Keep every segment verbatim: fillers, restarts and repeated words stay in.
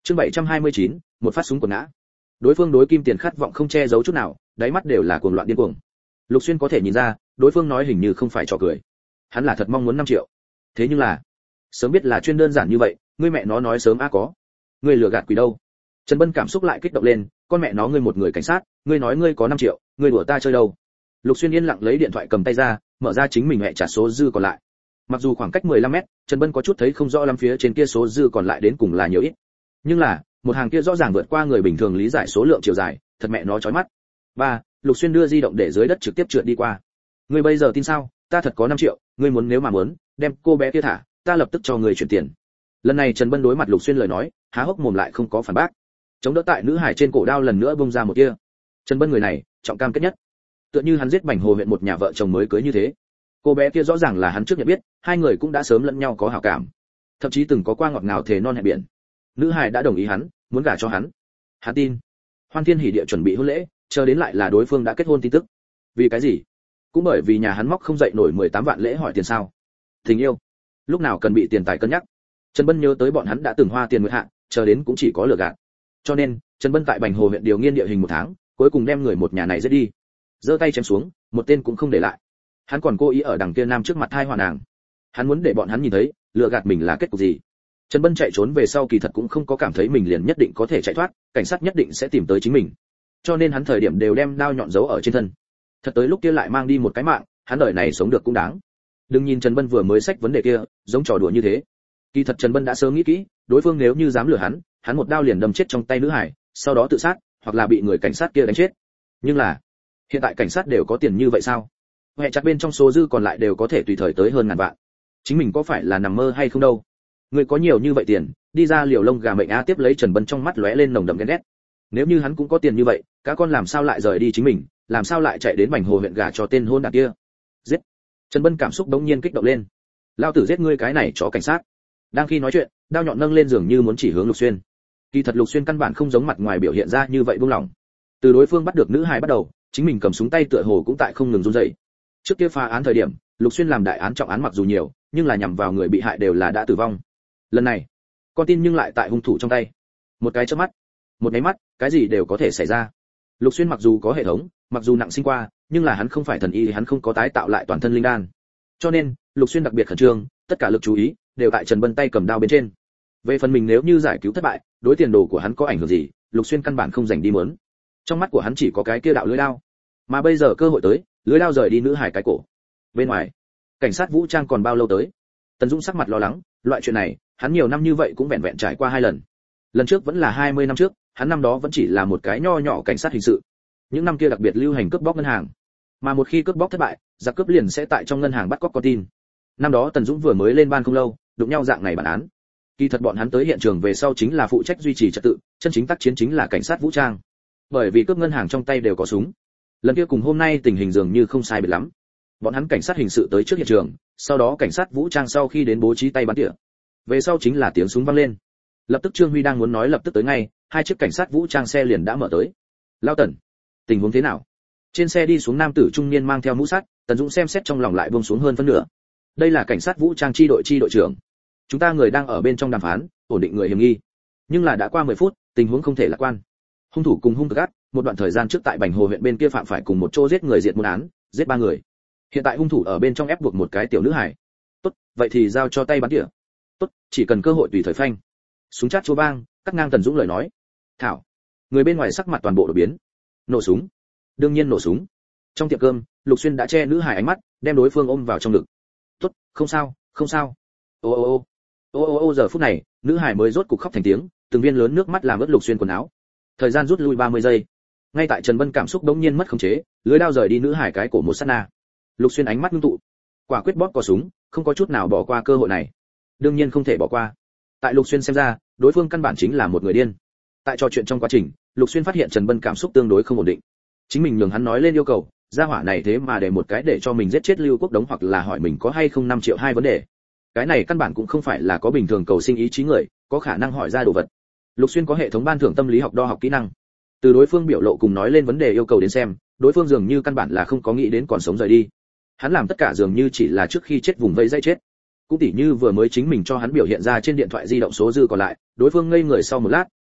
Chương bảy trăm hai mươi chín, một phát súng quần ngã. Đối phương đối kim tiền khát vọng không che giấu chút nào, đáy mắt đều là cuồng loạn điên cuồng. Lục Xuyên có thể nhìn ra, đối phương nói hình như không phải trò cười. Hắn là thật mong muốn năm triệu. Thế nhưng là, sớm biết là chuyên đơn giản như vậy, ngươi mẹ nó nói sớm a có. Ngươi lừa gạt quỷ đâu? Trần Bân cảm xúc lại kích động lên, con mẹ nó ngươi một người cảnh sát, ngươi nói ngươi có năm triệu, ngươi đùa ta chơi đâu? Lục Xuyên yên lặng lấy điện thoại cầm tay ra, mở ra chính mình mẹ trả số dư còn lại. Mặc dù khoảng cách mười lăm mét, Trần Bân có chút thấy không rõ lắm phía trên kia số dư còn lại đến cùng là nhiều ít. Nhưng là, một hàng kia rõ ràng vượt qua người bình thường lý giải số lượng chiều dài, thật mẹ nó chói mắt. Ba, Lục Xuyên đưa di động để dưới đất trực tiếp trượt đi qua. Ngươi bây giờ tin sao? Ta thật có năm triệu, ngươi muốn nếu mà muốn, đem cô bé kia thả, ta lập tức cho ngươi chuyển tiền. Lần này Trần Bân đối mặt Lục Xuyên lời nói, há hốc mồm lại không có phản bác. Chống đỡ tại nữ hải trên cổ đao lần nữa bung ra một kia. Trần Bân người này, trọng cam kết nhất. Tựa như hắn giết Bành Hồ huyện một nhà vợ chồng mới cưới như thế. Cô bé kia rõ ràng là hắn trước nhận biết, hai người cũng đã sớm lẫn nhau có hảo cảm, thậm chí từng có qua ngọt ngào thề non hẹn biển. Nữ hải đã đồng ý hắn, muốn gả cho hắn. Hắn tin. Hoan Thiên hỉ địa chuẩn bị hôn lễ, chờ đến lại là đối phương đã kết hôn tin tức. Vì cái gì? Cũng bởi vì nhà hắn móc không dậy nổi mười tám vạn lễ hỏi tiền sao? Tình yêu, lúc nào cần bị tiền tài cân nhắc. Trần Bân nhớ tới bọn hắn đã từng hoa tiền nguyệt hạ, chờ đến cũng chỉ có lừa gạt. Cho nên, Trần Bân tại Bành Hồ huyện điều nghiên địa hình một tháng, cuối cùng đem người một nhà này giết đi. Giơ tay chém xuống, một tên cũng không để lại. Hắn còn cố ý ở đằng kia nam trước mặt thai hoàn nàng. Hắn muốn để bọn hắn nhìn thấy, lừa gạt mình là kết cục gì. Trần Bân chạy trốn về sau kỳ thật cũng không có cảm thấy mình liền nhất định có thể chạy thoát, cảnh sát nhất định sẽ tìm tới chính mình. Cho nên hắn thời điểm đều đem đao nhọn giấu ở trên thân. Thật tới lúc kia lại mang đi một cái mạng, hắn đời này sống được cũng đáng. Đừng nhìn Trần Bân vừa mới xách vấn đề kia, giống trò đùa như thế. Kỳ thật Trần Bân đã sớm nghĩ kỹ, đối phương nếu như dám lừa hắn, hắn một đao liền đâm chết trong tay nữ hải, sau đó tự sát, hoặc là bị người cảnh sát kia đánh chết. Nhưng là, hiện tại cảnh sát đều có tiền như vậy sao? Hệ chặt bên trong số dư còn lại đều có thể tùy thời tới hơn ngàn vạn. Chính mình có phải là nằm mơ hay không đâu? Người có nhiều như vậy tiền, đi ra liều lông gà mệnh á. Tiếp lấy Trần Bân trong mắt lóe lên nồng đậm ghen ghét. Nếu như hắn cũng có tiền như vậy, cá con làm sao lại rời đi chính mình, làm sao lại chạy đến Bành Hồ huyện gà cho tên hôn đản kia? Giết! Trần Bân cảm xúc đống nhiên kích động lên. Lao tử giết ngươi cái này chó cảnh sát. Đang khi nói chuyện, đao nhọn nâng lên dường như muốn chỉ hướng Lục Xuyên. Kỳ thật Lục Xuyên căn bản không giống mặt ngoài biểu hiện ra như vậy buông lỏng. Từ đối phương bắt được nữ hài bắt đầu, chính mình cầm súng tay tựa hồ cũng tại không ngừng run rẩy. Trước kia phá án thời điểm, Lục Xuyên làm đại án trọng án mặc dù nhiều, nhưng là nhằm vào người bị hại đều là đã tử vong. Lần này, con tin nhưng lại tại hung thủ trong tay. Một cái chớp mắt, một cái mắt, cái gì đều có thể xảy ra. Lục Xuyên mặc dù có hệ thống, mặc dù nặng sinh qua, nhưng là hắn không phải thần y, hắn không có tái tạo lại toàn thân linh đan. Cho nên, Lục Xuyên đặc biệt khẩn trương, tất cả lực chú ý đều tại Trần Bân tay cầm đao bên trên. Về phần mình nếu như giải cứu thất bại, đối tiền đồ của hắn có ảnh hưởng gì, Lục Xuyên căn bản không dành đi muốn. Trong mắt của hắn chỉ có cái kia đạo lưỡi đao. Mà bây giờ cơ hội tới, lưỡi đao rời đi nữ hải cái cổ. Bên ngoài, cảnh sát vũ trang còn bao lâu tới? Tần Dũng sắc mặt lo lắng, loại chuyện này, hắn nhiều năm như vậy cũng vẹn vẹn trải qua hai lần. Lần trước vẫn là hai mươi năm trước, hắn năm đó vẫn chỉ là một cái nho nhỏ cảnh sát hình sự. Những năm kia đặc biệt lưu hành cướp bóc ngân hàng, mà một khi cướp bóc thất bại, giặc cướp liền sẽ tại trong ngân hàng bắt cóc con tin. Năm đó Tần Dũng vừa mới lên ban không lâu, đụng nhau dạng này bản án. Kỳ thật bọn hắn tới hiện trường về sau chính là phụ trách duy trì trật tự, chân chính tác chiến chính là cảnh sát vũ trang. Bởi vì cướp ngân hàng trong tay đều có súng. Lần kia cùng hôm nay tình hình dường như không sai biệt lắm. Bọn hắn cảnh sát hình sự tới trước hiện trường, sau đó cảnh sát vũ trang sau khi đến bố trí tay bắn tỉa. Về sau chính là tiếng súng vang lên. Lập tức Trương Huy đang muốn nói lập tức tới ngay, hai chiếc cảnh sát vũ trang xe liền đã mở tới. Lao Tần, tình huống thế nào? Trên xe đi xuống nam tử trung niên mang theo mũ sắt, Tần Dũng xem xét trong lòng lại buông xuống hơn phân nửa. Đây là cảnh sát vũ trang chi đội chi đội trưởng. Chúng ta người đang ở bên trong đàm phán, ổn định người hiểm nghi. Nhưng là đã qua mười phút, tình huống không thể lạc quan. Hung thủ cùng hung cực ác, một đoạn thời gian trước tại Bành Hồ huyện bên kia phạm phải cùng một chỗ giết người diệt môn án, giết ba người. Hiện tại hung thủ ở bên trong ép buộc một cái tiểu nữ hài. Tốt, vậy thì giao cho tay bắn tỉa. Tốt, chỉ cần cơ hội tùy thời phanh. Súng chát chúa vang, cắt ngang Tần Dũng lời nói. Thảo, người bên ngoài sắc mặt toàn bộ đổi biến. Nổ súng. Đương nhiên nổ súng. Trong tiệm cơm, Lục Xuyên đã che nữ hài ánh mắt, đem đối phương ôm vào trong ngực. Tốt, không sao, không sao. Ô ô ô. Ô ô ô giờ phút này, nữ hài mới rốt cục khóc thành tiếng, từng viên lớn nước mắt làm ướt Lục Xuyên quần áo. Thời gian rút lui ba mươi giây. Ngay tại Trần Bân cảm xúc đống nhiên mất khống chế, lưỡi dao rời đi nữ hải cái cổ một sát na. Lục Xuyên ánh mắt ngưng tụ, quả quyết bóp cò súng, không có chút nào bỏ qua cơ hội này. Đương nhiên không thể bỏ qua. Tại Lục Xuyên xem ra, đối phương căn bản chính là một người điên. Tại trò chuyện trong quá trình, Lục Xuyên phát hiện Trần Bân cảm xúc tương đối không ổn định. Chính mình nhường hắn nói lên yêu cầu, gia hỏa này thế mà để một cái để cho mình giết chết Lưu Quốc Đống hoặc là hỏi mình có hay không năm triệu hai vấn đề. Cái này căn bản cũng không phải là có bình thường cầu sinh ý chí người, có khả năng hỏi ra đồ vật. Lục Xuyên có hệ thống ban thưởng tâm lý học đo học kỹ năng. Từ đối phương biểu lộ cùng nói lên vấn đề yêu cầu đến xem, đối phương dường như căn bản là không có nghĩ đến còn sống rời đi. Hắn làm tất cả dường như chỉ là trước khi chết vùng vây dây chết. Cũng tỉ như vừa mới chính mình cho hắn biểu hiện ra trên điện thoại di động số dư còn lại, đối phương ngây người sau một lát,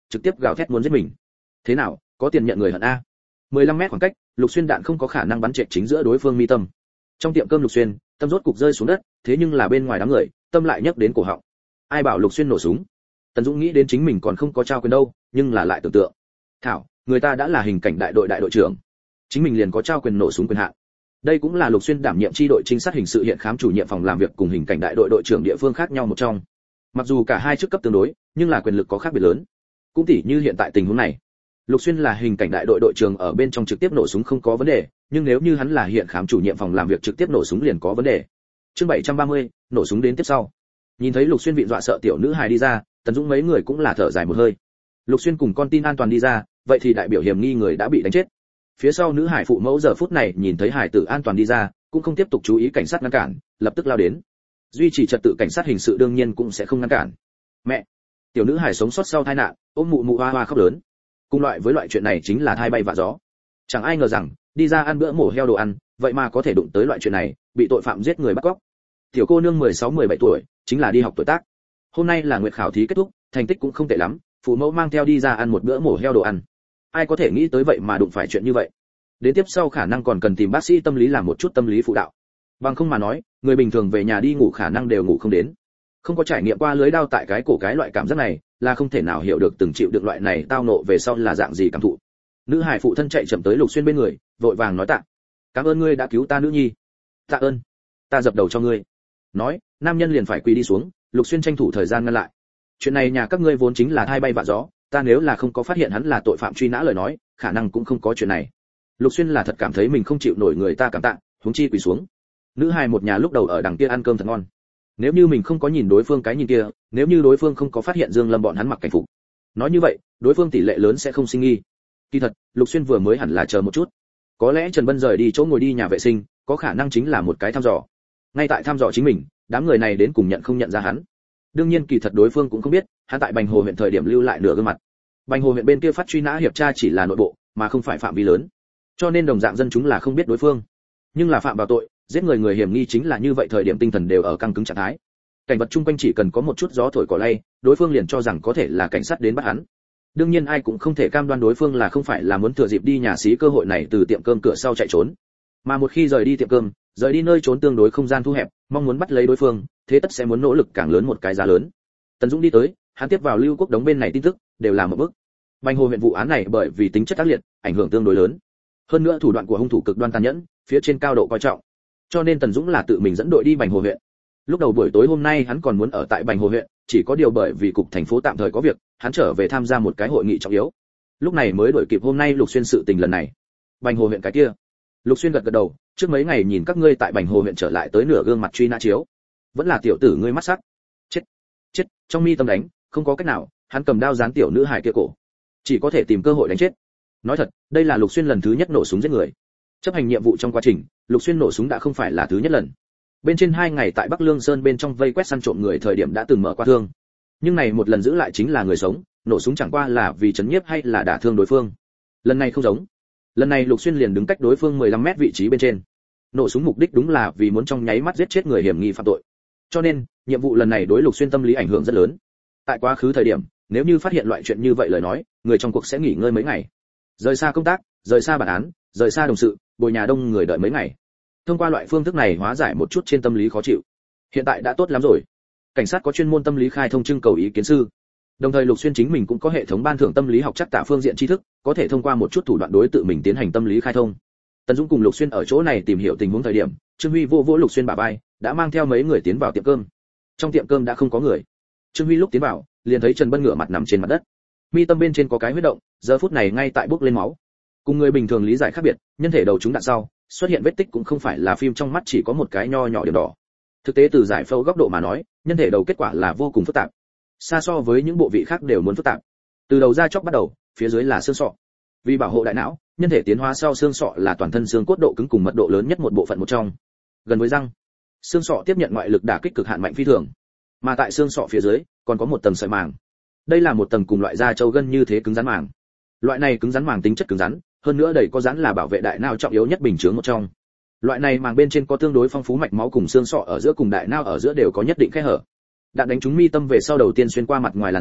trực tiếp gào thét muốn giết mình. Thế nào, có tiền nhận người hận a? mười lăm mét khoảng cách, Lục Xuyên đạn không có khả năng bắn trệ chính giữa đối phương mi tâm. Trong tiệm cơm Lục Xuyên, tâm rốt cục rơi xuống đất, thế nhưng là bên ngoài đám người, tâm lại nhấc đến cổ họng. Ai bảo Lục Xuyên nổ súng? Tần Dũng nghĩ đến chính mình còn không có trao quyền đâu, nhưng là lại tưởng tượng, thảo, người ta đã là hình cảnh đại đội đại đội trưởng, chính mình liền có trao quyền nổ súng quyền hạn. Đây cũng là Lục Xuyên đảm nhiệm chi đội trinh sát hình sự hiện khám chủ nhiệm phòng làm việc cùng hình cảnh đại đội đội trưởng địa phương khác nhau một trong. Mặc dù cả hai chức cấp tương đối, nhưng là quyền lực có khác biệt lớn. Cũng tỉ như hiện tại tình huống này, Lục Xuyên là hình cảnh đại đội đội trưởng ở bên trong trực tiếp nổ súng không có vấn đề, nhưng nếu như hắn là hiện khám chủ nhiệm phòng làm việc trực tiếp nổ súng liền có vấn đề. Chương bảy trăm ba mươi, nổ súng đến tiếp sau. Nhìn thấy Lục Xuyên bị dọa sợ tiểu nữ hài đi ra, Tần Dũng mấy người cũng là thở dài một hơi. Lục Xuyên cùng con tin an toàn đi ra, vậy thì đại biểu hiểm nghi người đã bị đánh chết. Phía sau nữ hải phụ mẫu giờ phút này nhìn thấy hải tử an toàn đi ra, cũng không tiếp tục chú ý cảnh sát ngăn cản, lập tức lao đến. Duy trì trật tự cảnh sát hình sự đương nhiên cũng sẽ không ngăn cản. Mẹ, tiểu nữ hải sống sót sau tai nạn, ôm mụ mụ hoa hoa khóc lớn. Cùng loại với loại chuyện này chính là thai bay vạ gió. Chẳng ai ngờ rằng, đi ra ăn bữa mổ heo đồ ăn, vậy mà có thể đụng tới loại chuyện này, bị tội phạm giết người bắt cóc. Tiểu cô nương mười sáu mười bảy tuổi, chính là đi học tuổi tác. Hôm nay là nguyệt khảo thí kết thúc, thành tích cũng không tệ lắm, phụ mẫu mang theo đi ra ăn một bữa mổ heo đồ ăn. Ai có thể nghĩ tới vậy mà đụng phải chuyện như vậy. Đến tiếp sau khả năng còn cần tìm bác sĩ tâm lý làm một chút tâm lý phụ đạo. Bằng không mà nói, người bình thường về nhà đi ngủ khả năng đều ngủ không đến. Không có trải nghiệm qua lưới đao tại cái cổ cái loại cảm giác này, là không thể nào hiểu được từng chịu được loại này tao nộ về sau là dạng gì cảm thụ. Nữ hải phụ thân chạy chậm tới Lục Xuyên bên người, vội vàng nói tạ. Cảm ơn ngươi đã cứu ta nữ nhi. Tạ ơn. Ta dập đầu cho ngươi. Nói, nam nhân liền phải quỳ đi xuống, Lục Xuyên tranh thủ thời gian ngăn lại. Chuyện này nhà các ngươi vốn chính là thai bay vạ gió, ta nếu là không có phát hiện hắn là tội phạm truy nã lời nói, khả năng cũng không có chuyện này. Lục Xuyên là thật cảm thấy mình không chịu nổi người ta cảm tạ, huống chi quỳ xuống. Nữ hài một nhà lúc đầu ở đằng kia ăn cơm thật ngon. Nếu như mình không có nhìn đối phương cái nhìn kia, nếu như đối phương không có phát hiện Dương Lâm bọn hắn mặc cảnh phục, nói như vậy, đối phương tỷ lệ lớn sẽ không sinh nghi. Kỳ thật, Lục Xuyên vừa mới hẳn là chờ một chút. Có lẽ Trần Bân rời đi chỗ ngồi đi nhà vệ sinh, có khả năng chính là một cái thăm dò. Ngay tại thăm dò chính mình, đám người này đến cùng nhận không nhận ra hắn. Đương nhiên kỳ thật đối phương cũng không biết, hắn tại Bành Hồ huyện thời điểm lưu lại nửa gương mặt. Bành Hồ huyện bên kia phát truy nã hiệp tra chỉ là nội bộ, mà không phải phạm vi lớn. Cho nên đồng dạng dân chúng là không biết đối phương. Nhưng là phạm vào tội, giết người người hiểm nghi chính là như vậy thời điểm tinh thần đều ở căng cứng trạng thái. Cảnh vật chung quanh chỉ cần có một chút gió thổi cỏ lay, đối phương liền cho rằng có thể là cảnh sát đến bắt hắn. Đương nhiên ai cũng không thể cam đoan đối phương là không phải là muốn thừa dịp đi nhà xí cơ hội này từ tiệm cơm cửa sau chạy trốn. Mà một khi rời đi tiệm cơm, rời đi nơi trốn tương đối không gian thu hẹp, mong muốn bắt lấy đối phương, thế tất sẽ muốn nỗ lực càng lớn một cái giá lớn. Tần Dũng đi tới, hắn tiếp vào Lưu Quốc Đống bên này tin tức, đều là một bước. Bành Hồ huyện vụ án này bởi vì tính chất ác liệt, ảnh hưởng tương đối lớn. Hơn nữa thủ đoạn của hung thủ cực đoan tàn nhẫn, phía trên cao độ coi trọng. Cho nên Tần Dũng là tự mình dẫn đội đi Bành Hồ huyện. Lúc đầu buổi tối hôm nay hắn còn muốn ở tại Bành Hồ huyện, chỉ có điều bởi vì cục thành phố tạm thời có việc, hắn trở về tham gia một cái hội nghị trọng yếu. Lúc này mới đuổi kịp hôm nay Lục Xuyên sự tình lần này. Bành Hồ huyện cái kia. Lục Xuyên gật gật đầu, trước mấy ngày nhìn các ngươi tại Bành Hồ huyện trở lại tới nửa gương mặt truy nã chiếu. Vẫn là tiểu tử ngươi mắt sắc. Chết. Chết, trong mi tâm đánh, không có cách nào, hắn cầm đao giáng tiểu nữ hài kia cổ. Chỉ có thể tìm cơ hội đánh chết. Nói thật, đây là Lục Xuyên lần thứ nhất nổ súng giết người. Chấp hành nhiệm vụ trong quá trình, Lục Xuyên nổ súng đã không phải là thứ nhất lần. Bên trên hai ngày tại Bắc Lương Sơn bên trong vây quét săn trộm người thời điểm đã từng mở qua thương. Nhưng này một lần giữ lại chính là người sống, nổ súng chẳng qua là vì chấn nhiếp hay là đả thương đối phương. Lần này không giống. Lần này Lục Xuyên liền đứng cách đối phương mười lăm mét vị trí bên trên. Nổ súng mục đích đúng là vì muốn trong nháy mắt giết chết người hiểm nghi phạm tội. Cho nên, nhiệm vụ lần này đối Lục Xuyên tâm lý ảnh hưởng rất lớn. Tại quá khứ thời điểm, nếu như phát hiện loại chuyện như vậy lời nói, người trong cuộc sẽ nghỉ ngơi mấy ngày. Rời xa công tác, rời xa bản án, rời xa đồng sự, bồi nhà đông người đợi mấy ngày. Thông qua loại phương thức này hóa giải một chút trên tâm lý khó chịu. Hiện tại đã tốt lắm rồi. Cảnh sát có chuyên môn tâm lý khai thông trưng cầu ý kiến sư. Đồng thời Lục Xuyên chính mình cũng có hệ thống ban thưởng tâm lý học chắc tạ phương diện tri thức, có thể thông qua một chút thủ đoạn đối tự mình tiến hành tâm lý khai thông. Tần Dũng cùng Lục Xuyên ở chỗ này tìm hiểu tình huống thời điểm, Trương Huy vô vỗ Lục Xuyên bả vai, đã mang theo mấy người tiến vào tiệm cơm. Trong tiệm cơm đã không có người. Trương Huy lúc tiến vào, liền thấy Trần Bân ngửa mặt nằm trên mặt đất. Mi tâm bên trên có cái huyết động, giờ phút này ngay tại bốc lên máu. Cùng người bình thường lý giải khác biệt, nhân thể đầu trúng đạn sau, xuất hiện vết tích cũng không phải là phim trong mắt chỉ có một cái nho nhỏ điểm đỏ. Thực tế từ giải phẫu góc độ mà nói, nhân thể đầu kết quả là vô cùng phức tạp. Xa so với những bộ vị khác đều muốn phức tạp. Từ đầu ra chóc bắt đầu, phía dưới là xương sọ. Vì bảo hộ đại não, nhân thể tiến hóa sau xương sọ là toàn thân xương cốt độ cứng cùng mật độ lớn nhất một bộ phận một trong. Gần với răng, xương sọ tiếp nhận ngoại lực đả kích cực hạn mạnh phi thường. Mà tại xương sọ phía dưới, còn có một tầng sợi màng. Đây là một tầng cùng loại da trâu gân như thế cứng rắn màng. Loại này cứng rắn màng tính chất cứng rắn, hơn nữa đầy có rắn là bảo vệ đại não trọng yếu nhất bình chướng một trong. Loại này màng bên trên có tương đối phong phú mạch máu cùng xương sọ ở giữa cùng đại não ở giữa đều có nhất định khe hở. Đạn đánh trúng mi tâm về sau đầu tiên xuyên qua mặt ngoài làn da,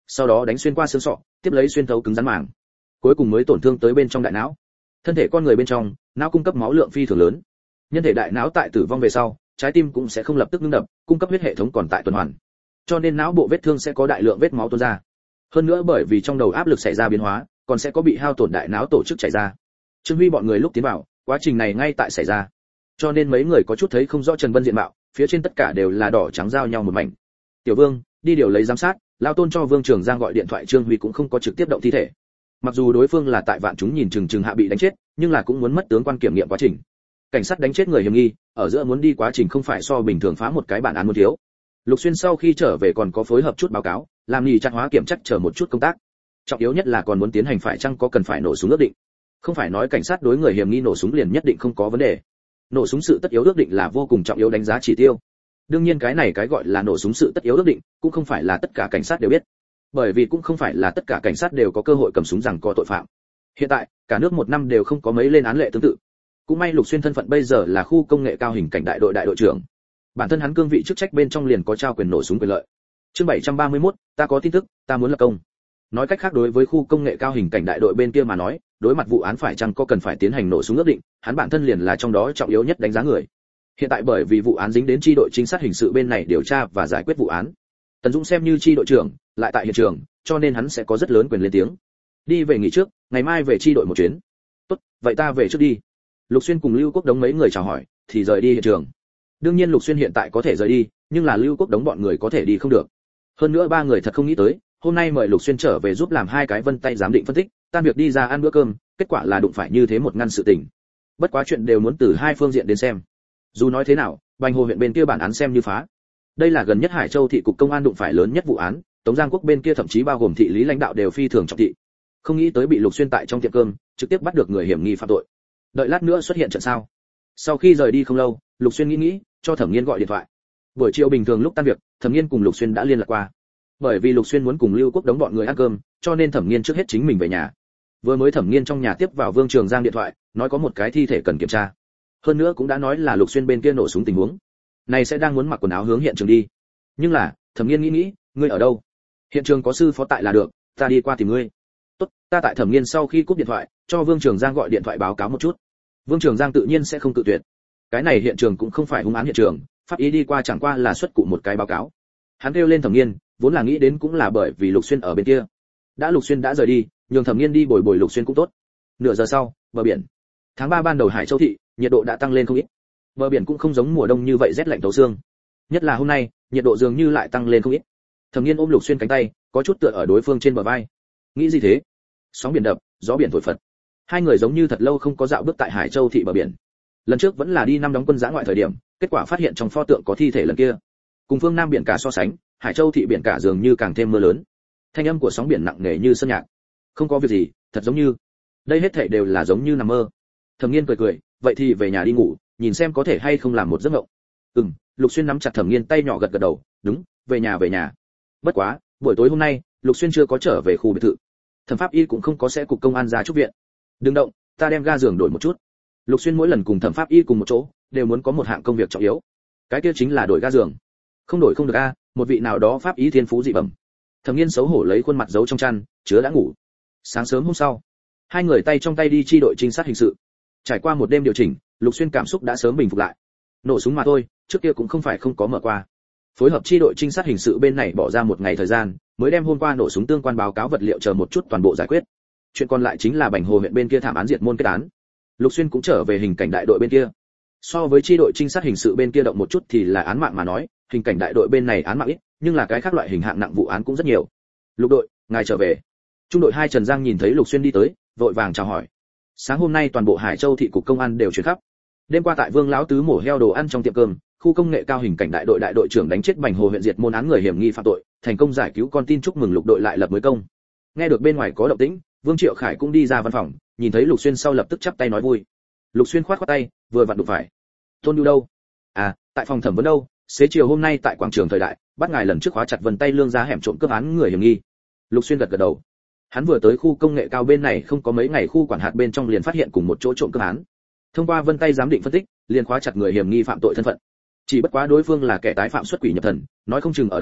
sau đó đánh xuyên qua xương sọ, tiếp lấy xuyên thấu cứng rắn màng, cuối cùng mới tổn thương tới bên trong đại não. Thân thể con người bên trong, não cung cấp máu lượng phi thường lớn. Nhân thể đại não tại tử vong về sau, trái tim cũng sẽ không lập tức ngưng đập, cung cấp huyết hệ thống còn tại tuần hoàn. Cho nên não bộ vết thương sẽ có đại lượng vết máu tuôn ra. Hơn nữa bởi vì trong đầu áp lực xảy ra biến hóa, còn sẽ có bị hao tổn đại não tổ chức chảy ra. Trương Huy bọn người lúc tiến vào, quá trình này ngay tại xảy ra. Cho nên mấy người có chút thấy không rõ Trần Vân diện mạo, phía trên tất cả đều là đỏ trắng giao nhau một mảnh. Tiểu Vương, đi điều lấy giám sát, Lão Tôn cho Vương Trường Giang gọi điện thoại, Trương Huy cũng không có trực tiếp động thi thể. Mặc dù đối phương là tại vạn chúng nhìn chừng chừng hạ bị đánh chết, nhưng là cũng muốn mất tướng quan kiểm nghiệm quá trình. Cảnh sát đánh chết người hiểm nghi, ở giữa muốn đi quá trình không phải so bình thường phá một cái bản án muốn thiếu. Lục Xuyên sau khi trở về còn có phối hợp chút báo cáo, làm nhì chặt hóa kiểm chắc chờ một chút công tác. Trọng yếu nhất là còn muốn tiến hành phải chăng có cần phải nổ súng ước định. Không phải nói cảnh sát đối người hiểm nghi nổ súng liền nhất định không có vấn đề. Nổ súng sự tất yếu ước định là vô cùng trọng yếu đánh giá chỉ tiêu. Đương nhiên cái này cái gọi là nổ súng sự tất yếu ước định, cũng không phải là tất cả cảnh sát đều biết. Bởi vì cũng không phải là tất cả cảnh sát đều có cơ hội cầm súng giằng co tội phạm. Hiện tại, cả nước một năm đều không có mấy lên án lệ tương tự. Cũng may Lục Xuyên thân phận bây giờ là khu công nghệ cao hình cảnh đại đội đại đội trưởng. Bản thân hắn cương vị chức trách bên trong liền có trao quyền nổ súng quyền lợi. Chương bảy trăm ba mươi mốt, ta có tin tức, ta muốn lập công. Nói cách khác đối với khu công nghệ cao hình cảnh đại đội bên kia mà nói, đối mặt vụ án phải chăng có cần phải tiến hành nổ súng ước định, hắn bản thân liền là trong đó trọng yếu nhất đánh giá người. Hiện tại bởi vì vụ án dính đến chi đội trinh sát hình sự bên này điều tra và giải quyết vụ án. Tần Dũng xem như chi đội trưởng, lại tại hiện trường, cho nên hắn sẽ có rất lớn quyền lên tiếng. Đi về nghỉ trước, ngày mai về chi đội một chuyến. Tốt, vậy ta về trước đi. Lục Xuyên cùng Lưu Quốc Đống mấy người chào hỏi, thì rời đi hiện trường. Đương nhiên Lục Xuyên hiện tại có thể rời đi, nhưng là Lưu Quốc Đống bọn người có thể đi không được. Hơn nữa ba người thật không nghĩ tới, hôm nay mời Lục Xuyên trở về giúp làm hai cái vân tay giám định phân tích, tan việc đi ra ăn bữa cơm, kết quả là đụng phải như thế một ngăn sự tình. Bất quá chuyện đều muốn từ hai phương diện đến xem. Dù nói thế nào, Bành Hồ huyện bên kia bản án xem như phá. Đây là gần nhất Hải Châu thị cục công an đụng phải lớn nhất vụ án, Tống Giang Quốc bên kia thậm chí bao gồm thị lý lãnh đạo đều phi thường trọng thị. Không nghĩ tới bị Lục Xuyên tại trong tiệm cơm, trực tiếp bắt được người hiểm nghi phạm tội. Đợi lát nữa xuất hiện trận sao. Sau khi rời đi không lâu, Lục Xuyên nghĩ nghĩ, cho Thẩm Nghiên gọi điện thoại. Buổi chiều bình thường lúc tan việc, Thẩm Nghiên cùng Lục Xuyên đã liên lạc qua. Bởi vì Lục Xuyên muốn cùng Lưu Quốc Đống bọn người ăn cơm, cho nên Thẩm Nghiên trước hết chính mình về nhà. Vừa mới Thẩm Nghiên trong nhà tiếp vào Vương Trường Giang điện thoại, nói có một cái thi thể cần kiểm tra. Hơn nữa cũng đã nói là Lục Xuyên bên kia nổ súng tình huống. Này sẽ đang muốn mặc quần áo hướng hiện trường đi. Nhưng là, Thẩm Nghiên nghĩ nghĩ, ngươi ở đâu? Hiện trường có sư phó tại là được, ta đi qua tìm ngươi. Tốt, ta tại Thẩm Nghiên sau khi cúp điện thoại, cho Vương Trường Giang gọi điện thoại báo cáo một chút. Vương Trường Giang tự nhiên sẽ không cự tuyệt. Cái này hiện trường cũng không phải hung án hiện trường, pháp ý đi qua chẳng qua là xuất cụ một cái báo cáo. Hắn kêu lên Thẩm Nghiên, vốn là nghĩ đến cũng là bởi vì Lục Xuyên ở bên kia. Đã Lục Xuyên đã rời đi, nhường Thẩm Nghiên đi bồi bồi Lục Xuyên cũng tốt. Nửa giờ sau, bờ biển. Tháng ba ban đầu Hải Châu thị, nhiệt độ đã tăng lên không ít. Bờ biển cũng không giống mùa đông như vậy rét lạnh thấu xương. Nhất là hôm nay, nhiệt độ dường như lại tăng lên không ít. Thẩm Nghiên ôm Lục Xuyên cánh tay, có chút tựa ở đối phương trên bờ vai. Nghĩ gì thế? Sóng biển đập, gió biển thổi phật. Hai người giống như thật lâu không có dạo bước tại Hải Châu thị bờ biển. Lần trước vẫn là đi năm đóng quân giã ngoại thời điểm, kết quả phát hiện trong pho tượng có thi thể lần kia. Cùng phương Nam biển cả so sánh, Hải Châu thị biển cả dường như càng thêm mưa lớn. Thanh âm của sóng biển nặng nề như sơn nhạc. Không có việc gì, thật giống như đây hết thảy đều là giống như nằm mơ. Thẩm Nghiên cười cười, vậy thì về nhà đi ngủ, nhìn xem có thể hay không làm một giấc mộng. Ừm, Lục Xuyên nắm chặt Thẩm Nghiên tay nhỏ gật gật đầu, đúng, về nhà về nhà. Bất quá, buổi tối hôm nay, Lục Xuyên chưa có trở về khu biệt thự. Thẩm Pháp Y cũng không có sẽ cục công an ra trúc viện. Đừng động, ta đem ga giường đổi một chút. Lục Xuyên mỗi lần cùng Thẩm Pháp Y cùng một chỗ, đều muốn có một hạng công việc trọng yếu. Cái kia chính là đổi ga giường. Không đổi không được a, một vị nào đó pháp ý thiên phú dị bẩm. Thẩm Nghiên xấu hổ lấy khuôn mặt giấu trong chăn, chứa đã ngủ. Sáng sớm hôm sau, hai người tay trong tay đi chi đội trinh sát hình sự. Trải qua một đêm điều chỉnh, Lục Xuyên cảm xúc đã sớm bình phục lại. Nổ súng mà thôi, trước kia cũng không phải không có mở qua. Phối hợp chi đội trinh sát hình sự bên này bỏ ra một ngày thời gian, mới đem hôm qua nổ súng tương quan báo cáo vật liệu chờ một chút toàn bộ giải quyết. Chuyện còn lại chính là Bành Hồ huyện bên kia thảm án diệt môn kết án. Lục Xuyên cũng trở về hình cảnh đại đội bên kia. So với chi đội trinh sát hình sự bên kia động một chút thì là án mạng mà nói, hình cảnh đại đội bên này án mạng ít, nhưng là cái khác loại hình hạng nặng vụ án cũng rất nhiều. Lục đội, ngài trở về. Trung đội hai Trần Giang nhìn thấy Lục Xuyên đi tới, vội vàng chào hỏi. Sáng hôm nay toàn bộ Hải Châu thị cục công an đều chuyển khắp. Đêm qua tại Vương lão tứ mổ heo đồ ăn trong tiệm cơm, khu công nghệ cao hình cảnh đại đội đại đội trưởng đánh chết Bành Hồ huyện diệt môn án người hiểm nghi phạm tội, thành công giải cứu con tin, chúc mừng Lục đội lại lập mới công. Nghe được bên ngoài có động tĩnh, Vương Triệu Khải cũng đi ra văn phòng, nhìn thấy Lục Xuyên sau lập tức chắp tay nói vui. Lục Xuyên khoát khoát tay, vừa vặn đụng phải. Tôn Nhu đâu? À, tại phòng thẩm vấn đâu? Xế chiều hôm nay tại quảng trường thời đại, bắt ngài lần trước khóa chặt vân tay lương giá hẻm trộm cướp án người hiểm nghi. Lục Xuyên gật gật đầu. Hắn vừa tới khu công nghệ cao bên này không có mấy ngày, khu quản hạt bên trong liền phát hiện cùng một chỗ trộm cướp án. Thông qua vân tay giám định phân tích, liền khóa chặt người hiểm nghi phạm tội thân phận. Chỉ bất quá đối phương là kẻ tái phạm xuất quỷ nhập thần, nói không chừng ở đâu,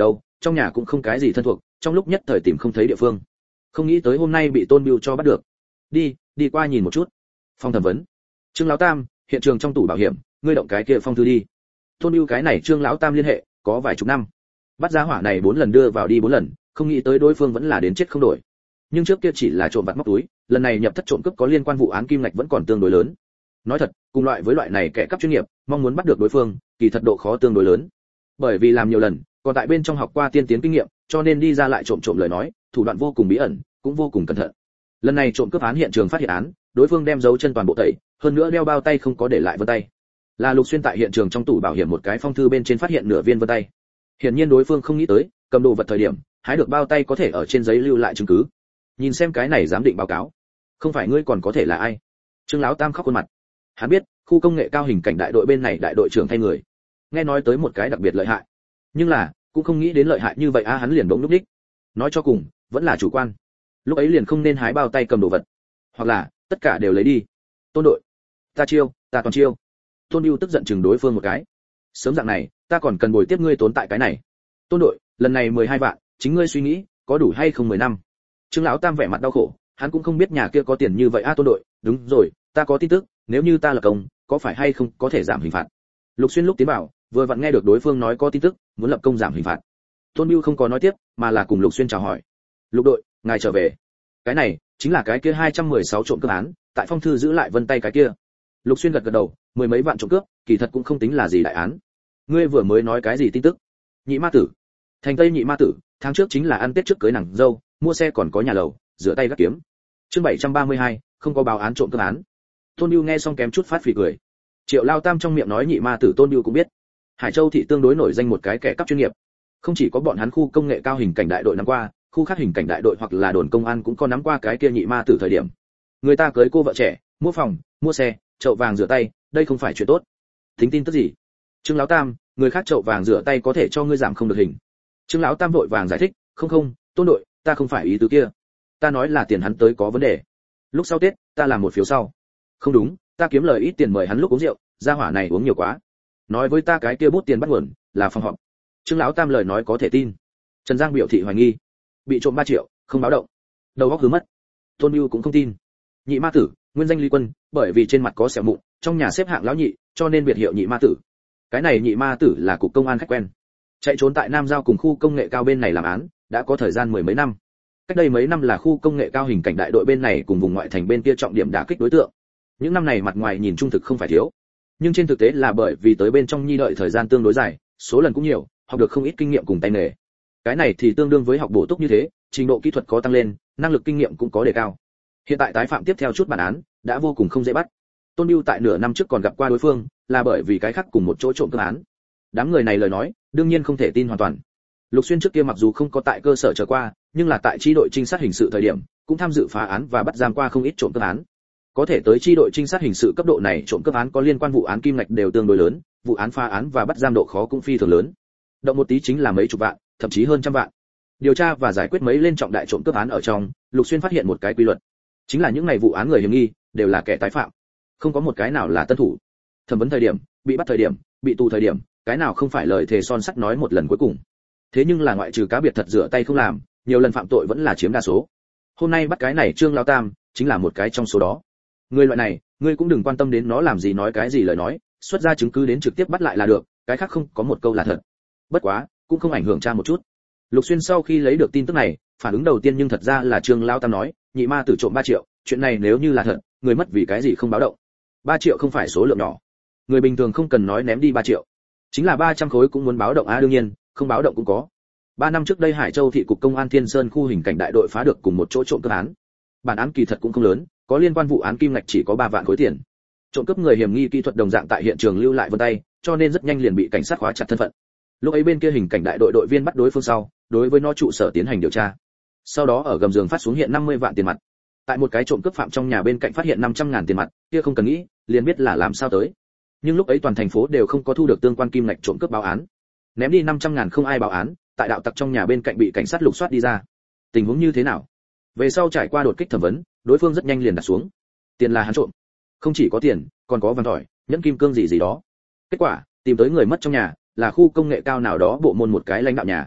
trong nhà cũng không cái gì thân thuộc, trong lúc nhất thời tìm không thấy địa phương. Không nghĩ tới hôm nay bị Tôn Bưu cho bắt được. Đi, đi qua nhìn một chút. Phòng thẩm vấn. Trương lão tam, hiện trường trong tủ bảo hiểm, ngươi động cái kia phong thư đi. Tôn Bưu cái này Trương lão tam liên hệ, có vài chục năm. Bắt giá hỏa này bốn lần đưa vào đi bốn lần, không nghĩ tới đối phương vẫn là đến chết không đổi. Nhưng trước kia chỉ là trộm vặt móc túi, lần này nhập thất trộm cướp có liên quan vụ án kim ngạch vẫn còn tương đối lớn. Nói thật, cùng loại với loại này kẻ cắp chuyên nghiệp, mong muốn bắt được đối phương, kỳ thật độ khó tương đối lớn. Bởi vì làm nhiều lần, còn tại bên trong học qua tiên tiến kinh nghiệm, cho nên đi ra lại trộm trộm lời nói, thủ đoạn vô cùng bí ẩn, cũng vô cùng cẩn thận. Lần này trộm cướp án hiện trường phát hiện án, đối phương đem dấu chân toàn bộ tẩy, hơn nữa đeo bao tay không có để lại vân tay. Là Lục Xuyên tại hiện trường trong tủ bảo hiểm một cái phong thư bên trên phát hiện nửa viên vân tay. Hiển nhiên đối phương không nghĩ tới, cầm đồ vật thời điểm, hái được bao tay có thể ở trên giấy lưu lại chứng cứ. Nhìn xem cái này giám định báo cáo, không phải ngươi còn có thể là ai? Trương lão tam khóc khuôn mặt. Hắn biết, khu công nghệ cao hình cảnh đại đội bên này đại đội trưởng thay người. Nghe nói tới một cái đặc biệt lợi hại. Nhưng là, cũng không nghĩ đến lợi hại như vậy a, hắn liền bỗng lúc đích. Nói cho cùng, vẫn là chủ quan. Lúc ấy liền không nên hái bao tay cầm đồ vật, hoặc là tất cả đều lấy đi. Tôn đội, ta chiêu, ta toàn chiêu. Tôn Bưu tức giận chừng đối phương một cái. Sớm dạng này, ta còn cần bồi tiếp ngươi tốn tại cái này. Tôn đội, lần này mười hai vạn, chính ngươi suy nghĩ, có đủ hay không mười năm. Trương lão tam vẻ mặt đau khổ, hắn cũng không biết nhà kia có tiền như vậy a. Tôn đội, đúng rồi, ta có tin tức, nếu như ta là công, có phải hay không có thể giảm hình phạt. Lục Xuyên lúc tiến bảo, vừa vặn nghe được đối phương nói có tin tức, muốn lập công giảm hình phạt. Tôn Bưu không có nói tiếp, mà là cùng Lục Xuyên chào hỏi. Lục đội, ngài trở về. Cái này chính là cái kia hai trăm mười sáu trộm cướp án, tại phong thư giữ lại vân tay cái kia. Lục Xuyên gật gật đầu, mười mấy vạn trộm cướp, kỳ thật cũng không tính là gì đại án. Ngươi vừa mới nói cái gì tin tức? Nhị ma tử. Thành Tây nhị ma tử, tháng trước chính là ăn Tết trước cưới nàng dâu, mua xe còn có nhà lầu, rửa tay gác kiếm. Chương bảy trăm ba mươi hai, không có báo án trộm cướp án. Tôn Bưu nghe xong kém chút phát phì cười. Triệu Lao Tam trong miệng nói nhị ma tử Tôn Bưu cũng biết. Hải Châu thị tương đối nổi danh một cái kẻ cắp chuyên nghiệp. Không chỉ có bọn hắn khu công nghệ cao hình cảnh đại đội nắm qua, khu khác hình cảnh đại đội hoặc là đồn công an cũng có nắm qua cái kia nhị ma tử thời điểm. Người ta cưới cô vợ trẻ, mua phòng, mua xe, chậu vàng rửa tay, đây không phải chuyện tốt. Thính tin tức gì? Trương lão tam, người khác chậu vàng rửa tay có thể cho ngươi giảm không được hình. Trương lão tam vội vàng giải thích, không không, Tôn đội, ta không phải ý tứ kia. Ta nói là tiền hắn tới có vấn đề. Lúc sau Tết, ta làm một phiếu sau. Không đúng, ta kiếm lời ít tiền mời hắn lúc uống rượu, gia hỏa này uống nhiều quá. Nói với ta cái kia bút tiền bắt nguồn là phòng họp. Trương lão tam lời nói có thể tin. Trần Giang biểu thị hoài nghi. Bị trộm ba triệu, không báo động. Đầu óc hứa mất. Tôn Bưu cũng không tin. Nhị ma tử, nguyên danh Lý Quân, bởi vì trên mặt có sẹo mụn, trong nhà xếp hạng lão nhị, cho nên biệt hiệu nhị ma tử. Cái này nhị ma tử là cục công an khách quen. Chạy trốn tại Nam Giao cùng khu công nghệ cao bên này làm án, đã có thời gian mười mấy năm. Cách đây mấy năm là khu công nghệ cao hình cảnh đại đội bên này cùng vùng ngoại thành bên kia trọng điểm đả kích đối tượng. Những năm này mặt ngoài nhìn trung thực không phải thiếu, nhưng trên thực tế là bởi vì tới bên trong nhi đợi thời gian tương đối dài, số lần cũng nhiều, học được không ít kinh nghiệm cùng tay nghề. Cái này thì tương đương với học bổ túc như thế, trình độ kỹ thuật có tăng lên, năng lực kinh nghiệm cũng có đề cao. Hiện tại tái phạm tiếp theo chút bản án, đã vô cùng không dễ bắt. Tôn Bưu tại nửa năm trước còn gặp qua đối phương, là bởi vì cái khác cùng một chỗ trộm cướp án. Đám người này lời nói, đương nhiên không thể tin hoàn toàn. Lục Xuyên trước kia mặc dù không có tại cơ sở trở qua, nhưng là tại chi đội trinh sát hình sự thời điểm, cũng tham dự phá án và bắt giam qua không ít trộm cướp án. Có thể tới chi đội trinh sát hình sự cấp độ này trộm cướp án có liên quan vụ án kim ngạch đều tương đối lớn, vụ án phá án và bắt giam độ khó cũng phi thường lớn. Động một tí chính là mấy chục vạn, thậm chí hơn trăm vạn. Điều tra và giải quyết mấy lên trọng đại trộm cướp án ở trong, Lục Xuyên phát hiện một cái quy luật, chính là những ngày vụ án người hiểm nghi đều là kẻ tái phạm, không có một cái nào là tân thủ. Thẩm vấn thời điểm, bị bắt thời điểm, bị tù thời điểm, cái nào không phải lời thề son sắt nói một lần cuối cùng. Thế nhưng là ngoại trừ cá biệt thật rửa tay không làm, nhiều lần phạm tội vẫn là chiếm đa số. Hôm nay bắt cái này Trương Lão Tam, chính là một cái trong số đó. Người loại này, ngươi cũng đừng quan tâm đến nó làm gì nói cái gì lời nói, xuất ra chứng cứ đến trực tiếp bắt lại là được, cái khác không có một câu là thật. Bất quá, cũng không ảnh hưởng tra một chút. Lục Xuyên sau khi lấy được tin tức này, phản ứng đầu tiên nhưng thật ra là Trương Lão Tam nói, nhị ma tử trộm ba triệu, chuyện này nếu như là thật, người mất vì cái gì không báo động. ba triệu không phải số lượng nhỏ. Người bình thường không cần nói ném đi ba triệu, chính là ba trăm khối cũng muốn báo động á, đương nhiên, không báo động cũng có. ba năm trước đây Hải Châu thị cục công an Thiên Sơn khu hình cảnh đại đội phá được cùng một chỗ trộm cướp án. Bản án kỳ thật cũng không lớn, có liên quan vụ án kim ngạch chỉ có ba vạn khối tiền. Trộm cướp người hiểm nghi kỹ thuật đồng dạng tại hiện trường lưu lại vân tay, cho nên rất nhanh liền bị cảnh sát khóa chặt thân phận. Lúc ấy bên kia hình cảnh đại đội đội viên bắt đối phương sau, đối với nó trụ sở tiến hành điều tra. Sau đó ở gầm giường phát xuống hiện năm mươi vạn tiền mặt. Tại một cái trộm cướp phạm trong nhà bên cạnh phát hiện năm trăm ngàn tiền mặt, kia không cần nghĩ, liền biết là làm sao tới. Nhưng lúc ấy toàn thành phố đều không có thu được tương quan kim ngạch trộm cướp báo án. Ném đi năm trăm ngàn không ai báo án, tại đạo tặc trong nhà bên cạnh bị cảnh sát lục soát đi ra. Tình huống như thế nào? Về sau trải qua đột kích thẩm vấn, đối phương rất nhanh liền đặt xuống. Tiền là hắn trộm. Không chỉ có tiền, còn có vàng tỏi, nhẫn kim cương gì gì đó. Kết quả, tìm tới người mất trong nhà, là khu công nghệ cao nào đó bộ môn một cái lãnh đạo nhà.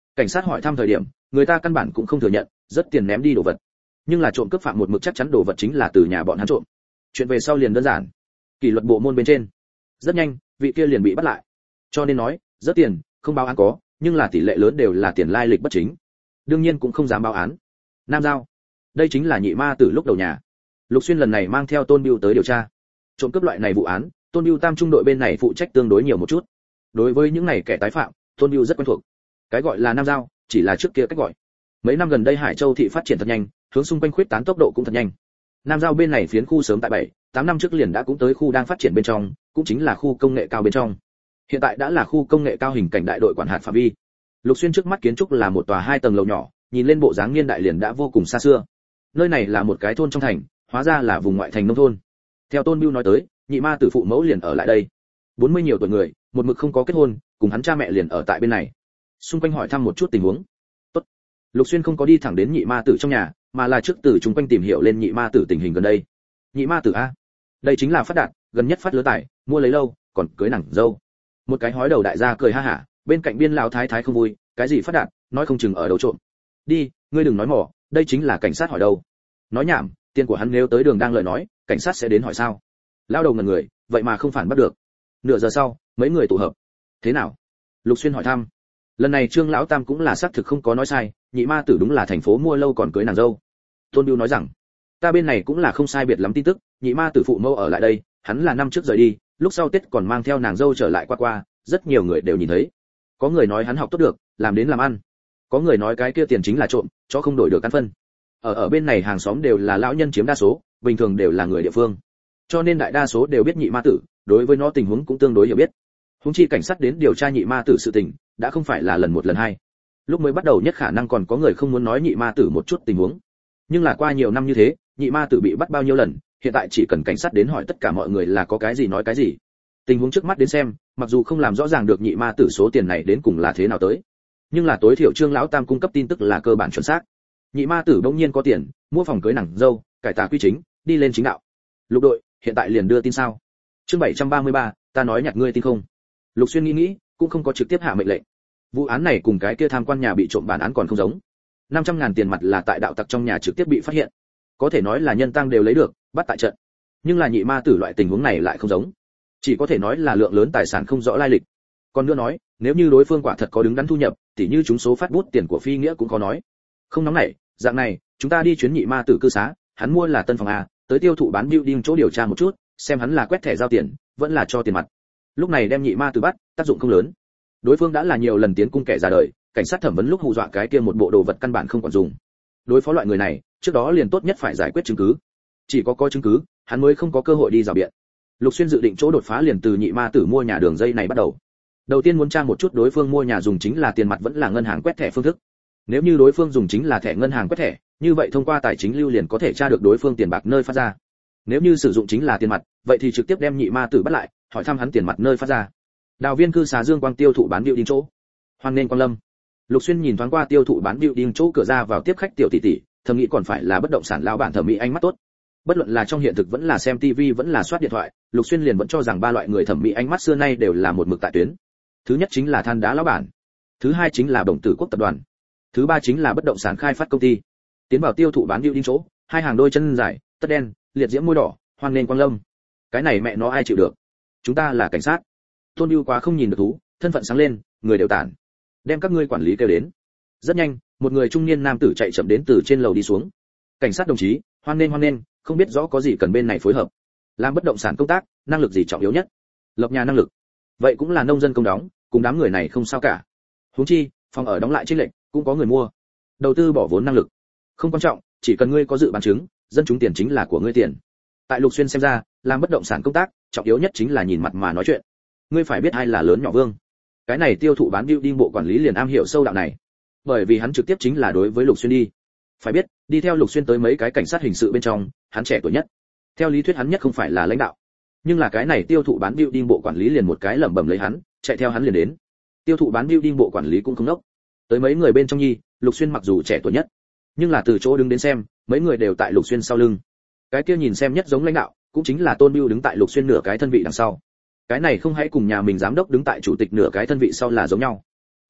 Cảnh sát hỏi thăm thời điểm, người ta căn bản cũng không thừa nhận, rất tiền ném đi đồ vật. Nhưng là trộm cướp phạm một mực chắc chắn đồ vật chính là từ nhà bọn hắn trộm. Chuyện về sau liền đơn giản. Kỷ luật bộ môn bên trên, rất nhanh, vị kia liền bị bắt lại. Cho nên nói, rất tiền, không báo án có, nhưng là tỷ lệ lớn đều là tiền lai lịch bất chính. Đương nhiên cũng không dám báo án. Nam Giao, đây chính là nhị ma tử lúc đầu nhà. Lục Xuyên lần này mang theo Tôn Bưu tới điều tra. Trộm cướp loại này vụ án, Tôn Bưu tam trung đội bên này phụ trách tương đối nhiều một chút. Đối với những này kẻ tái phạm, Tôn Bưu rất quen thuộc. Cái gọi là Nam Giao, chỉ là trước kia cách gọi. Mấy năm gần đây Hải Châu thị phát triển thật nhanh, hướng xung quanh khuyết tán tốc độ cũng thật nhanh. Nam Giao bên này phiến khu sớm tại bảy, tám năm trước liền đã cũng tới khu đang phát triển bên trong, cũng chính là khu công nghệ cao bên trong. Hiện tại đã là khu công nghệ cao hình cảnh đại đội quản hạt phạm vi. Lục Xuyên trước mắt kiến trúc là một tòa hai tầng lầu nhỏ, nhìn lên bộ dáng niên đại liền đã vô cùng xa xưa. Nơi này là một cái thôn trong thành, hóa ra là vùng ngoại thành nông thôn. Theo Tôn Bưu nói tới, nhị ma tử phụ mẫu liền ở lại đây. bốn mươi nhiều tuổi người, một mực không có kết hôn, cùng hắn cha mẹ liền ở tại bên này. Xung quanh hỏi thăm một chút tình huống. Tốt. Lục Xuyên không có đi thẳng đến nhị ma tử trong nhà, mà là trước từ chúng quanh tìm hiểu lên nhị ma tử tình hình gần đây. Nhị ma tử a, đây chính là phát đạt, gần nhất phát lứa tài, mua lấy lâu, còn cưới nàng dâu. Một cái hói đầu đại gia cười ha hả, bên cạnh biên lão thái thái không vui, cái gì phát đạt, nói không chừng ở đâu trộm. Đi, ngươi đừng nói mỏ, đây chính là cảnh sát hỏi đâu. Nói nhảm, tiền của hắn nếu tới đường đang lời nói, cảnh sát sẽ đến hỏi sao? Lao đầu ngẩn người, vậy mà không phản bắt được. Nửa giờ sau, mấy người tụ hợp. Thế nào? Lục Xuyên hỏi thăm. Lần này Trương lão tam cũng là xác thực không có nói sai, nhị ma tử đúng là thành phố mua lâu còn cưới nàng dâu. Tôn Bưu nói rằng, ta bên này cũng là không sai biệt lắm tin tức, nhị ma tử phụ mẫu ở lại đây, hắn là năm trước rời đi, lúc sau Tết còn mang theo nàng dâu trở lại qua qua, rất nhiều người đều nhìn thấy. Có người nói hắn học tốt được, làm đến làm ăn. Có người nói cái kia tiền chính là trộm, cho không đổi được căn phân. Ở ở bên này hàng xóm đều là lão nhân chiếm đa số, bình thường đều là người địa phương. Cho nên đại đa số đều biết nhị ma tử, đối với nó tình huống cũng tương đối hiểu biết. Huống chi cảnh sát đến điều tra nhị ma tử sự tình, đã không phải là lần một lần hai. Lúc mới bắt đầu nhất khả năng còn có người không muốn nói nhị ma tử một chút tình huống. Nhưng là qua nhiều năm như thế, nhị ma tử bị bắt bao nhiêu lần, hiện tại chỉ cần cảnh sát đến hỏi tất cả mọi người là có cái gì nói cái gì. Tình huống trước mắt đến xem, mặc dù không làm rõ ràng được nhị ma tử số tiền này đến cùng là thế nào tới, nhưng là tối thiểu Trương lão tam cung cấp tin tức là cơ bản chuẩn xác. Nhị ma tử bỗng nhiên có tiền, mua phòng cưới nàng dâu, cải tà quy chính, đi lên chính đạo. Lục đội, hiện tại liền đưa tin sao? Chương bảy trăm ba mươi ba, ta nói nhặt ngươi tin không? Lục Xuyên nghĩ nghĩ, cũng không có trực tiếp hạ mệnh lệnh. Vụ án này cùng cái kia tham quan nhà bị trộm bản án còn không giống. năm trăm ngàn tiền mặt là tại đạo tặc trong nhà trực tiếp bị phát hiện, có thể nói là nhân tăng đều lấy được, bắt tại trận. Nhưng là nhị ma tử loại tình huống này lại không giống, chỉ có thể nói là lượng lớn tài sản không rõ lai lịch. Còn nữa nói, nếu như đối phương quả thật có đứng đắn thu nhập, tỉ như chúng số phát bút tiền của phi nghĩa cũng có nói. Không nóng nảy, dạng này, chúng ta đi chuyến nhị ma tử cư xá, hắn mua là tân phòng a, tới tiêu thụ bán building chỗ điều tra một chút, xem hắn là quét thẻ giao tiền, vẫn là cho tiền mặt. Lúc này đem nhị ma tử bắt, tác dụng không lớn. Đối phương đã là nhiều lần tiến cung kẻ ra đời, cảnh sát thẩm vấn lúc hù dọa cái kia một bộ đồ vật căn bản không còn dùng. Đối phó loại người này, trước đó liền tốt nhất phải giải quyết chứng cứ. Chỉ có có chứng cứ, hắn mới không có cơ hội đi rào biện. Lục Xuyên dự định chỗ đột phá liền từ nhị ma tử mua nhà đường dây này bắt đầu. Đầu tiên muốn tra một chút đối phương mua nhà dùng chính là tiền mặt vẫn là ngân hàng quét thẻ phương thức. Nếu như đối phương dùng chính là thẻ ngân hàng quét thẻ, như vậy thông qua tài chính lưu liền có thể tra được đối phương tiền bạc nơi phát ra. Nếu như sử dụng chính là tiền mặt, vậy thì trực tiếp đem nhị ma tử bắt lại, hỏi thăm hắn tiền mặt nơi phát ra. Đào viên cư xá Dương Quang tiêu thụ bán building chỗ. Hoan nên Quang Lâm. Lục Xuyên nhìn thoáng qua tiêu thụ bán building chỗ cửa ra vào tiếp khách tiểu tỷ tỷ, thầm nghĩ còn phải là bất động sản lão bản thẩm mỹ ánh mắt tốt. Bất luận là trong hiện thực vẫn là xem tivi vẫn là soát điện thoại, Lục Xuyên liền vẫn cho rằng ba loại người thẩm mỹ ánh mắt xưa nay đều là một mực tại tuyến. Thứ nhất chính là than đá lão bản, thứ hai chính là Đồng Tử Quốc tập đoàn, thứ ba chính là bất động sản khai phát công ty. Tiến vào tiêu thụ bán building chỗ, hai hàng đôi chân dài, tất đen, liệt diễm môi đỏ, hoan nên Quang Lâm. Cái này mẹ nó ai chịu được? Chúng ta là cảnh sát. Tôn Bưu quá không nhìn được thú, thân phận sáng lên, người đều tản. Đem các ngươi quản lý kêu đến. Rất nhanh, một người trung niên nam tử chạy chậm đến từ trên lầu đi xuống. Cảnh sát đồng chí, hoan nên hoan nên, không biết rõ có gì cần bên này phối hợp. Làm bất động sản công tác, năng lực gì trọng yếu nhất? Lập nhà năng lực. Vậy cũng là nông dân công đóng, cùng đám người này không sao cả. Huống chi, phòng ở đóng lại trên lệnh, cũng có người mua. Đầu tư bỏ vốn năng lực. Không quan trọng, chỉ cần ngươi có dự bán chứng, dân chúng tiền chính là của ngươi tiền. Tại Lục Xuyên xem ra, làm bất động sản công tác, trọng yếu nhất chính là nhìn mặt mà nói chuyện. Ngươi phải biết ai là lớn nhỏ vương. Cái này tiêu thụ bán building bộ quản lý liền am hiểu sâu đạo này. Bởi vì hắn trực tiếp chính là đối với Lục Xuyên đi. Phải biết, đi theo Lục Xuyên tới mấy cái cảnh sát hình sự bên trong, hắn trẻ tuổi nhất. Theo lý thuyết hắn nhất không phải là lãnh đạo. Nhưng là cái này tiêu thụ bán building bộ quản lý liền một cái lẩm bẩm lấy hắn, chạy theo hắn liền đến. Tiêu thụ bán building bộ quản lý cũng không đốc. Tới mấy người bên trong nhi, Lục Xuyên mặc dù trẻ tuổi nhất, nhưng là từ chỗ đứng đến xem, mấy người đều tại Lục Xuyên sau lưng. Cái kia nhìn xem nhất giống lãnh đạo, cũng chính là Tôn Bưu đứng tại Lục Xuyên nửa cái thân vị đằng sau. Cái này không hãy cùng nhà mình giám đốc đứng tại chủ tịch nửa cái thân vị sau là giống nhau.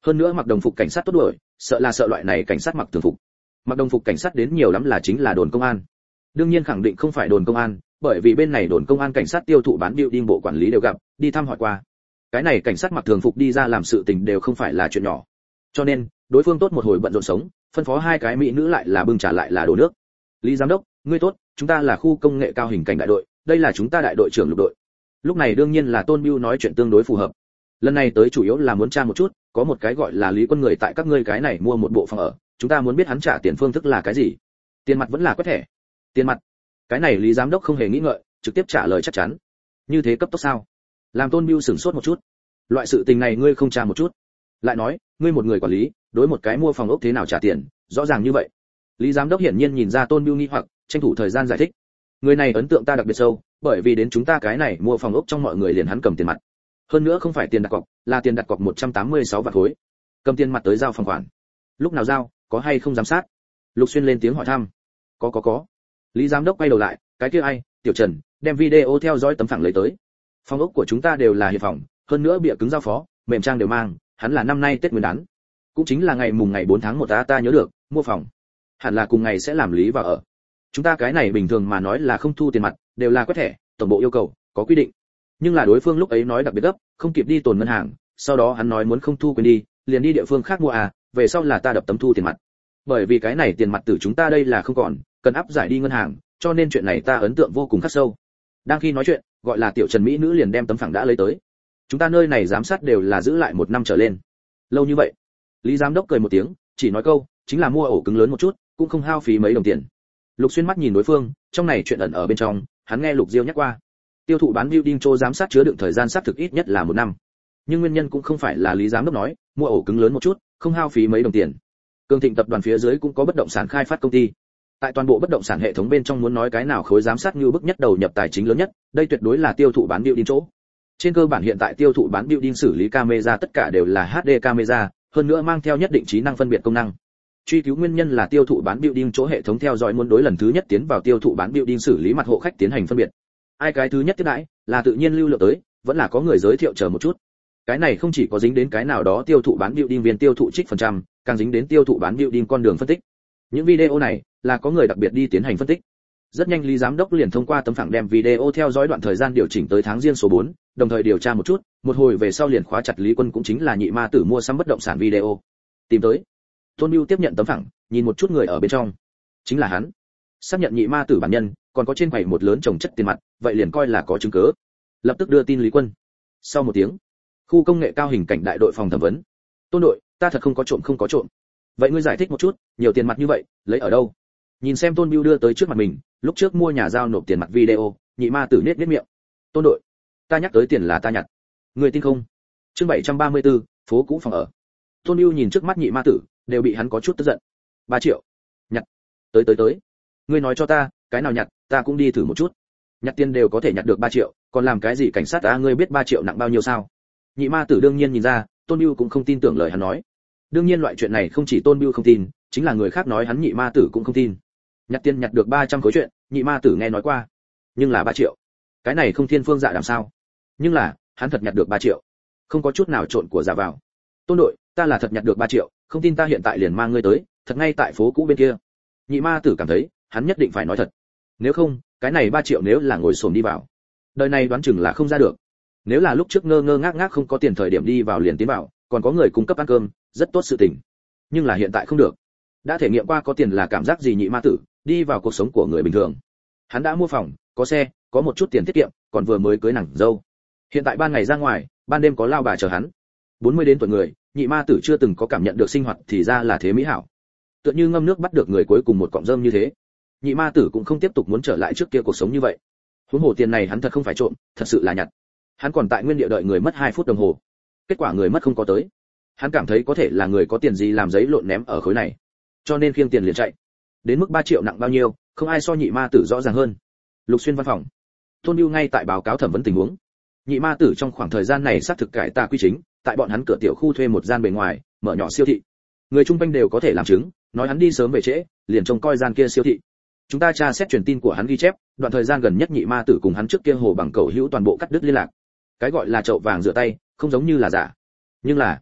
hơn nữa mặc đồng phục cảnh sát tốt đuổi, sợ là sợ loại này cảnh sát mặc thường phục. Mặc đồng phục cảnh sát đến nhiều lắm là chính là đồn công an. Đương nhiên khẳng định không phải đồn công an, bởi vì bên này đồn công an cảnh sát tiêu thụ bán building bộ quản lý đều gặp, đi thăm hỏi qua. Cái này cảnh sát mặc thường phục đi ra làm sự tình đều không phải là chuyện nhỏ. Cho nên, đối phương tốt một hồi bận rộn sống, phân phó hai cái mỹ nữ lại là bưng trà lại là đổ nước. Lý giám đốc, ngươi tốt, chúng ta là khu công nghệ cao hình cảnh đại đội, đây là chúng ta đại đội trưởng lục đội. Lúc này đương nhiên là Tôn Bưu nói chuyện tương đối phù hợp. Lần này tới chủ yếu là muốn tra một chút, có một cái gọi là Lý Quân người tại các ngươi cái này mua một bộ phòng ở, chúng ta muốn biết hắn trả tiền phương thức là cái gì. Tiền mặt vẫn là quét thẻ? Tiền mặt. Cái này Lý giám đốc không hề nghĩ ngợi, trực tiếp trả lời chắc chắn. Như thế cấp tốc sao? Làm Tôn Bưu sửng sốt một chút. Loại sự tình này ngươi không tra một chút? Lại nói, ngươi một người quản lý, đối một cái mua phòng ốc thế nào trả tiền, rõ ràng như vậy. Lý giám đốc hiển nhiên nhìn ra Tôn Bưu nghi hoặc, tranh thủ thời gian giải thích. Người này ấn tượng ta đặc biệt sâu, bởi vì đến chúng ta cái này mua phòng ốc trong mọi người liền hắn cầm tiền mặt. Hơn nữa không phải tiền đặt cọc, là tiền đặt cọc một trăm tám mươi sáu vạn khối. Cầm tiền mặt tới giao phòng khoản. Lúc nào giao, có hay không giám sát? Lục Xuyên lên tiếng hỏi thăm. Có có có. Lý giám đốc quay đầu lại, cái kia ai, Tiểu Trần, đem video theo dõi tấm phẳng lấy tới. Phòng ốc của chúng ta đều là hiệp phòng, hơn nữa bìa cứng giao phó, mềm trang đều mang, hắn là năm nay Tết Nguyên đán. Cũng chính là ngày mùng ngày bốn tháng một ta ta nhớ được, mua phòng. Hẳn là cùng ngày sẽ làm lý và ở. Chúng ta cái này bình thường mà nói là không thu tiền mặt, đều là quét thẻ, tổng bộ yêu cầu, có quy định. Nhưng là đối phương lúc ấy nói đặc biệt gấp, không kịp đi tồn ngân hàng, sau đó hắn nói muốn không thu quên đi, liền đi địa phương khác mua à, về sau là ta đập tấm thu tiền mặt. Bởi vì cái này tiền mặt từ chúng ta đây là không còn, cần áp giải đi ngân hàng, cho nên chuyện này ta ấn tượng vô cùng khắc sâu. Đang khi nói chuyện, gọi là Tiểu Trần mỹ nữ liền đem tấm phẳng đã lấy tới. Chúng ta nơi này giám sát đều là giữ lại một năm trở lên. Lâu như vậy. Lý giám đốc cười một tiếng, chỉ nói câu, chính là mua ổ cứng lớn một chút, cũng không hao phí mấy đồng tiền. Lục Xuyên mắt nhìn đối phương, trong này chuyện ẩn ở bên trong, hắn nghe Lục Diêu nhắc qua. Tiêu thụ bán building cho giám sát chứa đựng thời gian xác thực ít nhất là một năm. Nhưng nguyên nhân cũng không phải là Lý giám đốc nói, mua ổ cứng lớn một chút, không hao phí mấy đồng tiền. Cường Thịnh tập đoàn phía dưới cũng có bất động sản khai phát công ty. Tại toàn bộ bất động sản hệ thống bên trong muốn nói cái nào khối giám sát như bức nhất đầu nhập tài chính lớn nhất, đây tuyệt đối là tiêu thụ bán building chỗ. Trên cơ bản hiện tại tiêu thụ bán building xử lý camera tất cả đều là hát đê camera, hơn nữa mang theo nhất định trí năng phân biệt công năng. Truy cứu nguyên nhân là tiêu thụ bán building chỗ hệ thống theo dõi muốn đối lần thứ nhất tiến vào tiêu thụ bán building xử lý mặt hộ khách tiến hành phân biệt. Ai cái thứ nhất tiếp đãi, là tự nhiên lưu lượng tới, vẫn là có người giới thiệu chờ một chút. Cái này không chỉ có dính đến cái nào đó tiêu thụ bán building viên tiêu thụ trích phần trăm, càng dính đến tiêu thụ bán building con đường phân tích. Những video này là có người đặc biệt đi tiến hành phân tích. Rất nhanh Lý giám đốc liền thông qua tấm phẳng đem video theo dõi đoạn thời gian điều chỉnh tới tháng giêng số bốn, đồng thời điều tra một chút, một hồi về sau liền khóa chặt Lý Quân cũng chính là nhị ma tử mua sắm bất động sản video. Tìm tới. Tôn Bưu tiếp nhận tấm phẳng, nhìn một chút người ở bên trong. Chính là hắn. Xác nhận nhị ma tử bản nhân, còn có trên quầy một lớn chồng chất tiền mặt, vậy liền coi là có chứng cứ. Lập tức đưa tin Lý Quân. Sau một tiếng, khu công nghệ cao hình cảnh đại đội phòng thẩm vấn. Tôn đội, ta thật không có trộm không có trộm. Vậy ngươi giải thích một chút, nhiều tiền mặt như vậy, lấy ở đâu? Nhìn xem Tôn Bưu đưa tới trước mặt mình, lúc trước mua nhà giao nộp tiền mặt video, nhị ma tử nết nết miệng. Tôn đội, ta nhắc tới tiền là ta nhặt. Ngươi tin không? Chương bảy trăm ba mươi tư, phố cũ phòng ở. Tôn Bưu nhìn trước mắt nhị ma tử, đều bị hắn có chút tức giận. Ba triệu. Nhặt. Tới tới tới. Ngươi nói cho ta, cái nào nhặt, ta cũng đi thử một chút. Nhặt tiền đều có thể nhặt được ba triệu, còn làm cái gì cảnh sát à, ngươi biết ba triệu nặng bao nhiêu sao? Nhị ma tử đương nhiên nhìn ra, Tôn Bưu cũng không tin tưởng lời hắn nói. Đương nhiên loại chuyện này không chỉ Tôn Bưu không tin, chính là người khác nói hắn nhị ma tử cũng không tin. Nhặt tiền nhặt được ba trăm khối chuyện, nhị ma tử nghe nói qua. Nhưng là ba triệu. Cái này không thiên phương dạ làm sao? Nhưng là, hắn thật nhặt được ba triệu. Không có chút nào trộn của giả vào. Tôn đội, ta là thật nhặt được ba triệu, không tin ta hiện tại liền mang ngươi tới, thật ngay tại phố cũ bên kia. Nhị ma tử cảm thấy, hắn nhất định phải nói thật. Nếu không, cái này ba triệu nếu là ngồi xổm đi vào, đời này đoán chừng là không ra được. Nếu là lúc trước ngơ ngơ ngác ngác không có tiền thời điểm đi vào liền tiến vào, còn có người cung cấp ăn cơm, rất tốt sự tình. Nhưng là hiện tại không được. Đã thể nghiệm qua có tiền là cảm giác gì nhị ma tử, đi vào cuộc sống của người bình thường. Hắn đã mua phòng, có xe, có một chút tiền tiết kiệm, còn vừa mới cưới nàng dâu. Hiện tại ban ngày ra ngoài, ban đêm có lao bà chờ hắn. bốn mươi đến tuổi người, nhị ma tử chưa từng có cảm nhận được sinh hoạt thì ra là thế mỹ hảo. Tựa như ngâm nước bắt được người cuối cùng một cọng rơm như thế. Nhị ma tử cũng không tiếp tục muốn trở lại trước kia cuộc sống như vậy. Huống hồ tiền này hắn thật không phải trộm, thật sự là nhặt. Hắn còn tại nguyên địa đợi người mất hai phút đồng hồ. Kết quả người mất không có tới. Hắn cảm thấy có thể là người có tiền gì làm giấy lộn ném ở khối này. Cho nên khiêng tiền liền chạy. Đến mức ba triệu nặng bao nhiêu, không ai so nhị ma tử rõ ràng hơn. Lục Xuyên văn phòng. Tôn Bưu ngay tại báo cáo thẩm vấn tình huống. Nhị ma tử trong khoảng thời gian này xác thực cải tà quy chính, tại bọn hắn cửa tiểu khu thuê một gian bề ngoài, mở nhỏ siêu thị. Người chung quanh đều có thể làm chứng, nói hắn đi sớm về trễ, liền trông coi gian kia siêu thị. Chúng ta tra xét truyền tin của hắn ghi chép, đoạn thời gian gần nhất nhị ma tử cùng hắn trước kia hồ bằng cầu hữu toàn bộ cắt đứt liên lạc. Cái gọi là chậu vàng rửa tay, không giống như là giả. Nhưng là,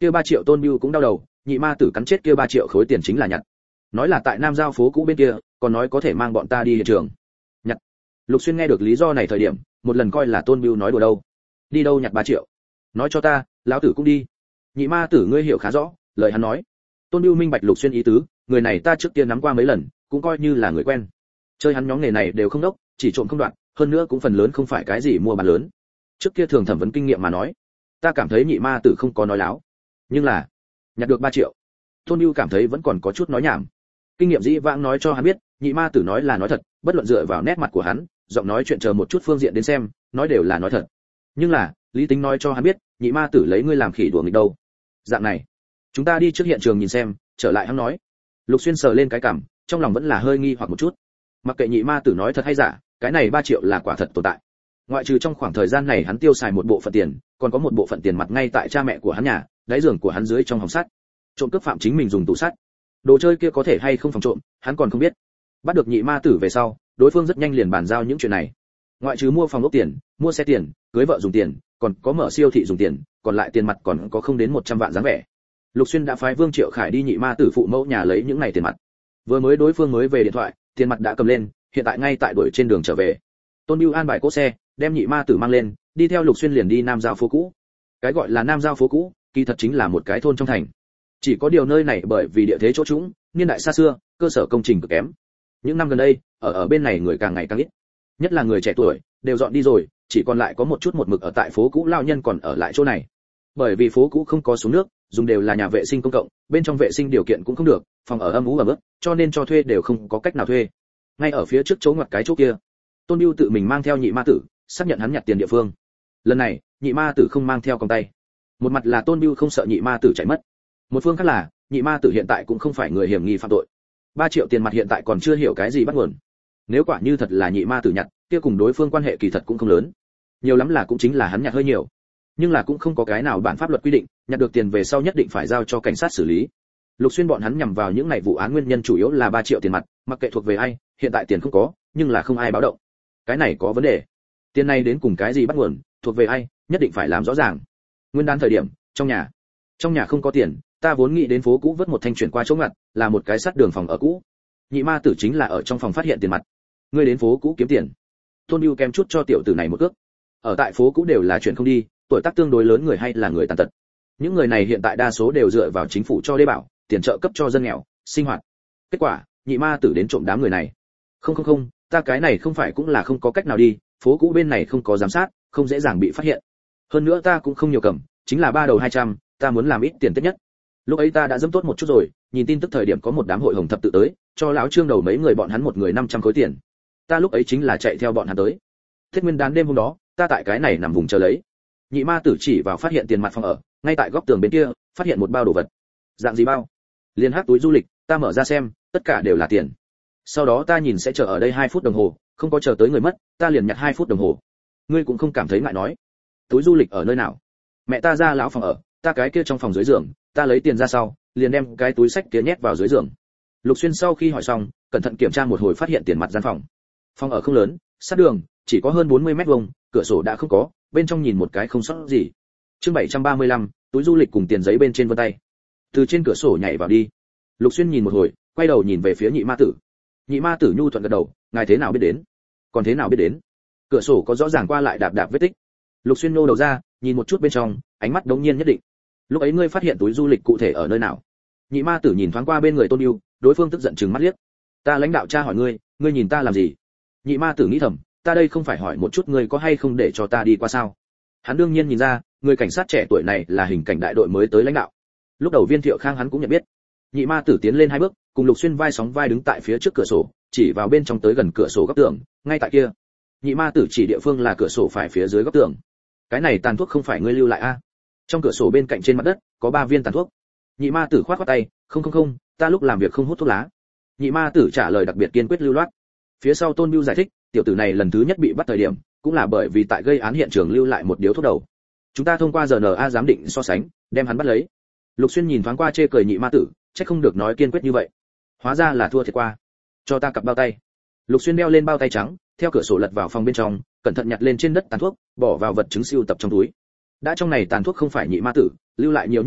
kia ba triệu Tôn Bưu cũng đau đầu, nhị ma tử cắn chết kia ba triệu khối tiền chính là nhặt. Nói là tại Nam Giao phố cũ bên kia, còn nói có thể mang bọn ta đi hiện trường. Nhặt. Lục Xuyên nghe được lý do này thời điểm, một lần coi là Tôn Bưu nói đùa đâu. Đi đâu nhặt ba triệu? Nói cho ta, lão tử cũng đi. Nhị ma tử ngươi hiểu khá rõ, lời hắn nói. Tôn Bưu minh bạch Lục Xuyên ý tứ, người này ta trước tiên nắm qua mấy lần, cũng coi như là người quen. Chơi hắn nhóm nghề này đều không đốc, chỉ trộm không đoạn, hơn nữa cũng phần lớn không phải cái gì mua bán lớn. Trước kia thường thẩm vấn kinh nghiệm mà nói, ta cảm thấy nhị ma tử không có nói láo. Nhưng là, nhặt được ba triệu. Tôn Bưu cảm thấy vẫn còn có chút nói nhảm. Kinh nghiệm dĩ vãng nói cho hắn biết, nhị ma tử nói là nói thật, bất luận dựa vào nét mặt của hắn, giọng nói chuyện chờ một chút phương diện đến xem, nói đều là nói thật. Nhưng là, lý tính nói cho hắn biết, nhị ma tử lấy ngươi làm khỉ đùa nghịch đâu. Dạng này, chúng ta đi trước hiện trường nhìn xem, trở lại hắn nói. Lục Xuyên sờ lên cái cằm, trong lòng vẫn là hơi nghi hoặc một chút. Mặc kệ nhị ma tử nói thật hay giả, cái này ba triệu là quả thật tồn tại. Ngoại trừ trong khoảng thời gian này hắn tiêu xài một bộ phận tiền, còn có một bộ phận tiền mặt ngay tại cha mẹ của hắn nhà, đáy giường của hắn dưới trong hòm sắt. Trộm cướp phạm chính mình dùng tủ sắt. Đồ chơi kia có thể hay không phòng trộm, hắn còn không biết. Bắt được nhị ma tử về sau, đối phương rất nhanh liền bàn giao những chuyện này. Ngoại trừ mua phòng ốc tiền, mua xe tiền, cưới vợ dùng tiền, còn có mở siêu thị dùng tiền, còn lại tiền mặt còn có không đến một trăm vạn dáng vẻ. Lục Xuyên đã phái Vương Triệu Khải đi nhị ma tử phụ mẫu nhà lấy những này tiền mặt. Vừa mới đối phương mới về điện thoại, tiền mặt đã cầm lên, hiện tại ngay tại đuổi trên đường trở về. Tôn Bưu an bài cỗ xe, đem nhị ma tử mang lên, đi theo Lục Xuyên liền đi Nam Giao phố cũ. Cái gọi là Nam Giao phố cũ, kỳ thật chính là một cái thôn trong thành. Chỉ có điều nơi này bởi vì địa thế chỗ trũng, niên đại xa xưa, cơ sở công trình cực kém. Những năm gần đây, ở ở bên này người càng ngày càng ít. Nhất là người trẻ tuổi, đều dọn đi rồi, chỉ còn lại có một chút một mực ở tại phố cũ lao nhân còn ở lại chỗ này. Bởi vì phố cũ không có xuống nước, dùng đều là nhà vệ sinh công cộng, bên trong vệ sinh điều kiện cũng không được, phòng ở âm u ẩm ướt, cho nên cho thuê đều không có cách nào thuê. Ngay ở phía trước chỗ ngoặt cái chỗ kia, Tôn Bưu tự mình mang theo nhị ma tử, xác nhận hắn nhặt tiền địa phương. Lần này, nhị ma tử không mang theo còng tay. Một mặt là Tôn Bưu không sợ nhị ma tử chạy mất, một phương khác là nhị ma tử hiện tại cũng không phải người hiểm nghi phạm tội. Ba triệu tiền mặt hiện tại còn chưa hiểu cái gì bắt nguồn. Nếu quả như thật là nhị ma tử nhặt, kia cùng đối phương quan hệ kỳ thật cũng không lớn, nhiều lắm là cũng chính là hắn nhặt hơi nhiều, nhưng là cũng không có cái nào bản pháp luật quy định nhặt được tiền về sau nhất định phải giao cho cảnh sát xử lý. Lục Xuyên bọn hắn nhằm vào những này vụ án nguyên nhân chủ yếu là ba triệu tiền mặt, mặc kệ thuộc về ai, hiện tại tiền không có, nhưng là không ai báo động. Cái này có vấn đề. Tiền này đến cùng cái gì bắt nguồn, thuộc về ai, nhất định phải làm rõ ràng. Nguyên đán thời điểm, trong nhà, trong nhà không có tiền, ta vốn nghĩ đến phố cũ vớt một thanh chuyển qua chỗ ngặt, là một cái sắt đường phòng ở cũ. Nhị ma tử chính là ở trong phòng phát hiện tiền mặt. Ngươi đến phố cũ kiếm tiền. Tôn Bưu kém chút cho tiểu tử này một cước. Ở tại phố cũ đều là chuyện không đi, tuổi tác tương đối lớn người hay là người tàn tật. Những người này hiện tại đa số đều dựa vào chính phủ cho đê bảo, tiền trợ cấp cho dân nghèo, sinh hoạt. Kết quả, nhị ma tử đến trộm đám người này. Không không không, ta cái này không phải cũng là không có cách nào đi, phố cũ bên này không có giám sát, không dễ dàng bị phát hiện. Hơn nữa ta cũng không nhiều cầm, chính là ba đầu hai trăm, ta muốn làm ít tiền tốt nhất. Lúc ấy ta đã dẫm tốt một chút rồi, nhìn tin tức thời điểm có một đám hội hồng thập tự tới, cho lão Trương đầu mấy người bọn hắn một người năm trăm khối tiền. Ta lúc ấy chính là chạy theo bọn hắn tới. Tết Nguyên đán đêm hôm đó, ta tại cái này nằm vùng chờ lấy. Nhị ma tử chỉ vào phát hiện tiền mặt phòng ở, ngay tại góc tường bên kia, phát hiện một bao đồ vật. Dạng gì bao? Liên hắc túi du lịch, ta mở ra xem, tất cả đều là tiền. Sau đó ta nhìn sẽ chờ ở đây hai phút đồng hồ, không có chờ tới người mất, ta liền nhặt hai phút đồng hồ. Ngươi cũng không cảm thấy ngại nói. Túi du lịch ở nơi nào? Mẹ ta ra lão phòng ở, ta cái kia trong phòng dưới giường, ta lấy tiền ra sau, liền đem cái túi sách kia nhét vào dưới giường. Lục Xuyên sau khi hỏi xong, cẩn thận kiểm tra một hồi phát hiện tiền mặt gian phòng. Phòng ở không lớn, sát đường, chỉ có hơn bốn mươi mét vuông, cửa sổ đã không có, bên trong nhìn một cái không sót gì. Chương bảy trăm ba mươi lăm, túi du lịch cùng tiền giấy bên trên vân tay. Từ trên cửa sổ nhảy vào đi. Lục Xuyên nhìn một hồi, quay đầu nhìn về phía nhị ma tử. Nhị ma tử nhu thuận gật đầu, ngài thế nào biết đến? Còn thế nào biết đến? Cửa sổ có rõ ràng qua lại đạp đạp vết tích. Lục Xuyên nô đầu ra, nhìn một chút bên trong, ánh mắt đống nhiên nhất định. Lúc ấy ngươi phát hiện túi du lịch cụ thể ở nơi nào? Nhị ma tử nhìn thoáng qua bên người Tôn Bưu, đối phương tức giận trừng mắt liếc. Ta lãnh đạo cha hỏi ngươi, ngươi nhìn ta làm gì? Nhị ma tử nghĩ thầm, ta đây không phải hỏi một chút ngươi có hay không để cho ta đi qua sao? Hắn đương nhiên nhìn ra, người cảnh sát trẻ tuổi này là hình cảnh đại đội mới tới lãnh đạo. Lúc đầu Viên Thiệu Khang hắn cũng nhận biết. Nhị ma tử tiến lên hai bước, cùng Lục Xuyên vai sóng vai đứng tại phía trước cửa sổ, chỉ vào bên trong tới gần cửa sổ góc tường, ngay tại kia. Nhị ma tử chỉ địa phương là cửa sổ phải phía dưới góc tường. Cái này tàn thuốc không phải ngươi lưu lại a? À? Trong cửa sổ bên cạnh trên mặt đất có ba viên tàn thuốc. Nhị ma tử khoát khoát tay, không không không, ta lúc làm việc không hút thuốc lá. Nhị ma tử trả lời đặc biệt kiên quyết lưu loát. Phía sau Tôn Bưu giải thích, tiểu tử này lần thứ nhất bị bắt thời điểm, cũng là bởi vì tại gây án hiện trường lưu lại một điếu thuốc đầu. Chúng ta thông qua rờ en a giám định so sánh, đem hắn bắt lấy. Lục Xuyên nhìn thoáng qua chê cười nhị ma tử, chắc không được nói kiên quyết như vậy. Hóa ra là thua thiệt qua. Cho ta cặp bao tay. Lục Xuyên đeo lên bao tay trắng, theo cửa sổ lật vào phòng bên trong, cẩn thận nhặt lên trên đất tàn thuốc, bỏ vào vật chứng siêu tập trong túi. Đã trong này tàn thuốc không phải nhị ma tử lưu lại nhiều như vậy,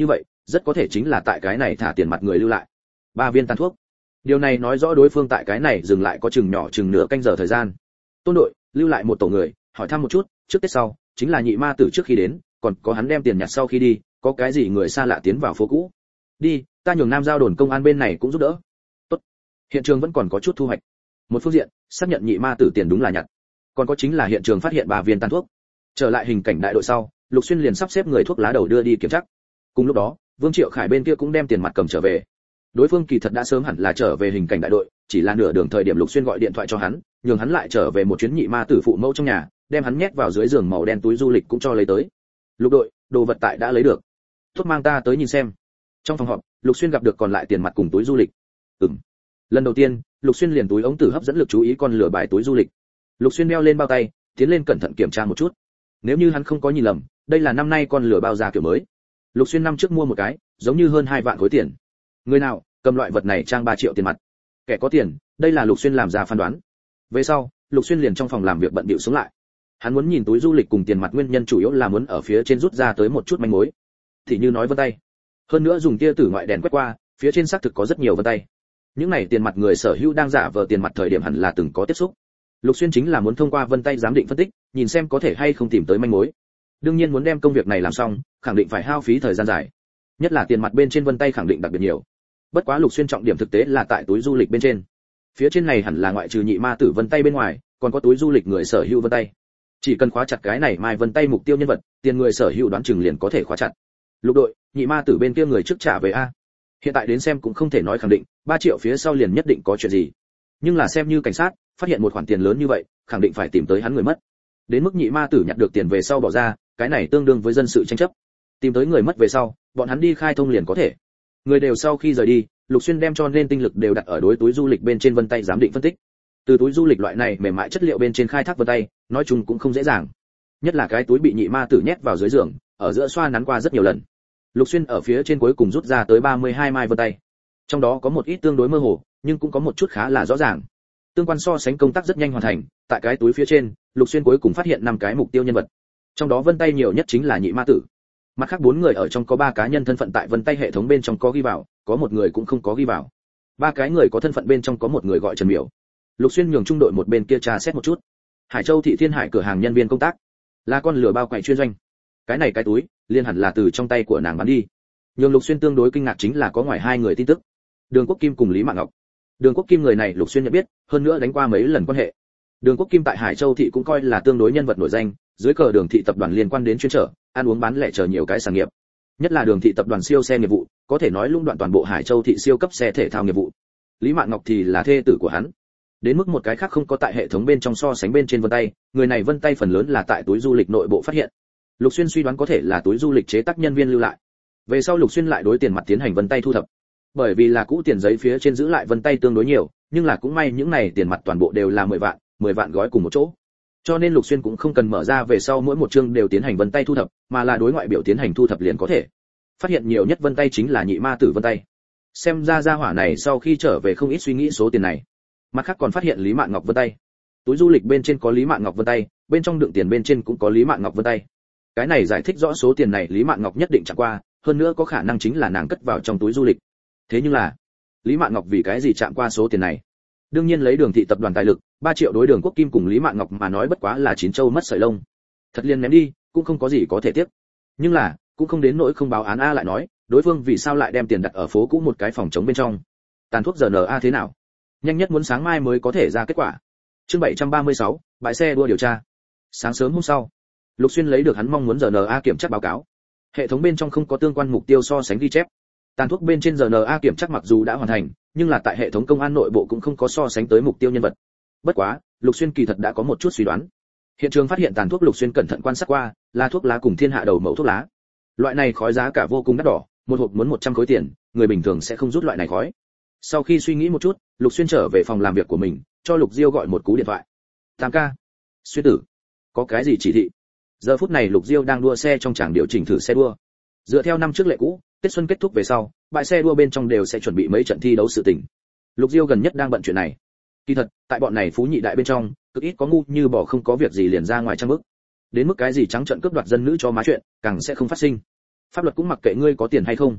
rất có thể chính là tại cái này thả tiền mặt người lưu lại ba viên tàn thuốc. Điều này nói rõ đối phương tại cái này dừng lại có chừng nhỏ chừng nửa canh giờ thời gian. Tôn đội lưu lại một tổ người, hỏi thăm một chút, trước Tết sau, chính là nhị ma tử trước khi đến, còn có hắn đem tiền nhặt sau khi đi, có cái gì người xa lạ tiến vào phố cũ. Đi, ta nhường Nam Giao đồn công an bên này cũng giúp đỡ. Tốt. Hiện trường vẫn còn có chút thu hoạch. Một phương diện, xác nhận nhị ma tử tiền đúng là nhặt. Còn có chính là hiện trường phát hiện ba viên tàn thuốc. Trở lại hình cảnh đại đội sau, Lục Xuyên liền sắp xếp người thuốc lá đầu đưa đi kiểm tra. Cùng lúc đó, Vương Triệu Khải bên kia cũng đem tiền mặt cầm trở về. Đối phương kỳ thật đã sớm hẳn là trở về hình cảnh đại đội, chỉ là nửa đường thời điểm Lục Xuyên gọi điện thoại cho hắn, nhường hắn lại trở về một chuyến nhị ma tử phụ mẫu trong nhà, đem hắn nhét vào dưới giường màu đen túi du lịch cũng cho lấy tới. Lục đội, đồ vật tại đã lấy được. Tốt, mang ta tới nhìn xem. Trong phòng họp, Lục Xuyên gặp được còn lại tiền mặt cùng túi du lịch. Ừm. Lần đầu tiên, Lục Xuyên liền túi ống tử hấp dẫn lực chú ý con lửa bài túi du lịch. Lục Xuyên đeo lên bao tay, tiến lên cẩn thận kiểm tra một chút. Nếu như hắn không có nhìn lầm, đây là năm nay con lửa bao da kiểu mới. Lục Xuyên năm trước mua một cái, giống như hơn hai vạn khối tiền. Người nào cầm loại vật này trang ba triệu tiền mặt? Kẻ có tiền, đây là Lục Xuyên làm ra phán đoán. Về sau, Lục Xuyên liền trong phòng làm việc bận bịu xuống lại. Hắn muốn nhìn túi du lịch cùng tiền mặt nguyên nhân chủ yếu là muốn ở phía trên rút ra tới một chút manh mối. Thì như nói vân tay. Hơn nữa dùng tia tử ngoại đèn quét qua, phía trên xác thực có rất nhiều vân tay. Những này tiền mặt người sở hữu đang giả vờ tiền mặt thời điểm hẳn là từng có tiếp xúc. Lục Xuyên chính là muốn thông qua vân tay giám định phân tích, nhìn xem có thể hay không tìm tới manh mối. Đương nhiên muốn đem công việc này làm xong, khẳng định phải hao phí thời gian dài. Nhất là tiền mặt bên trên vân tay khẳng định đặc biệt nhiều. Bất quá Lục Xuyên trọng điểm thực tế là tại túi du lịch bên trên. Phía trên này hẳn là ngoại trừ nhị ma tử vân tay bên ngoài, còn có túi du lịch người sở hữu vân tay. Chỉ cần khóa chặt cái này mai vân tay mục tiêu nhân vật, tiền người sở hữu đoán chừng liền có thể khóa chặt. Lục đội, nhị ma tử bên kia người trước trả về a. Hiện tại đến xem cũng không thể nói khẳng định, ba triệu phía sau liền nhất định có chuyện gì. Nhưng là xem như cảnh sát, phát hiện một khoản tiền lớn như vậy, khẳng định phải tìm tới hắn người mất. Đến mức nhị ma tử nhặt được tiền về sau bỏ ra, cái này tương đương với dân sự tranh chấp. Tìm tới người mất về sau, bọn hắn đi khai thông liền có thể. Người đều sau khi rời đi, Lục Xuyên đem cho nên tinh lực đều đặt ở đối túi du lịch bên trên vân tay giám định phân tích. Từ túi du lịch loại này mềm mại chất liệu bên trên khai thác vân tay, nói chung cũng không dễ dàng. Nhất là cái túi bị nhị ma tử nhét vào dưới giường, ở giữa xoa nắn qua rất nhiều lần. Lục Xuyên ở phía trên cuối cùng rút ra tới ba mươi hai mai vân tay. Trong đó có một ít tương đối mơ hồ, nhưng cũng có một chút khá là rõ ràng. Tương quan so sánh công tác rất nhanh hoàn thành, tại cái túi phía trên, Lục Xuyên cuối cùng phát hiện năm cái mục tiêu nhân vật. Trong đó vân tay nhiều nhất chính là nhị ma tử. Mặt khác bốn người ở trong có ba cá nhân thân phận tại vân tay hệ thống bên trong có ghi vào, có một người cũng không có ghi vào. Ba cái người có thân phận bên trong có một người gọi Trần Miểu. Lục Xuyên nhường trung đội một bên kia tra xét một chút. Hải Châu thị Thiên Hải cửa hàng nhân viên công tác, là con lừa bao quậy chuyên doanh. Cái này cái túi, liên hẳn là từ trong tay của nàng bán đi. Nhưng Lục Xuyên tương đối kinh ngạc chính là có ngoài hai người tin tức. Đường Quốc Kim cùng Lý Mạn Ngọc. Đường Quốc Kim người này Lục Xuyên nhận biết, hơn nữa đánh qua mấy lần quan hệ. Đường Quốc Kim tại Hải Châu thị cũng coi là tương đối nhân vật nổi danh, dưới cờ Đường thị tập đoàn liên quan đến chuyên trở, ăn uống bán lẻ chờ nhiều cái sản nghiệp. Nhất là Đường thị tập đoàn siêu xe nghiệp vụ, có thể nói lũng đoạn toàn bộ Hải Châu thị siêu cấp xe thể thao nghiệp vụ. Lý Mạn Ngọc thì là thê tử của hắn. Đến mức một cái khác không có tại hệ thống bên trong so sánh bên trên vân tay, người này vân tay phần lớn là tại túi du lịch nội bộ phát hiện. Lục Xuyên suy đoán có thể là túi du lịch chế tác nhân viên lưu lại. Về sau Lục Xuyên lại đối tiền mặt tiến hành vân tay thu thập. Bởi vì là cũ tiền giấy phía trên giữ lại vân tay tương đối nhiều, nhưng là cũng may những này tiền mặt toàn bộ đều là mười vạn, mười vạn gói cùng một chỗ. Cho nên Lục Xuyên cũng không cần mở ra về sau mỗi một chương đều tiến hành vân tay thu thập, mà là đối ngoại biểu tiến hành thu thập liền có thể. Phát hiện nhiều nhất vân tay chính là nhị ma tử vân tay. Xem ra gia hỏa này sau khi trở về không ít suy nghĩ số tiền này. Mặt khác còn phát hiện Lý Mạn Ngọc vân tay. Túi du lịch bên trên có Lý Mạn Ngọc vân tay, bên trong đựng tiền bên trên cũng có Lý Mạn Ngọc vân tay. Cái này giải thích rõ số tiền này Lý Mạn Ngọc nhất định chạm qua, hơn nữa có khả năng chính là nàng cất vào trong túi du lịch. Thế nhưng là, Lý Mạn Ngọc vì cái gì chạm qua số tiền này? Đương nhiên lấy Đường thị tập đoàn tài lực, ba triệu đối Đường Quốc Kim cùng Lý Mạn Ngọc mà nói bất quá là chín châu mất sợi lông. Thật liền ném đi, cũng không có gì có thể tiếc. Nhưng là, cũng không đến nỗi không báo án a lại nói, đối phương vì sao lại đem tiền đặt ở phố cũ một cái phòng trống bên trong? Tàn thuốc rờ en a thế nào? Nhanh nhất muốn sáng mai mới có thể ra kết quả. Chương bảy trăm ba mươi sáu, bãi xe đua điều tra. Sáng sớm hôm sau, Lục Xuyên lấy được hắn mong muốn rờ en a kiểm tra báo cáo. Hệ thống bên trong không có tương quan mục tiêu so sánh ghi chép. Tàn thuốc bên trên rờ en a kiểm tra mặc dù đã hoàn thành, nhưng là tại hệ thống công an nội bộ cũng không có so sánh tới mục tiêu nhân vật. Bất quá, Lục Xuyên kỳ thật đã có một chút suy đoán. Hiện trường phát hiện tàn thuốc Lục Xuyên cẩn thận quan sát qua, là thuốc lá cùng thiên hạ đầu mẫu thuốc lá. Loại này khói giá cả vô cùng đắt đỏ, một hộp muốn một trăm khối tiền, người bình thường sẽ không rút loại này khói. Sau khi suy nghĩ một chút, Lục Xuyên trở về phòng làm việc của mình, cho Lục Diêu gọi một cú điện thoại. Tam ca, Xuyên tử, có cái gì chỉ thị? Giờ phút này Lục Diêu đang đua xe trong tràng điều chỉnh thử xe đua. Dựa theo năm trước lệ cũ, Tết xuân kết thúc về sau, bãi xe đua bên trong đều sẽ chuẩn bị mấy trận thi đấu sự tình. Lục Diêu gần nhất đang bận chuyện này. Kỳ thật, tại bọn này phú nhị đại bên trong, cực ít có ngu như bỏ không có việc gì liền ra ngoài trang bức. Đến mức cái gì trắng trợn cướp đoạt dân nữ cho má chuyện, càng sẽ không phát sinh. Pháp luật cũng mặc kệ ngươi có tiền hay không,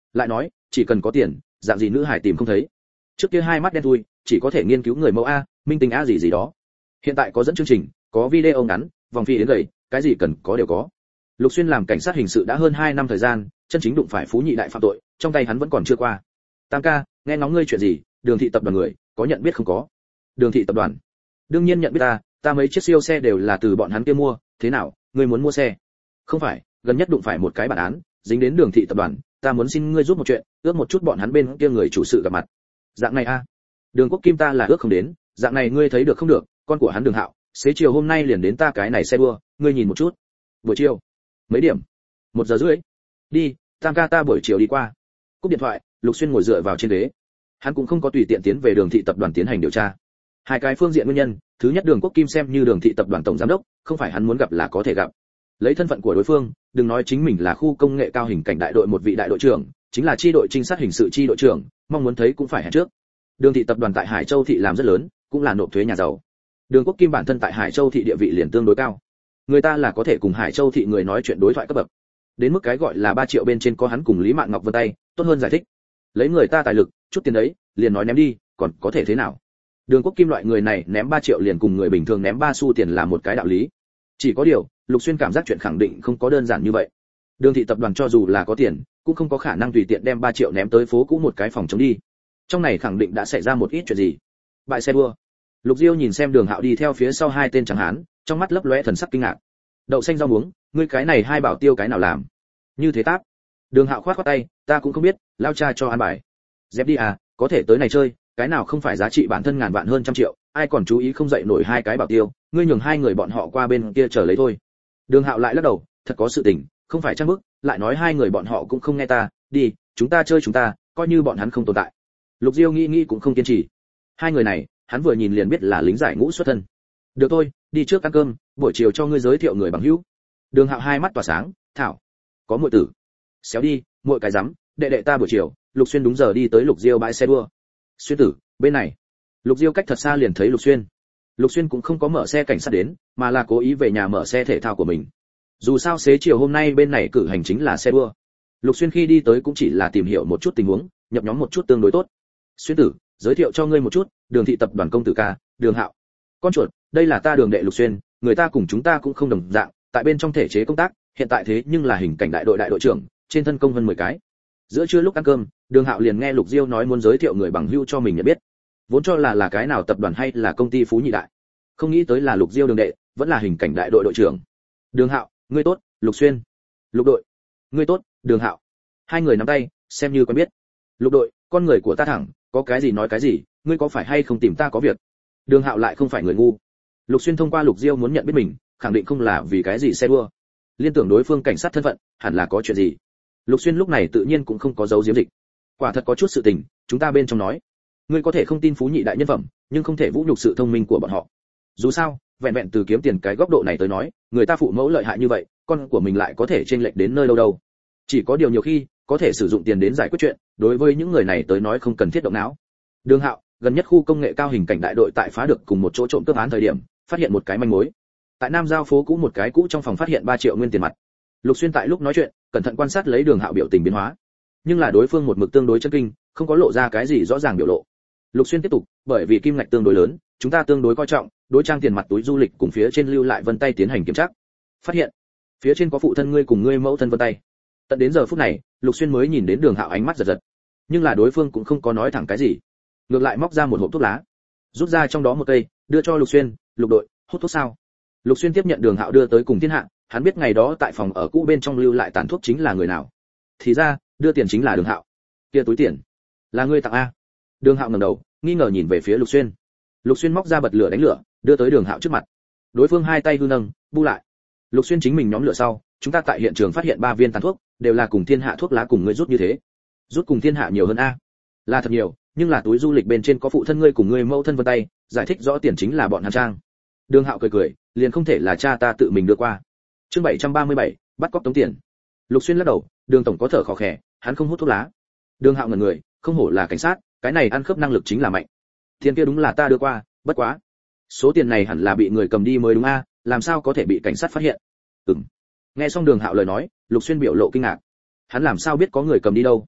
lại nói chỉ cần có tiền, dạng gì nữ hải tìm không thấy. Trước kia hai mắt đen thui, chỉ có thể nghiên cứu người mẫu a, minh tinh a gì gì đó. Hiện tại có dẫn chương trình, có video ngắn, vòng phi đến gầy, cái gì cần có đều có. Lục Xuyên làm cảnh sát hình sự đã hơn hai năm thời gian, chân chính đụng phải phú nhị đại phạm tội, trong tay hắn vẫn còn chưa qua. Tam ca, nghe ngóng ngươi chuyện gì, Đường thị tập đoàn người, có nhận biết không có? Đường thị tập đoàn? Đương nhiên nhận biết ta, ta mấy chiếc siêu xe đều là từ bọn hắn kia mua, thế nào, ngươi muốn mua xe? Không phải, gần nhất đụng phải một cái bản án, dính đến Đường thị tập đoàn, ta muốn xin ngươi giúp một chuyện, ước một chút bọn hắn bên kia người chủ sự gặp mặt. Dạng này a? Đường Quốc Kim ta là ước không đến, dạng này ngươi thấy được không được, con của hắn Đường Hạo, xế chiều hôm nay liền đến ta cái này xe đua, ngươi nhìn một chút. Buổi chiều? Mấy điểm? Một giờ rưỡi. Đi, Tam ca ta buổi chiều đi qua. Cúp điện thoại, Lục Xuyên ngồi dựa vào trên ghế. Hắn cũng không có tùy tiện tiến về Đường thị tập đoàn tiến hành điều tra. Hai cái phương diện nguyên nhân, thứ nhất Đường Quốc Kim xem như Đường thị tập đoàn tổng giám đốc, không phải hắn muốn gặp là có thể gặp. Lấy thân phận của đối phương, đừng nói chính mình là khu công nghệ cao hình cảnh đại đội một vị đại đội trưởng, chính là chi đội trinh sát hình sự chi đội trưởng, mong muốn thấy cũng phải hẹn trước. Đường thị tập đoàn tại Hải Châu thị làm rất lớn, cũng là nộp thuế nhà giàu. Đường Quốc Kim bản thân tại Hải Châu thị địa vị liền tương đối cao. Người ta là có thể cùng Hải Châu thị người nói chuyện đối thoại cấp bậc. Đến mức cái gọi là ba triệu bên trên có hắn cùng Lý Mạn Ngọc vân tay, tốt hơn giải thích. Lấy người ta tài lực, chút tiền đấy, liền nói ném đi, còn có thể thế nào? Đường Quốc Kim loại người này ném ba triệu liền cùng người bình thường ném ba xu tiền là một cái đạo lý. Chỉ có điều, Lục Xuyên cảm giác chuyện khẳng định không có đơn giản như vậy. Đường thị tập đoàn cho dù là có tiền, cũng không có khả năng tùy tiện đem ba triệu ném tới phố cũ một cái phòng chống đi. Trong này khẳng định đã xảy ra một ít chuyện gì. Bại xe đua. Lục Diêu nhìn xem Đường Hạo đi theo phía sau hai tên trắng hán, trong mắt lấp lóe thần sắc kinh ngạc. Đậu xanh rau muống, ngươi cái này hai bảo tiêu cái nào làm? Như thế táp. Đường Hạo khoát khoát tay, ta cũng không biết, lao cha cho ăn bài. Dẹp đi à, có thể tới này chơi, cái nào không phải giá trị bản thân ngàn vạn hơn trăm triệu, ai còn chú ý không dậy nổi hai cái bảo tiêu, ngươi nhường hai người bọn họ qua bên kia chờ lấy thôi. Đường Hạo lại lắc đầu, thật có sự tình, không phải trang bức, lại nói hai người bọn họ cũng không nghe ta, đi, chúng ta chơi chúng ta, coi như bọn hắn không tồn tại. Lục Diêu nghĩ nghĩ cũng không kiên trì. Hai người này, hắn vừa nhìn liền biết là lính giải ngũ xuất thân. Được thôi, đi trước ăn cơm, buổi chiều cho ngươi giới thiệu người bằng hữu. Đường Hạo hai mắt tỏa sáng, thảo, có muội tử. Xéo đi, muội cái rắm, đệ đệ ta buổi chiều. Lục Xuyên đúng giờ đi tới Lục Diêu bãi xe đua. Xuyên tử, bên này. Lục Diêu cách thật xa liền thấy Lục Xuyên. Lục Xuyên cũng không có mở xe cảnh sát đến, mà là cố ý về nhà mở xe thể thao của mình. Dù sao xế chiều hôm nay bên này cử hành chính là xe đua. Lục Xuyên khi đi tới cũng chỉ là tìm hiểu một chút tình huống, nhập nhóm một chút tương đối tốt. Xuyên tử, giới thiệu cho ngươi một chút, Đường thị tập đoàn công tử ca, Đường Hạo. Con chuột, đây là ta Đường đệ Lục Xuyên, người ta cùng chúng ta cũng không đồng dạng, tại bên trong thể chế công tác, hiện tại thế nhưng là hình cảnh đại đội đại đội trưởng, trên thân công hơn mười cái. Giữa trưa lúc ăn cơm, Đường Hạo liền nghe Lục Diêu nói muốn giới thiệu người bằng hữu cho mình nhận biết. Vốn cho là là cái nào tập đoàn hay là công ty phú nhị đại, không nghĩ tới là Lục Diêu Đường đệ, vẫn là hình cảnh đại đội đội trưởng. Đường Hạo, ngươi tốt. Lục Xuyên. Lục đội, ngươi tốt. Đường Hạo. Hai người nắm tay, xem như quen biết. Lục đội, con người của ta thẳng, có cái gì nói cái gì, ngươi có phải hay không tìm ta có việc? Đường Hạo lại không phải người ngu. Lục Xuyên thông qua Lục Diêu muốn nhận biết mình, khẳng định không là vì cái gì xe đua. Liên tưởng đối phương cảnh sát thân phận, hẳn là có chuyện gì. Lục Xuyên lúc này tự nhiên cũng không có giấu giếm dịch. Quả thật có chút sự tình, chúng ta bên trong nói. Ngươi có thể không tin phú nhị đại nhân phẩm, nhưng không thể vũ nhục sự thông minh của bọn họ. Dù sao, vẹn vẹn từ kiếm tiền cái góc độ này tới nói, người ta phụ mẫu lợi hại như vậy, con của mình lại có thể chênh lệch đến nơi đâu đâu. Chỉ có điều nhiều khi, có thể sử dụng tiền đến giải quyết chuyện, đối với những người này tới nói không cần thiết động não. Đường Hạo, gần nhất khu công nghệ cao hình cảnh đại đội tại phá được cùng một chỗ trộm cướp án thời điểm, phát hiện một cái manh mối. Tại Nam Giao phố cũ một cái cũ trong phòng phát hiện ba triệu nguyên tiền mặt. Lục Xuyên tại lúc nói chuyện, cẩn thận quan sát lấy Đường Hạo biểu tình biến hóa. Nhưng là đối phương một mực tương đối chân kinh, không có lộ ra cái gì rõ ràng biểu lộ. Lục Xuyên tiếp tục, bởi vì kim ngạch tương đối lớn, chúng ta tương đối coi trọng, đối trang tiền mặt túi du lịch cùng phía trên lưu lại vân tay tiến hành kiểm tra. Phát hiện, phía trên có phụ thân ngươi cùng ngươi mẫu thân vân tay. Tận đến giờ phút này, Lục Xuyên mới nhìn đến Đường Hạo ánh mắt giật giật. Nhưng là đối phương cũng không có nói thẳng cái gì, ngược lại móc ra một hộp thuốc lá, rút ra trong đó một cây, đưa cho Lục Xuyên. Lục đội, hút thuốc sao? Lục Xuyên tiếp nhận Đường Hạo đưa tới cùng thiên hạ, hắn biết ngày đó tại phòng ở cũ bên trong lưu lại tàn thuốc chính là người nào. Thì ra, đưa tiền chính là Đường Hạo. Kia túi tiền là ngươi tặng a? Đường Hạo ngẩng đầu, nghi ngờ nhìn về phía Lục Xuyên. Lục Xuyên móc ra bật lửa đánh lửa, đưa tới Đường Hạo trước mặt. Đối phương hai tay hư nâng, bu lại. Lục Xuyên chính mình nhóm lửa sau, chúng ta tại hiện trường phát hiện ba viên tàn thuốc, đều là cùng thiên hạ thuốc lá cùng ngươi rút như thế. Rút cùng thiên hạ nhiều hơn a? Là thật nhiều, nhưng là túi du lịch bên trên có phụ thân ngươi cùng ngươi mẫu thân vân tay, giải thích rõ tiền chính là bọn hắn trang. Đường Hạo cười cười, liền không thể là cha ta tự mình đưa qua. Chương bảy trăm ba mươi bảy, bắt cóc tống tiền. Lục Xuyên lắc đầu, Đường tổng có thở khò khè, hắn không hút thuốc lá. Đường Hạo ngẩn người, không hổ là cảnh sát, cái này ăn khớp năng lực chính là mạnh. Tiền kia đúng là ta đưa qua, bất quá, số tiền này hẳn là bị người cầm đi mới đúng a, làm sao có thể bị cảnh sát phát hiện? Ừm. Nghe xong Đường Hạo lời nói, Lục Xuyên biểu lộ kinh ngạc. Hắn làm sao biết có người cầm đi đâu?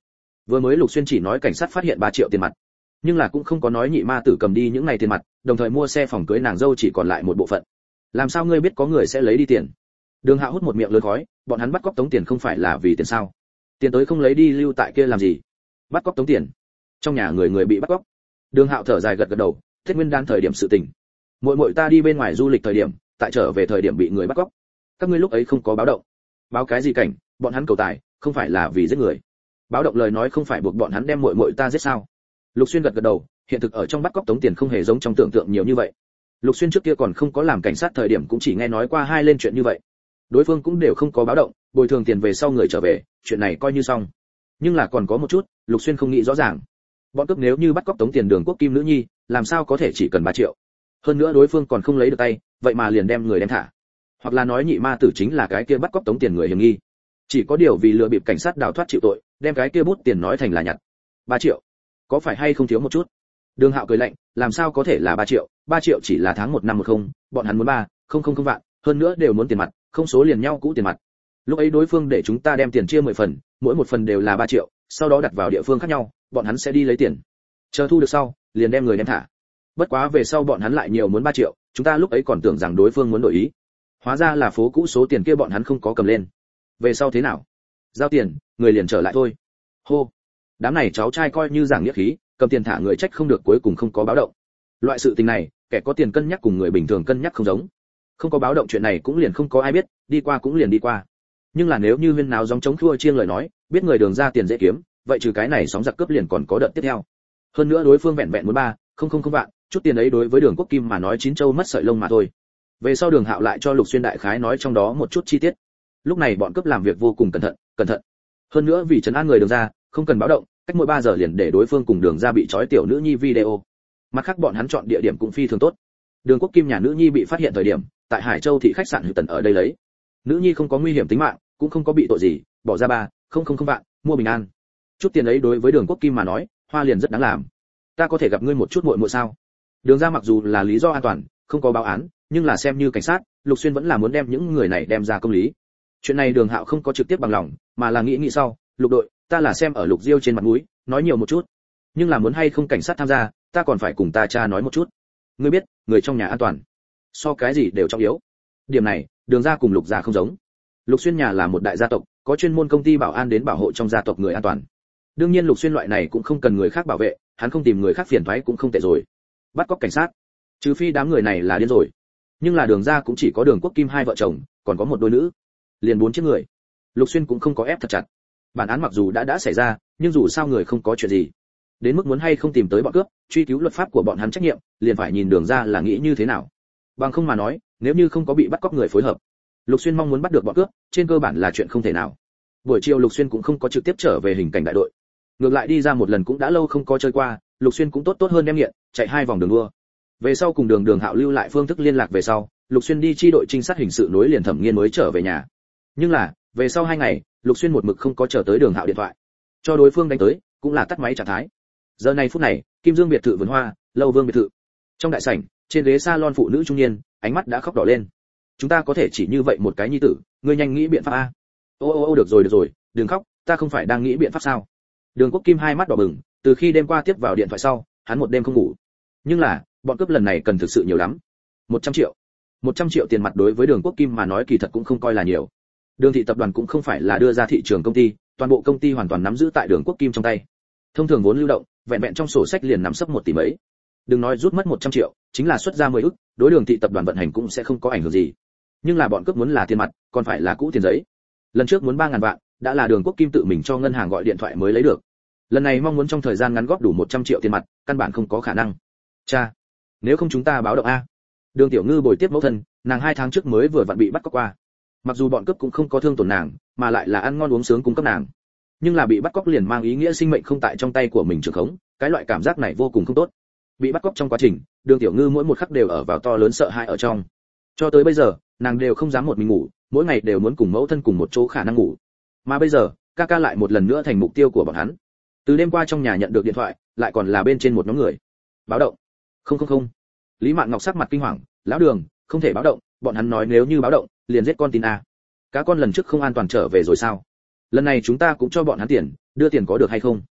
Vừa mới Lục Xuyên chỉ nói cảnh sát phát hiện ba triệu tiền mặt, nhưng là cũng không có nói nhị ma tử cầm đi những này tiền mặt, đồng thời mua xe phòng cưới nàng dâu chỉ còn lại một bộ phận. Làm sao ngươi biết có người sẽ lấy đi tiền? Đường Hạo hút một miệng lớn khói, bọn hắn bắt cóc tống tiền không phải là vì tiền sao? Tiền tới không lấy đi lưu tại kia làm gì? Bắt cóc tống tiền? Trong nhà người người bị bắt cóc. Đường Hạo thở dài gật gật đầu, Tết Nguyên đán thời điểm sự tình. Muội muội ta đi bên ngoài du lịch thời điểm, tại trở về thời điểm bị người bắt cóc. Các ngươi lúc ấy không có báo động. Báo cái gì cảnh, bọn hắn cầu tài, không phải là vì giết người. Báo động lời nói không phải buộc bọn hắn đem muội muội ta giết sao? Lục Xuyên gật gật đầu, hiện thực ở trong bắt cóc tống tiền không hề giống trong tưởng tượng nhiều như vậy. Lục Xuyên trước kia còn không có làm cảnh sát thời điểm cũng chỉ nghe nói qua hai lên chuyện như vậy. Đối phương cũng đều không có báo động, bồi thường tiền về sau người trở về, chuyện này coi như xong. Nhưng là còn có một chút, Lục Xuyên không nghĩ rõ ràng. Bọn cướp nếu như bắt cóc tống tiền Đường Quốc Kim nữ nhi, làm sao có thể chỉ cần ba triệu? Hơn nữa đối phương còn không lấy được tay, vậy mà liền đem người đem thả. Hoặc là nói nhị ma tử chính là cái kia bắt cóc tống tiền người hiểm nghi. Chỉ có điều vì lừa bịp cảnh sát đào thoát chịu tội, đem cái kia bút tiền nói thành là nhặt. ba triệu, có phải hay không thiếu một chút? Đường Hạo cười lạnh, làm sao có thể là ba triệu, ba triệu chỉ là tháng một năm một không, bọn hắn muốn ba, không không không vạn, hơn nữa đều muốn tiền mặt, không số liền nhau cũ tiền mặt. Lúc ấy đối phương để chúng ta đem tiền chia mười phần, mỗi một phần đều là ba triệu, sau đó đặt vào địa phương khác nhau, bọn hắn sẽ đi lấy tiền. Chờ thu được sau, liền đem người đem thả. Bất quá về sau bọn hắn lại nhiều muốn ba triệu, chúng ta lúc ấy còn tưởng rằng đối phương muốn đổi ý. Hóa ra là phố cũ số tiền kia bọn hắn không có cầm lên. Về sau thế nào? Giao tiền, người liền trở lại thôi. Hô. Đám này cháu trai coi như giảng nghĩa khí, cầm tiền thả người trách không được cuối cùng không có báo động. Loại sự tình này, kẻ có tiền cân nhắc cùng người bình thường cân nhắc không giống. Không có báo động chuyện này cũng liền không có ai biết, đi qua cũng liền đi qua. Nhưng là nếu như huyên nào giống chống thua chiêng lời nói, biết người Đường ra tiền dễ kiếm, vậy trừ cái này sóng giặc cướp liền còn có đợt tiếp theo. Hơn nữa đối phương vẹn vẹn muốn ba, không không không vạn, chút tiền ấy đối với Đường Quốc Kim mà nói chín châu mất sợi lông mà thôi. Về sau Đường Hạo lại cho Lục Xuyên đại khái nói trong đó một chút chi tiết. Lúc này bọn cướp làm việc vô cùng cẩn thận, cẩn thận. Hơn nữa vì trấn an người Đường ra, không cần báo động, cách mỗi ba giờ liền để đối phương cùng Đường ra bị trói tiểu nữ nhi video. Mặt khác bọn hắn chọn địa điểm cũng phi thường tốt. Đường Quốc Kim nhà nữ nhi bị phát hiện thời điểm, tại Hải Châu thị khách sạn Hữu Tần ở đây lấy. Nữ nhi không có nguy hiểm tính mạng, cũng không có bị tội gì, bỏ ra ba, không không không vạn, mua bình an. Chút tiền ấy đối với Đường Quốc Kim mà nói, hoa liền rất đáng làm. Ta có thể gặp ngươi một chút muội muội sao? Đường ra mặc dù là lý do an toàn, không có báo án, nhưng là xem như cảnh sát, Lục Xuyên vẫn là muốn đem những người này đem ra công lý. Chuyện này Đường Hạo không có trực tiếp bằng lòng, mà là nghĩ nghĩ sau, Lục đội, ta là xem ở Lục Diêu trên mặt mũi, nói nhiều một chút. Nhưng là muốn hay không cảnh sát tham gia, ta còn phải cùng ta cha nói một chút. Ngươi biết, người trong nhà an toàn, so cái gì đều trọng yếu. Điểm này, Đường gia cùng Lục gia không giống. Lục Xuyên nhà là một đại gia tộc, có chuyên môn công ty bảo an đến bảo hộ trong gia tộc người an toàn. Đương nhiên Lục Xuyên loại này cũng không cần người khác bảo vệ, hắn không tìm người khác phiền toái cũng không tệ rồi. Bắt cóc cảnh sát, trừ phi đám người này là điên rồi. Nhưng là Đường gia cũng chỉ có Đường Quốc Kim hai vợ chồng, còn có một đôi nữ, liền bốn chiếc người. Lục Xuyên cũng không có ép thật chặt. Bản án mặc dù đã đã xảy ra, nhưng dù sao người không có chuyện gì. Đến mức muốn hay không tìm tới bọn cướp, truy cứu luật pháp của bọn hắn trách nhiệm, liền phải nhìn Đường gia là nghĩ như thế nào. Bằng không mà nói, nếu như không có bị bắt cóc người phối hợp, Lục Xuyên mong muốn bắt được bọn cướp, trên cơ bản là chuyện không thể nào. Buổi chiều Lục Xuyên cũng không có trực tiếp trở về hình cảnh đại đội. Ngược lại đi ra một lần cũng đã lâu không có chơi qua, Lục Xuyên cũng tốt tốt hơn đem nghiện, chạy hai vòng đường đua. Về sau cùng Đường Đường Hạo lưu lại phương thức liên lạc về sau, Lục Xuyên đi chi đội trinh sát hình sự nối liền Thẩm Nghiên mới trở về nhà. Nhưng là, về sau hai ngày, Lục Xuyên một mực không có chờ tới Đường Hạo điện thoại. Cho đối phương đánh tới, cũng là tắt máy trạng thái. Giờ này phút này, Kim Dương biệt thự vườn hoa, Lâu Vương biệt thự. Trong đại sảnh, trên ghế salon phụ nữ trung niên, ánh mắt đã khóc đỏ lên. Chúng ta có thể chỉ như vậy một cái nhi tử, ngươi nhanh nghĩ biện pháp a. Ô ô ô được rồi được rồi, đừng khóc, ta không phải đang nghĩ biện pháp sao? Đường Quốc Kim hai mắt đỏ bừng, từ khi đêm qua tiếp vào điện thoại sau, hắn một đêm không ngủ. Nhưng là, bọn cướp lần này cần thực sự nhiều lắm. một trăm triệu. một trăm triệu tiền mặt đối với Đường Quốc Kim mà nói kỳ thật cũng không coi là nhiều. Đường thị tập đoàn cũng không phải là đưa ra thị trường công ty, toàn bộ công ty hoàn toàn nắm giữ tại Đường Quốc Kim trong tay. Thông thường vốn lưu động, vẹn vẹn trong sổ sách liền nắm sấp một tỷ mấy. Đừng nói rút mất một trăm triệu, chính là xuất ra mười ức, đối Đường thị tập đoàn vận hành cũng sẽ không có ảnh hưởng gì. Nhưng là bọn cướp muốn là tiền mặt, còn phải là cũ tiền giấy. Lần trước muốn ba ngàn vạn, đã là Đường Quốc Kim tự mình cho ngân hàng gọi điện thoại mới lấy được. Lần này mong muốn trong thời gian ngắn góp đủ một trăm triệu tiền mặt, căn bản không có khả năng. Cha, nếu không chúng ta báo động a. Đường Tiểu Ngư bồi tiếp mẫu thân, nàng hai tháng trước mới vừa vặn bị bắt cóc qua. Mặc dù bọn cướp cũng không có thương tổn nàng, mà lại là ăn ngon uống sướng cung cấp nàng. Nhưng là bị bắt cóc liền mang ý nghĩa sinh mệnh không tại trong tay của mình trường khống, cái loại cảm giác này vô cùng không tốt. Bị bắt cóc trong quá trình, Đường Tiểu Ngư mỗi một khắc đều ở vào to lớn sợ hãi ở trong. Cho tới bây giờ, nàng đều không dám một mình ngủ, mỗi ngày đều muốn cùng mẫu thân cùng một chỗ khả năng ngủ. Mà bây giờ, ca ca lại một lần nữa thành mục tiêu của bọn hắn. Từ đêm qua trong nhà nhận được điện thoại, lại còn là bên trên một nhóm người. Báo động. Không không không. Lý Mạn Ngọc sắc mặt kinh hoàng, lão Đường, không thể báo động, bọn hắn nói nếu như báo động, liền giết con tin a. Cá con lần trước không an toàn trở về rồi sao? Lần này chúng ta cũng cho bọn hắn tiền, đưa tiền có được hay không?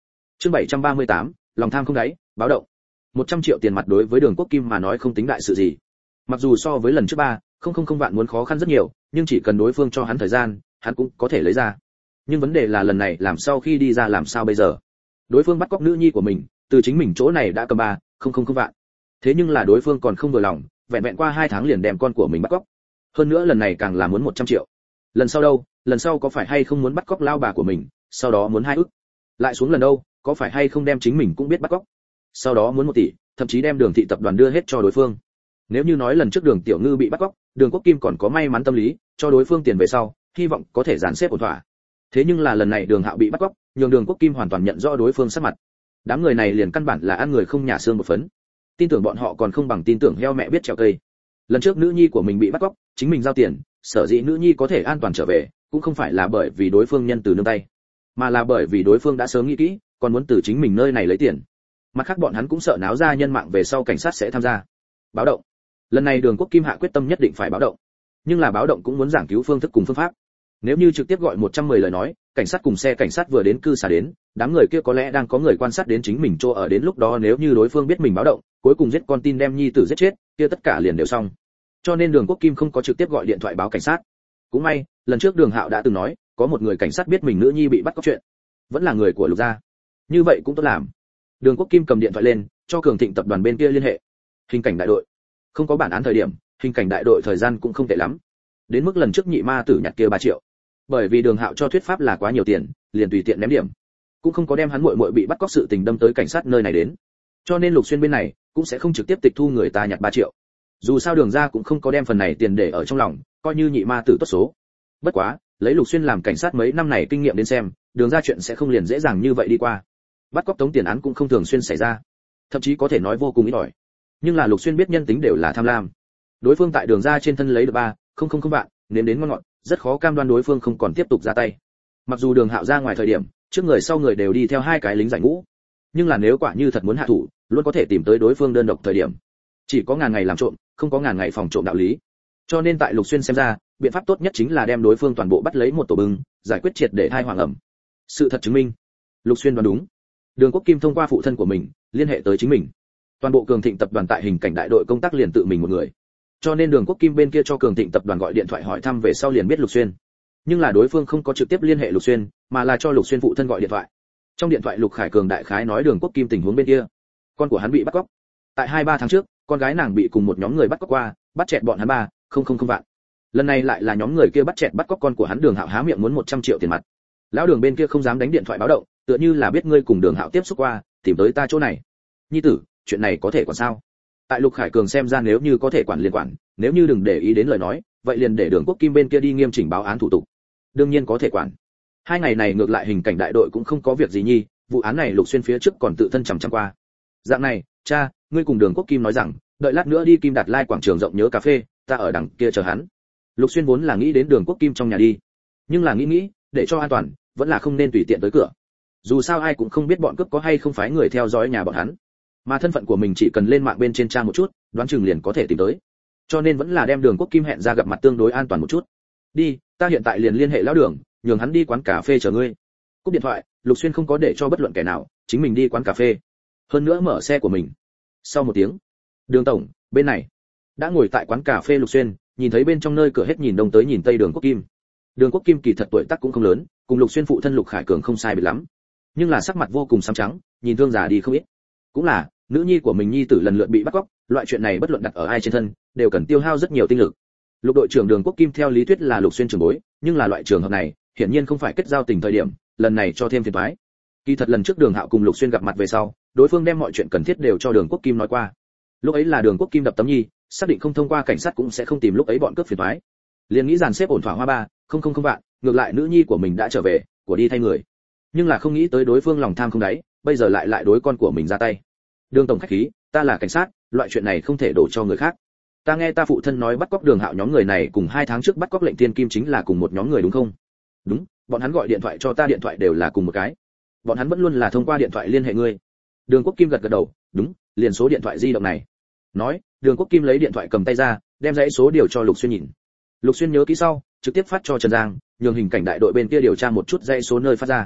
Chương bảy trăm ba mươi tám, lòng tham không đáy, báo động. một trăm triệu tiền mặt đối với Đường Quốc Kim mà nói không tính đại sự gì. Mặc dù so với lần trước ba, không không không vạn muốn khó khăn rất nhiều, nhưng chỉ cần đối phương cho hắn thời gian, hắn cũng có thể lấy ra. Nhưng vấn đề là lần này làm sau khi đi ra làm sao bây giờ? Đối phương bắt cóc nữ nhi của mình, từ chính mình chỗ này đã cầm ba, không không không vạn. Thế nhưng là đối phương còn không vừa lòng, vẹn vẹn qua hai tháng liền đem con của mình bắt cóc. Hơn nữa lần này càng là muốn một trăm triệu. Lần sau đâu, lần sau có phải hay không muốn bắt cóc lao bà của mình, sau đó muốn hai ức. Lại xuống lần đâu, có phải hay không đem chính mình cũng biết bắt cóc. Sau đó muốn một tỷ, thậm chí đem Đường thị tập đoàn đưa hết cho đối phương. Nếu như nói lần trước Đường Tiểu Ngư bị bắt cóc, Đường Quốc Kim còn có may mắn tâm lý, cho đối phương tiền về sau, hy vọng có thể dàn xếp ổn thỏa. Thế nhưng là lần này Đường Hạo bị bắt cóc, nhường Đường Quốc Kim hoàn toàn nhận rõ đối phương sắc mặt. Đám người này liền căn bản là ăn người không nhả xương một phấn. Tin tưởng bọn họ còn không bằng tin tưởng heo mẹ biết trèo cây. Lần trước nữ nhi của mình bị bắt cóc, chính mình giao tiền, sở dĩ nữ nhi có thể an toàn trở về, cũng không phải là bởi vì đối phương nhân từ nương tay, mà là bởi vì đối phương đã sớm nghĩ kỹ, còn muốn từ chính mình nơi này lấy tiền. Mặt khác bọn hắn cũng sợ náo ra nhân mạng về sau cảnh sát sẽ tham gia. Báo động. Lần này Đường Quốc Kim hạ quyết tâm nhất định phải báo động. Nhưng là báo động cũng muốn giảng cứu phương thức cùng phương pháp. Nếu như trực tiếp gọi một trăm mười lời nói, cảnh sát cùng xe cảnh sát vừa đến cư xá đến, đám người kia có lẽ đang có người quan sát đến chính mình chỗ ở, đến lúc đó nếu như đối phương biết mình báo động, cuối cùng giết con tin đem nhi tử giết chết, kia tất cả liền đều xong. Cho nên Đường Quốc Kim không có trực tiếp gọi điện thoại báo cảnh sát. Cũng may, lần trước Đường Hạo đã từng nói, có một người cảnh sát biết mình nữ nhi bị bắt cóc chuyện, vẫn là người của Lục gia. Như vậy cũng tốt làm. Đường Quốc Kim cầm điện thoại lên, cho Cường Thịnh tập đoàn bên kia liên hệ. Hình cảnh đại đội. Không có bản án thời điểm, hình cảnh đại đội thời gian cũng không tệ lắm. Đến mức lần trước nhị ma tử nhặt kia ba triệu. Bởi vì Đường Hạo cho thuyết pháp là quá nhiều tiền, liền tùy tiện ném điểm. Cũng không có đem hắn muội muội bị bắt cóc sự tình đâm tới cảnh sát nơi này đến. Cho nên Lục Xuyên bên này cũng sẽ không trực tiếp tịch thu người ta nhặt ba triệu. Dù sao Đường gia cũng không có đem phần này tiền để ở trong lòng, coi như nhị ma tử tốt số. Bất quá, lấy Lục Xuyên làm cảnh sát mấy năm này kinh nghiệm đến xem, Đường gia chuyện sẽ không liền dễ dàng như vậy đi qua. Bắt cóc tống tiền án cũng không thường xuyên xảy ra, thậm chí có thể nói vô cùng ít ỏi. Nhưng là Lục Xuyên biết nhân tính đều là tham lam. Đối phương tại Đường gia trên thân lấy được ba, không không không vạn, nếm đến ngon ngọt, rất khó cam đoan đối phương không còn tiếp tục ra tay. Mặc dù Đường Hạo ra ngoài thời điểm, trước người sau người đều đi theo hai cái lính giải ngũ, nhưng là nếu quả như thật muốn hạ thủ, luôn có thể tìm tới đối phương đơn độc thời điểm. Chỉ có ngàn ngày làm trộm, không có ngàn ngày phòng trộm đạo lý. Cho nên tại Lục Xuyên xem ra, biện pháp tốt nhất chính là đem đối phương toàn bộ bắt lấy một tổ bưng, giải quyết triệt để thai hoàng ẩm. Sự thật chứng minh, Lục Xuyên đoán đúng. Đường Quốc Kim thông qua phụ thân của mình, liên hệ tới chính mình. Toàn bộ Cường Thịnh tập đoàn tại hình cảnh đại đội công tác liền tự mình một người. Cho nên Đường Quốc Kim bên kia cho Cường Thịnh tập đoàn gọi điện thoại hỏi thăm về sau liền biết Lục Xuyên. Nhưng là đối phương không có trực tiếp liên hệ Lục Xuyên, mà là cho Lục Xuyên phụ thân gọi điện thoại. Trong điện thoại Lục Khải Cường đại khái nói Đường Quốc Kim tình huống bên kia. Con của hắn bị bắt cóc. Tại hai ba tháng trước, con gái nàng bị cùng một nhóm người bắt cóc qua, bắt chẹt bọn hắn ba, không không không vạn. Lần này lại là nhóm người kia bắt chẹt bắt cóc con của hắn. Đường Hạo há miệng muốn một trăm triệu tiền mặt. Lão Đường bên kia không dám đánh điện thoại báo động, tựa như là biết ngươi cùng Đường Hạo tiếp xúc qua, tìm tới ta chỗ này. Nhi tử, chuyện này có thể quản sao? Tại Lục Khải Cường xem ra nếu như có thể quản liền quản, nếu như đừng để ý đến lời nói, vậy liền để Đường Quốc Kim bên kia đi nghiêm chỉnh báo án thủ tục. Đương nhiên có thể quản. Hai ngày này ngược lại hình cảnh đại đội cũng không có việc gì nhi, vụ án này Lục Xuyên phía trước còn tự thân chằm chằm qua. Dạng này, cha, ngươi cùng Đường Quốc Kim nói rằng, đợi lát nữa đi Kim Đạt Lai quảng trường rộng nhớ cà phê, ta ở đằng kia chờ hắn. Lục Xuyên vốn là nghĩ đến Đường Quốc Kim trong nhà đi, nhưng là nghĩ nghĩ, để cho an toàn, vẫn là không nên tùy tiện tới cửa. Dù sao ai cũng không biết bọn cướp có hay không phái người theo dõi nhà bọn hắn, mà thân phận của mình chỉ cần lên mạng bên trên tra một chút, đoán chừng liền có thể tìm tới. Cho nên vẫn là đem Đường Quốc Kim hẹn ra gặp mặt tương đối an toàn một chút. Đi, ta hiện tại liền liên hệ lão Đường, nhường hắn đi quán cà phê chờ ngươi. Cúp điện thoại, Lục Xuyên không có để cho bất luận kẻ nào, chính mình đi quán cà phê. Hơn nữa mở xe của mình. Sau một tiếng, Đường tổng, bên này. Đã ngồi tại quán cà phê Lục Xuyên, nhìn thấy bên trong nơi cửa hết nhìn đông tới nhìn tây Đường Quốc Kim. Đường Quốc Kim kỳ thật tuổi tác cũng không lớn, cùng Lục Xuyên phụ thân Lục Khải Cường không sai biệt lắm, nhưng là sắc mặt vô cùng xám trắng, nhìn thương già đi không ít. Cũng là, nữ nhi của mình nhi tử lần lượt bị bắt cóc, loại chuyện này bất luận đặt ở ai trên thân, đều cần tiêu hao rất nhiều tinh lực. Lục đội trưởng Đường Quốc Kim theo lý thuyết là Lục Xuyên trưởng bối, nhưng là loại trường hợp này, hiển nhiên không phải kết giao tình thời điểm, lần này cho thêm phiền toái. Kỳ thật lần trước Đường Hạo cùng Lục Xuyên gặp mặt về sau, đối phương đem mọi chuyện cần thiết đều cho Đường Quốc Kim nói qua. Lúc ấy là Đường Quốc Kim đập tấm nhi, xác định không thông qua cảnh sát cũng sẽ không tìm lúc ấy bọn cướp phiền toái. Liền nghĩ dàn xếp ổn thỏa hoa ba, không không không vạn, ngược lại nữ nhi của mình đã trở về, của đi thay người. Nhưng là không nghĩ tới đối phương lòng tham không đáy, bây giờ lại lại đối con của mình ra tay. Đường tổng khách khí, ta là cảnh sát, loại chuyện này không thể đổ cho người khác. Ta nghe ta phụ thân nói bắt cóc Đường Hạo nhóm người này cùng hai tháng trước bắt cóc lệnh tiên kim chính là cùng một nhóm người đúng không? Đúng, bọn hắn gọi điện thoại cho ta điện thoại đều là cùng một cái. Bọn hắn vẫn luôn là thông qua điện thoại liên hệ ngươi. Đường Quốc Kim gật gật đầu, đúng, liền số điện thoại di động này. Nói, Đường Quốc Kim lấy điện thoại cầm tay ra, đem dãy số điều cho Lục Xuyên nhìn. Lục Xuyên nhớ kỹ sau, trực tiếp phát cho Trần Giang, nhường hình cảnh đại đội bên kia điều tra một chút dãy số nơi phát ra.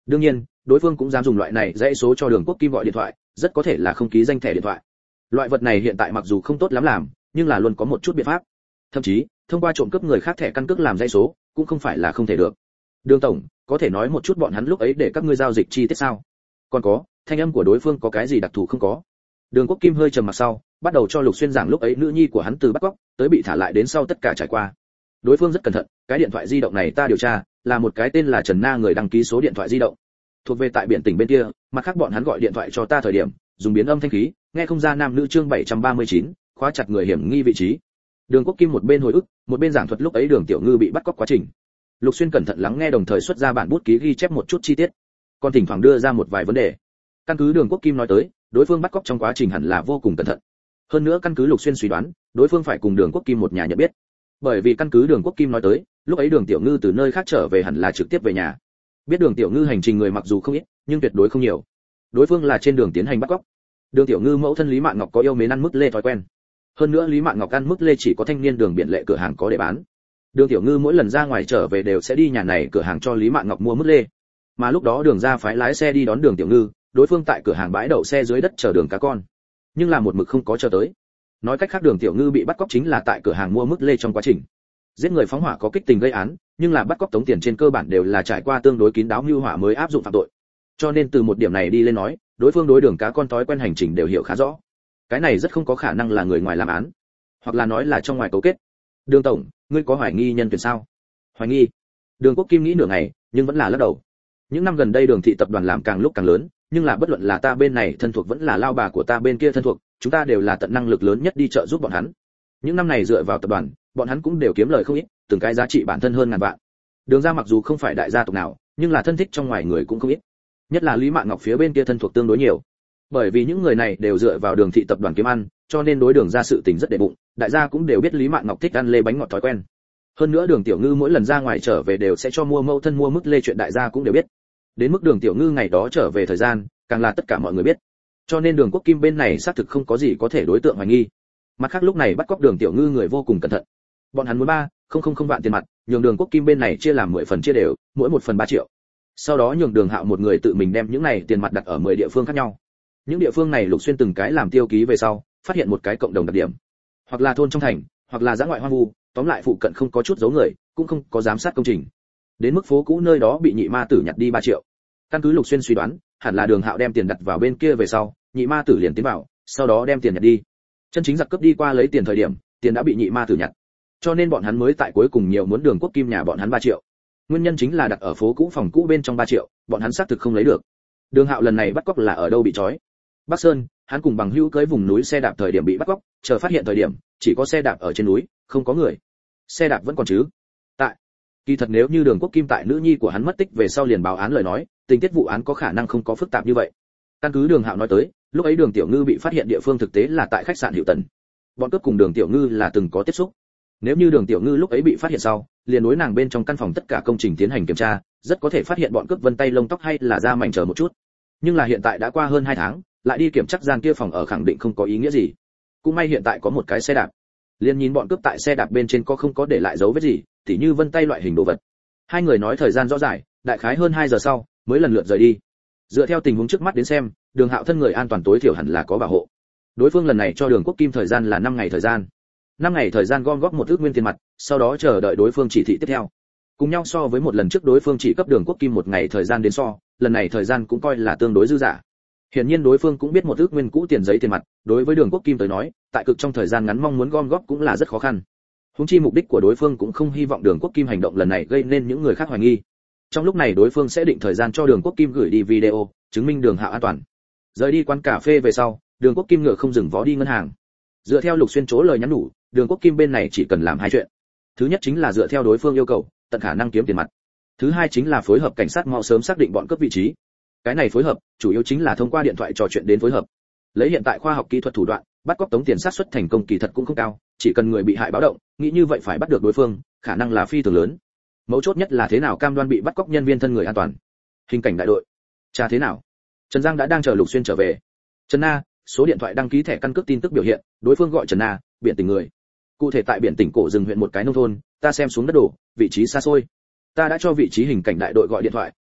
Đương nhiên, đối phương cũng dám dùng loại này dãy số cho Đường Quốc Kim gọi điện thoại, rất có thể là không ký danh thẻ điện thoại. Loại vật này hiện tại mặc dù không tốt lắm làm, nhưng là luôn có một chút biện pháp. Thậm chí, thông qua trộm cướp người khác thẻ căn cước làm dãy số, cũng không phải là không thể được. Đường tổng, có thể nói một chút bọn hắn lúc ấy để các ngươi giao dịch chi tiết sao? Còn có, thanh âm của đối phương có cái gì đặc thù không có? Đường Quốc Kim hơi trầm mặc sau, bắt đầu cho Lục Xuyên giảng lúc ấy nữ nhi của hắn từ bắt cóc tới bị thả lại đến sau tất cả trải qua. Đối phương rất cẩn thận, cái điện thoại di động này ta điều tra, là một cái tên là Trần Na người đăng ký số điện thoại di động. Thuộc về tại biển tỉnh bên kia, mặt khác bọn hắn gọi điện thoại cho ta thời điểm, dùng biến âm thanh khí, nghe không ra nam nữ chương bảy trăm ba mươi chín, khóa chặt người hiểm nghi vị trí. Đường Quốc Kim một bên hồi ức, một bên giảng thuật lúc ấy Đường Tiểu Ngư bị bắt cóc quá trình. Lục Xuyên cẩn thận lắng nghe đồng thời xuất ra bản bút ký ghi chép một chút chi tiết, còn thỉnh thoảng đưa ra một vài vấn đề. Căn cứ Đường Quốc Kim nói tới, đối phương bắt cóc trong quá trình hẳn là vô cùng cẩn thận. Hơn nữa căn cứ Lục Xuyên suy đoán, đối phương phải cùng Đường Quốc Kim một nhà nhận biết. Bởi vì căn cứ Đường Quốc Kim nói tới, lúc ấy Đường Tiểu Ngư từ nơi khác trở về hẳn là trực tiếp về nhà. Biết Đường Tiểu Ngư hành trình người mặc dù không ít, nhưng tuyệt đối không nhiều. Đối phương là trên đường tiến hành bắt cóc. Đường Tiểu Ngư mẫu thân Lý Mạn Ngọc có yêu mến ăn mức lê thói quen. Hơn nữa Lý Mạn Ngọc ăn mức lê chỉ có thanh niên đường biển lệ cửa hàng có để bán. Đường Tiểu Ngư mỗi lần ra ngoài trở về đều sẽ đi nhà này cửa hàng cho Lý Mạn Ngọc mua mức lê. Mà lúc đó Đường gia phái lái xe đi đón Đường Tiểu Ngư, đối phương tại cửa hàng bãi đậu xe dưới đất chờ Đường cá con. Nhưng là một mực không có chờ tới. Nói cách khác Đường Tiểu Ngư bị bắt cóc chính là tại cửa hàng mua mức lê trong quá trình. Giết người phóng hỏa có kích tình gây án, nhưng là bắt cóc tống tiền trên cơ bản đều là trải qua tương đối kín đáo mưu hỏa mới áp dụng phạm tội. Cho nên từ một điểm này đi lên nói, đối phương đối Đường cá con thói quen hành trình đều hiểu khá rõ. Cái này rất không có khả năng là người ngoài làm án, hoặc là nói là trong ngoài cấu kết. Đường tổng, ngươi có hoài nghi nhân tuyển sao? Hoài nghi? Đường Quốc Kim nghĩ nửa ngày, nhưng vẫn là lắc đầu. Những năm gần đây Đường thị tập đoàn làm càng lúc càng lớn, nhưng là bất luận là ta bên này thân thuộc vẫn là lao bà của ta bên kia thân thuộc, chúng ta đều là tận năng lực lớn nhất đi trợ giúp bọn hắn. Những năm này dựa vào tập đoàn, bọn hắn cũng đều kiếm lời không ít, từng cái giá trị bản thân hơn ngàn vạn. Đường gia mặc dù không phải đại gia tộc nào, nhưng là thân thích trong ngoài người cũng không ít. Nhất là Lý Mạn Ngọc phía bên kia thân thuộc tương đối nhiều. Bởi vì những người này đều dựa vào Đường thị tập đoàn kiếm ăn, cho nên đối Đường gia sự tình rất đệ bụng, đại gia cũng đều biết Lý Mạn Ngọc thích ăn lê bánh ngọt thói quen. Hơn nữa Đường Tiểu Ngư mỗi lần ra ngoài trở về đều sẽ cho mua mẫu thân mua mức lê chuyện đại gia cũng đều biết. Đến mức Đường Tiểu Ngư ngày đó trở về thời gian, càng là tất cả mọi người biết. Cho nên Đường Quốc Kim bên này xác thực không có gì có thể đối tượng hoài nghi. Mặt khác lúc này bắt cóc Đường Tiểu Ngư người vô cùng cẩn thận. Bọn hắn muốn ba, không không không vạn tiền mặt, nhường Đường Quốc Kim bên này chia làm mười phần chia đều, mỗi một phần ba triệu. Sau đó nhường Đường Hạo một người tự mình đem những này tiền mặt đặt ở mười địa phương khác nhau. Những địa phương này Lục Xuyên từng cái làm tiêu ký về sau, phát hiện một cái cộng đồng đặc điểm. Hoặc là thôn trong thành, hoặc là dã ngoại hoang vu, tóm lại phụ cận không có chút dấu người, cũng không có giám sát công trình. Đến mức phố cũ nơi đó bị nhị ma tử nhặt đi ba triệu. Căn cứ Lục Xuyên suy đoán, hẳn là Đường Hạo đem tiền đặt vào bên kia về sau, nhị ma tử liền tiến vào, sau đó đem tiền nhặt đi. Chân chính giặc cướp đi qua lấy tiền thời điểm, tiền đã bị nhị ma tử nhặt. Cho nên bọn hắn mới tại cuối cùng nhiều muốn Đường Quốc Kim nhà bọn hắn ba triệu. Nguyên nhân chính là đặt ở phố cũ phòng cũ bên trong ba triệu, bọn hắn xác thực không lấy được. Đường Hạo lần này bắt cóc là ở đâu bị trói? Bắc Sơn, hắn cùng bằng hữu cưới vùng núi xe đạp thời điểm bị bắt cóc, chờ phát hiện thời điểm, chỉ có xe đạp ở trên núi, không có người. Xe đạp vẫn còn chứ? Tại. Kỳ thật nếu như Đường Quốc Kim tại nữ nhi của hắn mất tích về sau liền báo án lời nói, tình tiết vụ án có khả năng không có phức tạp như vậy. Căn cứ Đường Hạo nói tới, lúc ấy Đường Tiểu Ngư bị phát hiện địa phương thực tế là tại khách sạn Hiệu Tần. Bọn cướp cùng Đường Tiểu Ngư là từng có tiếp xúc. Nếu như Đường Tiểu Ngư lúc ấy bị phát hiện sau, liền đối nàng bên trong căn phòng tất cả công trình tiến hành kiểm tra, rất có thể phát hiện bọn cướp vân tay lông tóc hay là da mảnh chờ một chút. Nhưng là hiện tại đã qua hơn hai tháng, lại đi kiểm tra gian kia phòng ở khẳng định không có ý nghĩa gì. Cũng may hiện tại có một cái xe đạp. Liền nhìn bọn cướp tại xe đạp bên trên có không có để lại dấu vết gì, tỉ như vân tay loại hình đồ vật. Hai người nói thời gian rõ ràng, đại khái hơn hai giờ sau, mới lần lượt rời đi. Dựa theo tình huống trước mắt đến xem, Đường Hạo thân người an toàn tối thiểu hẳn là có bảo hộ. Đối phương lần này cho Đường Quốc Kim thời gian là năm ngày thời gian. năm ngày thời gian gom góp một ước nguyên tiền mặt, sau đó chờ đợi đối phương chỉ thị tiếp theo. Cùng nhau so với một lần trước đối phương chỉ cấp Đường Quốc Kim một ngày thời gian đến so, lần này thời gian cũng coi là tương đối dư dả. Hiển nhiên đối phương cũng biết một ước nguyên cũ tiền giấy tiền mặt, đối với Đường Quốc Kim tới nói, tại cực trong thời gian ngắn mong muốn gom góp cũng là rất khó khăn. Huống chi mục đích của đối phương cũng không hy vọng Đường Quốc Kim hành động lần này gây nên những người khác hoài nghi. Trong lúc này đối phương sẽ định thời gian cho Đường Quốc Kim gửi đi video, chứng minh Đường Hạo an toàn. Rời đi quán cà phê về sau, Đường Quốc Kim ngựa không dừng vó đi ngân hàng. Dựa theo Lục Xuyên chỗ lời nhắn nhủ, Đường Quốc Kim bên này chỉ cần làm hai chuyện. Thứ nhất chính là dựa theo đối phương yêu cầu, tận khả năng kiếm tiền mặt. Thứ hai chính là phối hợp cảnh sát mau sớm xác định bọn cướp vị trí. Cái này phối hợp, chủ yếu chính là thông qua điện thoại trò chuyện đến phối hợp. Lấy hiện tại khoa học kỹ thuật thủ đoạn, bắt cóc tống tiền xác suất thành công kỳ thật cũng không cao, chỉ cần người bị hại báo động, nghĩ như vậy phải bắt được đối phương, khả năng là phi thường lớn. Mấu chốt nhất là thế nào cam đoan bị bắt cóc nhân viên thân người an toàn. Hình cảnh đại đội. Tra thế nào? Trần Giang đã đang chờ Lục Xuyên trở về. Trần Na, số điện thoại đăng ký thẻ căn cước tin tức biểu hiện, đối phương gọi Trần Na, biển tỉnh người. Cụ thể tại biển tỉnh cổ rừng huyện một cái nông thôn, ta xem xuống đất đổ, vị trí xa xôi. Ta đã cho vị trí hình cảnh đại đội gọi điện thoại,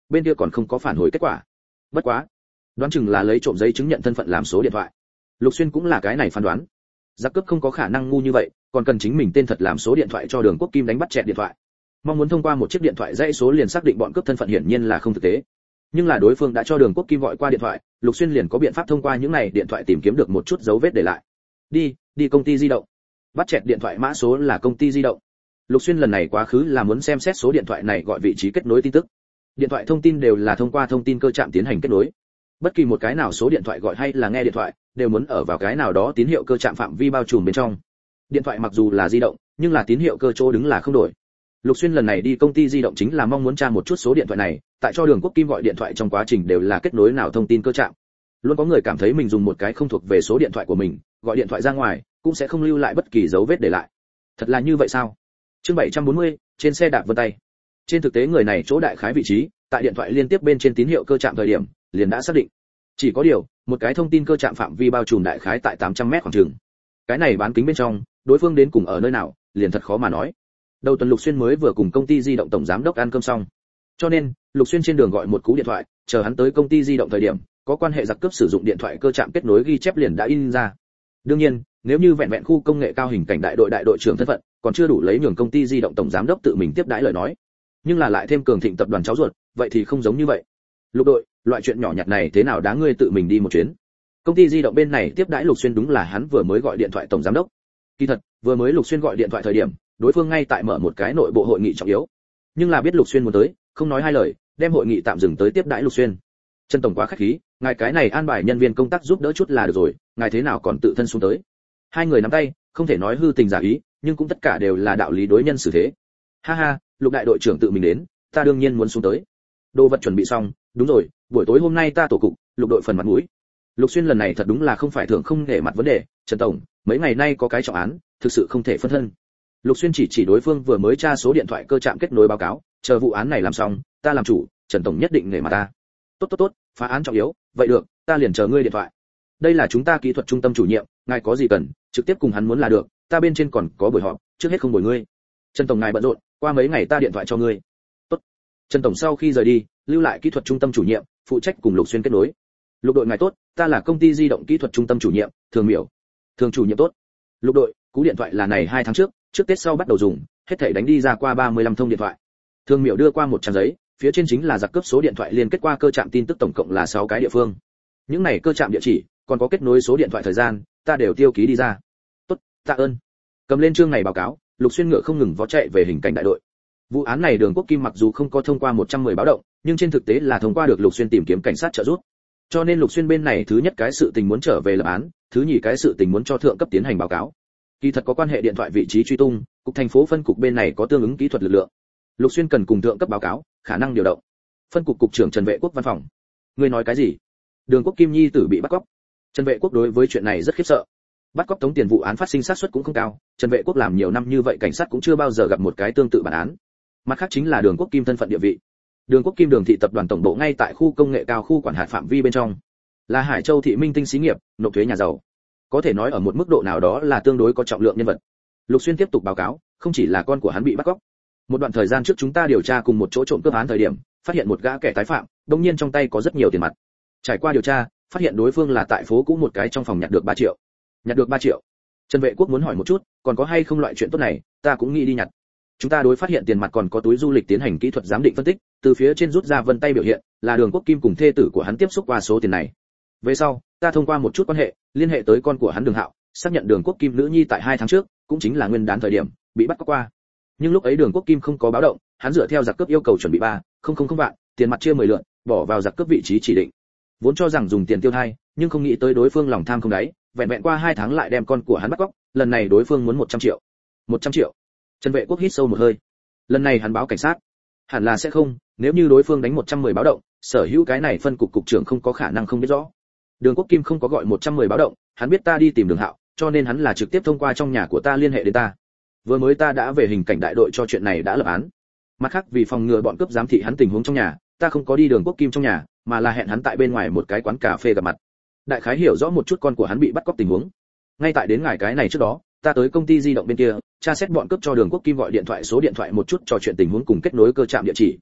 bên kia còn không có phản hồi kết quả. Bất quá, đoán chừng là lấy trộm giấy chứng nhận thân phận làm số điện thoại. Lục Xuyên cũng là cái này phán đoán. Giặc cướp không có khả năng ngu như vậy, còn cần chính mình tên thật làm số điện thoại cho Đường Quốc Kim đánh bắt chẹt điện thoại. Mong muốn thông qua một chiếc điện thoại dãy số liền xác định bọn cướp thân phận hiển nhiên là không thực tế. Nhưng là đối phương đã cho Đường Quốc Kim gọi qua điện thoại, Lục Xuyên liền có biện pháp thông qua những này điện thoại tìm kiếm được một chút dấu vết để lại. Đi, đi công ty di động. Bắt chẹt điện thoại mã số là công ty di động. Lục Xuyên lần này quá khứ là muốn xem xét số điện thoại này gọi vị trí kết nối tin tức. Điện thoại thông tin đều là thông qua thông tin cơ trạm tiến hành kết nối. Bất kỳ một cái nào số điện thoại gọi hay là nghe điện thoại, đều muốn ở vào cái nào đó tín hiệu cơ trạm phạm vi bao trùm bên trong. Điện thoại mặc dù là di động, nhưng là tín hiệu cơ chỗ đứng là không đổi. Lục Xuyên lần này đi công ty di động chính là mong muốn tra một chút số điện thoại này, tại cho Đường Quốc Kim gọi điện thoại trong quá trình đều là kết nối nào thông tin cơ trạm. Luôn có người cảm thấy mình dùng một cái không thuộc về số điện thoại của mình, gọi điện thoại ra ngoài, cũng sẽ không lưu lại bất kỳ dấu vết để lại. Thật là như vậy sao? Chương bảy trăm bốn mươi, trên xe đạp vân tay. Trên thực tế người này chỗ đại khái vị trí, tại điện thoại liên tiếp bên trên tín hiệu cơ trạm thời điểm, liền đã xác định. Chỉ có điều, một cái thông tin cơ trạm phạm vi bao trùm đại khái tại tám trăm mét khoảng chừng. Cái này bán kính bên trong, đối phương đến cùng ở nơi nào, liền thật khó mà nói. Đầu tuần Lục Xuyên mới vừa cùng công ty di động tổng giám đốc ăn cơm xong. Cho nên, Lục Xuyên trên đường gọi một cú điện thoại, chờ hắn tới công ty di động thời điểm, có quan hệ giặc cướp sử dụng điện thoại cơ trạm kết nối ghi chép liền đã in ra. Đương nhiên, nếu như vẹn vẹn khu công nghệ cao hình cảnh đại đội đại đội trưởng thân phận, còn chưa đủ lấy nhường công ty di động tổng giám đốc tự mình tiếp đãi lời nói. Nhưng là lại thêm cường thịnh tập đoàn cháu ruột, vậy thì không giống như vậy. Lục đội, loại chuyện nhỏ nhặt này thế nào đáng ngươi tự mình đi một chuyến. Công ty di động bên này tiếp đãi Lục Xuyên đúng là hắn vừa mới gọi điện thoại tổng giám đốc. Kỳ thật, vừa mới Lục Xuyên gọi điện thoại thời điểm, đối phương ngay tại mở một cái nội bộ hội nghị trọng yếu. Nhưng là biết Lục Xuyên muốn tới, không nói hai lời, đem hội nghị tạm dừng tới tiếp đãi Lục Xuyên. Trần tổng quá khách khí, ngài cái này an bài nhân viên công tác giúp đỡ chút là được rồi, ngài thế nào còn tự thân xuống tới. Hai người nắm tay, không thể nói hư tình giả ý, nhưng cũng tất cả đều là đạo lý đối nhân xử thế. Ha ha, Lục đại đội trưởng tự mình đến, ta đương nhiên muốn xuống tới. Đồ vật chuẩn bị xong, đúng rồi, buổi tối hôm nay ta tổ cục, Lục đội phần mặt mũi. Lục Xuyên lần này thật đúng là không phải thưởng không để mặt vấn đề, Trần tổng, mấy ngày nay có cái trọng án, thực sự không thể phân thân. Lục Xuyên chỉ chỉ đối phương vừa mới tra số điện thoại cơ trạm kết nối báo cáo, chờ vụ án này làm xong, ta làm chủ, Trần tổng nhất định nể mặt ta. Tốt tốt tốt, phá án trọng yếu, vậy được, ta liền chờ ngươi điện thoại. Đây là chúng ta kỹ thuật trung tâm chủ nhiệm, ngài có gì cần, trực tiếp cùng hắn muốn là được, ta bên trên còn có buổi họp, trước hết không bồi ngươi. Trần tổng ngài bận rộn, qua mấy ngày ta điện thoại cho ngươi. Tốt. Trần tổng sau khi rời đi, lưu lại kỹ thuật trung tâm chủ nhiệm, phụ trách cùng Lục Xuyên kết nối. Lục đội ngài tốt, ta là công ty di động kỹ thuật trung tâm chủ nhiệm, Thường Miểu. Thường chủ nhiệm tốt. Lục đội, cú điện thoại là này hai tháng trước, trước Tết sau bắt đầu dùng, hết thảy đánh đi ra qua ba mươi lăm thông điện thoại. Thường Miểu đưa qua một trang giấy, phía trên chính là giặc cướp số điện thoại liên kết qua cơ trạm tin tức tổng cộng là sáu cái địa phương. Những này cơ trạm địa chỉ, còn có kết nối số điện thoại thời gian, ta đều tiêu ký đi ra. Tốt, tạ ơn. Cầm lên chương này báo cáo, Lục Xuyên ngựa không ngừng vó chạy về hình cảnh đại đội. Vụ án này Đường Quốc Kim mặc dù không có thông qua một trăm mười báo động, nhưng trên thực tế là thông qua được Lục Xuyên tìm kiếm cảnh sát trợ giúp. Cho nên Lục Xuyên bên này thứ nhất cái sự tình muốn trở về lập án, thứ nhì cái sự tình muốn cho thượng cấp tiến hành báo cáo. Kỳ thật có quan hệ điện thoại vị trí truy tung, cục thành phố phân cục bên này có tương ứng kỹ thuật lực lượng. Lục Xuyên cần cùng thượng cấp báo cáo, khả năng điều động. Phân cục cục trưởng Trần Vệ Quốc văn phòng. Ngươi nói cái gì? Đường Quốc Kim nhi tử bị bắt cóc. Trần Vệ Quốc đối với chuyện này rất khiếp sợ. Bắt cóc tống tiền vụ án phát sinh xác suất cũng không cao, Trần Vệ Quốc làm nhiều năm như vậy cảnh sát cũng chưa bao giờ gặp một cái tương tự bản án. Mặt khác chính là Đường Quốc Kim thân phận địa vị. Đường Quốc Kim Đường thị tập đoàn tổng bộ ngay tại khu công nghệ cao khu quản hạt phạm vi bên trong, là Hải Châu thị minh tinh xí nghiệp, nộp thuế nhà giàu. Có thể nói ở một mức độ nào đó là tương đối có trọng lượng nhân vật. Lục Xuyên tiếp tục báo cáo, không chỉ là con của hắn bị bắt cóc. Một đoạn thời gian trước chúng ta điều tra cùng một chỗ trộm cướp án thời điểm, phát hiện một gã kẻ tái phạm, đương nhiên trong tay có rất nhiều tiền mặt. Trải qua điều tra, phát hiện đối phương là tại phố cũ một cái trong phòng nhặt được ba triệu. Nhặt được ba triệu. Trần Vệ Quốc muốn hỏi một chút, còn có hay không loại chuyện tốt này, ta cũng nghĩ đi nhặt. Chúng ta đối phát hiện tiền mặt còn có túi du lịch tiến hành kỹ thuật giám định phân tích, từ phía trên rút ra vân tay biểu hiện, là Đường Quốc Kim cùng thê tử của hắn tiếp xúc qua số tiền này. Về sau, ta thông qua một chút quan hệ, liên hệ tới con của hắn Đường Hạo, xác nhận Đường Quốc Kim nữ nhi tại hai tháng trước, cũng chính là nguyên đán thời điểm, bị bắt cóc qua. Nhưng lúc ấy Đường Quốc Kim không có báo động, hắn dựa theo giặc cướp yêu cầu chuẩn bị ba, không không không vạn, tiền mặt chia mười lượt, bỏ vào giặc cướp vị trí chỉ định. Vốn cho rằng dùng tiền tiêu thai, nhưng không nghĩ tới đối phương lòng tham không đáy, vẹn vẹn qua hai tháng lại đem con của hắn bắt cóc, lần này đối phương muốn một trăm triệu. một trăm triệu. Trần Vệ Quốc hít sâu một hơi. Lần này hắn báo cảnh sát, hẳn là sẽ không, nếu như đối phương đánh một trăm mười báo động, sở hữu cái này phân cục cục trưởng không có khả năng không biết rõ. Đường Quốc Kim không có gọi một trăm mười báo động, hắn biết ta đi tìm Đường Hạo, cho nên hắn là trực tiếp thông qua trong nhà của ta liên hệ đến ta. Vừa mới ta đã về hình cảnh đại đội cho chuyện này đã lập án. Mặt khác vì phòng ngừa bọn cướp giám thị hắn tình huống trong nhà, ta không có đi Đường Quốc Kim trong nhà, mà là hẹn hắn tại bên ngoài một cái quán cà phê gặp mặt. Đại khái hiểu rõ một chút con của hắn bị bắt cóc tình huống. Ngay tại đến ngày cái này trước đó, ta tới công ty di động bên kia, tra xét bọn cướp cho Đường Quốc Kim gọi điện thoại số điện thoại một chút trò chuyện tình huống cùng kết nối cơ trạm địa chỉ.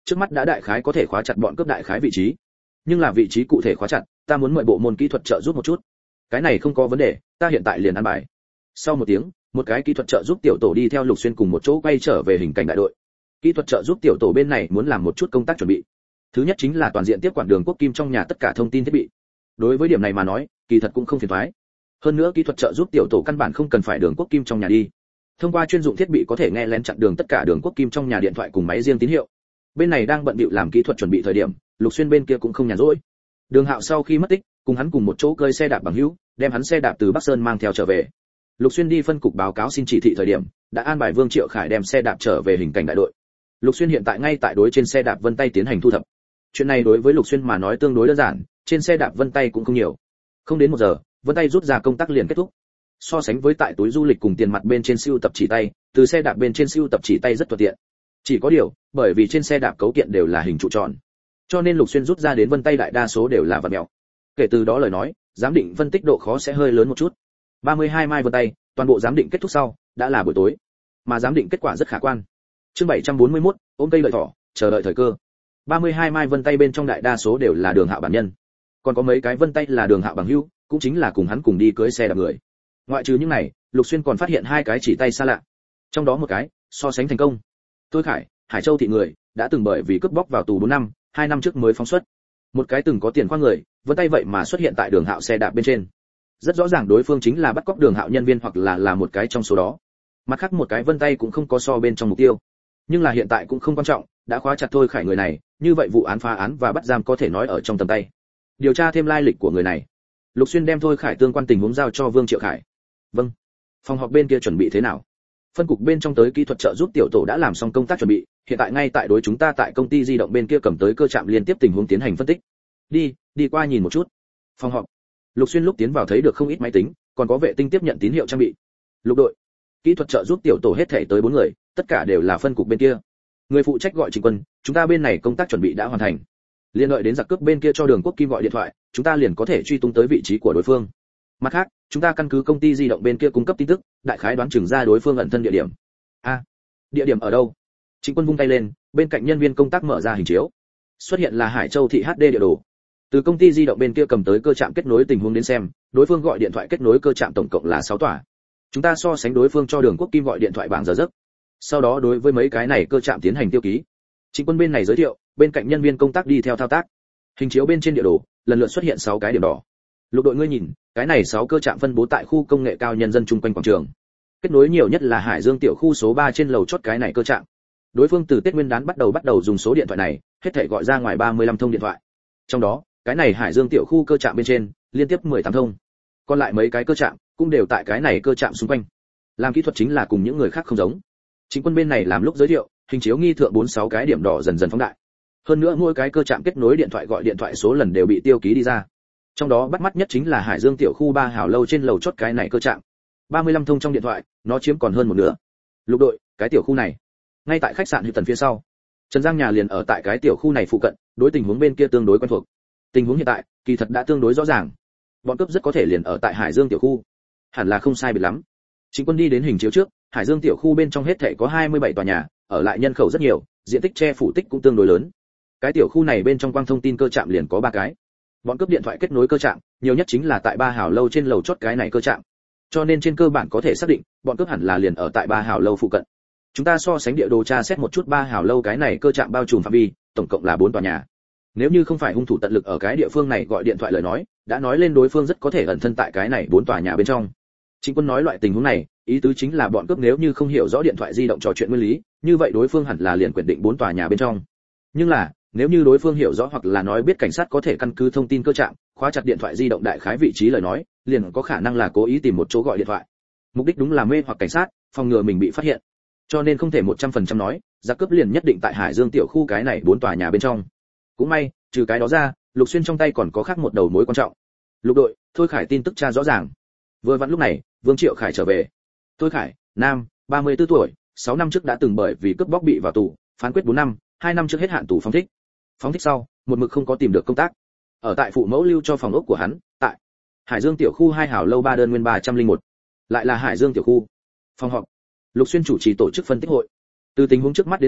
Trước mắt đã đại khái có thể khóa chặt bọn cướp đại khái vị trí, nhưng là vị trí cụ thể khóa chặt, ta muốn mời bộ môn kỹ thuật trợ giúp một chút. Cái này không có vấn đề, ta hiện tại liền ăn bài. Sau một tiếng, một cái kỹ thuật trợ giúp tiểu tổ đi theo Lục Xuyên cùng một chỗ quay trở về hình cảnh đại đội. Kỹ thuật trợ giúp tiểu tổ bên này muốn làm một chút công tác chuẩn bị. Thứ nhất chính là toàn diện tiếp quản Đường Quốc Kim trong nhà tất cả thông tin thiết bị. Đối với điểm này mà nói, kỳ thật cũng không phiền toái. Hơn nữa kỹ thuật trợ giúp tiểu tổ căn bản không cần phải Đường Quốc Kim trong nhà đi. Thông qua chuyên dụng thiết bị có thể nghe lén chặn đường tất cả Đường Quốc Kim trong nhà điện thoại cùng máy riêng tín hiệu. Bên này đang bận bịu làm kỹ thuật chuẩn bị thời điểm, Lục Xuyên bên kia cũng không nhàn rỗi. Đường Hạo sau khi mất tích, cùng hắn cùng một chỗ cơi xe đạp bằng hữu, đem hắn xe đạp từ Bắc Sơn mang theo trở về. Lục Xuyên đi phân cục báo cáo xin chỉ thị thời điểm, đã an bài Vương Triệu Khải đem xe đạp trở về hình cảnh đại đội. Lục Xuyên hiện tại ngay tại đối trên xe đạp vân tay tiến hành thu thập. Chuyện này đối với Lục Xuyên mà nói tương đối đơn giản, trên xe đạp vân tay cũng không nhiều. Không đến một giờ, vân tay rút ra công tác liền kết thúc. So sánh với tại túi du lịch cùng tiền mặt bên trên siêu tập chỉ tay, từ xe đạp bên trên siêu tập chỉ tay rất thuận tiện. Chỉ có điều, bởi vì trên xe đạp cấu kiện đều là hình trụ tròn, cho nên Lục Xuyên rút ra đến vân tay đại đa số đều là vật mèo. Kể từ đó lời nói, giám định phân tích độ khó sẽ hơi lớn một chút. ba mươi hai mai vân tay, toàn bộ giám định kết thúc sau, đã là buổi tối, mà giám định kết quả rất khả quan. Chương bảy trăm bốn mươi mốt, ôm cây lợi thỏ, chờ đợi thời cơ. ba mươi hai mai vân tay bên trong đại đa số đều là Đường Hạo bản nhân, còn có mấy cái vân tay là Đường Hạo bằng hữu, cũng chính là cùng hắn cùng đi cưới xe đạp người. Ngoại trừ những này, Lục Xuyên còn phát hiện hai cái chỉ tay xa lạ, trong đó một cái so sánh thành công. Tôi Khải, Hải Châu thị người, đã từng bởi vì cướp bóc vào tù bốn năm, hai năm trước mới phóng xuất. Một cái từng có tiền khoa người, vân tay vậy mà xuất hiện tại Đường Hạo xe đạp bên trên. Rất rõ ràng đối phương chính là bắt cóc Đường Hạo nhân viên hoặc là là một cái trong số đó. Mặt khác một cái vân tay cũng không có so bên trong mục tiêu, nhưng là hiện tại cũng không quan trọng, đã khóa chặt Thôi Khải người này, như vậy vụ án phá án và bắt giam có thể nói ở trong tầm tay. Điều tra thêm lai lịch của người này. Lục Xuyên đem Thôi Khải tương quan tình huống giao cho Vương Triệu Khải. Vâng. Phòng họp bên kia chuẩn bị thế nào? Phân cục bên trong tới kỹ thuật trợ giúp tiểu tổ đã làm xong công tác chuẩn bị, hiện tại ngay tại đối chúng ta tại công ty di động bên kia cầm tới cơ trạm liên tiếp tình huống tiến hành phân tích. Đi, đi qua nhìn một chút. Phòng họp. Lục Xuyên lúc tiến vào thấy được không ít máy tính, còn có vệ tinh tiếp nhận tín hiệu trang bị. Lục đội, kỹ thuật trợ giúp tiểu tổ hết thể tới bốn người, tất cả đều là phân cục bên kia. Người phụ trách gọi Trịnh Quân, chúng ta bên này công tác chuẩn bị đã hoàn thành. Liên đợi đến giặc cướp bên kia cho Đường Quốc Kim gọi điện thoại, chúng ta liền có thể truy tung tới vị trí của đối phương. Mặt khác, chúng ta căn cứ công ty di động bên kia cung cấp tin tức, đại khái đoán chừng ra đối phương ẩn thân địa điểm. A, à, địa điểm ở đâu? Trịnh Quân vung tay lên, bên cạnh nhân viên công tác mở ra hình chiếu. Xuất hiện là Hải Châu thị hát đê địa đồ. Từ công ty di động bên kia cầm tới cơ trạm kết nối tình huống đến xem, đối phương gọi điện thoại kết nối cơ trạm tổng cộng là sáu tòa. Chúng ta so sánh đối phương cho Đường Quốc Kim gọi điện thoại bảng giờ giấc. Sau đó đối với mấy cái này cơ trạm tiến hành tiêu ký. Trịnh Quân bên này giới thiệu, bên cạnh nhân viên công tác đi theo thao tác. Hình chiếu bên trên địa đồ, lần lượt xuất hiện sáu cái điểm đỏ. Lục đội ngươi nhìn, cái này sáu cơ trạm phân bố tại khu công nghệ cao nhân dân chung quanh quảng trường. Kết nối nhiều nhất là Hải Dương tiểu khu số ba trên lầu chót cái này cơ trạm. Đối phương từ Tết Nguyên đán bắt đầu bắt đầu dùng số điện thoại này, hết thảy gọi ra ngoài ba mươi lăm thông điện thoại. Trong đó, cái này Hải Dương tiểu khu cơ trạm bên trên, liên tiếp mười tám thông. Còn lại mấy cái cơ trạm cũng đều tại cái này cơ trạm xung quanh. Làm kỹ thuật chính là cùng những người khác không giống. Chính Quân bên này làm lúc giới thiệu, hình chiếu nghi thượng bốn sáu cái điểm đỏ dần dần phóng đại. Hơn nữa mỗi cái cơ trạm kết nối điện thoại gọi điện thoại số lần đều bị tiêu ký đi ra. Trong đó bắt mắt nhất chính là Hải Dương tiểu khu ba hào lâu trên lầu chót cái này cơ trạm. ba mươi lăm thông trong điện thoại, nó chiếm còn hơn một nửa. Lục đội, cái tiểu khu này, ngay tại khách sạn Hilton phía sau. Trần Giang nhà liền ở tại cái tiểu khu này phụ cận, đối tình huống bên kia tương đối quen thuộc. Tình huống hiện tại, kỳ thật đã tương đối rõ ràng. Bọn cướp rất có thể liền ở tại Hải Dương tiểu khu. Hẳn là không sai biệt lắm. Trịnh Quân đi đến hình chiếu trước, Hải Dương tiểu khu bên trong hết thảy có hai mươi bảy tòa nhà, ở lại nhân khẩu rất nhiều, diện tích che phủ tích cũng tương đối lớn. Cái tiểu khu này bên trong quang thông tin cơ trạm liền có ba cái. Bọn cướp điện thoại kết nối cơ trạm, nhiều nhất chính là tại ba hào lâu trên lầu chót cái này cơ trạm. Cho nên trên cơ bản có thể xác định, bọn cướp hẳn là liền ở tại ba hào lâu phụ cận. Chúng ta so sánh địa đồ tra xét một chút ba hào lâu cái này cơ trạm bao trùm phạm vi, tổng cộng là bốn tòa nhà. Nếu như không phải hung thủ tận lực ở cái địa phương này gọi điện thoại lời nói, đã nói lên đối phương rất có thể ẩn thân tại cái này bốn tòa nhà bên trong. Trịnh Quân nói loại tình huống này, ý tứ chính là bọn cướp nếu như không hiểu rõ điện thoại di động trò chuyện nguyên lý, như vậy đối phương hẳn là liền quyết định bốn tòa nhà bên trong. Nhưng là, nếu như đối phương hiểu rõ hoặc là nói biết cảnh sát có thể căn cứ thông tin cơ trạm, khóa chặt điện thoại di động đại khái vị trí lời nói, liền có khả năng là cố ý tìm một chỗ gọi điện thoại. Mục đích đúng là mê hoặc cảnh sát, phòng ngừa mình bị phát hiện. Cho nên không thể một trăm phần trăm nói, giặc cướp liền nhất định tại Hải Dương tiểu khu cái này bốn tòa nhà bên trong. Cũng may, trừ cái đó ra, Lục Xuyên trong tay còn có khác một đầu mối quan trọng. Lục đội, Thôi Khải tin tức tra rõ ràng. Vừa vặn lúc này, Vương Triệu Khải trở về. Thôi Khải, nam, ba mươi tư tuổi, sáu năm trước đã từng bởi vì cướp bóc bị vào tù, phán quyết bốn năm, hai năm trước hết hạn tù phóng thích. Phóng thích sau, một mực không có tìm được công tác. Ở tại phụ mẫu lưu cho phòng ốc của hắn, tại Hải Dương tiểu khu hai hảo lâu ba đơn nguyên ba trăm linh một. Lại là Hải Dương tiểu khu. Phòng họp. Lục Xuyên chủ trì tổ chức phân tích hội. Từ tình huống trước mắt đến xem,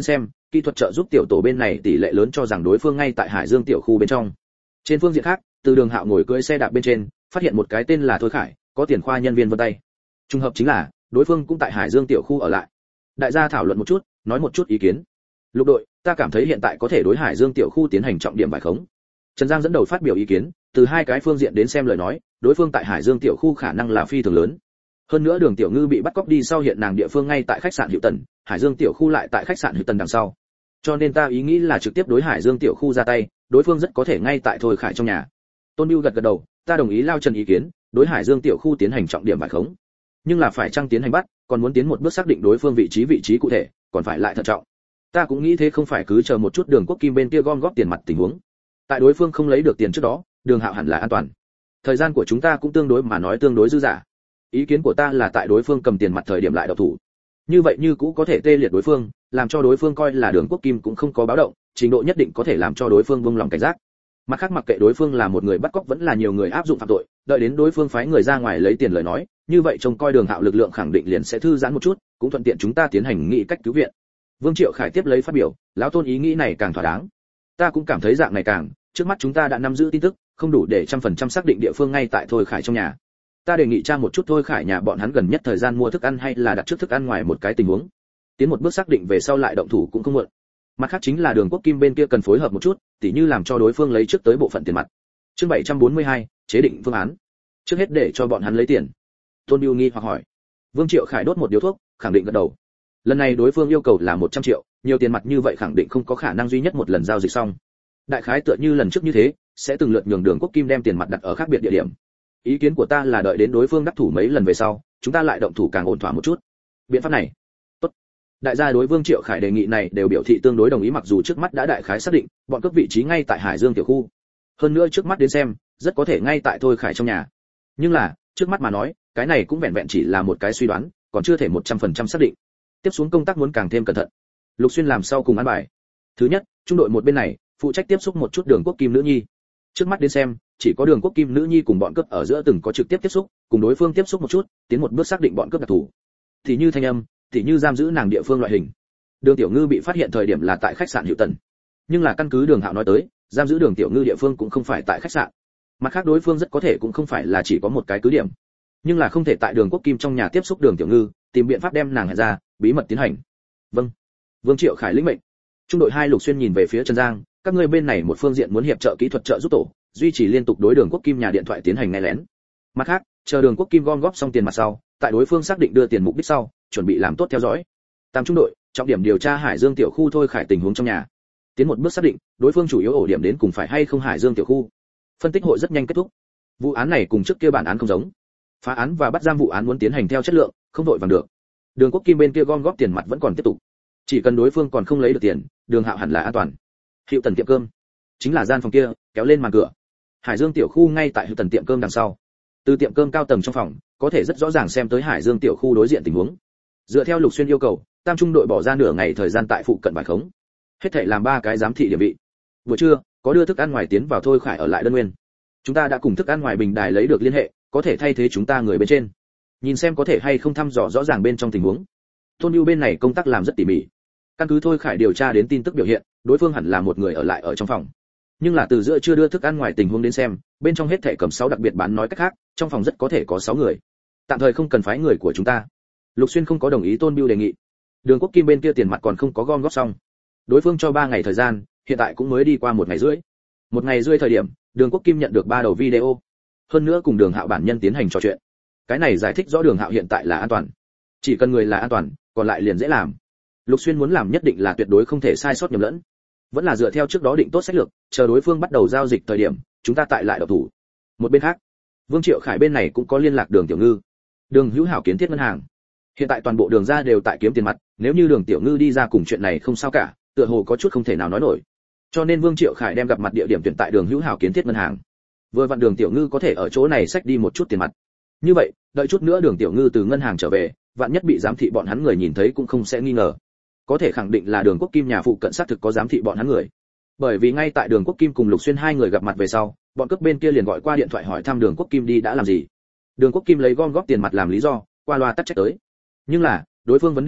kỹ thuật trợ giúp tiểu tổ bên này tỷ lệ lớn cho rằng đối phương ngay tại Hải Dương tiểu khu bên trong. Trên phương diện khác, từ Đường Hạo ngồi cưỡi xe đạp bên trên, phát hiện một cái tên là Thôi Khải, có tiền khoa nhân viên vân tay. Trùng hợp chính là, đối phương cũng tại Hải Dương tiểu khu ở lại. Đại gia thảo luận một chút, nói một chút ý kiến. Lục đội, ta cảm thấy hiện tại có thể đối Hải Dương tiểu khu tiến hành trọng điểm bài khống. Trần Giang dẫn đầu phát biểu ý kiến, từ hai cái phương diện đến xem lời nói, đối phương tại Hải Dương tiểu khu khả năng là phi thường lớn. Hơn nữa Đường Tiểu Ngư bị bắt cóc đi sau hiện nàng địa phương ngay tại khách sạn Hữu Tần, Hải Dương tiểu khu lại tại khách sạn Hữu Tần đằng sau. Cho nên ta ý nghĩ là trực tiếp đối Hải Dương tiểu khu ra tay, đối phương rất có thể ngay tại Thôi Khải trong nhà. Tôn Bưu gật gật đầu, ta đồng ý Lao Trần ý kiến, đối Hải Dương tiểu khu tiến hành trọng điểm bài khống. Nhưng là phải chăng tiến hành bắt, còn muốn tiến một bước xác định đối phương vị trí vị trí cụ thể, còn phải lại thận trọng. Ta cũng nghĩ thế, không phải cứ chờ một chút Đường Quốc Kim bên kia gom góp tiền mặt tình huống. Tại đối phương không lấy được tiền trước đó, Đường Hạo hẳn là an toàn. Thời gian của chúng ta cũng tương đối mà nói tương đối dư dả. Ý kiến của ta là tại đối phương cầm tiền mặt thời điểm lại động thủ. Như vậy như cũ có thể tê liệt đối phương, làm cho đối phương coi là Đường Quốc Kim cũng không có báo động, trình độ nhất định có thể làm cho đối phương buông lòng cảnh giác. Mặt khác mặc kệ đối phương là một người bắt cóc vẫn là nhiều người áp dụng phạm tội, đợi đến đối phương phái người ra ngoài lấy tiền lời nói, như vậy trông coi Đường Hạo lực lượng khẳng định liền sẽ thư giãn một chút, cũng thuận tiện chúng ta tiến hành nghị cách cứu viện. Vương Triệu Khải tiếp lấy phát biểu, lão Tôn ý nghĩ này càng thỏa đáng. Ta cũng cảm thấy dạng này càng, trước mắt chúng ta đã nắm giữ tin tức, không đủ để trăm phần trăm xác định địa phương ngay tại Thôi Khải trong nhà. Ta đề nghị tra một chút Thôi Khải nhà bọn hắn gần nhất thời gian mua thức ăn hay là đặt trước thức ăn ngoài một cái tình huống. Tiến một bước xác định về sau lại động thủ cũng không muộn. Mặt khác chính là Đường Quốc Kim bên kia cần phối hợp một chút, tỉ như làm cho đối phương lấy trước tới bộ phận tiền mặt. Chương bảy trăm bốn mươi hai, chế định phương án. Trước hết để cho bọn hắn lấy tiền. Tôn Bưu nghi hoặc hỏi. Vương Triệu Khải đốt một điếu thuốc, khẳng định gật đầu. Lần này đối phương yêu cầu là một trăm triệu, nhiều tiền mặt như vậy khẳng định không có khả năng duy nhất một lần giao dịch xong. Đại khái tựa như lần trước như thế, sẽ từng lượt nhường Đường Quốc Kim đem tiền mặt đặt ở khác biệt địa điểm. Ý kiến của ta là đợi đến đối phương đắc thủ mấy lần về sau, chúng ta lại động thủ càng ổn thỏa một chút. Biện pháp này, tốt. Đại gia đối Vương Triệu Khải đề nghị này đều biểu thị tương đối đồng ý, mặc dù trước mắt đã đại khái xác định, bọn cướp vị trí ngay tại Hải Dương tiểu khu. Hơn nữa trước mắt đến xem, rất có thể ngay tại Thôi Khải trong nhà. Nhưng là, trước mắt mà nói, cái này cũng vẹn vẹn chỉ là một cái suy đoán, còn chưa thể một trăm phần trăm xác định. Tiếp xuống công tác muốn càng thêm cẩn thận. Lục Xuyên làm sau cùng án bài. Thứ nhất, trung đội một bên này, phụ trách tiếp xúc một chút Đường Quốc Kim nữ nhi. Trước mắt đến xem, chỉ có Đường Quốc Kim nữ nhi cùng bọn cướp ở giữa từng có trực tiếp tiếp xúc, cùng đối phương tiếp xúc một chút, tiến một bước xác định bọn cướp đặc thù. Thì như thanh âm, thì như giam giữ nàng địa phương loại hình. Đường Tiểu Ngư bị phát hiện thời điểm là tại khách sạn Hữu Tần. Nhưng là căn cứ Đường Hạo nói tới, giam giữ Đường Tiểu Ngư địa phương cũng không phải tại khách sạn. Mặt khác đối phương rất có thể cũng không phải là chỉ có một cái cứ điểm, nhưng là không thể tại Đường Quốc Kim trong nhà tiếp xúc Đường Tiểu Ngư, tìm biện pháp đem nàng hẹn ra, bí mật tiến hành. Vâng. Vương Triệu Khải lĩnh mệnh. Trung đội hai Lục Xuyên nhìn về phía Trần Giang, các ngươi bên này một phương diện muốn hiệp trợ kỹ thuật trợ giúp tổ, duy trì liên tục đối Đường Quốc Kim nhà điện thoại tiến hành nghe lén. Mặt khác, chờ Đường Quốc Kim gom góp xong tiền mặt sau, tại đối phương xác định đưa tiền mục đích sau, chuẩn bị làm tốt theo dõi. Tam trung đội, trọng điểm điều tra Hải Dương tiểu khu Thôi Khải tình huống trong nhà. Tiến một bước xác định, đối phương chủ yếu ổ điểm đến cùng phải hay không Hải Dương tiểu khu. Phân tích hội rất nhanh kết thúc. Vụ án này cùng trước kia bản án không giống. Phá án và bắt giam vụ án muốn tiến hành theo chất lượng, không đội vàng được. Đường Quốc Kim bên kia gom góp tiền mặt vẫn còn tiếp tục. Chỉ cần đối phương còn không lấy được tiền, Đường Hạo hẳn là an toàn. Hữu Tần tiệm cơm, chính là gian phòng kia, kéo lên màn cửa. Hải Dương tiểu khu ngay tại Hữu Tần tiệm cơm đằng sau. Từ tiệm cơm cao tầng trong phòng, có thể rất rõ ràng xem tới Hải Dương tiểu khu đối diện tình huống. Dựa theo Lục Xuyên yêu cầu, Tam trung đội bỏ ra nửa ngày thời gian tại phụ cận bài khống. Hết thảy làm ba cái giám thị địa vị. Buổi trưa, có đưa thức ăn ngoài tiến vào Thôi Khải ở lại đơn nguyên. Chúng ta đã cùng thức ăn ngoài bình đài lấy được liên hệ, có thể thay thế chúng ta người bên trên. Nhìn xem có thể hay không thăm dò rõ ràng bên trong tình huống. Tôn Bưu bên này công tác làm rất tỉ mỉ. Căn cứ Thôi Khải điều tra đến tin tức biểu hiện, đối phương hẳn là một người ở lại ở trong phòng. Nhưng là từ giữa chưa đưa thức ăn ngoài tình huống đến xem, bên trong hết thảy cầm sáu đặc biệt bán nói cách khác, trong phòng rất có thể có sáu người. Tạm thời không cần phái người của chúng ta. Lục Xuyên không có đồng ý Tôn Bưu đề nghị. Đường Quốc Kim bên kia tiền mặt còn không có gom góp xong. Đối phương cho ba ngày thời gian, hiện tại cũng mới đi qua một ngày rưỡi. Một ngày rưỡi thời điểm, Đường Quốc Kim nhận được ba đầu video. Hơn nữa cùng Đường Hạo bản nhân tiến hành trò chuyện. Cái này giải thích rõ Đường Hạo hiện tại là an toàn. Chỉ cần người là an toàn, còn lại liền dễ làm. Lục Xuyên muốn làm nhất định là tuyệt đối không thể sai sót nhầm lẫn. Vẫn là dựa theo trước đó định tốt sách lược, chờ đối phương bắt đầu giao dịch thời điểm, chúng ta tại lại độc thủ. Một bên khác, Vương Triệu Khải bên này cũng có liên lạc Đường Tiểu Ngư. Đường Hữu Hảo kiến thiết ngân hàng. Hiện tại toàn bộ Đường ra đều tại kiếm tiền mặt, nếu như Đường Tiểu Ngư đi ra cùng chuyện này không sao cả, tựa hồ có chút không thể nào nói nổi. Cho nên Vương Triệu Khải đem gặp mặt địa điểm tuyển tại Đường Hữu Hảo kiến thiết ngân hàng. Vừa vặn Đường Tiểu Ngư có thể ở chỗ này xách đi một chút tiền mặt. Như vậy, đợi chút nữa Đường Tiểu Ngư từ ngân hàng trở về, vạn nhất bị giám thị bọn hắn người nhìn thấy cũng không sẽ nghi ngờ. Có thể khẳng định là Đường Quốc Kim nhà phụ cận xác thực có giám thị bọn hắn người. Bởi vì ngay tại Đường Quốc Kim cùng Lục Xuyên hai người gặp mặt về sau, bọn cướp bên kia liền gọi qua điện thoại hỏi thăm Đường Quốc Kim đi đã làm gì. Đường Quốc Kim lấy gom góp tiền mặt làm lý do, qua loa tắt trách tới. Nhưng là, đối phương vấn đề này,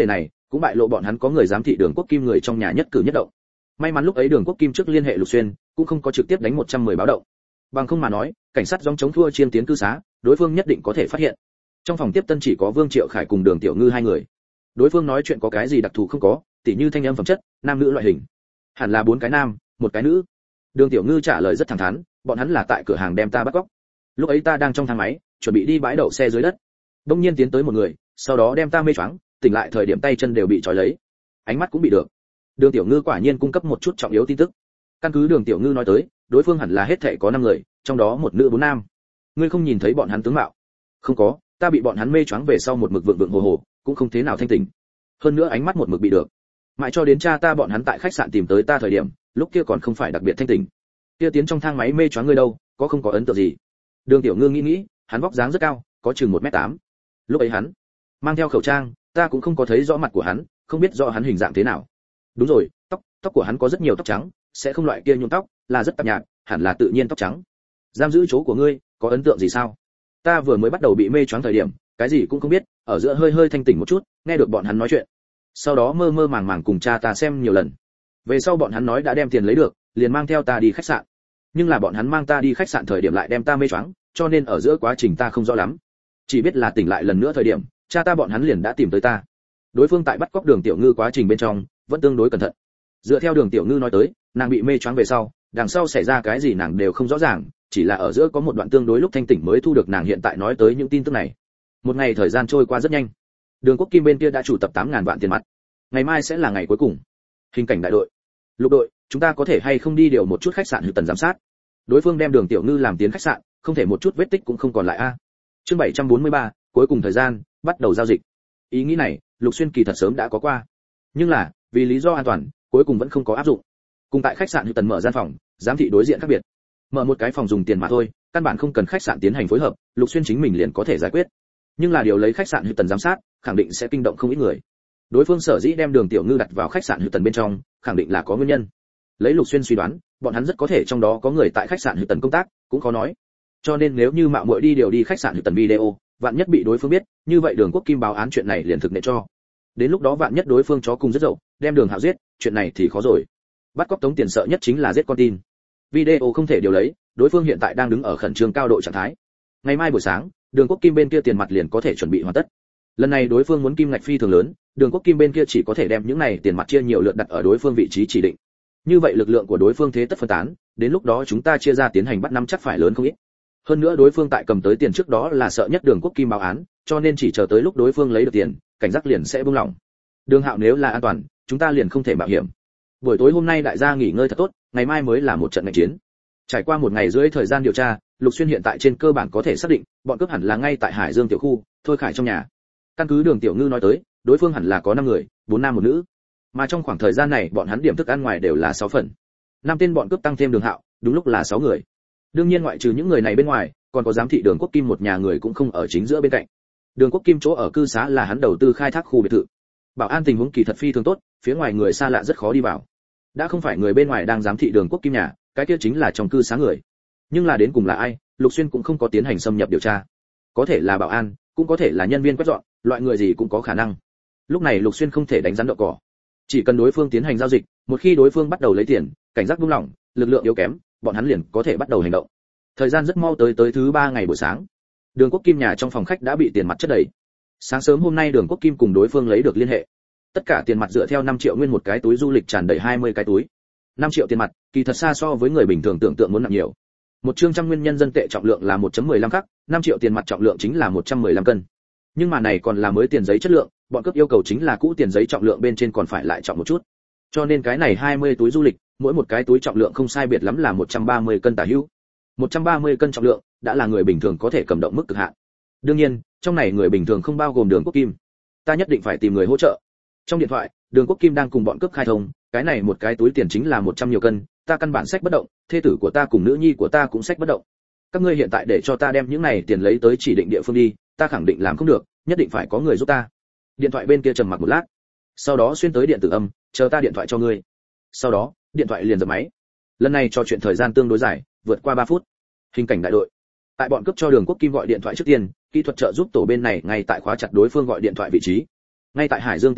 cũng bại lộ bọn hắn có người giám thị Đường Quốc Kim người trong nhà nhất cử nhất động. May mắn lúc ấy Đường Quốc Kim trước liên hệ Lục Xuyên, cũng không có trực tiếp đánh một trăm mười báo động. Bằng không mà nói, cảnh sát gióng chống thua chiên tiến cư xá, đối phương nhất định có thể phát hiện. Trong phòng tiếp tân chỉ có Vương Triệu Khải cùng Đường Tiểu Ngư hai người. Đối phương nói chuyện có cái gì đặc thù không có, tỉ như thanh âm phẩm chất, nam nữ loại hình. Hẳn là bốn cái nam, một cái nữ. Đường Tiểu Ngư trả lời rất thẳng thắn, bọn hắn là tại cửa hàng đem ta bắt cóc. Lúc ấy ta đang trong thang máy, chuẩn bị đi bãi đậu xe dưới đất. Đông nhiên tiến tới một người, sau đó đem ta mê choáng, tỉnh lại thời điểm tay chân đều bị trói lấy, ánh mắt cũng bị được. Đường Tiểu Ngư quả nhiên cung cấp một chút trọng yếu tin tức. Căn cứ Đường Tiểu Ngư nói tới, đối phương hẳn là hết thảy có năm người, trong đó một nữ bốn nam. Ngươi không nhìn thấy bọn hắn tướng mạo? Không có, ta bị bọn hắn mê choáng về sau một mực vượng vượng hồ hồ, cũng không thế nào thanh tỉnh. Hơn nữa ánh mắt một mực bị được. Mãi cho đến cha ta bọn hắn tại khách sạn tìm tới ta thời điểm, lúc kia còn không phải đặc biệt thanh tỉnh. Kia tiến trong thang máy mê choáng ngươi đâu, có không có ấn tượng gì? Đường Tiểu Ngư nghĩ nghĩ, hắn vóc dáng rất cao, có chừng một mét tám. Lúc ấy hắn mang theo khẩu trang, ta cũng không có thấy rõ mặt của hắn, không biết rõ hắn hình dạng thế nào. Đúng rồi, tóc, tóc của hắn có rất nhiều tóc trắng, sẽ không loại kia nhuộm tóc, là rất tạp nhạt, hẳn là tự nhiên tóc trắng. Giam giữ chỗ của ngươi, có ấn tượng gì sao? Ta vừa mới bắt đầu bị mê choáng thời điểm, cái gì cũng không biết, ở giữa hơi hơi thanh tỉnh một chút, nghe được bọn hắn nói chuyện. Sau đó mơ mơ màng màng cùng cha ta xem nhiều lần. Về sau bọn hắn nói đã đem tiền lấy được, liền mang theo ta đi khách sạn. Nhưng là bọn hắn mang ta đi khách sạn thời điểm lại đem ta mê choáng, cho nên ở giữa quá trình ta không rõ lắm. Chỉ biết là tỉnh lại lần nữa thời điểm, cha ta bọn hắn liền đã tìm tới ta. Đối phương tại bắt cóc Đường Tiểu Ngư quá trình bên trong vẫn tương đối cẩn thận. Dựa theo Đường Tiểu Ngư nói tới, nàng bị mê choáng về sau, đằng sau xảy ra cái gì nàng đều không rõ ràng, chỉ là ở giữa có một đoạn tương đối lúc thanh tỉnh mới thu được nàng hiện tại nói tới những tin tức này. Một ngày thời gian trôi qua rất nhanh. Đường Quốc Kim bên kia đã chủ tập tám ngàn vạn tiền mặt. Ngày mai sẽ là ngày cuối cùng. Hình cảnh đại đội, Lục đội, chúng ta có thể hay không đi điều một chút khách sạn Hữu Tần giám sát? Đối phương đem Đường Tiểu Ngư làm tiến khách sạn, không thể một chút vết tích cũng không còn lại a. Chương bảy trăm bốn mươi ba, cuối cùng thời gian, bắt đầu giao dịch. Ý nghĩ này, Lục Xuyên kỳ thật sớm đã có qua, nhưng là vì lý do an toàn, cuối cùng vẫn không có áp dụng. Cùng tại khách sạn Hữu Tần mở gian phòng, giám thị đối diện khác biệt. Mở một cái phòng dùng tiền mà thôi, căn bản không cần khách sạn tiến hành phối hợp, Lục Xuyên chính mình liền có thể giải quyết. Nhưng là điều lấy khách sạn Hữu Tần giám sát, khẳng định sẽ kinh động không ít người. Đối phương sở dĩ đem Đường Tiểu Ngư đặt vào khách sạn Hữu Tần bên trong, khẳng định là có nguyên nhân. Lấy Lục Xuyên suy đoán, bọn hắn rất có thể trong đó có người tại khách sạn Hữu Tần công tác, cũng khó nói. Cho nên nếu như mạo muội đi điều đi khách sạn Hữu Tần video, vạn nhất bị đối phương biết, như vậy Đường Quốc Kim báo án chuyện này liền thực nệ cho. Đến lúc đó vạn nhất đối phương chó cùng rất dậu, đem Đường Hạo giết, chuyện này thì khó rồi. Bắt cóc tống tiền sợ nhất chính là giết con tin. Video không thể điều lấy, đối phương hiện tại đang đứng ở khẩn trương cao độ trạng thái. Ngày mai buổi sáng, Đường Quốc Kim bên kia tiền mặt liền có thể chuẩn bị hoàn tất. Lần này đối phương muốn kim ngạch phi thường lớn, Đường Quốc Kim bên kia chỉ có thể đem những này tiền mặt chia nhiều lượt đặt ở đối phương vị trí chỉ định. Như vậy lực lượng của đối phương thế tất phân tán, đến lúc đó chúng ta chia ra tiến hành bắt năm chắc phải lớn không ít. Hơn nữa đối phương tại cầm tới tiền trước đó là sợ nhất Đường Quốc Kim báo án, cho nên chỉ chờ tới lúc đối phương lấy được tiền, cảnh giác liền sẽ buông lỏng. Đường Hạo nếu là an toàn, chúng ta liền không thể mạo hiểm. Buổi tối hôm nay đại gia nghỉ ngơi thật tốt, ngày mai mới là một trận nghênh chiến. Trải qua một ngày rưỡi thời gian điều tra, Lục Xuyên hiện tại trên cơ bản có thể xác định, bọn cướp hẳn là ngay tại Hải Dương tiểu khu, Thôi Khải trong nhà. Căn cứ Đường Tiểu Ngư nói tới, đối phương hẳn là có năm người, bốn nam một nữ. Mà trong khoảng thời gian này, bọn hắn điểm thức ăn ngoài đều là sáu phần. Năm tên bọn cướp tăng thêm Đường Hạo, đúng lúc là sáu người. Đương nhiên ngoại trừ những người này bên ngoài, còn có giám thị Đường Quốc Kim một nhà người cũng không ở chính giữa bên cạnh. Đường Quốc Kim chỗ ở cư xá là hắn đầu tư khai thác khu biệt thự. Bảo an tình huống kỳ thật phi thường tốt, phía ngoài người xa lạ rất khó đi vào. Đã không phải người bên ngoài đang giám thị Đường Quốc Kim nhà, cái kia chính là trong cư xá người. Nhưng là đến cùng là ai, Lục Xuyên cũng không có tiến hành xâm nhập điều tra. Có thể là bảo an, cũng có thể là nhân viên quét dọn, loại người gì cũng có khả năng. Lúc này Lục Xuyên không thể đánh rắn đậu cỏ. Chỉ cần đối phương tiến hành giao dịch, một khi đối phương bắt đầu lấy tiền, cảnh giác buông lỏng, lực lượng yếu kém, bọn hắn liền có thể bắt đầu hành động. Thời gian rất mau tới tới thứ ba ngày buổi sáng. Đường Quốc Kim nhà trong phòng khách đã bị tiền mặt chất đầy. Sáng sớm hôm nay Đường Quốc Kim cùng đối phương lấy được liên hệ. Tất cả tiền mặt dựa theo năm triệu nguyên một cái túi du lịch tràn đầy hai mươi cái túi. năm triệu tiền mặt, kỳ thật xa so với người bình thường tưởng tượng muốn nặng nhiều. Một chương trăm nguyên nhân dân tệ trọng lượng là một phẩy mười lăm khắc, năm triệu tiền mặt trọng lượng chính là một trăm mười lăm cân. Nhưng mà này còn là mới tiền giấy chất lượng, bọn cướp yêu cầu chính là cũ tiền giấy trọng lượng bên trên còn phải lại trọng một chút. Cho nên cái này hai mươi túi du lịch, mỗi một cái túi trọng lượng không sai biệt lắm là một trăm ba mươi cân tả hữu. một trăm ba mươi cân trọng lượng đã là người bình thường có thể cầm động mức cực hạn. Đương nhiên, trong này người bình thường không bao gồm Đường Quốc Kim. Ta nhất định phải tìm người hỗ trợ. Trong điện thoại, Đường Quốc Kim đang cùng bọn cướp khai thông, cái này một cái túi tiền chính là một trăm nhiều cân, ta căn bản sách bất động, thê tử của ta cùng nữ nhi của ta cũng sách bất động. Các ngươi hiện tại để cho ta đem những này tiền lấy tới chỉ định địa phương đi, ta khẳng định làm không được, nhất định phải có người giúp ta. Điện thoại bên kia trầm mặc một lát, sau đó xuyên tới điện tử âm, chờ ta điện thoại cho ngươi. Sau đó, điện thoại liền dập máy. Lần này trò chuyện thời gian tương đối dài, vượt qua ba phút. Hình cảnh đại đội. Tại bọn cướp cho Đường Quốc Kim gọi điện thoại trước tiên, kỹ thuật trợ giúp tổ bên này ngay tại khóa chặt đối phương gọi điện thoại vị trí. Ngay tại Hải Dương tiểu khu,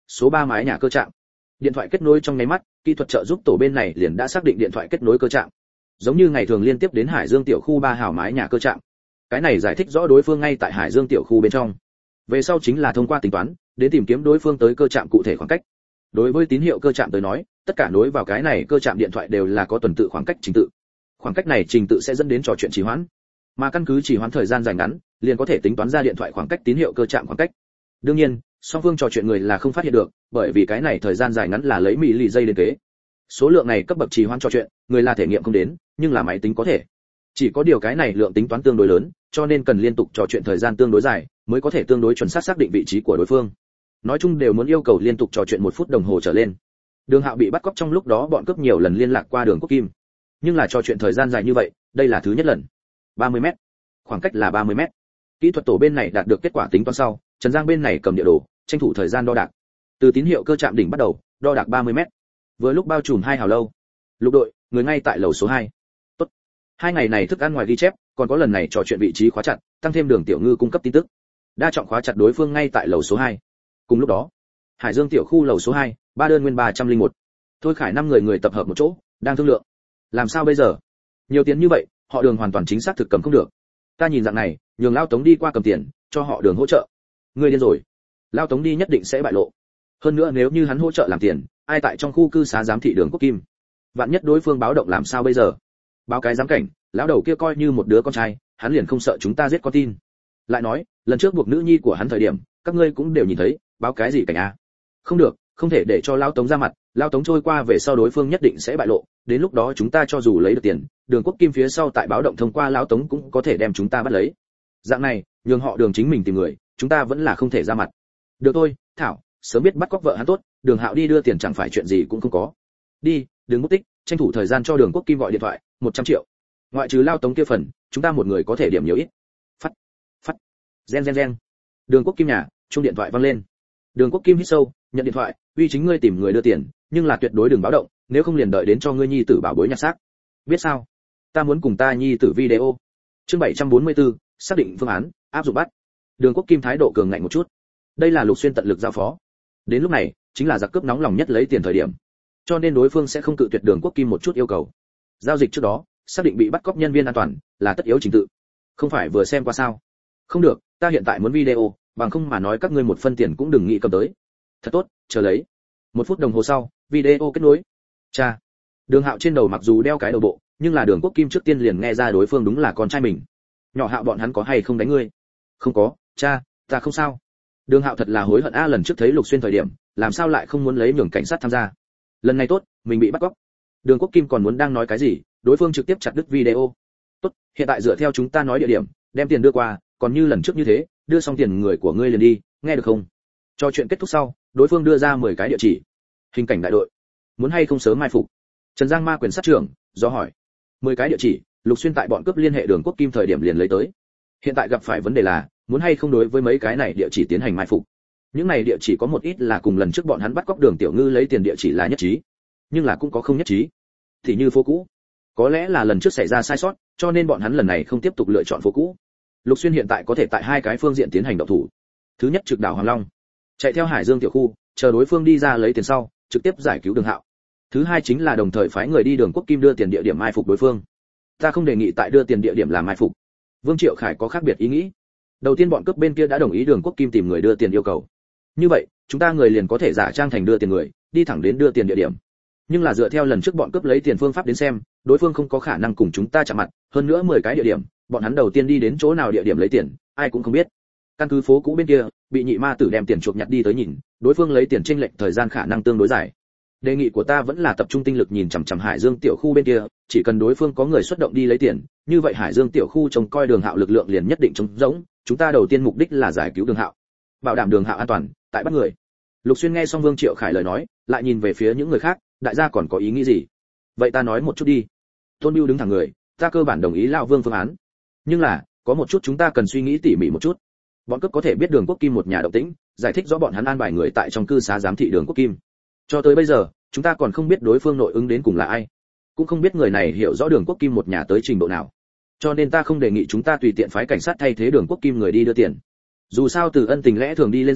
số ba mái nhà cơ trạm. Điện thoại kết nối trong nháy mắt, kỹ thuật trợ giúp tổ bên này liền đã xác định điện thoại kết nối cơ trạm. Giống như ngày thường liên tiếp đến Hải Dương tiểu khu ba hào mái nhà cơ trạm. Cái này giải thích rõ đối phương ngay tại Hải Dương tiểu khu bên trong. Về sau chính là thông qua tính toán, đến tìm kiếm đối phương tới cơ trạm cụ thể khoảng cách. Đối với tín hiệu cơ trạm tới nói, tất cả nối vào cái này cơ trạm điện thoại đều là có tuần tự khoảng cách trình tự. Khoảng cách này trình tự sẽ dẫn đến trò chuyện trì hoãn. Mà căn cứ trì hoãn thời gian dài ngắn, liền có thể tính toán ra điện thoại khoảng cách tín hiệu cơ trạm khoảng cách. Đương nhiên, song phương trò chuyện người là không phát hiện được, bởi vì cái này thời gian dài ngắn là lấy mili lì giây đến kế. Số lượng này cấp bậc trì hoãn trò chuyện, người là thể nghiệm không đến, nhưng là máy tính có thể. Chỉ có điều cái này lượng tính toán tương đối lớn, cho nên cần liên tục trò chuyện thời gian tương đối dài, mới có thể tương đối chuẩn xác xác định vị trí của đối phương. Nói chung đều muốn yêu cầu liên tục trò chuyện một phút đồng hồ trở lên. Đường Hạo bị bắt cóc trong lúc đó bọn cướp nhiều lần liên lạc qua Đường Quốc Kim, nhưng là trò chuyện thời gian dài như vậy, đây là thứ nhất lần. ba mươi mét, khoảng cách là ba mươi mét. Kỹ thuật tổ bên này đạt được kết quả tính toán sau, Trần Giang bên này cầm địa đồ, tranh thủ thời gian đo đạc. Từ tín hiệu cơ trạm đỉnh bắt đầu, đo đạc ba mươi mét. Vừa lúc bao trùm hai hào lâu. Lục đội, người ngay tại lầu số hai. Tốt. Hai ngày này thức ăn ngoài ghi chép, còn có lần này trò chuyện vị trí khóa chặt, tăng thêm Đường Tiểu Ngư cung cấp tin tức. Đa trọng khóa chặt đối phương ngay tại lầu số hai. Cùng lúc đó, Hải Dương tiểu khu lầu số hai, ba đơn nguyên ba trăm lẻ một. Thôi Khải năm người người tập hợp một chỗ, đang thương lượng. Làm sao bây giờ? Nhiều tiền như vậy, họ Đường hoàn toàn chính xác thực cầm không được. Ta nhìn dạng này, nhường Lao Tống đi qua cầm tiền, cho họ Đường hỗ trợ. Ngươi điên rồi. Lao Tống đi nhất định sẽ bại lộ. Hơn nữa nếu như hắn hỗ trợ làm tiền, ai tại trong khu cư xá giám thị Đường Quốc Kim? Vạn nhất đối phương báo động làm sao bây giờ? Báo cái giám cảnh, lão đầu kia coi như một đứa con trai, hắn liền không sợ chúng ta giết con tin. Lại nói, lần trước buộc nữ nhi của hắn thời điểm, các ngươi cũng đều nhìn thấy, báo cái gì cảnh a? Không được, không thể để cho Lao Tống ra mặt, Lao Tống trôi qua về sau đối phương nhất định sẽ bại lộ, đến lúc đó chúng ta cho dù lấy được tiền, Đường Quốc Kim phía sau tại báo động thông qua Lao Tống cũng có thể đem chúng ta bắt lấy. Dạng này, nhường họ Đường chính mình tìm người, chúng ta vẫn là không thể ra mặt. Được thôi, Thảo, sớm biết bắt cóc vợ hắn tốt, Đường Hạo đi đưa tiền chẳng phải chuyện gì cũng không có. Đi, đừng mất tích, tranh thủ thời gian cho Đường Quốc Kim gọi điện thoại, một trăm triệu. Ngoại trừ Lao Tống kia phần, chúng ta một người có thể điểm nhiều ít. Phát, phát. Gen gen gen. Đường Quốc Kim nhà, chuông điện thoại vang lên. Đường Quốc Kim hít sâu, nhận điện thoại, uy chính ngươi tìm người đưa tiền, nhưng là tuyệt đối đừng báo động, nếu không liền đợi đến cho ngươi nhi tử bảo bối nhặt xác. Biết sao? Ta muốn cùng ta nhi tử video. Chương bảy trăm bốn mươi tư, xác định phương án, áp dụng bắt. Đường Quốc Kim thái độ cường ngạnh một chút. Đây là Lục Xuyên tận lực giao phó. Đến lúc này, chính là giặc cướp nóng lòng nhất lấy tiền thời điểm. Cho nên đối phương sẽ không cự tuyệt Đường Quốc Kim một chút yêu cầu. Giao dịch trước đó, xác định bị bắt cóc nhân viên an toàn là tất yếu trình tự. Không phải vừa xem qua sao? Không được, ta hiện tại muốn video, bằng không mà nói các ngươi một phân tiền cũng đừng nghĩ cầm tới. Thật tốt, chờ lấy. Một phút đồng hồ sau, video kết nối. Cha. Đường Hạo trên đầu mặc dù đeo cái đầu bộ, nhưng là Đường Quốc Kim trước tiên liền nghe ra đối phương đúng là con trai mình. Nhỏ Hạo bọn hắn có hay không đánh ngươi? Không có, cha, ta không sao. Đường Hạo thật là hối hận a, lần trước thấy Lục Xuyên thời điểm, làm sao lại không muốn lấy nhường cảnh sát tham gia. Lần này tốt, mình bị bắt cóc. Đường Quốc Kim còn muốn đang nói cái gì, đối phương trực tiếp chặt đứt video. Tốt, hiện tại dựa theo chúng ta nói địa điểm, đem tiền đưa qua, còn như lần trước như thế, đưa xong tiền người của ngươi liền đi, nghe được không? Cho chuyện kết thúc sau, đối phương đưa ra mười cái địa chỉ. Hình cảnh đại đội, muốn hay không sớm mai phục? Trần Giang ma quyền sát trưởng, do hỏi. mười cái địa chỉ, Lục Xuyên tại bọn cướp liên hệ Đường Quốc Kim thời điểm liền lấy tới. Hiện tại gặp phải vấn đề là, muốn hay không đối với mấy cái này địa chỉ tiến hành mai phục. Những này địa chỉ có một ít là cùng lần trước bọn hắn bắt cóc Đường Tiểu Ngư lấy tiền địa chỉ là nhất trí, nhưng là cũng có không nhất trí. Thì như phố cũ, có lẽ là lần trước xảy ra sai sót, cho nên bọn hắn lần này không tiếp tục lựa chọn phố cũ. Lục Xuyên hiện tại có thể tại hai cái phương diện tiến hành động thủ. Thứ nhất trực đảo Hoàng Long, chạy theo Hải Dương tiểu khu, chờ đối phương đi ra lấy tiền sau, trực tiếp giải cứu Đường Hạo. Thứ hai chính là đồng thời phái người đi Đường Quốc Kim đưa tiền địa điểm mai phục đối phương. Ta không đề nghị tại đưa tiền địa điểm làm mai phục. Vương Triệu Khải có khác biệt ý nghĩ. Đầu tiên bọn cướp bên kia đã đồng ý Đường Quốc Kim tìm người đưa tiền yêu cầu. Như vậy, chúng ta người liền có thể giả trang thành đưa tiền người, đi thẳng đến đưa tiền địa điểm. Nhưng là dựa theo lần trước bọn cướp lấy tiền phương pháp đến xem, đối phương không có khả năng cùng chúng ta chạm mặt, hơn nữa mười cái địa điểm, bọn hắn đầu tiên đi đến chỗ nào địa điểm lấy tiền, ai cũng không biết. Căn cứ phố cũ bên kia, bị nhị ma tử đem tiền chuộc nhặt đi tới nhìn, đối phương lấy tiền chênh lệch thời gian khả năng tương đối dài. Đề nghị của ta vẫn là tập trung tinh lực nhìn chằm chằm Hải Dương tiểu khu bên kia, chỉ cần đối phương có người xuất động đi lấy tiền, như vậy Hải Dương tiểu khu trông coi Đường Hạo lực lượng liền nhất định trống rỗng, chúng ta đầu tiên mục đích là giải cứu Đường Hạo, bảo đảm Đường Hạo an toàn, tại bắt người. Lục Xuyên nghe xong Vương Triệu Khải lời nói, lại nhìn về phía những người khác, đại gia còn có ý nghĩ gì? Vậy ta nói một chút đi. Tôn Bưu đứng thẳng người, ta cơ bản đồng ý lão Vương phương án. Nhưng là, có một chút chúng ta cần suy nghĩ tỉ mỉ một chút. Bọn cướp có thể biết Đường Quốc Kim một nhà động tĩnh, giải thích rõ bọn hắn an bài người tại trong cư xá giám thị Đường Quốc Kim. Cho tới bây giờ, chúng ta còn không biết đối phương nội ứng đến cùng là ai, cũng không biết người này hiểu rõ Đường Quốc Kim một nhà tới trình độ nào. Cho nên ta không đề nghị chúng ta tùy tiện phái cảnh sát thay thế Đường Quốc Kim người đi đưa tiền. Dù sao từ ân tình lẽ thường đi lên giảng,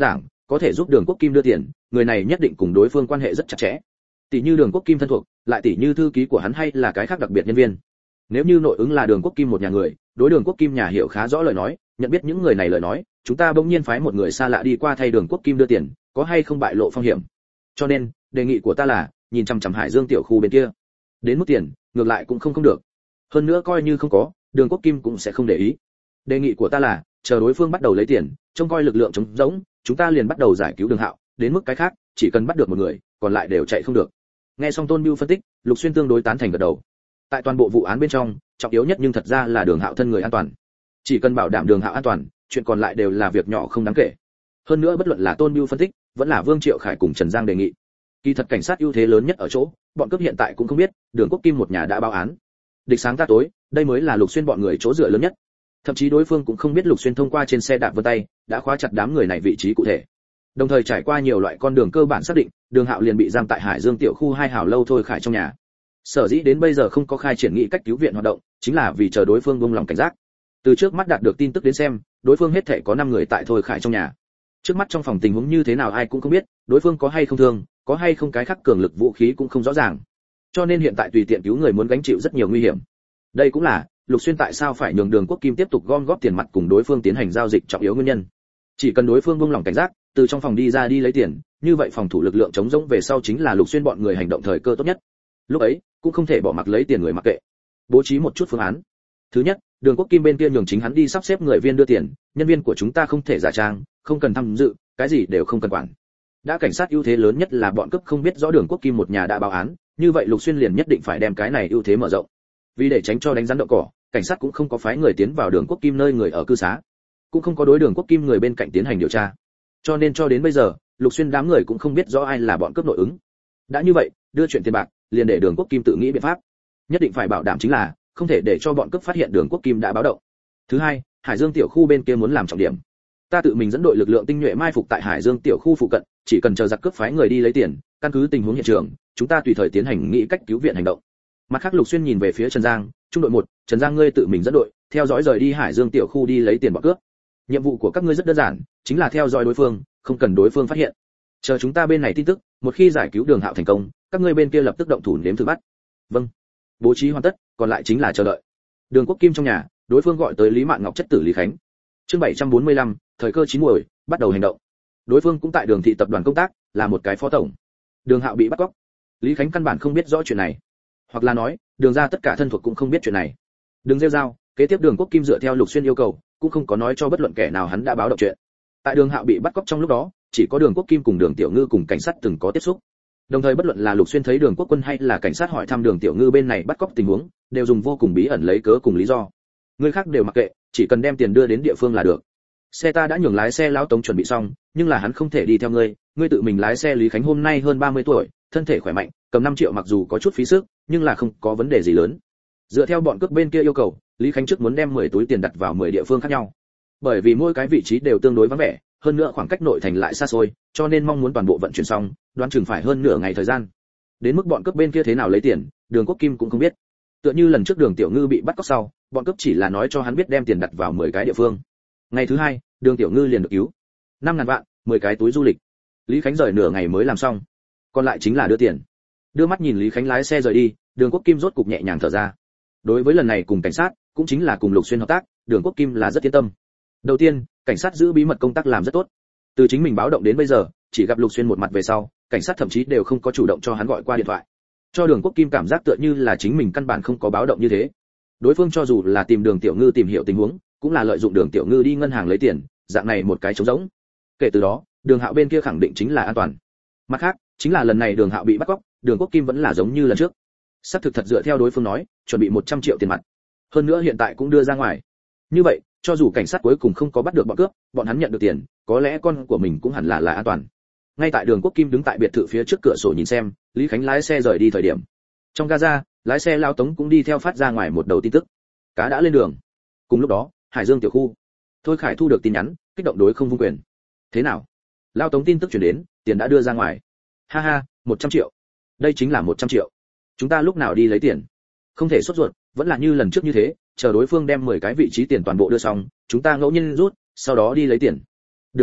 có thể giúp Đường Quốc Kim đưa tiền, người này nhất định cùng đối phương quan hệ rất chặt chẽ. Tỷ như Đường Quốc Kim thân thuộc, lại tỷ như thư ký của hắn hay là cái khác đặc biệt nhân viên. Nếu như nội ứng là Đường Quốc Kim một nhà người, đối Đường Quốc Kim nhà hiểu khá rõ lời nói, nhận biết những người này lời nói, chúng ta bỗng nhiên phái một người xa lạ đi qua thay Đường Quốc Kim đưa tiền, có hay không bại lộ phong hiểm. Cho nên, đề nghị của ta là, nhìn chằm chằm Hải Dương tiểu khu bên kia. Đến mức tiền, ngược lại cũng không không được. Hơn nữa coi như không có, Đường Quốc Kim cũng sẽ không để ý. Đề nghị của ta là, chờ đối phương bắt đầu lấy tiền, trông coi lực lượng chống rỗng, chúng ta liền bắt đầu giải cứu Đường Hạo, đến mức cái khác, chỉ cần bắt được một người, còn lại đều chạy không được. Nghe xong Tôn Bưu phân tích, Lục Xuyên tương đối tán thành gật đầu. Tại toàn bộ vụ án bên trong, trọng yếu nhất nhưng thật ra là Đường Hạo thân người an toàn. Chỉ cần bảo đảm Đường Hạo an toàn, chuyện còn lại đều là việc nhỏ không đáng kể. Hơn nữa bất luận là Tôn Bưu phân tích, vẫn là Vương Triệu Khải cùng Trần Giang đề nghị. Kỳ thật cảnh sát ưu thế lớn nhất ở chỗ, bọn cướp hiện tại cũng không biết, Đường Quốc Kim một nhà đã báo án. Địch sáng ta tối, đây mới là Lục Xuyên bọn người chỗ dựa lớn nhất. Thậm chí đối phương cũng không biết Lục Xuyên thông qua trên xe đạp vân tay, đã khóa chặt đám người này vị trí cụ thể. Đồng thời trải qua nhiều loại con đường cơ bản xác định, Đường Hạo liền bị giam tại Hải Dương tiểu khu hai hảo lâu thôi Khải trong nhà. Sở dĩ đến bây giờ không có khai triển nghị cách cứu viện hoạt động, chính là vì chờ đối phương buông lòng cảnh giác. Từ trước mắt đạt được tin tức đến xem, đối phương hết thể có năm người tại thôi Khải trong nhà. Trước mắt trong phòng tình huống như thế nào ai cũng không biết, đối phương có hay không thương, có hay không cái khác cường lực vũ khí cũng không rõ ràng. Cho nên hiện tại tùy tiện cứu người muốn gánh chịu rất nhiều nguy hiểm. Đây cũng là Lục Xuyên tại sao phải nhường Đường Quốc Kim tiếp tục gom góp tiền mặt cùng đối phương tiến hành giao dịch trọng yếu nguyên nhân. Chỉ cần đối phương buông lòng cảnh giác, từ trong phòng đi ra đi lấy tiền, như vậy phòng thủ lực lượng chống rỗng về sau chính là Lục Xuyên bọn người hành động thời cơ tốt nhất. Lúc ấy, cũng không thể bỏ mặc lấy tiền người mặc kệ. Bố trí một chút phương án. Thứ nhất, Đường Quốc Kim bên kia nhường chính hắn đi sắp xếp người viên đưa tiền, nhân viên của chúng ta không thể giả trang, không cần tham dự, cái gì đều không cần quản. Đã cảnh sát ưu thế lớn nhất là bọn cướp không biết rõ Đường Quốc Kim một nhà đã báo án, như vậy Lục Xuyên liền nhất định phải đem cái này ưu thế mở rộng. Vì để tránh cho đánh rắn động cỏ, cảnh sát cũng không có phái người tiến vào Đường Quốc Kim nơi người ở cư xá, cũng không có đối Đường Quốc Kim người bên cạnh tiến hành điều tra. Cho nên cho đến bây giờ, Lục Xuyên đám người cũng không biết rõ ai là bọn cướp nội ứng. Đã như vậy, đưa chuyện tiền bạc, liền để Đường Quốc Kim tự nghĩ biện pháp. Nhất định phải bảo đảm chính là không thể để cho bọn cướp phát hiện Đường Quốc Kim đã báo động. Thứ hai, Hải Dương tiểu khu bên kia muốn làm trọng điểm. Ta tự mình dẫn đội lực lượng tinh nhuệ mai phục tại Hải Dương tiểu khu phụ cận, chỉ cần chờ giặc cướp phái người đi lấy tiền, căn cứ tình huống hiện trường, chúng ta tùy thời tiến hành nghĩ cách cứu viện hành động. Mặt khác Lục Xuyên nhìn về phía Trần Giang, trung đội một, Trần Giang ngươi tự mình dẫn đội, theo dõi rời đi Hải Dương tiểu khu đi lấy tiền bọn cướp. Nhiệm vụ của các ngươi rất đơn giản, chính là theo dõi đối phương, không cần đối phương phát hiện. Chờ chúng ta bên này tin tức, một khi giải cứu Đường Hạo thành công, các ngươi bên kia lập tức động thủ nếm thử bắt. Vâng. Bố trí hoàn tất, còn lại chính là chờ đợi. Đường Quốc Kim trong nhà, đối phương gọi tới Lý Mạn Ngọc chất tử Lý Khánh. Chương bảy trăm bốn mươi lăm, thời cơ chín muồi, bắt đầu hành động. Đối phương cũng tại Đường thị tập đoàn công tác, là một cái phó tổng. Đường Hạo bị bắt cóc. Lý Khánh căn bản không biết rõ chuyện này, hoặc là nói, Đường gia tất cả thân thuộc cũng không biết chuyện này. Đường rêu rao, kế tiếp Đường Quốc Kim dựa theo Lục Xuyên yêu cầu, cũng không có nói cho bất luận kẻ nào hắn đã báo động chuyện. Tại Đường Hạo bị bắt cóc trong lúc đó, chỉ có Đường Quốc Kim cùng Đường Tiểu Ngư cùng cảnh sát từng có tiếp xúc. Đồng thời bất luận là Lục Xuyên thấy Đường Quốc Quân hay là cảnh sát hỏi thăm Đường Tiểu Ngư bên này bắt cóc tình huống, đều dùng vô cùng bí ẩn lấy cớ cùng lý do. Người khác đều mặc kệ, chỉ cần đem tiền đưa đến địa phương là được. Xe ta đã nhường lái xe lão Tống chuẩn bị xong, nhưng là hắn không thể đi theo ngươi, ngươi tự mình lái xe. Lý Khánh hôm nay hơn ba mươi tuổi, thân thể khỏe mạnh, cầm năm triệu mặc dù có chút phí sức, nhưng là không có vấn đề gì lớn. Dựa theo bọn cướp bên kia yêu cầu, Lý Khánh trước muốn đem mười túi tiền đặt vào mười địa phương khác nhau. Bởi vì mỗi cái vị trí đều tương đối vắng vẻ, hơn nữa khoảng cách nội thành lại xa xôi, cho nên mong muốn toàn bộ vận chuyển xong, đoán chừng phải hơn nửa ngày thời gian. Đến mức bọn cướp bên kia thế nào lấy tiền, Đường Quốc Kim cũng không biết. Tựa như lần trước Đường Tiểu Ngư bị bắt cóc sau, bọn cướp chỉ là nói cho hắn biết đem tiền đặt vào mười cái địa phương. Ngày thứ hai, Đường Tiểu Ngư liền được cứu. năm ngàn vạn, mười cái túi du lịch. Lý Khánh rời nửa ngày mới làm xong. Còn lại chính là đưa tiền. Đưa mắt nhìn Lý Khánh lái xe rời đi, Đường Quốc Kim rốt cục nhẹ nhàng thở ra. Đối với lần này cùng cảnh sát, cũng chính là cùng Lục Xuyên hợp tác, Đường Quốc Kim là rất yên tâm. Đầu tiên, cảnh sát giữ bí mật công tác làm rất tốt. Từ chính mình báo động đến bây giờ, chỉ gặp Lục Xuyên một mặt về sau, cảnh sát thậm chí đều không có chủ động cho hắn gọi qua điện thoại. Cho Đường Quốc Kim cảm giác tựa như là chính mình căn bản không có báo động như thế. Đối phương cho dù là tìm Đường Tiểu Ngư tìm hiểu tình huống, cũng là lợi dụng Đường Tiểu Ngư đi ngân hàng lấy tiền, dạng này một cái trống rỗng. Kể từ đó, Đường Hạo bên kia khẳng định chính là an toàn. Mặt khác, chính là lần này Đường Hạo bị bắt cóc, Đường Quốc Kim vẫn là giống như lần trước. Sắp thực thật dựa theo đối phương nói, chuẩn bị một trăm triệu tiền mặt. Hơn nữa hiện tại cũng đưa ra ngoài. Như vậy, cho dù cảnh sát cuối cùng không có bắt được bọn cướp, bọn hắn nhận được tiền, có lẽ con của mình cũng hẳn là là an toàn. Ngay tại Đường Quốc Kim đứng tại biệt thự phía trước cửa sổ nhìn xem, Lý Khánh lái xe rời đi thời điểm. Trong Gaza, lái xe lao Tống cũng đi theo phát ra ngoài một đầu tin tức. Cá đã lên đường. Cùng lúc đó, Hải Dương tiểu khu. Thôi Khải thu được tin nhắn, kích động đối không vung quyền. Thế nào? Lao Tống tin tức truyền đến, tiền đã đưa ra ngoài. Ha ha, một trăm triệu. Đây chính là một trăm triệu. Chúng ta lúc nào đi lấy tiền? Không thể sốt ruột, vẫn là như lần trước như thế, chờ đối phương đem mười cái vị trí tiền toàn bộ đưa xong, chúng ta ngẫu nhiên rút, sau đó đi lấy tiền. Được rồi,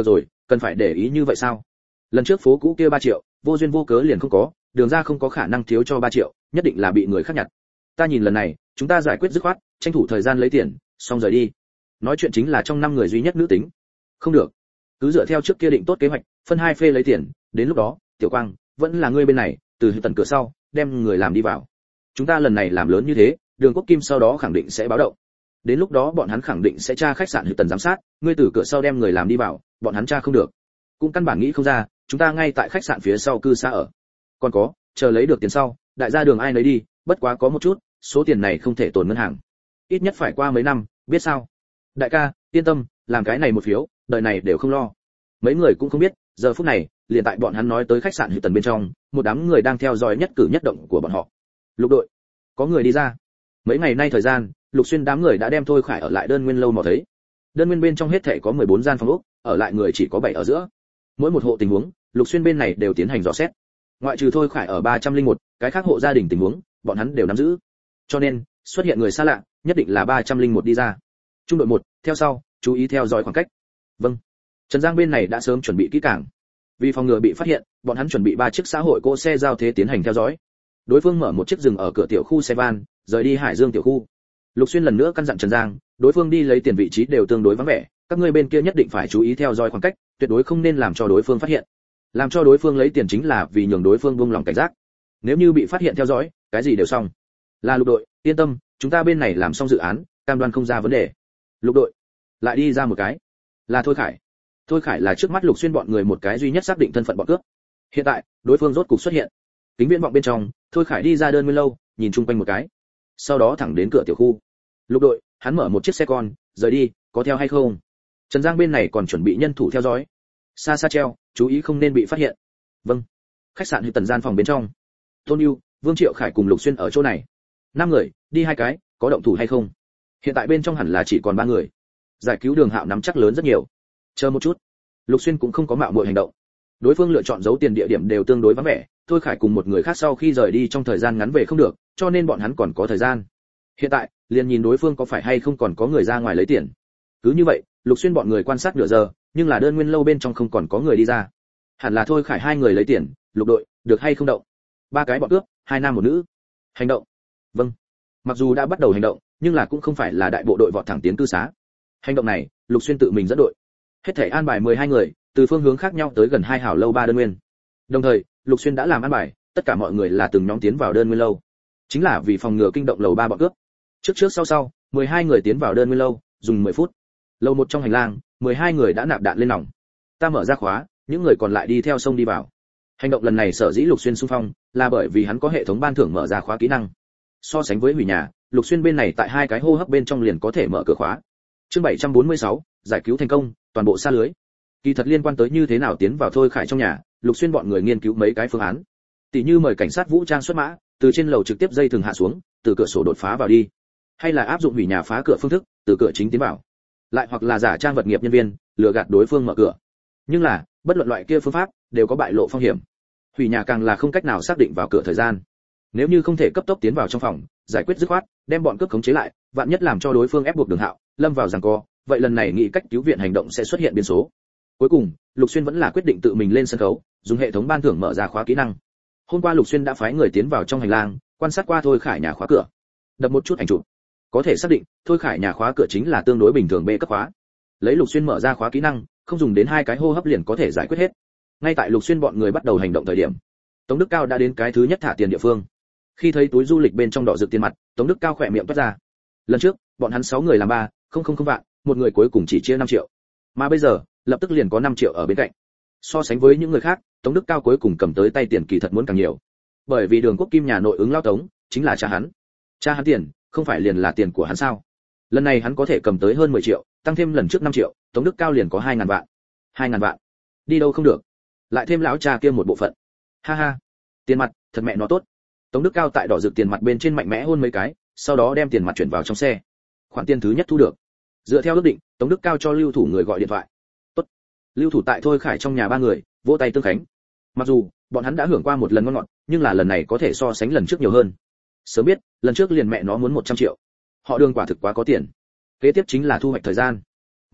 cần phải để ý như vậy sao? Lần trước phố cũ kia ba triệu, vô duyên vô cớ liền không có, đường ra không có khả năng thiếu cho ba triệu, nhất định là bị người khác nhặt. Ta nhìn lần này, chúng ta giải quyết dứt khoát, tranh thủ thời gian lấy tiền, xong rời đi. Nói chuyện chính là trong năm người duy nhất nữ tính. Không được, cứ dựa theo trước kia định tốt kế hoạch, phân hai phê lấy tiền, đến lúc đó, Tiểu Quang, vẫn là ngươi bên này, từ tận cửa sau, đem người làm đi vào. Chúng ta lần này làm lớn như thế, Đường Quốc Kim sau đó khẳng định sẽ báo động. Đến lúc đó bọn hắn khẳng định sẽ tra khách sạn Hữu Tần giám sát, ngươi từ cửa sau đem người làm đi vào, bọn hắn tra không được. Cũng căn bản nghĩ không ra, chúng ta ngay tại khách sạn phía sau cư xá ở. Còn có, chờ lấy được tiền sau, đại gia đường ai nấy đi, bất quá có một chút, số tiền này không thể tồn ngân hàng. Ít nhất phải qua mấy năm, biết sao? Đại ca, yên tâm, làm cái này một phiếu, đời này đều không lo. Mấy người cũng không biết, giờ phút này, liền tại bọn hắn nói tới khách sạn Hữu Tần bên trong, một đám người đang theo dõi nhất cử nhất động của bọn họ. Lục đội, có người đi ra. Mấy ngày nay thời gian, Lục Xuyên đám người đã đem Thôi Khải ở lại đơn nguyên lâu mò thấy. Đơn nguyên bên trong hết thảy có mười bốn gian phòng ốc, ở lại người chỉ có bảy ở giữa. Mỗi một hộ tình huống, Lục Xuyên bên này đều tiến hành dò xét. Ngoại trừ Thôi Khải ở ba trăm lẻ một, cái khác hộ gia đình tình huống, bọn hắn đều nắm giữ. Cho nên, xuất hiện người xa lạ, nhất định là ba trăm lẻ một đi ra. Trung đội một, theo sau, chú ý theo dõi khoảng cách. Vâng. Trần Giang bên này đã sớm chuẩn bị kỹ càng. Vì phòng ngừa bị phát hiện, bọn hắn chuẩn bị ba chiếc xã hội cỗ xe giao thế tiến hành theo dõi. Đối phương mở một chiếc dừng ở cửa tiểu khu xe van, rời đi Hải Dương tiểu khu. Lục Xuyên lần nữa căn dặn Trần Giang, đối phương đi lấy tiền vị trí đều tương đối vắng vẻ, các ngươi bên kia nhất định phải chú ý theo dõi khoảng cách, tuyệt đối không nên làm cho đối phương phát hiện. Làm cho đối phương lấy tiền chính là vì nhường đối phương buông lòng cảnh giác. Nếu như bị phát hiện theo dõi, cái gì đều xong. Là Lục đội, yên tâm, chúng ta bên này làm xong dự án, cam đoan không ra vấn đề. Lục đội, lại đi ra một cái. Là Thôi Khải. Thôi Khải là trước mắt Lục Xuyên bọn người một cái duy nhất xác định thân phận bọn cướp. Hiện tại, đối phương rốt cục xuất hiện. Kính viễn vọng bên trong, Thôi Khải đi ra đơn nguyên lâu, nhìn chung quanh một cái. Sau đó thẳng đến cửa tiểu khu. Lục đội, hắn mở một chiếc xe con, rời đi, có theo hay không? Trần Giang bên này còn chuẩn bị nhân thủ theo dõi. Xa xa treo, chú ý không nên bị phát hiện. Vâng. Khách sạn Hữu Tần gian phòng bên trong. Tôn Ưu, Vương Triệu Khải cùng Lục Xuyên ở chỗ này. Năm người, đi hai cái, có động thủ hay không? Hiện tại bên trong hẳn là chỉ còn ba người. Giải cứu Đường Hạo nắm chắc lớn rất nhiều. Chờ một chút. Lục Xuyên cũng không có mạo muội hành động. Đối phương lựa chọn giấu tiền địa điểm đều tương đối vắng vẻ, Thôi Khải cùng một người khác sau khi rời đi trong thời gian ngắn về không được, cho nên bọn hắn còn có thời gian. Hiện tại, liền nhìn đối phương có phải hay không còn có người ra ngoài lấy tiền. Cứ như vậy, Lục Xuyên bọn người quan sát nửa giờ, nhưng là đơn nguyên lâu bên trong không còn có người đi ra. Hẳn là Thôi Khải hai người lấy tiền, Lục đội, được hay không động? Ba cái bọn cướp, hai nam một nữ. Hành động. Vâng. Mặc dù đã bắt đầu hành động, nhưng là cũng không phải là đại bộ đội vọt thẳng tiến cư xá. Hành động này, Lục Xuyên tự mình dẫn đội. Hết thảy an bài mười hai người, từ phương hướng khác nhau tới gần hai hảo lâu ba đơn nguyên. Đồng thời, Lục Xuyên đã làm an bài, tất cả mọi người là từng nhóm tiến vào đơn nguyên lâu. Chính là vì phòng ngừa kinh động lầu ba bọn cướp. Trước trước sau sau, mười hai người tiến vào đơn nguyên lâu, dùng mười phút. Lầu một trong hành lang, mười hai người đã nạp đạn lên nòng. Ta mở ra khóa, những người còn lại đi theo sông đi vào. Hành động lần này sở dĩ Lục Xuyên xung phong, là bởi vì hắn có hệ thống ban thưởng mở ra khóa kỹ năng. So sánh với hủy nhà, Lục Xuyên bên này tại hai cái hô hấp bên trong liền có thể mở cửa khóa. Chương bảy trăm bốn mươi sáu, giải cứu thành công, toàn bộ xa lưới. Kỳ thật liên quan tới như thế nào tiến vào Thôi Khải trong nhà, Lục Xuyên bọn người nghiên cứu mấy cái phương án. Tỷ như mời cảnh sát vũ trang xuất mã, từ trên lầu trực tiếp dây thừng hạ xuống, từ cửa sổ đột phá vào đi, hay là áp dụng hủy nhà phá cửa phương thức, từ cửa chính tiến vào, lại hoặc là giả trang vật nghiệp nhân viên, lừa gạt đối phương mở cửa. Nhưng là, bất luận loại kia phương pháp đều có bại lộ phong hiểm. Hủy nhà càng là không cách nào xác định vào cửa thời gian. Nếu như không thể cấp tốc tiến vào trong phòng, giải quyết dứt khoát, đem bọn cướp khống chế lại, vạn nhất làm cho đối phương ép buộc Đường Hạo, lâm vào giằng co, vậy lần này nghĩ cách cứu viện hành động sẽ xuất hiện biến số. Cuối cùng, Lục Xuyên vẫn là quyết định tự mình lên sân khấu, dùng hệ thống ban thưởng mở ra khóa kỹ năng. Hôm qua Lục Xuyên đã phái người tiến vào trong hành lang, quan sát qua Thôi Khải nhà khóa cửa, đập một chút ảnh chụp, có thể xác định Thôi Khải nhà khóa cửa chính là tương đối bình thường B cấp khóa. Lấy Lục Xuyên mở ra khóa kỹ năng, không dùng đến hai cái hô hấp liền có thể giải quyết hết. Ngay tại Lục Xuyên bọn người bắt đầu hành động thời điểm, Tống Đức Cao đã đến cái thứ nhất thả tiền địa phương. Khi thấy túi du lịch bên trong đỏ rực tiền mặt, Tống Đức Cao khỏe miệng toát ra. Lần trước, bọn hắn sáu người làm ba, không không không vạn, một người cuối cùng chỉ chia năm triệu. Mà bây giờ, lập tức liền có năm triệu ở bên cạnh. So sánh với những người khác, Tống Đức Cao cuối cùng cầm tới tay tiền kỳ thật muốn càng nhiều. Bởi vì Đường Quốc Kim nhà nội ứng lao Tống, chính là cha hắn. Cha hắn tiền, không phải liền là tiền của hắn sao? Lần này hắn có thể cầm tới hơn mười triệu, tăng thêm lần trước năm triệu, Tống Đức Cao liền có hai ngàn vạn. hai ngàn vạn. Đi đâu không được. Lại thêm lão cha kia một bộ phận. Ha ha. Tiền mặt, thật mẹ nó tốt. Tống Đức Cao tại đỏ rực tiền mặt bên trên mạnh mẽ hôn mấy cái, sau đó đem tiền mặt chuyển vào trong xe. Khoản tiền thứ nhất thu được. Dựa theo ước định, Tống Đức Cao cho lưu thủ người gọi điện thoại. Tốt. Lưu thủ tại Thôi Khải trong nhà ba người, vỗ tay tương khánh. Mặc dù bọn hắn đã hưởng qua một lần ngon ngọt, nhưng là lần này có thể so sánh lần trước nhiều hơn. Sớm biết, lần trước liền mẹ nó muốn một trăm triệu. Họ Đường quả thực quá có tiền. Kế tiếp chính là thu hoạch thời gian.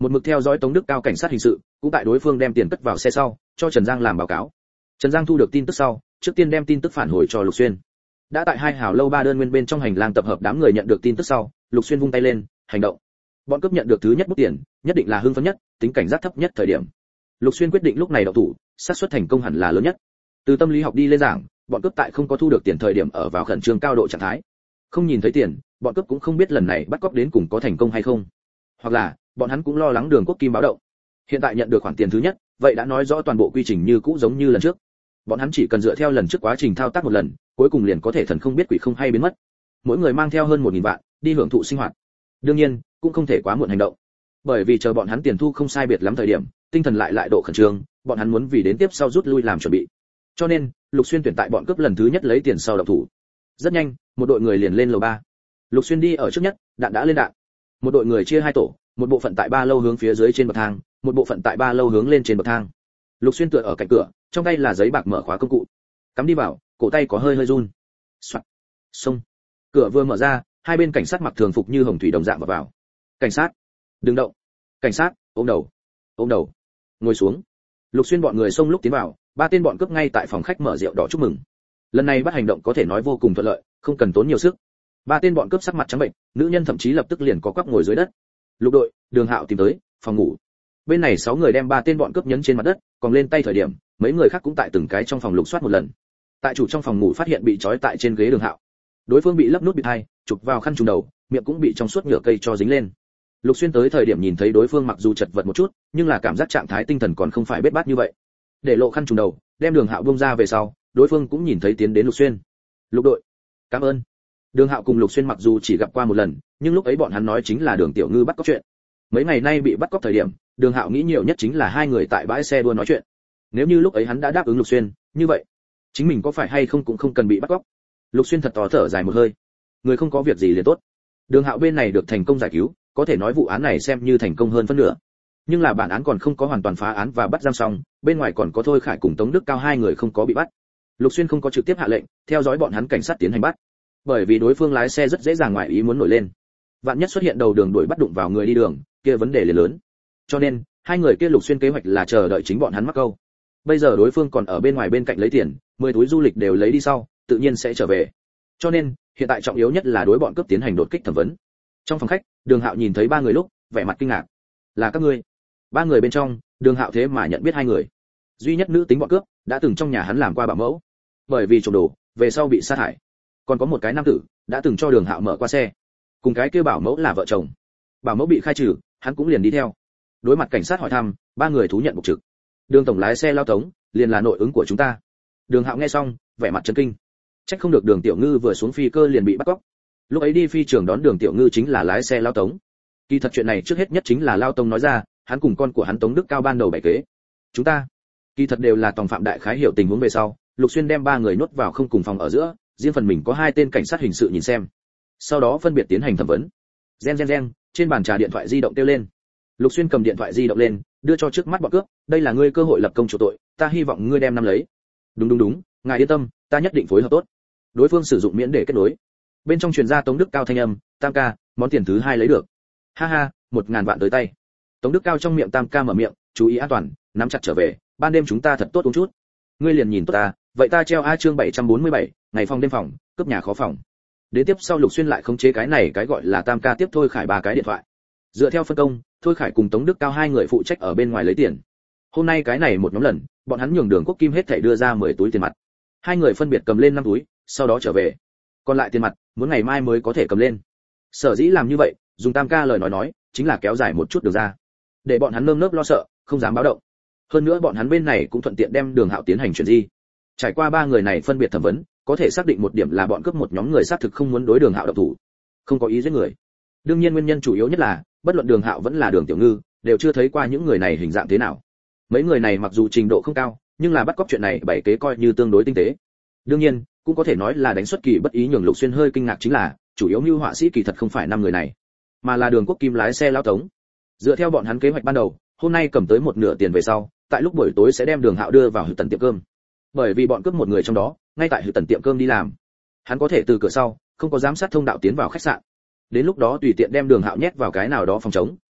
một mực theo dõi Tống Đức Cao cảnh sát hình sự, cũng tại đối phương đem tiền cất vào xe sau, cho Trần Giang làm báo cáo. Trần Giang thu được tin tức sau, trước tiên đem tin tức phản hồi cho Lục Xuyên. Đã tại hai hào lâu ba đơn nguyên bên trong hành lang tập hợp đám người nhận được tin tức sau, Lục Xuyên vung tay lên, hành động. Bọn cướp nhận được thứ nhất bút tiền, nhất định là hưng phấn nhất, tính cảnh giác thấp nhất thời điểm. Lục Xuyên quyết định lúc này động thủ, xác suất thành công hẳn là lớn nhất. Từ tâm lý học đi lên giảng, bọn cướp tại không có thu được tiền thời điểm ở vào khẩn trương cao độ trạng thái. Không nhìn thấy tiền, bọn cướp cũng không biết lần này bắt cóc đến cùng có thành công hay không. Hoặc là, bọn hắn cũng lo lắng Đường Quốc Kim báo động. Hiện tại nhận được khoản tiền thứ nhất, vậy đã nói rõ toàn bộ quy trình như cũ giống như lần trước. Bọn hắn chỉ cần dựa theo lần trước quá trình thao tác một lần, cuối cùng liền có thể thần không biết quỷ không hay biến mất. Mỗi người mang theo hơn một nghìn vạn, đi hưởng thụ sinh hoạt. Đương nhiên, cũng không thể quá muộn hành động. Bởi vì chờ bọn hắn tiền thu không sai biệt lắm thời điểm, tinh thần lại lại độ khẩn trương, bọn hắn muốn vì đến tiếp sau rút lui làm chuẩn bị. Cho nên, Lục Xuyên tuyển tại bọn cướp lần thứ nhất lấy tiền sau động thủ. Rất nhanh, một đội người liền lên lầu ba. Lục Xuyên đi ở trước nhất, đạn đã lên đạn. Một đội người chia hai tổ, một bộ phận tại ba lâu hướng phía dưới trên bậc thang, một bộ phận tại ba lâu hướng lên trên bậc thang. Lục Xuyên tựa ở cạnh cửa, trong tay là giấy bạc mở khóa công cụ. Cắm đi vào, cổ tay có hơi hơi run. Soạt. Xông. Cửa vừa mở ra, hai bên cảnh sát mặc thường phục như hồng thủy đồng dạng vào vào. Cảnh sát, đừng động. Cảnh sát, ôm đầu. Ôm đầu. Ngồi xuống. Lục Xuyên bọn người xông lúc tiến vào, ba tên bọn cướp ngay tại phòng khách mở rượu đỏ chúc mừng. Lần này bắt hành động có thể nói vô cùng thuận lợi, không cần tốn nhiều sức. Ba tên bọn cướp sắc mặt trắng bệnh, nữ nhân thậm chí lập tức liền có quắp ngồi dưới đất. Lục đội, Đường Hạo tìm tới, phòng ngủ. Bên này sáu người đem ba tên bọn cướp nhấn trên mặt đất, còn lên tay thời điểm, mấy người khác cũng tại từng cái trong phòng lục soát một lần. Tại chủ trong phòng ngủ phát hiện bị trói tại trên ghế Đường Hạo. Đối phương bị lấp nút bịt hai, chụp vào khăn trùm đầu, miệng cũng bị trong suốt nhựa cây cho dính lên. Lục Xuyên tới thời điểm nhìn thấy đối phương mặc dù chật vật một chút, nhưng là cảm giác trạng thái tinh thần còn không phải bết bát như vậy. Để lộ khăn trùm đầu, đem Đường Hạo buông ra về sau, đối phương cũng nhìn thấy tiến đến Lục Xuyên. Lục đội, cảm ơn. Đường Hạo cùng Lục Xuyên mặc dù chỉ gặp qua một lần, nhưng lúc ấy bọn hắn nói chính là Đường Tiểu Ngư bắt cóc chuyện. Mấy ngày nay bị bắt cóc thời điểm, Đường Hạo nghĩ nhiều nhất chính là hai người tại bãi xe đua nói chuyện. Nếu như lúc ấy hắn đã đáp ứng Lục Xuyên, như vậy, chính mình có phải hay không cũng không cần bị bắt cóc. Lục Xuyên thật to thở dài một hơi. Người không có việc gì liền tốt. Đường Hạo bên này được thành công giải cứu, có thể nói vụ án này xem như thành công hơn phân nửa. Nhưng là bản án còn không có hoàn toàn phá án và bắt giam xong, bên ngoài còn có Thôi Khải cùng Tống Đức Cao hai người không có bị bắt. Lục Xuyên không có trực tiếp hạ lệnh, theo dõi bọn hắn cảnh sát tiến hành bắt. Bởi vì đối phương lái xe rất dễ dàng ngoại ý muốn nổi lên. Vạn nhất xuất hiện đầu đường đuổi bắt đụng vào người đi đường, kia vấn đề liền lớn. Cho nên, hai người kia Lục Xuyên kế hoạch là chờ đợi chính bọn hắn mắc câu. Bây giờ đối phương còn ở bên ngoài bên cạnh lấy tiền, mười túi du lịch đều lấy đi sau, tự nhiên sẽ trở về. Cho nên, hiện tại trọng yếu nhất là đối bọn cướp tiến hành đột kích thẩm vấn. Trong phòng khách, Đường Hạo nhìn thấy ba người lúc, vẻ mặt kinh ngạc. Là các ngươi? Ba người bên trong, Đường Hạo thế mà nhận biết hai người. Duy nhất nữ tính bọn cướp, đã từng trong nhà hắn làm qua bảo mẫu, bởi vì trộm đồ, về sau bị sát hại. Còn có một cái nam tử, đã từng cho Đường Hạo mở qua xe. Cùng cái kia bảo mẫu là vợ chồng. Bảo mẫu bị khai trừ, hắn cũng liền đi theo. Đối mặt cảnh sát hỏi thăm, ba người thú nhận bục trực. Đường tổng lái xe lao tống, liền là nội ứng của chúng ta. Đường Hạo nghe xong, vẻ mặt chấn kinh. Trách không được Đường Tiểu Ngư vừa xuống phi cơ liền bị bắt cóc. Lúc ấy đi phi trường đón Đường Tiểu Ngư chính là lái xe lao tống. Kỳ thật chuyện này trước hết nhất chính là lao tống nói ra, hắn cùng con của hắn Tống Đức Cao ban đầu bày kế. Chúng ta, kỳ thật đều là tòng phạm đại khái hiểu tình huống về sau, Lục Xuyên đem ba người nhốt vào không cùng phòng ở giữa, riêng phần mình có hai tên cảnh sát hình sự nhìn xem. Sau đó phân biệt tiến hành thẩm vấn. Gen gen gen, trên bàn trà điện thoại di động kêu lên. Lục Xuyên cầm điện thoại di động lên, đưa cho trước mắt bọn cướp, đây là ngươi cơ hội lập công chủ tội, ta hy vọng ngươi đem nắm lấy. Đúng đúng đúng, ngài yên tâm, ta nhất định phối hợp tốt. Đối phương sử dụng miễn để kết nối. Bên trong truyền ra Tống Đức Cao thanh âm, Tam ca, món tiền thứ hai lấy được. Ha ha, một ngàn vạn tới tay. Tống Đức Cao trong miệng Tam ca mở miệng, chú ý an toàn, nắm chặt trở về, ban đêm chúng ta thật tốt uống chút. Ngươi liền nhìn tốt ta, vậy ta treo a chương bảy trăm bốn mươi bảy, ngày phòng đêm phòng, cướp nhà khó phòng. Đến tiếp sau Lục Xuyên lại khống chế cái này cái gọi là Tam ca tiếp Thôi Khải ba cái điện thoại. Dựa theo phân công, Thôi Khải cùng Tống Đức Cao hai người phụ trách ở bên ngoài lấy tiền. Hôm nay cái này một nhóm lần, bọn hắn nhường Đường Quốc Kim hết thảy đưa ra mười túi tiền mặt. Hai người phân biệt cầm lên năm túi, sau đó trở về. Còn lại tiền mặt, muốn ngày mai mới có thể cầm lên. Sở dĩ làm như vậy, dùng Tam ca lời nói nói, chính là kéo dài một chút đường ra, để bọn hắn nơm nớp lo sợ, không dám báo động. Hơn nữa bọn hắn bên này cũng thuận tiện đem Đường Hạo tiến hành chuyển di. Trải qua ba người này phân biệt thẩm vấn, có thể xác định một điểm là bọn cướp một nhóm người xác thực không muốn đối Đường Hạo động thủ, không có ý giết người. Đương nhiên nguyên nhân chủ yếu nhất là, bất luận Đường Hạo vẫn là Đường Tiểu Ngư, đều chưa thấy qua những người này hình dạng thế nào. Mấy người này mặc dù trình độ không cao, nhưng là bắt cóc chuyện này bảy kế coi như tương đối tinh tế. Đương nhiên, cũng có thể nói là đánh xuất kỳ bất ý nhường Lục Xuyên hơi kinh ngạc chính là, chủ yếu mưu họa sĩ kỳ thật không phải năm người này, mà là Đường Quốc Kim lái xe lao tống. Dựa theo bọn hắn kế hoạch ban đầu, hôm nay cầm tới một nửa tiền về sau, tại lúc buổi tối sẽ đem Đường Hạo đưa vào Hự Tần tiệm cơm. Bởi vì bọn cướp một người trong đó, ngay tại Hự Tần tiệm cơm đi làm, hắn có thể từ cửa sau, không có giám sát thông đạo tiến vào khách sạn. Đến lúc đó tùy tiện đem Đường Hạo nhét vào cái nào đó phòng trống,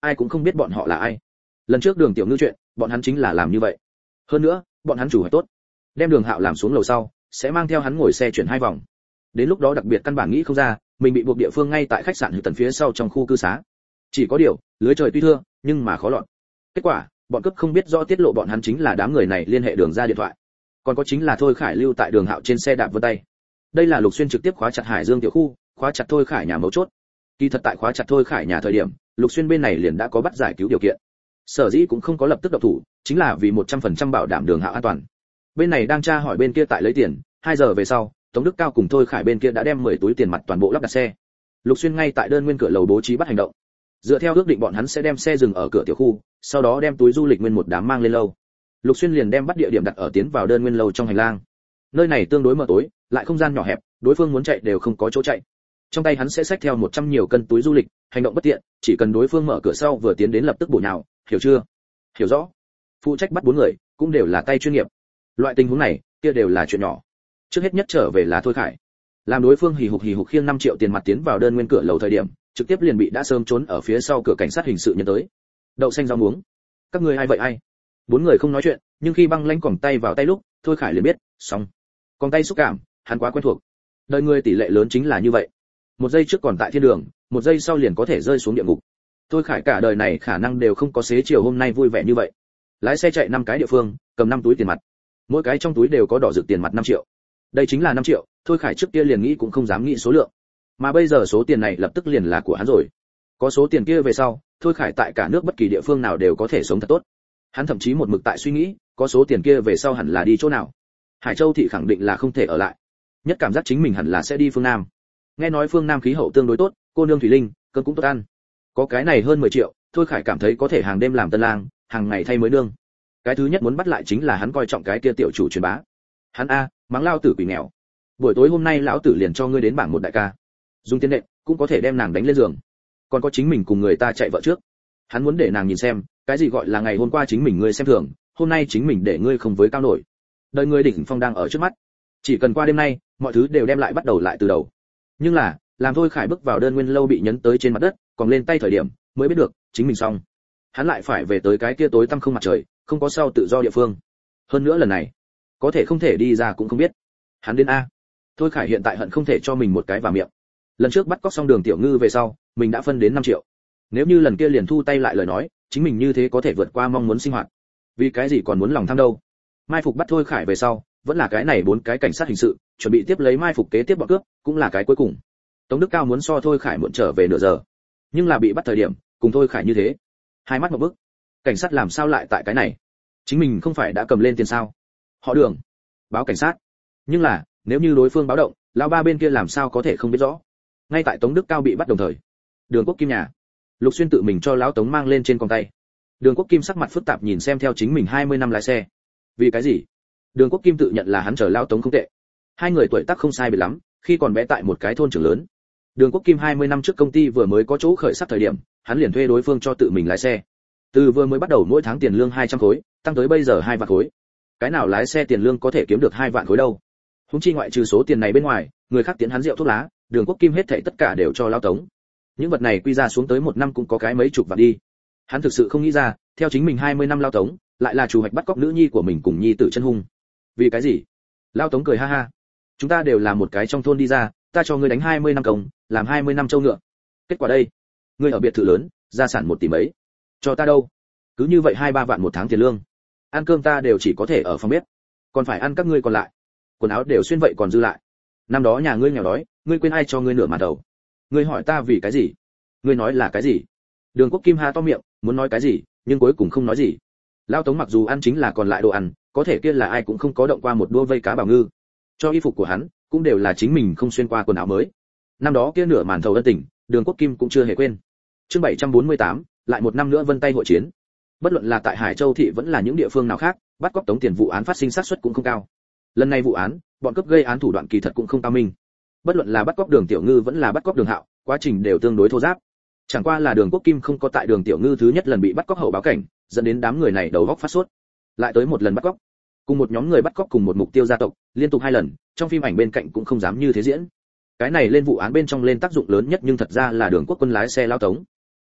ai cũng không biết bọn họ là ai. Lần trước Đường Tiểu Ngư chuyện, bọn hắn chính là làm như vậy. Hơn nữa, bọn hắn chủ hoạch tốt, đem Đường Hạo làm xuống lầu sau, sẽ mang theo hắn ngồi xe chuyển hai vòng. Đến lúc đó đặc biệt căn bản nghĩ không ra, mình bị buộc địa phương ngay tại khách sạn Hữu Tần phía sau trong khu cư xá. Chỉ có điều, lưới trời tuy thưa, nhưng mà khó lọt. Kết quả, bọn cướp không biết rõ tiết lộ bọn hắn chính là đám người này liên hệ Đường ra điện thoại. Còn có chính là Thôi Khải lưu tại Đường Hạo trên xe đạp vân tay. Đây là Lục Xuyên trực tiếp khóa chặt Hải Dương tiểu khu, khóa chặt Thôi Khải nhà mấu chốt. Kỳ thật tại khóa chặt Thôi Khải nhà thời điểm, Lục Xuyên bên này liền đã có bắt giải cứu điều kiện. Sở dĩ cũng không có lập tức động thủ, chính là vì một trăm phần trăm bảo đảm Đường Hạo an toàn. Bên này đang tra hỏi bên kia tại lấy tiền, hai giờ về sau, Tống Đức Cao cùng Thôi Khải bên kia đã đem mười túi tiền mặt toàn bộ lắp đặt xe. Lục Xuyên ngay tại đơn nguyên cửa lầu bố trí bắt hành động. Dựa theo ước định bọn hắn sẽ đem xe dừng ở cửa tiểu khu, sau đó đem túi du lịch nguyên một đám mang lên lầu. Lục Xuyên liền đem bắt địa điểm đặt ở tiến vào đơn nguyên lầu trong hành lang. Nơi này tương đối mờ tối, lại không gian nhỏ hẹp, đối phương muốn chạy đều không có chỗ chạy. Trong tay hắn sẽ xách theo một trăm nhiều cân túi du lịch, hành động bất tiện, chỉ cần đối phương mở cửa sau vừa tiến đến lập tức bổ nhào, hiểu chưa? Hiểu rõ. Phụ trách bắt bốn người, cũng đều là tay chuyên nghiệp. Loại tình huống này, kia đều là chuyện nhỏ. Trước hết nhất trở về là Thôi Khải. Làm đối phương hì hục hì hục khiêng năm triệu tiền mặt tiến vào đơn nguyên cửa lầu thời điểm, trực tiếp liền bị đã sớm trốn ở phía sau cửa cảnh sát hình sự nhận tới. Đậu xanh rau muống. Các ngươi ai vậy ai? Bốn người không nói chuyện, nhưng khi băng lãnh còng tay vào tay lúc, Thôi Khải liền biết, xong. Còng tay xúc cảm, hắn quá quen thuộc. Đời người tỷ lệ lớn chính là như vậy. Một giây trước còn tại thiên đường, một giây sau liền có thể rơi xuống địa ngục. Thôi Khải cả đời này khả năng đều không có xế chiều hôm nay vui vẻ như vậy. Lái xe chạy năm cái địa phương, cầm năm túi tiền mặt. Mỗi cái trong túi đều có đỏ rực tiền mặt năm triệu. Đây chính là năm triệu, Thôi Khải trước kia liền nghĩ cũng không dám nghĩ số lượng. Mà bây giờ số tiền này lập tức liền là của hắn rồi. Có số tiền kia về sau, Thôi Khải tại cả nước bất kỳ địa phương nào đều có thể sống thật tốt. Hắn thậm chí một mực tại suy nghĩ, có số tiền kia về sau hẳn là đi chỗ nào. Hải Châu thị khẳng định là không thể ở lại. Nhất cảm giác chính mình hẳn là sẽ đi phương Nam. Nghe nói phương Nam khí hậu tương đối tốt, cô nương thủy linh, cơm cũng tốt ăn. Có cái này hơn mười triệu, Thôi Khải cảm thấy có thể hàng đêm làm tân lang, hàng ngày thay mới nương. Cái thứ nhất muốn bắt lại chính là hắn coi trọng cái kia tiểu chủ truyền bá. Hắn a, mắng lao tử quỷ nghèo. Buổi tối hôm nay lão tử liền cho ngươi đến bảng một đại ca. Dùng tiền nện, cũng có thể đem nàng đánh lên giường. Còn có chính mình cùng người ta chạy vợ trước. Hắn muốn để nàng nhìn xem, cái gì gọi là ngày hôm qua chính mình ngươi xem thường, hôm nay chính mình để ngươi không với cao nổi. Đời ngươi đỉnh phong đang ở trước mắt. Chỉ cần qua đêm nay, mọi thứ đều đem lại bắt đầu lại từ đầu. Nhưng là, làm Thôi Khải bước vào đơn nguyên lâu bị nhấn tới trên mặt đất, còn lên tay thời điểm, mới biết được, chính mình xong. Hắn lại phải về tới cái kia tối tăm không mặt trời, không có sau tự do địa phương. Hơn nữa lần này, có thể không thể đi ra cũng không biết. Hắn đến a. Thôi Khải hiện tại hận không thể cho mình một cái vào miệng. Lần trước bắt cóc xong Đường Tiểu Ngư về sau, mình đã phân đến năm triệu. Nếu như lần kia liền thu tay lại lời nói, chính mình như thế có thể vượt qua mong muốn sinh hoạt. Vì cái gì còn muốn lòng tham đâu? Mai phục bắt Thôi Khải về sau, vẫn là cái này bốn cái cảnh sát hình sự, chuẩn bị tiếp lấy mai phục kế tiếp bọn cướp, cũng là cái cuối cùng. Tống Đức Cao muốn so Thôi Khải muộn trở về nửa giờ, nhưng là bị bắt thời điểm, cùng Thôi Khải như thế. Hai mắt một bức. Cảnh sát làm sao lại tại cái này? Chính mình không phải đã cầm lên tiền sao? Họ Đường, báo cảnh sát. Nhưng là, nếu như đối phương báo động, lão ba bên kia làm sao có thể không biết rõ? Ngay tại Tống Đức Cao bị bắt đồng thời, Đường Quốc Kim nhà, Lục Xuyên tự mình cho lão Tống mang lên trên con tay. Đường Quốc Kim sắc mặt phức tạp nhìn xem theo chính mình hai mươi năm lái xe. Vì cái gì? Đường Quốc Kim tự nhận là hắn chờ lão Tống không tệ. Hai người tuổi tác không sai biệt lắm, khi còn bé tại một cái thôn trưởng lớn. Đường Quốc Kim hai mươi năm trước công ty vừa mới có chỗ khởi sắc thời điểm, hắn liền thuê đối phương cho tự mình lái xe. Từ vừa mới bắt đầu mỗi tháng tiền lương hai trăm khối, tăng tới bây giờ hai vạn khối. Cái nào lái xe tiền lương có thể kiếm được hai vạn khối đâu? Húng chi ngoại trừ số tiền này bên ngoài, người khác tiến hắn rượu thuốc lá, Đường Quốc Kim hết thảy tất cả đều cho lão Tống. Những vật này quy ra xuống tới một năm cũng có cái mấy chục vạn đi. Hắn thực sự không nghĩ ra, theo chính mình hai mươi năm lão Tống, lại là chủ hoạch bắt cóc nữ nhi của mình cùng nhi tử chân hung. Vì cái gì? Lão Tống cười ha ha. Chúng ta đều là một cái trong thôn đi ra, ta cho ngươi đánh hai mươi năm công, làm hai mươi năm trâu ngựa. Kết quả đây, ngươi ở biệt thự lớn, gia sản một tỷ mấy. Cho ta đâu? Cứ như vậy hai ba vạn một tháng tiền lương. Ăn cơm ta đều chỉ có thể ở phòng bếp, còn phải ăn các ngươi còn lại. Quần áo đều xuyên vậy còn dư lại. Năm đó nhà ngươi nghèo đói, ngươi quên ai cho ngươi nửa màn đầu. Ngươi hỏi ta vì cái gì? Ngươi nói là cái gì? Đường Quốc Kim ha to miệng, muốn nói cái gì, nhưng cuối cùng không nói gì. Lão Tống mặc dù ăn chính là còn lại đồ ăn, có thể kia là ai cũng không có động qua một đua vây cá bảo ngư. Cho y phục của hắn, cũng đều là chính mình không xuyên qua quần áo mới. Năm đó kia nửa màn thầu ân tình, Đường Quốc Kim cũng chưa hề quên. Chương bảy trăm bốn mươi tám, lại một năm nữa vân tay hội chiến. Bất luận là tại Hải Châu thị vẫn là những địa phương nào khác, bắt cóc tống tiền vụ án phát sinh xác suất cũng không cao. Lần này vụ án, bọn cướp gây án thủ đoạn kỳ thật cũng không cao minh. Bất luận là bắt cóc Đường Tiểu Ngư vẫn là bắt cóc Đường Hạo, quá trình đều tương đối thô ráp. Chẳng qua là Đường Quốc Kim không có tại Đường Tiểu Ngư thứ nhất lần bị bắt cóc hậu báo cảnh, dẫn đến đám người này đầu góc phát sốt. Lại tới một lần bắt cóc, cùng một nhóm người bắt cóc cùng một mục tiêu gia tộc, liên tục hai lần, trong phim ảnh bên cạnh cũng không dám như thế diễn. Cái này lên vụ án bên trong lên tác dụng lớn nhất nhưng thật ra là Đường Quốc Quân lái xe lao Tống.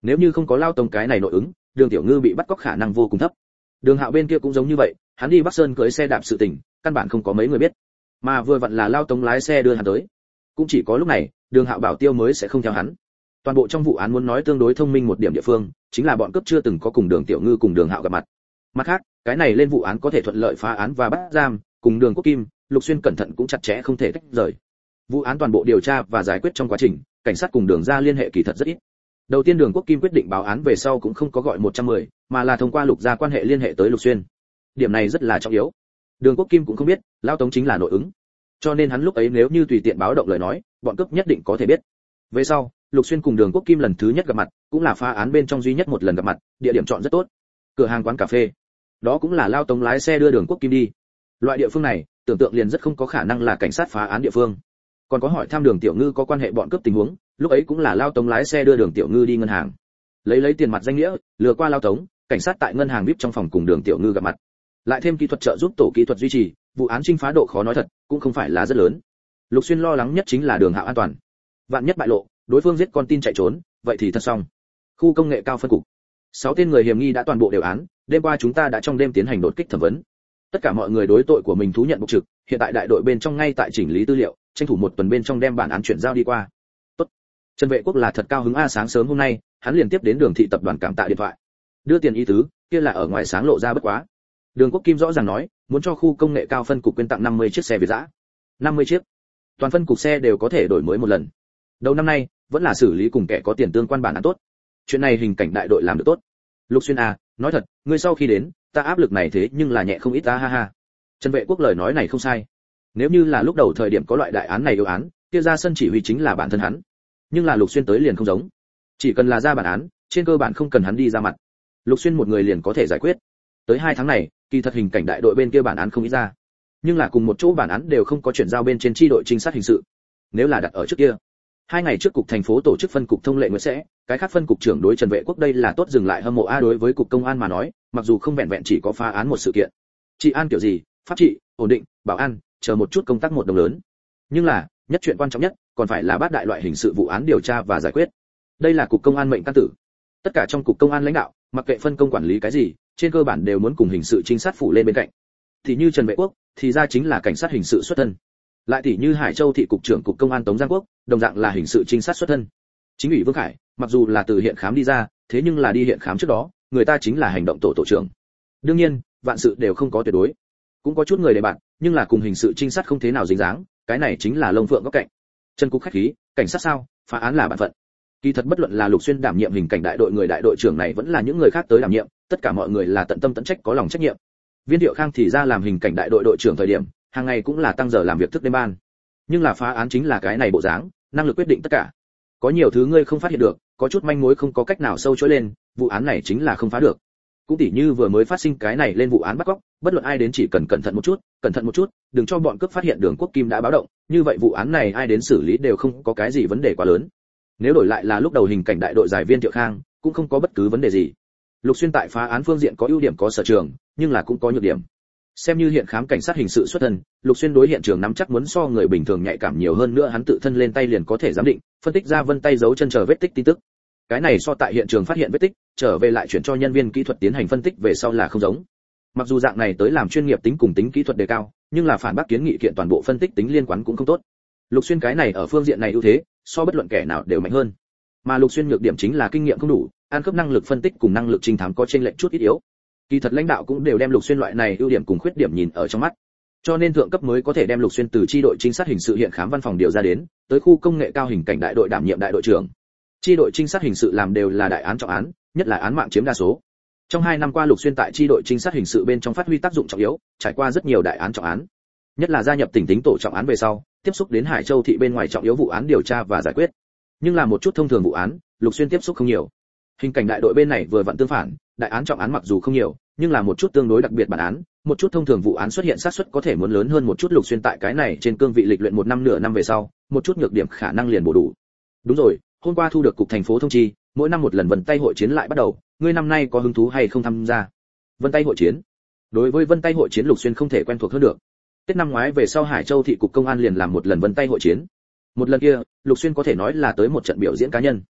Nếu như không có Lao Tống cái này nội ứng, Đường Tiểu Ngư bị bắt cóc khả năng vô cùng thấp. Đường Hạo bên kia cũng giống như vậy, hắn đi Bắc Sơn cưỡi xe đạp sự tình, căn bản không có mấy người biết. Mà vừa vặn là Lao Tống lái xe đưa hắn tới. Cũng chỉ có lúc này, Đường Hạo bảo tiêu mới sẽ không theo hắn. Toàn bộ trong vụ án muốn nói tương đối thông minh một điểm địa phương, chính là bọn cướp chưa từng có cùng Đường Tiểu Ngư cùng Đường Hạo gặp mặt. Mặt khác, cái này lên vụ án có thể thuận lợi phá án và bắt giam, cùng Đường Quốc Kim, Lục Xuyên cẩn thận cũng chặt chẽ không thể tách rời. Vụ án toàn bộ điều tra và giải quyết trong quá trình, cảnh sát cùng Đường gia liên hệ kỳ thật rất ít. Đầu tiên Đường Quốc Kim quyết định báo án về sau cũng không có gọi một trăm mười, mà là thông qua Lục gia quan hệ liên hệ tới Lục Xuyên. Điểm này rất là trọng yếu. Đường Quốc Kim cũng không biết, Lao Tống chính là nội ứng. Cho nên hắn lúc ấy nếu như tùy tiện báo động lời nói, bọn cướp nhất định có thể biết. Về sau, Lục Xuyên cùng Đường Quốc Kim lần thứ nhất gặp mặt, cũng là phá án bên trong duy nhất một lần gặp mặt, địa điểm chọn rất tốt. Cửa hàng quán cà phê. Đó cũng là Lao Tống lái xe đưa Đường Quốc Kim đi. Loại địa phương này, tưởng tượng liền rất không có khả năng là cảnh sát phá án địa phương. Còn có hỏi thăm Đường Tiểu Ngư có quan hệ bọn cướp tình huống, lúc ấy cũng là Lao Tống lái xe đưa Đường Tiểu Ngư đi ngân hàng. Lấy lấy tiền mặt danh nghĩa, lừa qua Lao Tống, cảnh sát tại ngân hàng vê i pê trong phòng cùng Đường Tiểu Ngư gặp mặt. Lại thêm kỹ thuật trợ giúp tổ kỹ thuật duy trì, vụ án trinh phá độ khó nói thật, cũng không phải là rất lớn. Lục Xuyên lo lắng nhất chính là Đường Hạo an toàn. Vạn nhất bại lộ, đối phương giết con tin chạy trốn, vậy thì thật xong. Khu công nghệ cao phân cục. Sáu tên người hiểm nghi đã toàn bộ đều án, đêm qua chúng ta đã trong đêm tiến hành đột kích thẩm vấn. Tất cả mọi người đối tội của mình thú nhận bộc trực, hiện tại đại đội bên trong ngay tại chỉnh lý tư liệu, tranh thủ một tuần bên trong đem bản án chuyển giao đi qua. Tốt. Trần Vệ Quốc là thật cao hứng a, sáng sớm hôm nay, hắn liền tiếp đến Đường thị tập đoàn cảm tạ điện thoại. Đưa tiền ý tứ, kia là ở ngoài sáng lộ ra bất quá. Đường Quốc Kim rõ ràng nói, muốn cho khu công nghệ cao phân cục quyên tặng năm mươi chiếc xe Việt dã. năm mươi chiếc. Toàn phân cục xe đều có thể đổi mới một lần. Đầu năm nay, vẫn là xử lý cùng kẻ có tiền tương quan bản án tốt. Chuyện này hình cảnh đại đội làm được tốt. Lục Xuyên à, nói thật, ngươi sau khi đến, ta áp lực này thế nhưng là nhẹ không ít ta, ha ha. Trần Vệ Quốc lời nói này không sai. Nếu như là lúc đầu thời điểm có loại đại án này yêu án, kia ra sân chỉ huy chính là bản thân hắn. Nhưng là Lục Xuyên tới liền không giống. Chỉ cần là ra bản án, trên cơ bản không cần hắn đi ra mặt. Lục Xuyên một người liền có thể giải quyết. Tới hai tháng này, kỳ thật hình cảnh đại đội bên kia bản án không ít ra. Nhưng là cùng một chỗ bản án đều không có chuyển giao bên trên chi đội trinh sát hình sự. Nếu là đặt ở trước kia, hai ngày trước cục thành phố tổ chức phân cục thông lệ nguyệt sẽ, cái khác phân cục trưởng đối Trần Vệ Quốc đây là tốt dừng lại hâm mộ a. Đối với cục công an mà nói, mặc dù không vẹn vẹn chỉ có phá án một sự kiện, trị an kiểu gì, pháp trị, ổn định, bảo an, chờ một chút công tác một đồng lớn. Nhưng là, nhất chuyện quan trọng nhất, còn phải là bát đại loại hình sự vụ án điều tra và giải quyết. Đây là cục công an mệnh căn tử. Tất cả trong cục công an lãnh đạo, mặc kệ phân công quản lý cái gì, trên cơ bản đều muốn cùng hình sự trinh sát phụ lên bên cạnh. Thì như Trần Vệ Quốc, thì ra chính là cảnh sát hình sự xuất thân. Lại thì như Hải Châu thị cục trưởng cục công an Tống Giang Quốc, đồng dạng là hình sự trinh sát xuất thân. Chính ủy Vương Khải, mặc dù là từ hiện khám đi ra, thế nhưng là đi hiện khám trước đó, người ta chính là hành động tổ tổ trưởng. Đương nhiên, vạn sự đều không có tuyệt đối. Cũng có chút người để bạn, nhưng là cùng hình sự trinh sát không thế nào dính dáng, cái này chính là lông phượng góc cạnh. Trần Cục khách khí, cảnh sát sao, phá án là bản phận. Kỳ thật bất luận là Lục Xuyên đảm nhiệm hình cảnh đại đội người đại đội trưởng này vẫn là những người khác tới đảm nhiệm, tất cả mọi người là tận tâm tận trách có lòng trách nhiệm. Viên Thiệu Khang thì ra làm hình cảnh đại đội đội trưởng thời điểm, hàng ngày cũng là tăng giờ làm việc thức đêm ban. Nhưng là phá án chính là cái này bộ dáng, năng lực quyết định tất cả. Có nhiều thứ ngươi không phát hiện được, có chút manh mối không có cách nào sâu chối lên, vụ án này chính là không phá được. Cũng tỉ như vừa mới phát sinh cái này lên vụ án bắt cóc, bất luận ai đến chỉ cần cẩn thận một chút, cẩn thận một chút, đừng cho bọn cướp phát hiện Đường Quốc Kim đã báo động, như vậy vụ án này ai đến xử lý đều không có cái gì vấn đề quá lớn. Nếu đổi lại là lúc đầu hình cảnh đại đội giải Viên Thiệu Khang, cũng không có bất cứ vấn đề gì. Lục Xuyên tại phá án phương diện có ưu điểm có sở trường, nhưng là cũng có nhược điểm. Xem như hiện khám cảnh sát hình sự xuất thân, Lục Xuyên đối hiện trường nắm chắc muốn so người bình thường nhạy cảm nhiều hơn nữa, hắn tự thân lên tay liền có thể giám định, phân tích ra vân tay dấu chân chờ vết tích tin tức. Cái này so tại hiện trường phát hiện vết tích, trở về lại chuyển cho nhân viên kỹ thuật tiến hành phân tích về sau là không giống. Mặc dù dạng này tới làm chuyên nghiệp tính cùng tính kỹ thuật đề cao, nhưng là phản bác kiến nghị kiện toàn bộ phân tích tính liên quan cũng không tốt. Lục Xuyên cái này ở phương diện này ưu thế, so bất luận kẻ nào đều mạnh hơn. Mà Lục Xuyên nhược điểm chính là kinh nghiệm không đủ, ăn khớp năng lực phân tích cùng năng lực trinh thám có chênh lệch chút ít yếu. Kỳ thật lãnh đạo cũng đều đem Lục Xuyên loại này ưu điểm cùng khuyết điểm nhìn ở trong mắt. Cho nên thượng cấp mới có thể đem Lục Xuyên từ chi đội trinh sát hình sự hiện khám văn phòng điều ra đến, tới khu công nghệ cao hình cảnh đại đội đảm nhiệm đại đội trưởng. Chi đội trinh sát hình sự làm đều là đại án trọng án, nhất là án mạng chiếm đa số. Trong hai năm qua Lục Xuyên tại chi đội trinh sát hình sự bên trong phát huy tác dụng trọng yếu, trải qua rất nhiều đại án trọng án. Nhất là gia nhập tỉnh tính tổ trọng án về sau, tiếp xúc đến Hải Châu thị bên ngoài trọng yếu vụ án điều tra và giải quyết. Nhưng là một chút thông thường vụ án, Lục Xuyên tiếp xúc không nhiều. Hình cảnh đại đội bên này vừa vặn tương phản, đại án trọng án mặc dù không nhiều, nhưng là một chút tương đối đặc biệt bản án, một chút thông thường vụ án xuất hiện xác suất có thể muốn lớn hơn một chút. Lục Xuyên tại cái này trên cương vị lịch luyện một năm nửa năm về sau, một chút nhược điểm khả năng liền bổ đủ. Đúng rồi, hôm qua thu được cục thành phố thông chi, mỗi năm một lần vân tay hội chiến lại bắt đầu, ngươi năm nay có hứng thú hay không tham gia? Vân tay hội chiến. Đối với vân tay hội chiến Lục Xuyên không thể quen thuộc hơn được. Tết năm ngoái về sau Hải Châu thị cục công an liền làm một lần vân tay hội chiến. Một lần kia, Lục Xuyên có thể nói là tới một trận biểu diễn cá nhân.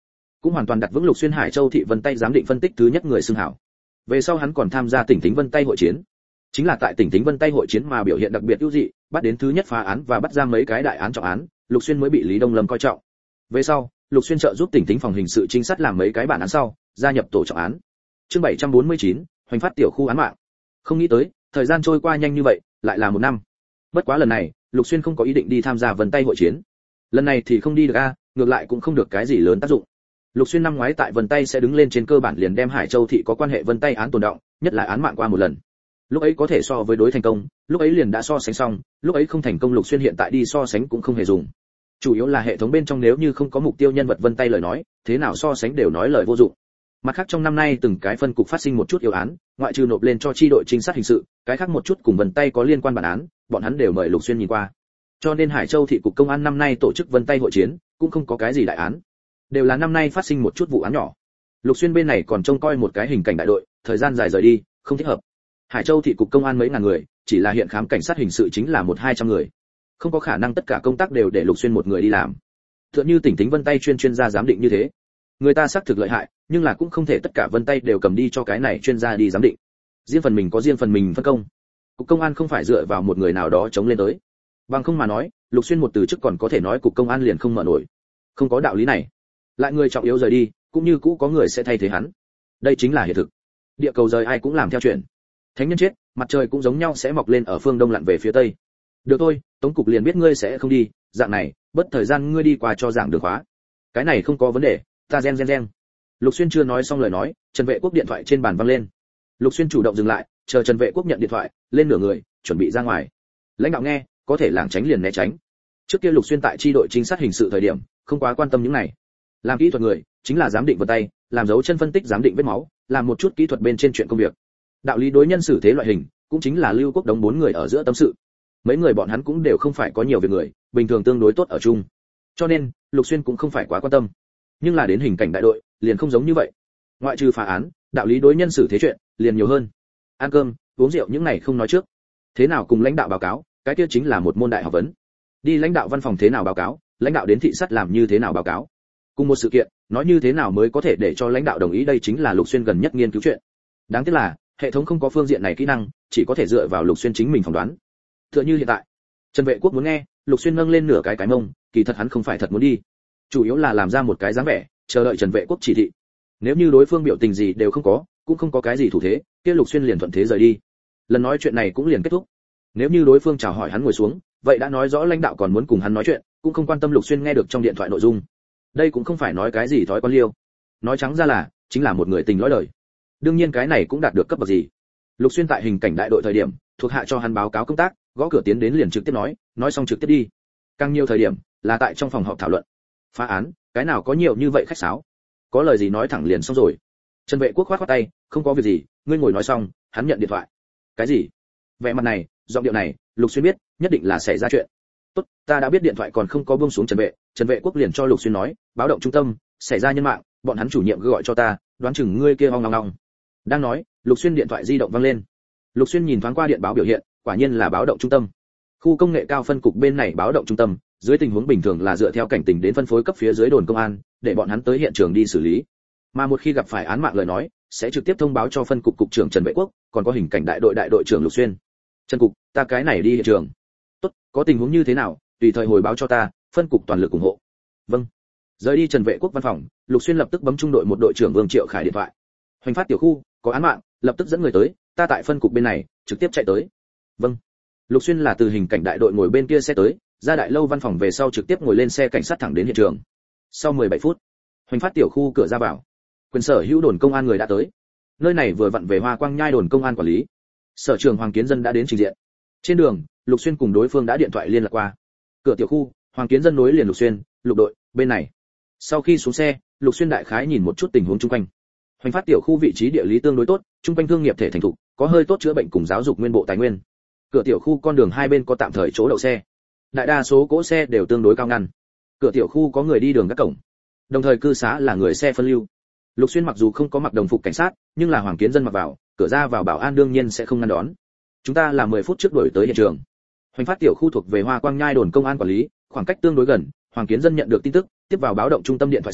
cũng hoàn toàn đặt vững Lục Xuyên Hải Châu thị vân tay giám định phân tích thứ nhất người xưng hảo. Về sau hắn còn tham gia tỉnh Tính Vân Tay hội chiến. Chính là tại tỉnh Tính Vân Tay hội chiến mà biểu hiện đặc biệt ưu dị, bắt đến thứ nhất phá án và bắt ra mấy cái đại án trọng án, Lục Xuyên mới bị Lý Đông Lâm coi trọng. Về sau, Lục Xuyên trợ giúp tỉnh Tính phòng hình sự trinh sát làm mấy cái bản án sau, gia nhập tổ trọng án. Chương bảy trăm bốn mươi chín, hoành phát tiểu khu án mạng. Không nghĩ tới, thời gian trôi qua nhanh như vậy, lại là một năm. Bất quá lần này, Lục Xuyên không có ý định đi tham gia Vân Tay hội chiến. Lần này thì không đi được a, ngược lại cũng không được cái gì lớn tác dụng. Lục Xuyên năm ngoái tại Vân Tay sẽ đứng lên trên cơ bản liền đem Hải Châu thị có quan hệ Vân Tay án tồn động, nhất là án mạng qua một lần. Lúc ấy có thể so với đối thành công, lúc ấy liền đã so sánh xong, lúc ấy không thành công Lục Xuyên hiện tại đi so sánh cũng không hề dùng. Chủ yếu là hệ thống bên trong nếu như không có mục tiêu nhân vật Vân Tay lời nói, thế nào so sánh đều nói lời vô dụng. Mặt khác trong năm nay từng cái phân cục phát sinh một chút yêu án, ngoại trừ nộp lên cho chi đội trinh sát hình sự, cái khác một chút cùng Vân Tay có liên quan bản án, bọn hắn đều mời Lục Xuyên nhìn qua. Cho nên Hải Châu thị cục công an năm nay tổ chức Vân Tay hội chiến, cũng không có cái gì đại án, đều là năm nay phát sinh một chút vụ án nhỏ. Lục Xuyên bên này còn trông coi một cái hình cảnh đại đội, thời gian dài rời đi, không thích hợp. Hải Châu thị cục công an mấy ngàn người, chỉ là hiện khám cảnh sát hình sự chính là một hai trăm người, không có khả năng tất cả công tác đều để Lục Xuyên một người đi làm. Tựa như tỉnh Tính Vân Tay chuyên chuyên gia giám định như thế, người ta xác thực lợi hại, nhưng là cũng không thể tất cả Vân Tay đều cầm đi cho cái này chuyên gia đi giám định. Riêng phần mình có riêng phần mình phân công. Cục công an không phải dựa vào một người nào đó chống lên tới. Bằng không mà nói, Lục Xuyên một từ chức còn có thể nói cục công an liền không mở nổi. Không có đạo lý này. Lại người trọng yếu rời đi, cũng như cũ có người sẽ thay thế hắn. Đây chính là hiện thực. Địa cầu rời ai cũng làm theo chuyện. Thánh nhân chết, mặt trời cũng giống nhau sẽ mọc lên ở phương đông lặn về phía tây. Được thôi, Tống cục liền biết ngươi sẽ không đi, dạng này, bất thời gian ngươi đi qua cho giảng đường khóa. Cái này không có vấn đề, ta gen gen gen. Lục Xuyên chưa nói xong lời nói, Trần Vệ Quốc điện thoại trên bàn vang lên. Lục Xuyên chủ động dừng lại, chờ Trần Vệ Quốc nhận điện thoại, lên nửa người, chuẩn bị ra ngoài. Lãnh đạo nghe, có thể lảng tránh liền né tránh. Trước kia Lục Xuyên tại chi đội trinh sát hình sự thời điểm, không quá quan tâm những này. Làm kỹ thuật người, chính là giám định vân tay, làm dấu chân phân tích giám định vết máu, làm một chút kỹ thuật bên trên chuyện công việc. Đạo lý đối nhân xử thế loại hình, cũng chính là Lưu Quốc Đống bốn người ở giữa tâm sự. Mấy người bọn hắn cũng đều không phải có nhiều việc người, bình thường tương đối tốt ở chung. Cho nên, Lục Xuyên cũng không phải quá quan tâm. Nhưng là đến hình cảnh đại đội, liền không giống như vậy. Ngoại trừ phá án, đạo lý đối nhân xử thế chuyện, liền nhiều hơn. Ăn cơm, uống rượu những này không nói trước. Thế nào cùng lãnh đạo báo cáo, cái kia chính là một môn đại học vấn. Đi lãnh đạo văn phòng thế nào báo cáo, lãnh đạo đến thị sát làm như thế nào báo cáo. Cùng một sự kiện, nói như thế nào mới có thể để cho lãnh đạo đồng ý, đây chính là Lục Xuyên gần nhất nghiên cứu chuyện. Đáng tiếc là, hệ thống không có phương diện này kỹ năng, chỉ có thể dựa vào Lục Xuyên chính mình phỏng đoán. Tựa như hiện tại, Trần Vệ Quốc muốn nghe, Lục Xuyên nâng lên nửa cái cái mông, kỳ thật hắn không phải thật muốn đi, chủ yếu là làm ra một cái dáng vẻ, chờ đợi Trần Vệ Quốc chỉ thị. Nếu như đối phương biểu tình gì đều không có, cũng không có cái gì thủ thế, kia Lục Xuyên liền thuận thế rời đi. Lần nói chuyện này cũng liền kết thúc. Nếu như đối phương chào hỏi hắn ngồi xuống, vậy đã nói rõ lãnh đạo còn muốn cùng hắn nói chuyện, cũng không quan tâm Lục Xuyên nghe được trong điện thoại nội dung. Đây cũng không phải nói cái gì thói quen liêu, nói trắng ra là chính là một người tình lõi đời. Đương nhiên cái này cũng đạt được cấp bậc gì. Lục Xuyên tại hình cảnh đại đội thời điểm, thuộc hạ cho hắn báo cáo công tác, gõ cửa tiến đến liền trực tiếp nói, nói xong trực tiếp đi. Càng nhiều thời điểm là tại trong phòng họp thảo luận. Phá án, cái nào có nhiều như vậy khách sáo. Có lời gì nói thẳng liền xong rồi. Trần Vệ Quốc khoát khoát tay, không có việc gì, ngươi ngồi nói xong, hắn nhận điện thoại. Cái gì? Vẻ mặt này, giọng điệu này, Lục Xuyên biết, nhất định là xảy ra chuyện. Tốt, ta đã biết điện thoại còn không có buông xuống Trần Vệ, Trần Vệ Quốc liền cho Lục Xuyên nói, báo động trung tâm, xảy ra nhân mạng, bọn hắn chủ nhiệm gọi cho ta, đoán chừng ngươi kia ong ong ong. Đang nói, Lục Xuyên điện thoại di động vang lên. Lục Xuyên nhìn thoáng qua điện báo biểu hiện, quả nhiên là báo động trung tâm. Khu công nghệ cao phân cục bên này báo động trung tâm, dưới tình huống bình thường là dựa theo cảnh tình đến phân phối cấp phía dưới đồn công an, để bọn hắn tới hiện trường đi xử lý. Mà một khi gặp phải án mạng lời nói, sẽ trực tiếp thông báo cho phân cục cục trưởng Trần Vệ Quốc, còn có hình cảnh đại đội đại đội trưởng Lục Xuyên. Trần cục, ta cái này đi hiện trường. Tốt, có tình huống như thế nào, tùy thời hồi báo cho ta, phân cục toàn lực ủng hộ. Vâng. Rời đi Trần Vệ Quốc văn phòng, Lục Xuyên lập tức bấm trung đội một đội trưởng Vương Triệu Khải điện thoại. Hoành phát tiểu khu, có án mạng, lập tức dẫn người tới, ta tại phân cục bên này, trực tiếp chạy tới. Vâng. Lục Xuyên là từ hình cảnh đại đội ngồi bên kia xe tới, ra đại lâu văn phòng về sau trực tiếp ngồi lên xe cảnh sát thẳng đến hiện trường. Sau mười bảy phút, Hoành phát tiểu khu cửa ra vào, quyền sở hữu đồn công an người đã tới. Nơi này vừa vặn về Hoa Quang Nhai đồn công an quản lý. Sở trưởng Hoàng Kiến Dân đã đến trình diện. Trên đường, Lục Xuyên cùng đối phương đã điện thoại liên lạc qua. Cửa tiểu khu, Hoàng Kiến Dân nối liền Lục Xuyên, Lục đội, bên này. Sau khi xuống xe, Lục Xuyên đại khái nhìn một chút tình huống chung quanh. Hoành phát tiểu khu vị trí địa lý tương đối tốt, chung quanh thương nghiệp thể thành thục, có hơi tốt chữa bệnh cùng giáo dục nguyên bộ tài nguyên. Cửa tiểu khu con đường hai bên có tạm thời chỗ đậu xe. Đại đa số cỗ xe đều tương đối cao ngăn. Cửa tiểu khu có người đi đường các cổng. Đồng thời cư xá là người xe phân lưu. Lục Xuyên mặc dù không có mặc đồng phục cảnh sát, nhưng là Hoàng Kiến Dân mặc vào, cửa ra vào bảo an đương nhiên sẽ không ngăn đón. Chúng ta là mười phút trước đuổi tới hiện trường. Hoành phát tiểu khu thuộc về Hoa Quang Nhai đồn công an quản lý, khoảng cách tương đối gần, Hoàng Kiến Dân nhận được tin tức, tiếp vào báo động trung tâm điện thoại sau,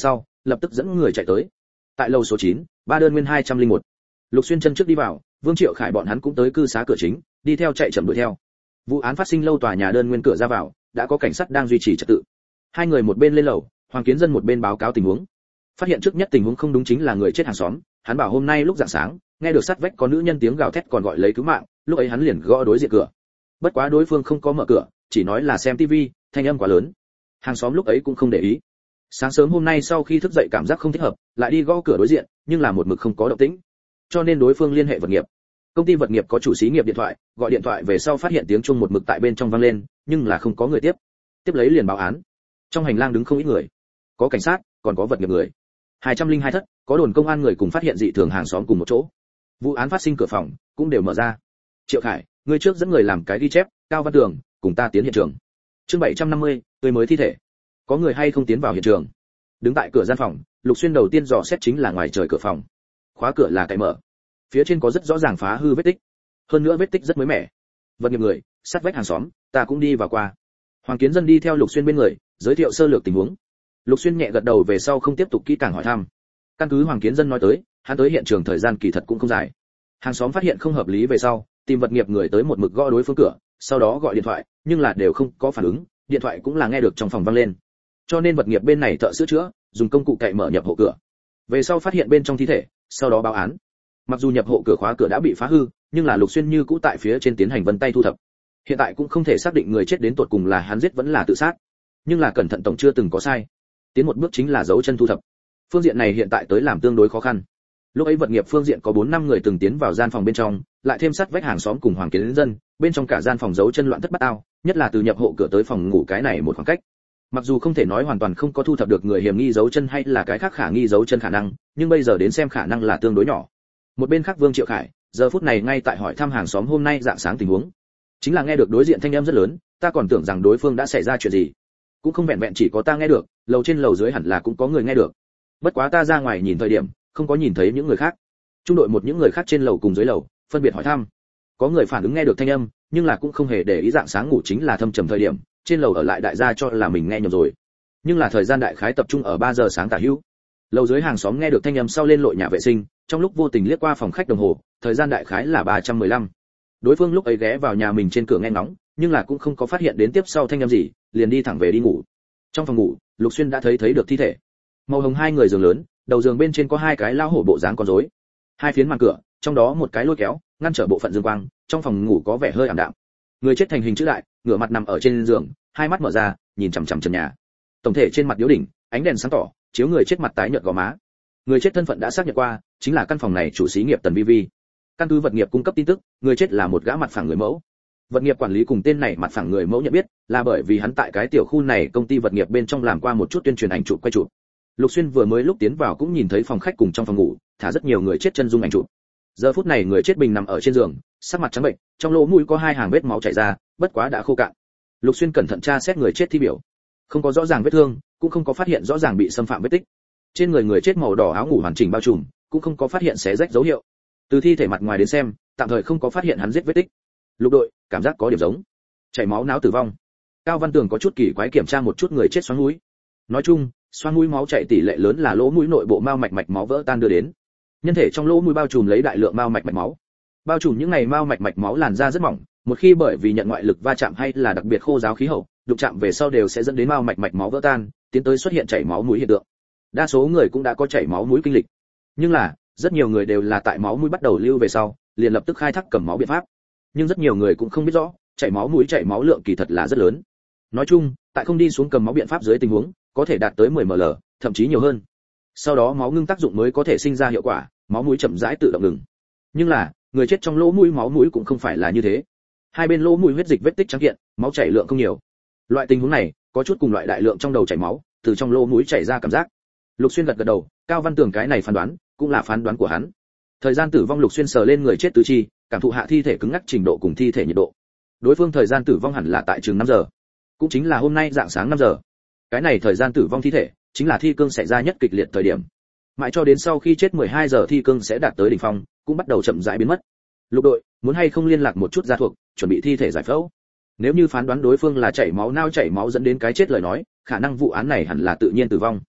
lập tức dẫn người chạy tới. Tại lầu số chín, ba đơn nguyên hai trăm lẻ một. Lục Xuyên chân trước đi vào, Vương Triệu Khải bọn hắn cũng tới cư xá cửa chính, đi theo chạy chậm đuổi theo. Vụ án phát sinh lâu tòa nhà đơn nguyên cửa ra vào, đã có cảnh sát đang duy trì trật tự. Hai người một bên lên lầu, Hoàng Kiến Dân một bên báo cáo tình huống. Phát hiện trước nhất tình huống không đúng chính là người chết hàng xóm, hắn bảo hôm nay lúc rạng sáng, nghe được sát vách có nữ nhân tiếng gào thét còn gọi lấy cứu mạng, lúc ấy hắn liền gõ đối diện cửa. Bất quá đối phương không có mở cửa, chỉ nói là xem tivi, thanh âm quá lớn. Hàng xóm lúc ấy cũng không để ý. Sáng sớm hôm nay sau khi thức dậy cảm giác không thích hợp, lại đi gõ cửa đối diện, nhưng là một mực không có động tĩnh. Cho nên đối phương liên hệ vật nghiệp. Công ty vật nghiệp có chủ xí nghiệp điện thoại, gọi điện thoại về sau phát hiện tiếng chuông một mực tại bên trong vang lên, nhưng là không có người tiếp. Tiếp lấy liền báo án. Trong hành lang đứng không ít người, có cảnh sát, còn có vật nghiệp người. hai trăm lẻ hai thất, có đồn công an người cùng phát hiện dị thường hàng xóm cùng một chỗ. Vụ án phát sinh cửa phòng cũng đều mở ra. Triệu Khải, ngươi trước dẫn người làm cái ghi chép, Cao Văn Tường, cùng ta tiến hiện trường. Chương bảy trăm năm mươi, tươi mới thi thể. Có người hay không tiến vào hiện trường? Đứng tại cửa gian phòng, Lục Xuyên đầu tiên dò xét chính là ngoài trời cửa phòng. Khóa cửa là cài mở. Phía trên có rất rõ ràng phá hư vết tích. Hơn nữa vết tích rất mới mẻ. Vật nghiệp người, sát vách hàng xóm, ta cũng đi vào qua. Hoàng Kiến Dân đi theo Lục Xuyên bên người, giới thiệu sơ lược tình huống. Lục Xuyên nhẹ gật đầu về sau không tiếp tục kỹ càng hỏi thăm. Căn cứ Hoàng Kiến Dân nói tới, hắn tới hiện trường thời gian kỳ thật cũng không dài. Hàng xóm phát hiện không hợp lý về sau, tìm vật nghiệp người tới một mực gõ đối phương cửa, sau đó gọi điện thoại, nhưng là đều không có phản ứng, điện thoại cũng là nghe được trong phòng vang lên. Cho nên vật nghiệp bên này thợ sửa chữa, dùng công cụ cậy mở nhập hộ cửa. Về sau phát hiện bên trong thi thể, sau đó báo án. Mặc dù nhập hộ cửa khóa cửa đã bị phá hư, nhưng là Lục Xuyên như cũ tại phía trên tiến hành vân tay thu thập. Hiện tại cũng không thể xác định người chết đến tột cùng là hắn giết vẫn là tự sát, nhưng là cẩn thận tổng chưa từng có sai. Tiến một bước chính là dấu chân thu thập. Phương diện này hiện tại tới làm tương đối khó khăn. Lúc ấy vật nghiệp phương diện có bốn năm người từng tiến vào gian phòng bên trong, lại thêm sát vách hàng xóm cùng Hoàng Kiến Dân, bên trong cả gian phòng dấu chân loạn thất bát ao, nhất là từ nhập hộ cửa tới phòng ngủ cái này một khoảng cách. Mặc dù không thể nói hoàn toàn không có thu thập được người hiểm nghi dấu chân hay là cái khác khả nghi dấu chân khả năng, nhưng bây giờ đến xem khả năng là tương đối nhỏ. Một bên khác Vương Triệu Khải, giờ phút này ngay tại hỏi thăm hàng xóm hôm nay dạng sáng tình huống. Chính là nghe được đối diện thanh âm rất lớn, ta còn tưởng rằng đối phương đã xảy ra chuyện gì. Cũng không vẹn vẹn chỉ có ta nghe được, lầu trên lầu dưới hẳn là cũng có người nghe được. Bất quá ta ra ngoài nhìn thời điểm, không có nhìn thấy những người khác. Trung đội một những người khác trên lầu cùng dưới lầu, phân biệt hỏi thăm. Có người phản ứng nghe được thanh âm, nhưng là cũng không hề để ý dạng sáng ngủ chính là thâm trầm thời điểm, trên lầu ở lại đại gia cho là mình nghe nhầm rồi. Nhưng là thời gian đại khái tập trung ở ba giờ sáng tả hữu. Lầu dưới hàng xóm nghe được thanh âm sau lên lội nhà vệ sinh, trong lúc vô tình liếc qua phòng khách đồng hồ, thời gian đại khái là ba trăm mười lăm. Đối phương lúc ấy ghé vào nhà mình trên cửa nghe ngóng, nhưng là cũng không có phát hiện đến tiếp sau thanh âm gì, liền đi thẳng về đi ngủ. Trong phòng ngủ, Lục Xuyên đã thấy thấy được thi thể. Màu hồng hai người giường lớn, đầu giường bên trên có hai cái lao hổ bộ dáng con rối. Hai phiến màn cửa, trong đó một cái lôi kéo, ngăn trở bộ phận dương quang, trong phòng ngủ có vẻ hơi ảm đạm. Người chết thành hình chữ đại, ngửa mặt nằm ở trên giường, hai mắt mở ra, nhìn chằm chằm trần nhà. Tổng thể trên mặt điếu đỉnh, ánh đèn sáng tỏ, chiếu người chết mặt tái nhợt gò má. Người chết thân phận đã xác nhận qua, chính là căn phòng này chủ xí nghiệp Tần Vi Vi. Căn cứ vật nghiệp cung cấp tin tức, người chết là một gã mặt phẳng người mẫu. Vật nghiệp quản lý cùng tên này mặt phẳng người mẫu nhận biết, là bởi vì hắn tại cái tiểu khu này công ty vật nghiệp bên trong làm qua một chút tuyên truyền ảnh chụp quay chụp. Lục Xuyên vừa mới lúc tiến vào cũng nhìn thấy phòng khách cùng trong phòng ngủ, thả rất nhiều người chết chân dung ảnh chụp. Giờ phút này người chết bình nằm ở trên giường, sắc mặt trắng bệnh, trong lỗ mũi có hai hàng vết máu chảy ra, bất quá đã khô cạn. Lục Xuyên cẩn thận tra xét người chết thi biểu, không có rõ ràng vết thương, cũng không có phát hiện rõ ràng bị xâm phạm vết tích. Trên người người chết màu đỏ áo ngủ hoàn chỉnh bao trùm, cũng không có phát hiện xé rách dấu hiệu. Từ thi thể mặt ngoài đến xem, tạm thời không có phát hiện hắn giết vết tích. Lục đội, cảm giác có điểm giống chảy máu não tử vong. Cao Văn Tường có chút kỳ quái kiểm tra một chút người chết xoắn mũi. Nói chung, xoắn mũi máu chảy tỷ lệ lớn là lỗ mũi nội bộ mao mạch mạch máu vỡ tan đưa đến. Nhân thể trong lỗ mũi bao trùm lấy đại lượng mao mạch mạch máu. Bao trùm những này mao mạch mạch máu làn da rất mỏng, một khi bởi vì nhận ngoại lực va chạm hay là đặc biệt khô ráo khí hậu, đụng chạm về sau đều sẽ dẫn đến mao mạch mạch máu vỡ tan, tiến tới xuất hiện chảy máu mũi hiện tượng. Đa số người cũng đã có chảy máu mũi kinh lịch, nhưng là rất nhiều người đều là tại máu mũi bắt đầu lưu về sau, liền lập tức khai thác cầm máu biện pháp. Nhưng rất nhiều người cũng không biết rõ, chảy máu mũi chảy máu lượng kỳ thật là rất lớn. Nói chung, tại không đi xuống cầm máu biện pháp dưới tình huống, có thể đạt tới mười mi li lít, thậm chí nhiều hơn. Sau đó máu ngưng tác dụng mới có thể sinh ra hiệu quả, máu mũi chậm rãi tự động ngừng. Nhưng là, người chết trong lỗ mũi máu mũi cũng không phải là như thế. Hai bên lỗ mũi huyết dịch vết tích trắng kiện, máu chảy lượng không nhiều. Loại tình huống này, có chút cùng loại đại lượng trong đầu chảy máu, từ trong lỗ mũi chảy ra cảm giác. Lục Xuyên gật gật đầu, Cao Văn Tường cái này phán đoán, cũng là phán đoán của hắn. Thời gian tử vong Lục Xuyên sờ lên người chết tứ chi, cảm thụ hạ thi thể cứng ngắc trình độ cùng thi thể nhiệt độ. Đối phương thời gian tử vong hẳn là tại chừng năm giờ, cũng chính là hôm nay dạng sáng năm giờ. Cái này thời gian tử vong thi thể, chính là thi cương xảy ra nhất kịch liệt thời điểm. Mãi cho đến sau khi chết mười hai giờ thi cương sẽ đạt tới đỉnh phong, cũng bắt đầu chậm rãi biến mất. Lục đội, muốn hay không liên lạc một chút gia thuộc, chuẩn bị thi thể giải phẫu. Nếu như phán đoán đối phương là chảy máu não chảy máu dẫn đến cái chết lời nói, khả năng vụ án này hẳn là tự nhiên tử vong.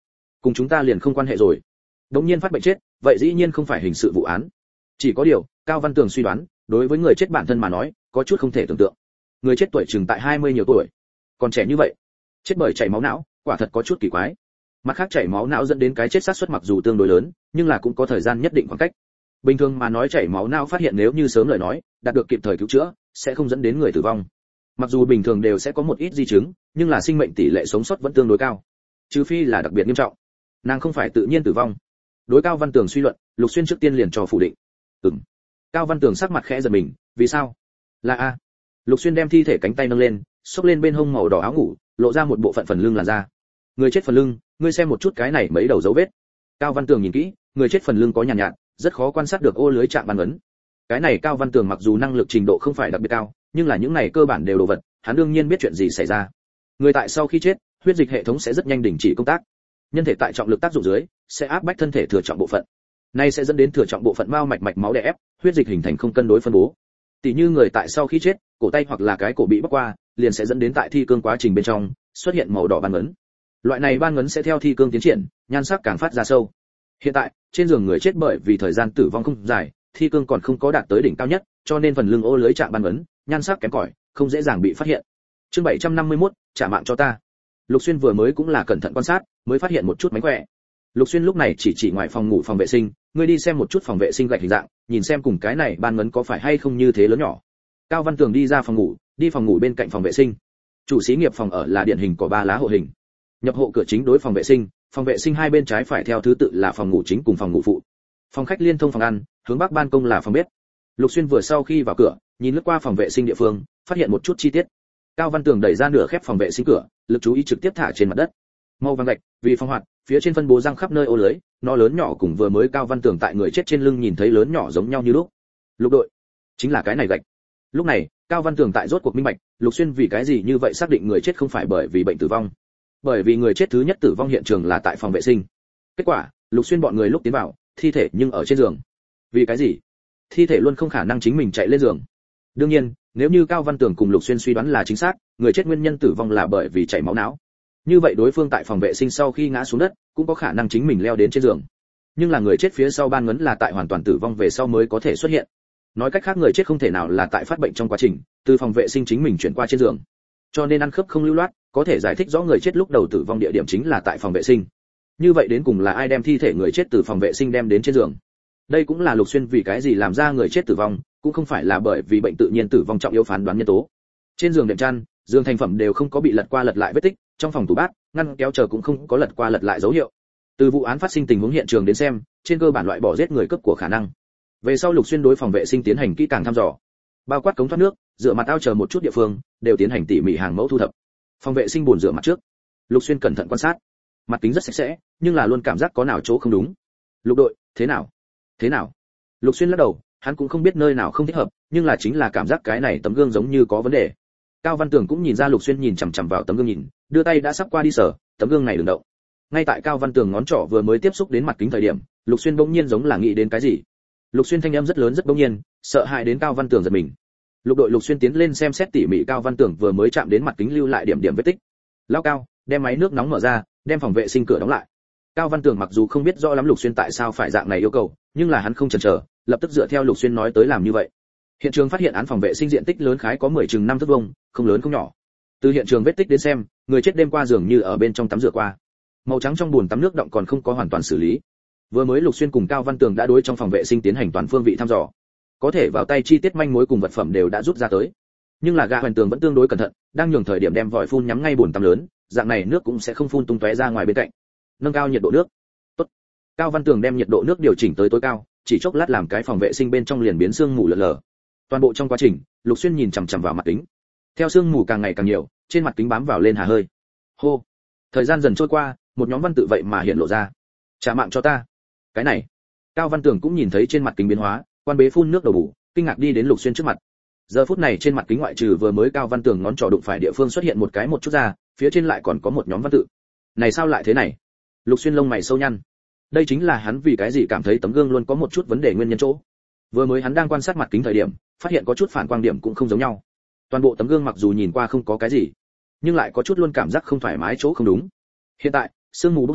cùng chúng ta liền không quan hệ rồi. Đống nhiên phát bệnh chết, vậy dĩ nhiên không phải hình sự vụ án. Chỉ có điều, Cao Văn Tường suy đoán, đối với người chết bản thân mà nói, có chút không thể tưởng tượng. Người chết tuổi chừng tại hai mươi nhiều tuổi, còn trẻ như vậy, chết bởi chảy máu não, quả thật có chút kỳ quái. Mặt khác chảy máu não dẫn đến cái chết xác suất mặc dù tương đối lớn, nhưng là cũng có thời gian nhất định khoảng cách. Bình thường mà nói chảy máu não phát hiện nếu như sớm lời nói, đạt được kịp thời cứu chữa, sẽ không dẫn đến người tử vong. Mặc dù bình thường đều sẽ có một ít di chứng, nhưng là sinh mệnh tỷ lệ sống sót vẫn tương đối cao. Trừ phi là đặc biệt nghiêm trọng, nàng không phải tự nhiên tử vong. Đối Cao Văn Tường suy luận, Lục Xuyên trước tiên liền cho phủ định. Ừm. Cao Văn Tường sắc mặt khẽ giật mình, vì sao? Là a. Lục Xuyên đem thi thể cánh tay nâng lên, xốc lên bên hông màu đỏ áo ngủ, lộ ra một bộ phận phần lưng làn da. Người chết phần lưng, ngươi xem một chút cái này mấy đầu dấu vết. Cao Văn Tường nhìn kỹ, người chết phần lưng có nhàn nhạt, nhạt, rất khó quan sát được ô lưới chạm bàn ấn. Cái này Cao Văn Tường mặc dù năng lực trình độ không phải đặc biệt cao, nhưng là những này cơ bản đều đồ vật, hắn đương nhiên biết chuyện gì xảy ra. Người tại sau khi chết, huyết dịch hệ thống sẽ rất nhanh đình chỉ công tác. Nhân thể tại trọng lực tác dụng dưới, sẽ áp bách thân thể thừa trọng bộ phận. Nay sẽ dẫn đến thừa trọng bộ phận mao mạch mạch máu đè ép, huyết dịch hình thành không cân đối phân bố. Tỷ như người tại sau khi chết, cổ tay hoặc là cái cổ bị bóc qua, liền sẽ dẫn đến tại thi cương quá trình bên trong xuất hiện màu đỏ ban ngấn. Loại này ban ngấn sẽ theo thi cương tiến triển, nhan sắc càng phát ra sâu. Hiện tại, trên giường người chết bởi vì thời gian tử vong không dài, thi cương còn không có đạt tới đỉnh cao nhất, cho nên phần lưng ô lưới chạm ban ngấn, nhan sắc kém cỏi, không dễ dàng bị phát hiện. Chương bảy trăm năm mươi mốt, trả mạng cho ta. Lục Xuyên vừa mới cũng là cẩn thận quan sát, mới phát hiện một chút mánh khỏe. Lục Xuyên lúc này chỉ chỉ ngoài phòng ngủ phòng vệ sinh, ngươi đi xem một chút phòng vệ sinh gạch hình dạng, nhìn xem cùng cái này ban ngấn có phải hay không như thế lớn nhỏ. Cao Văn Tường đi ra phòng ngủ, đi phòng ngủ bên cạnh phòng vệ sinh. Chủ xí nghiệp phòng ở là điện hình có ba lá hộ hình. Nhập hộ cửa chính đối phòng vệ sinh, phòng vệ sinh hai bên trái phải theo thứ tự là phòng ngủ chính cùng phòng ngủ phụ. Phòng khách liên thông phòng ăn, hướng bắc ban công là phòng bếp. Lục Xuyên vừa sau khi vào cửa, nhìn lướt qua phòng vệ sinh địa phương, phát hiện một chút chi tiết. Cao Văn Tường đẩy ra nửa khép phòng vệ sinh cửa, lực chú ý trực tiếp thả trên mặt đất. Màu vàng gạch, vì phong hoạt, phía trên phân bố răng khắp nơi ô lưới, nó lớn nhỏ cùng vừa mới Cao Văn Tường tại người chết trên lưng nhìn thấy lớn nhỏ giống nhau như lúc. Lục đội, chính là cái này gạch. Lúc này, Cao Văn Tường tại rốt cuộc minh bạch, Lục Xuyên vì cái gì như vậy xác định người chết không phải bởi vì bệnh tử vong. Bởi vì người chết thứ nhất tử vong hiện trường là tại phòng vệ sinh. Kết quả, Lục Xuyên bọn người lúc tiến vào, thi thể nhưng ở trên giường. Vì cái gì? Thi thể luôn không khả năng chính mình chạy lên giường. Đương nhiên, nếu như Cao Văn Tường cùng Lục Xuyên suy đoán là chính xác, người chết nguyên nhân tử vong là bởi vì chảy máu não. Như vậy đối phương tại phòng vệ sinh sau khi ngã xuống đất, cũng có khả năng chính mình leo đến trên giường. Nhưng là người chết phía sau ban ngấn là tại hoàn toàn tử vong về sau mới có thể xuất hiện. Nói cách khác người chết không thể nào là tại phát bệnh trong quá trình, từ phòng vệ sinh chính mình chuyển qua trên giường. Cho nên ăn khớp không lưu loát, có thể giải thích rõ người chết lúc đầu tử vong địa điểm chính là tại phòng vệ sinh. Như vậy đến cùng là ai đem thi thể người chết từ phòng vệ sinh đem đến trên giường? Đây cũng là Lục Xuyên vì cái gì làm ra người chết tử vong, cũng không phải là bởi vì bệnh tự nhiên tử vong trọng yếu phán đoán nhân tố. Trên giường đệm chăn, giường thành phẩm đều không có bị lật qua lật lại vết tích, trong phòng tủ bát, ngăn kéo chờ cũng không có lật qua lật lại dấu hiệu. Từ vụ án phát sinh tình huống hiện trường đến xem, trên cơ bản loại bỏ giết người cấp của khả năng. Về sau Lục Xuyên đối phòng vệ sinh tiến hành kỹ càng thăm dò, bao quát cống thoát nước, rửa mặt ao chờ một chút địa phương, đều tiến hành tỉ mỉ hàng mẫu thu thập. Phòng vệ sinh bồn rửa mặt trước, Lục Xuyên cẩn thận quan sát, mặt kính rất sạch sẽ, nhưng là luôn cảm giác có nào chỗ không đúng. Lục đội, thế nào? Thế nào? Lục Xuyên lắc đầu, hắn cũng không biết nơi nào không thích hợp, nhưng là chính là cảm giác cái này tấm gương giống như có vấn đề. Cao Văn Tường cũng nhìn ra Lục Xuyên nhìn chằm chằm vào tấm gương nhìn, đưa tay đã sắp qua đi sờ, tấm gương này đừng động. Ngay tại Cao Văn Tường ngón trỏ vừa mới tiếp xúc đến mặt kính thời điểm, Lục Xuyên bỗng nhiên giống là nghĩ đến cái gì. Lục Xuyên thanh âm rất lớn rất bỗng nhiên, sợ hãi đến Cao Văn Tường giật mình. Lục đội Lục Xuyên tiến lên xem xét tỉ mỉ Cao Văn Tường vừa mới chạm đến mặt kính lưu lại điểm điểm vết tích. Lao Cao, đem máy nước nóng mở ra, đem phòng vệ sinh cửa đóng lại. Cao Văn Tường mặc dù không biết rõ lắm Lục Xuyên tại sao phải dạng này yêu cầu, nhưng là hắn không chần chờ, lập tức dựa theo Lục Xuyên nói tới làm như vậy. Hiện trường phát hiện án phòng vệ sinh diện tích lớn khái có mười chừng năm thước vuông, không lớn không nhỏ. Từ hiện trường vết tích đến xem, người chết đêm qua dường như ở bên trong tắm rửa qua. Màu trắng trong bồn tắm nước động còn không có hoàn toàn xử lý. Vừa mới Lục Xuyên cùng Cao Văn Tường đã đối trong phòng vệ sinh tiến hành toàn phương vị thăm dò. Có thể vào tay chi tiết manh mối cùng vật phẩm đều đã rút ra tới. Nhưng là Gã Hoành Tường vẫn tương đối cẩn thận, đang nhường thời điểm đem vòi phun nhắm ngay bồn tắm lớn, dạng này nước cũng sẽ không phun tung tóe ra ngoài bên cạnh. Nâng cao nhiệt độ nước. Tốt. Cao Văn Tường đem nhiệt độ nước điều chỉnh tới tối cao, chỉ chốc lát làm cái phòng vệ sinh bên trong liền biến sương mù lờ lờ. Toàn bộ trong quá trình, Lục Xuyên nhìn chằm chằm vào mặt kính. Theo sương mù càng ngày càng nhiều, trên mặt kính bám vào lên hà hơi. Hô. Thời gian dần trôi qua, một nhóm văn tự vậy mà hiện lộ ra. Trả mạng cho ta. Cái này. Cao Văn Tường cũng nhìn thấy trên mặt kính biến hóa, quan bế phun nước đầu bù, kinh ngạc đi đến Lục Xuyên trước mặt. Giờ phút này trên mặt kính ngoại trừ vừa mới Cao Văn Tường ngón trỏ đụng phải địa phương xuất hiện một cái một chút ra, phía trên lại còn có một nhóm văn tự. Này sao lại thế này? Lục Xuyên lông mày sâu nhăn. Đây chính là hắn vì cái gì cảm thấy tấm gương luôn có một chút vấn đề nguyên nhân chỗ. Vừa mới hắn đang quan sát mặt kính thời điểm, phát hiện có chút phản quang điểm cũng không giống nhau. Toàn bộ tấm gương mặc dù nhìn qua không có cái gì, nhưng lại có chút luôn cảm giác không thoải mái chỗ không đúng. Hiện tại, sương mù bốc hơi,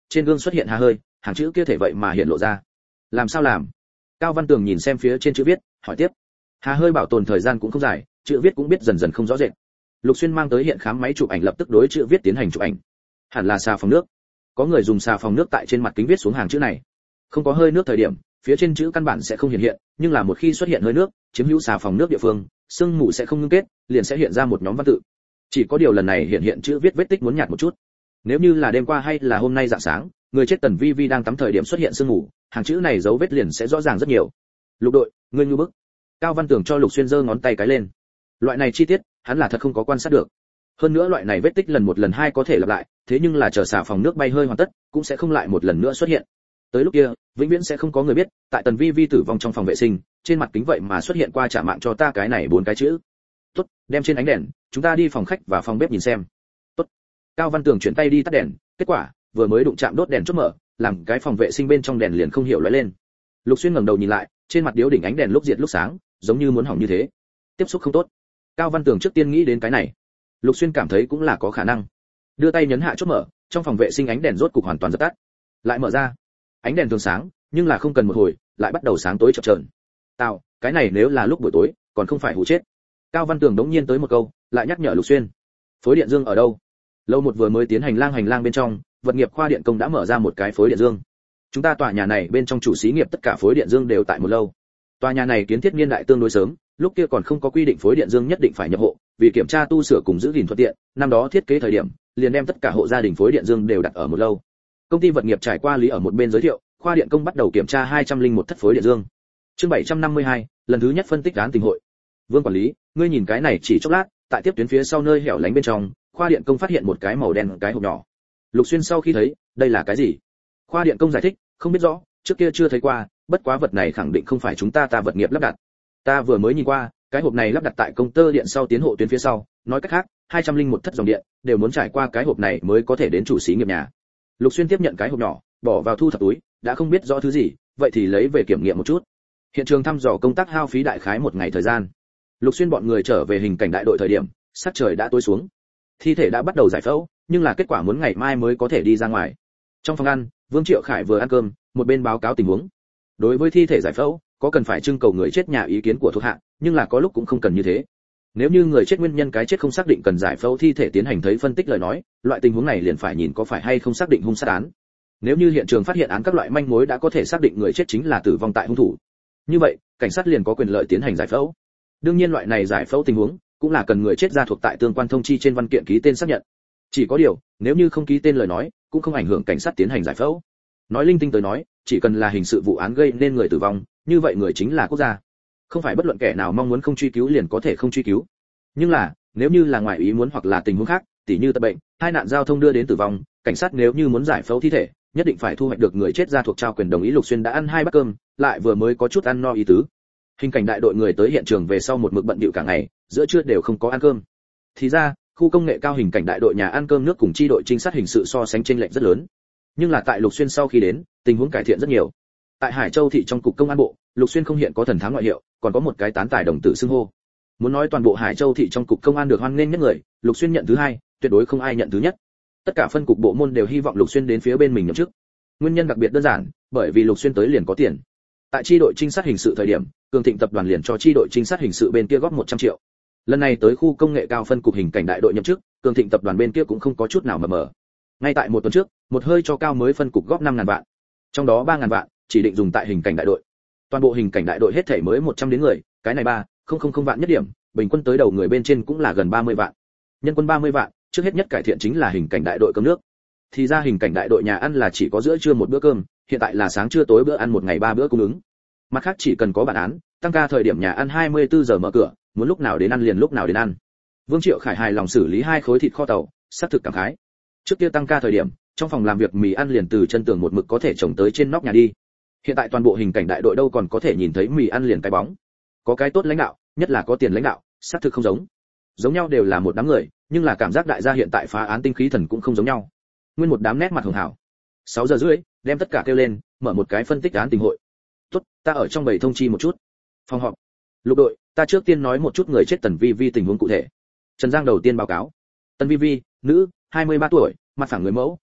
trên gương xuất hiện hà hơi, hàng chữ kia thể vậy mà hiện lộ ra. Làm sao làm? Cao Văn Tường nhìn xem phía trên chữ viết, hỏi tiếp. Hà hơi bảo tồn thời gian cũng không dài, chữ viết cũng biết dần dần không rõ rệt. Lục Xuyên mang tới hiện khám máy chụp ảnh lập tức đối chữ viết tiến hành chụp ảnh. Hẳn là xà phòng nước. Có người dùng xà phòng nước tại trên mặt kính viết xuống hàng chữ này. Không có hơi nước thời điểm, phía trên chữ căn bản sẽ không hiện hiện, nhưng là một khi xuất hiện hơi nước, chiếm hữu xà phòng nước địa phương, sương mù sẽ không ngưng kết, liền sẽ hiện ra một nhóm văn tự. Chỉ có điều lần này hiện hiện chữ viết vết tích muốn nhạt một chút. Nếu như là đêm qua hay là hôm nay rạng sáng, người chết Tần Vi Vi đang tắm thời điểm xuất hiện sương mù, hàng chữ này dấu vết liền sẽ rõ ràng rất nhiều. Lục đội, ngươi ngu bức. Cao Văn Tường cho Lục Xuyên giơ ngón tay cái lên. Loại này chi tiết, hắn là thật không có quan sát được. Hơn nữa loại này vết tích lần một lần hai có thể lặp lại, thế nhưng là chờ xà phòng nước bay hơi hoàn tất, cũng sẽ không lại một lần nữa xuất hiện. Tới lúc kia, vĩnh viễn sẽ không có người biết, tại Tần Vi Vi tử vong trong phòng vệ sinh, trên mặt kính vậy mà xuất hiện qua trả mạng cho ta cái này bốn cái chữ. Tốt, đem trên ánh đèn, chúng ta đi phòng khách và phòng bếp nhìn xem. Tốt. Cao Văn Tường chuyển tay đi tắt đèn, kết quả, vừa mới đụng chạm đốt đèn chốt mở, làm cái phòng vệ sinh bên trong đèn liền không hiểu lóe lên. Lục Xuyên ngẩng đầu nhìn lại, trên mặt điếu đỉnh ánh đèn lúc diệt lúc sáng, giống như muốn hỏng như thế. Tiếp xúc không tốt. Cao Văn Tường trước tiên nghĩ đến cái này. Lục Xuyên cảm thấy cũng là có khả năng. Đưa tay nhấn hạ chốt mở, trong phòng vệ sinh ánh đèn rốt cục hoàn toàn dập tắt. Lại mở ra. Ánh đèn thường sáng, nhưng là không cần một hồi, lại bắt đầu sáng tối chập chờn. Tao, cái này nếu là lúc buổi tối, còn không phải hù chết. Cao Văn Tường đống nhiên tới một câu, lại nhắc nhở Lục Xuyên. Phối điện dương ở đâu? Lâu một vừa mới tiến hành lang hành lang bên trong, vật nghiệp khoa điện công đã mở ra một cái phối điện dương. Chúng ta tòa nhà này bên trong chủ xí nghiệp tất cả phối điện dương đều tại một lâu. Tòa nhà này kiến thiết niên đại tương đối sớm, lúc kia còn không có quy định phối điện dương nhất định phải nhập hộ, vì kiểm tra tu sửa cùng giữ gìn thuận tiện, năm đó thiết kế thời điểm, liền đem tất cả hộ gia đình phối điện dương đều đặt ở một lâu. Công ty vật nghiệp trải qua lý ở một bên giới thiệu, khoa điện công bắt đầu kiểm tra hai trăm linh một thất phối điện dương. Chương bảy trăm năm mươi hai, lần thứ nhất phân tích án tình hội. Vương quản lý, ngươi nhìn cái này chỉ chốc lát, tại tiếp tuyến phía sau nơi hẻo lánh bên trong, khoa điện công phát hiện một cái màu đen cái hộp nhỏ. Lục Xuyên sau khi thấy, đây là cái gì? Khoa điện công giải thích, không biết rõ, trước kia chưa thấy qua, bất quá vật này khẳng định không phải chúng ta ta vật nghiệp lắp đặt. Ta vừa mới nhìn qua, cái hộp này lắp đặt tại công tơ điện sau tiến hộ tuyến phía sau, nói cách khác, hai trăm linh một thất dòng điện đều muốn trải qua cái hộp này mới có thể đến chủ xí nghiệp nhà. Lục Xuyên tiếp nhận cái hộp nhỏ, bỏ vào thu thập túi, đã không biết rõ thứ gì, vậy thì lấy về kiểm nghiệm một chút. Hiện trường thăm dò công tác hao phí đại khái một ngày thời gian. Lục Xuyên bọn người trở về hình cảnh đại đội thời điểm, sắc trời đã tối xuống. Thi thể đã bắt đầu giải phẫu, nhưng là kết quả muốn ngày mai mới có thể đi ra ngoài. Trong phòng ăn, Vương Triệu Khải vừa ăn cơm, một bên báo cáo tình huống. Đối với thi thể giải phẫu, có cần phải trưng cầu người chết nhà ý kiến của thuộc hạ, nhưng là có lúc cũng không cần như thế. Nếu như người chết nguyên nhân cái chết không xác định cần giải phẫu thi thể tiến hành thấy phân tích lời nói, loại tình huống này liền phải nhìn có phải hay không xác định hung sát án. Nếu như hiện trường phát hiện án các loại manh mối đã có thể xác định người chết chính là tử vong tại hung thủ, như vậy cảnh sát liền có quyền lợi tiến hành giải phẫu. Đương nhiên loại này giải phẫu tình huống cũng là cần người chết ra thuộc tại tương quan thông chi trên văn kiện ký tên xác nhận. Chỉ có điều, nếu như không ký tên lời nói, cũng không ảnh hưởng cảnh sát tiến hành giải phẫu. Nói linh tinh tới nói, chỉ cần là hình sự vụ án gây nên người tử vong, như vậy người chính là quốc gia. Không phải bất luận kẻ nào mong muốn không truy cứu liền có thể không truy cứu. Nhưng là, nếu như là ngoài ý muốn hoặc là tình huống khác, tỉ như tật bệnh, hai nạn giao thông đưa đến tử vong, cảnh sát nếu như muốn giải phẫu thi thể, nhất định phải thu hoạch được người chết ra thuộc trao quyền đồng ý. Lục Xuyên đã ăn hai bát cơm, lại vừa mới có chút ăn no ý tứ. Hình cảnh đại đội người tới hiện trường về sau một mực bận bịu cả ngày, giữa trưa đều không có ăn cơm. Thì ra, khu công nghệ cao hình cảnh đại đội nhà ăn cơm nước cùng chi đội trinh sát hình sự so sánh chênh lệch rất lớn. Nhưng là tại Lục Xuyên sau khi đến, tình huống cải thiện rất nhiều. Tại Hải Châu thị trong cục công an bộ, Lục Xuyên không hiện có thần thám ngoại hiệu, còn có một cái tán tài đồng tử xưng hô. Muốn nói toàn bộ Hải Châu thị trong cục công an được hoan nghênh nhất người, Lục Xuyên nhận thứ hai, tuyệt đối không ai nhận thứ nhất. Tất cả phân cục bộ môn đều hy vọng Lục Xuyên đến phía bên mình nhậm chức. Nguyên nhân đặc biệt đơn giản, bởi vì Lục Xuyên tới liền có tiền. Tại chi đội trinh sát hình sự thời điểm, Cường Thịnh tập đoàn liền cho chi đội trinh sát hình sự bên kia góp một trăm triệu. Lần này tới khu công nghệ cao phân cục hình cảnh đại đội nhậm chức, Cường Thịnh tập đoàn bên kia cũng không có chút nào mờ mờ. Ngay tại một tuần trước, một hơi cho cao mới phân cục góp năm ngàn vạn. Trong đó ba ngàn vạn chỉ định dùng tại hình cảnh đại đội. Toàn bộ hình cảnh đại đội hết thảy mới một trăm đến người, cái này ba không không không vạn nhất điểm, bình quân tới đầu người bên trên cũng là gần ba mươi vạn. Nhân quân ba mươi vạn, trước hết nhất cải thiện chính là hình cảnh đại đội cơm nước. Thì ra hình cảnh đại đội nhà ăn là chỉ có giữa trưa một bữa cơm, hiện tại là sáng trưa tối bữa ăn một ngày ba bữa cung ứng. Mặt khác chỉ cần có bản án, tăng ca thời điểm nhà ăn hai mươi tư giờ mở cửa, muốn lúc nào đến ăn liền lúc nào đến ăn. Vương Triệu Khải hài lòng xử lý hai khối thịt kho tàu, xác thực cảm khái. Trước kia tăng ca thời điểm, trong phòng làm việc mì ăn liền từ chân tường một mực có thể trồng tới trên nóc nhà đi. Hiện tại toàn bộ hình cảnh đại đội đâu còn có thể nhìn thấy mì ăn liền cái bóng. Có cái tốt lãnh đạo, nhất là có tiền lãnh đạo, xác thực không giống. Giống nhau đều là một đám người, nhưng là cảm giác đại gia hiện tại phá án tinh khí thần cũng không giống nhau. Nguyên một đám nét mặt hường hảo. sáu giờ rưỡi, đem tất cả kêu lên, mở một cái phân tích án tình hội. Tốt, ta ở trong bầy thông chi một chút. Phòng họp. Lục đội, ta trước tiên nói một chút người chết Tần Vi Vi tình huống cụ thể. Trần Giang đầu tiên báo cáo. Tần Vi Vi, nữ, hai mươi ba tuổi, mặt phẳng người mẫu,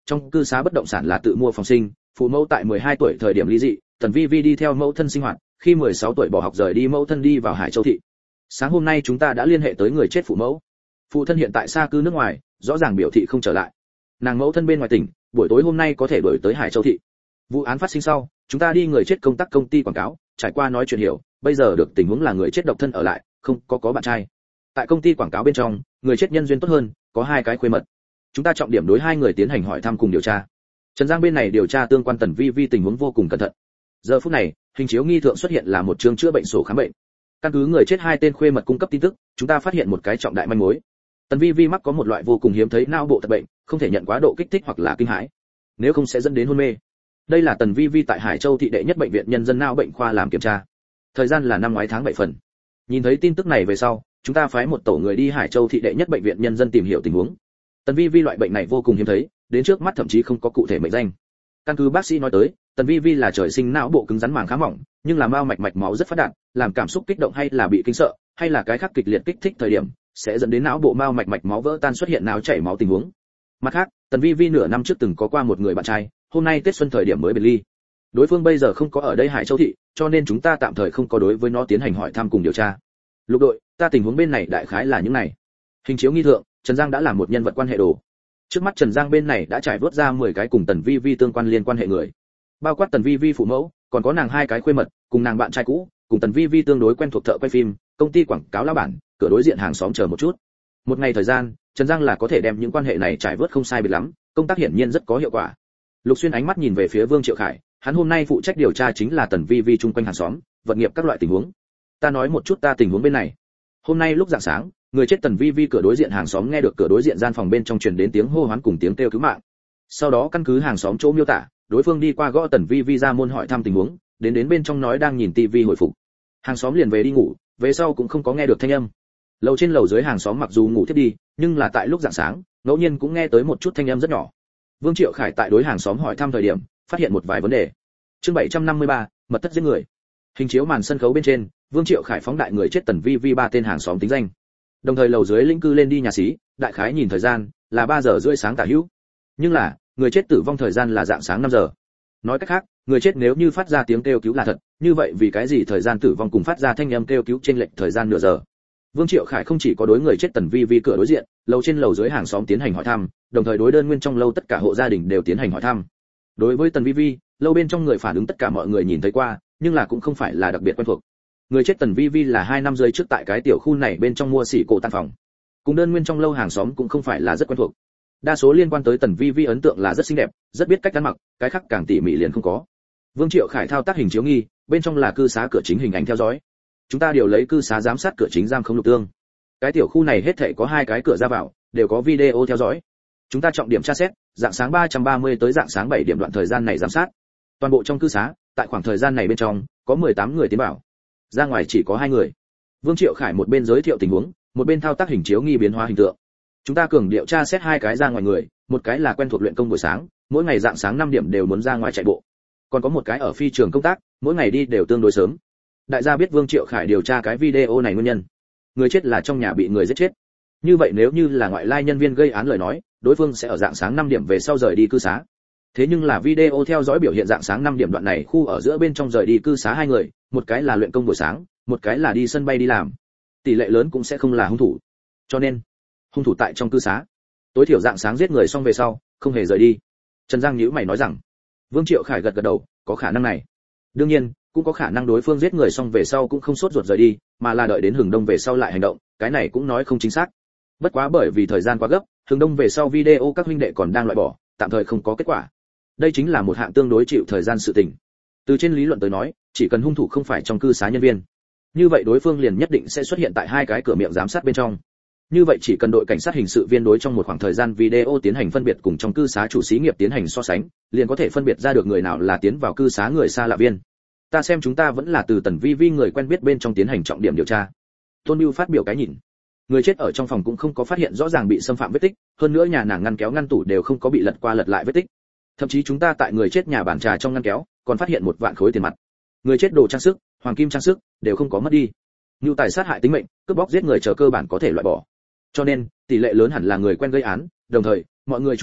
trong cư xá bất động sản là tự mua phòng sinh, phụ mẫu tại mười hai tuổi thời điểm ly dị, Tần Vi Vi đi theo mẫu thân sinh hoạt, khi mười sáu tuổi bỏ học rời đi mẫu thân đi vào Hải Châu thị. Sáng hôm nay chúng ta đã liên hệ tới người chết phụ mẫu. Phụ thân hiện tại xa cư nước ngoài, rõ ràng biểu thị không trở lại. Nàng mẫu thân bên ngoài tỉnh, buổi tối hôm nay có thể đuổi tới Hải Châu thị. Vụ án phát sinh sau, chúng ta đi người chết công tác công ty quảng cáo, trải qua nói chuyện hiểu, bây giờ được tình huống là người chết độc thân ở lại, không có có bạn trai. Tại công ty quảng cáo bên trong, người chết nhân duyên tốt hơn, có hai cái khuê mật. Chúng ta trọng điểm đối hai người tiến hành hỏi thăm cùng điều tra. Trần Giang bên này điều tra tương quan Tần Vi Vi tình huống vô cùng cẩn thận. Giờ phút này, hình chiếu nghi thượng xuất hiện là một chương chữa bệnh sổ khám bệnh. Căn cứ người chết hai tên khuê mật cung cấp tin tức, chúng ta phát hiện một cái trọng đại manh mối. Tần Vi Vi mắc có một loại vô cùng hiếm thấy não bộ tật bệnh, không thể nhận quá độ kích thích hoặc là kinh hãi, nếu không sẽ dẫn đến hôn mê. Đây là Tần Vi Vi tại Hải Châu thị đệ nhất bệnh viện nhân dân não bệnh khoa làm kiểm tra. Thời gian là năm ngoái tháng bảy phần. Nhìn thấy tin tức này về sau, chúng ta phái một tổ người đi Hải Châu thị đệ nhất bệnh viện nhân dân tìm hiểu tình huống. Tần Vi Vi loại bệnh này vô cùng hiếm thấy, đến trước mắt thậm chí không có cụ thể mệnh danh. Căn cứ bác sĩ nói tới, Tần Vi Vi là trời sinh não bộ cứng rắn màng khá mỏng, nhưng là mao mạch mạch máu rất phát đạt, làm cảm xúc kích động hay là bị kinh sợ, hay là cái khác kịch liệt kích thích thời điểm, sẽ dẫn đến não bộ mao mạch mạch máu vỡ tan xuất hiện não chảy máu tình huống. Mặt khác, Tần Vi Vi nửa năm trước từng có qua một người bạn trai, hôm nay Tết xuân thời điểm mới biệt ly. Đối phương bây giờ không có ở đây Hải Châu thị, cho nên chúng ta tạm thời không có đối với nó tiến hành hỏi thăm cùng điều tra. Lục đội, ta tình huống bên này đại khái là những này. Hình chiếu nghi thượng, Trần Giang đã làm một nhân vật quan hệ đồ. Trước mắt Trần Giang bên này đã trải vớt ra mười cái cùng Tần Vi Vi tương quan liên quan hệ người. Bao quát Tần Vi Vi phụ mẫu, còn có nàng hai cái khuê mật, cùng nàng bạn trai cũ, cùng Tần Vi Vi tương đối quen thuộc thợ quay phim, công ty quảng cáo lão bản, cửa đối diện hàng xóm chờ một chút. Một ngày thời gian, Trần Giang là có thể đem những quan hệ này trải vớt không sai biệt lắm, công tác hiển nhiên rất có hiệu quả. Lục Xuyên ánh mắt nhìn về phía Vương Triệu Khải, hắn hôm nay phụ trách điều tra chính là Tần Vi Vi chung quanh hàng xóm, vật nghiệp các loại tình huống. Ta nói một chút ta tình huống bên này. Hôm nay lúc rạng sáng, người chết Tần Vi Vi cửa đối diện hàng xóm nghe được cửa đối diện gian phòng bên trong truyền đến tiếng hô hoán cùng tiếng kêu cứu mạng. Sau đó căn cứ hàng xóm chỗ miêu tả, đối phương đi qua gõ Tần Vi Vi ra môn hỏi thăm tình huống, đến đến bên trong nói đang nhìn tivi hồi phục. Hàng xóm liền về đi ngủ, về sau cũng không có nghe được thanh âm. Lầu trên lầu dưới hàng xóm mặc dù ngủ thiết đi, nhưng là tại lúc rạng sáng, ngẫu nhiên cũng nghe tới một chút thanh âm rất nhỏ. Vương Triệu Khải tại đối hàng xóm hỏi thăm thời điểm, phát hiện một vài vấn đề. Chương bảy trăm năm mươi ba, mật thất giết người. Hình chiếu màn sân khấu bên trên, Vương Triệu Khải phóng đại người chết Tần Vi Vi ba tên hàng xóm tính danh. Đồng thời lầu dưới lĩnh cư lên đi nhà xí, đại khái nhìn thời gian là ba giờ rưỡi sáng tả hữu. Nhưng là, người chết tử vong thời gian là dạng sáng năm giờ. Nói cách khác, người chết nếu như phát ra tiếng kêu cứu là thật, như vậy vì cái gì thời gian tử vong cùng phát ra thanh âm kêu cứu chênh lệch thời gian nửa giờ. Vương Triệu Khải không chỉ có đối người chết Tần Vi Vi cửa đối diện, lầu trên lầu dưới hàng xóm tiến hành hỏi thăm, đồng thời đối đơn nguyên trong lâu tất cả hộ gia đình đều tiến hành hỏi thăm. Đối với Tần Vi Vi, lâu bên trong người phản ứng tất cả mọi người nhìn thấy qua, nhưng là cũng không phải là đặc biệt quen thuộc. Người chết Tần Vi Vi là hai năm rưỡi trước tại cái tiểu khu này bên trong mua xỉ cổ tan phòng. Cùng đơn nguyên trong lâu hàng xóm cũng không phải là rất quen thuộc. Đa số liên quan tới Tần Vi Vi ấn tượng là rất xinh đẹp, rất biết cách ăn mặc, cái khác càng tỉ mỉ liền không có. Vương Triệu Khải thao tác hình chiếu nghi, bên trong là cư xá cửa chính hình ảnh theo dõi. Chúng ta điều lấy cư xá giám sát cửa chính giam không lục tương. Cái tiểu khu này hết thảy có hai cái cửa ra vào, đều có video theo dõi. Chúng ta trọng điểm tra xét, dạng sáng ba trăm ba mươi tới dạng sáng bảy điểm đoạn thời gian này giám sát. Toàn bộ trong cư xá, tại khoảng thời gian này bên trong, có mười tám người tiến vào. Ra ngoài chỉ có hai người. Vương Triệu Khải một bên giới thiệu tình huống, một bên thao tác hình chiếu nghi biến hóa hình tượng. Chúng ta cường điệu tra xét hai cái ra ngoài người, một cái là quen thuộc luyện công buổi sáng, mỗi ngày dạng sáng năm điểm đều muốn ra ngoài chạy bộ. Còn có một cái ở phi trường công tác, mỗi ngày đi đều tương đối sớm. Đại gia biết Vương Triệu Khải điều tra cái video này nguyên nhân. Người chết là trong nhà bị người giết chết. Như vậy nếu như là ngoại lai nhân viên gây án lời nói, đối phương sẽ ở dạng sáng năm điểm về sau rời đi cư xá. Thế nhưng là video theo dõi biểu hiện dạng sáng năm điểm đoạn này khu ở giữa bên trong rời đi cư xá hai người, một cái là luyện công buổi sáng, một cái là đi sân bay đi làm. Tỷ lệ lớn cũng sẽ không là hung thủ. Cho nên, hung thủ tại trong cư xá. Tối thiểu dạng sáng giết người xong về sau, không hề rời đi. Trần Giang nhíu mày nói rằng. Vương Triệu Khải gật gật đầu, có khả năng này. Đương nhiên, cũng có khả năng đối phương giết người xong về sau cũng không sốt ruột rời đi, mà là đợi đến hừng đông về sau lại hành động, cái này cũng nói không chính xác. Bất quá bởi vì thời gian quá gấp, hừng đông về sau video các huynh đệ còn đang loại bỏ, tạm thời không có kết quả. Đây chính là một hạng tương đối chịu thời gian sự tình. Từ trên lý luận tới nói, chỉ cần hung thủ không phải trong cư xá nhân viên, như vậy đối phương liền nhất định sẽ xuất hiện tại hai cái cửa miệng giám sát bên trong. Như vậy chỉ cần đội cảnh sát hình sự viên đối trong một khoảng thời gian video tiến hành phân biệt cùng trong cư xá chủ xí nghiệp tiến hành so sánh, liền có thể phân biệt ra được người nào là tiến vào cư xá người xa lạ viên. Ta xem chúng ta vẫn là từ Tần Vi Vi người quen biết bên trong tiến hành trọng điểm điều tra. Tôn Bưu phát biểu cái nhìn. Người chết ở trong phòng cũng không có phát hiện rõ ràng bị xâm phạm vết tích, hơn nữa nhà nàng ngăn kéo ngăn tủ đều không có bị lật qua lật lại vết tích. Thậm chí chúng ta tại người chết nhà bàn trà trong ngăn kéo, còn phát hiện một vạn khối tiền mặt. Người chết đồ trang sức, hoàng kim trang sức đều không có mất đi. Nhu tài sát hại tính mệnh, cướp bóc giết người chờ cơ bản có thể loại bỏ. Cho nên, tỷ lệ lớn hẳn là người quen gây án, đồng thời, mọi người chú ý,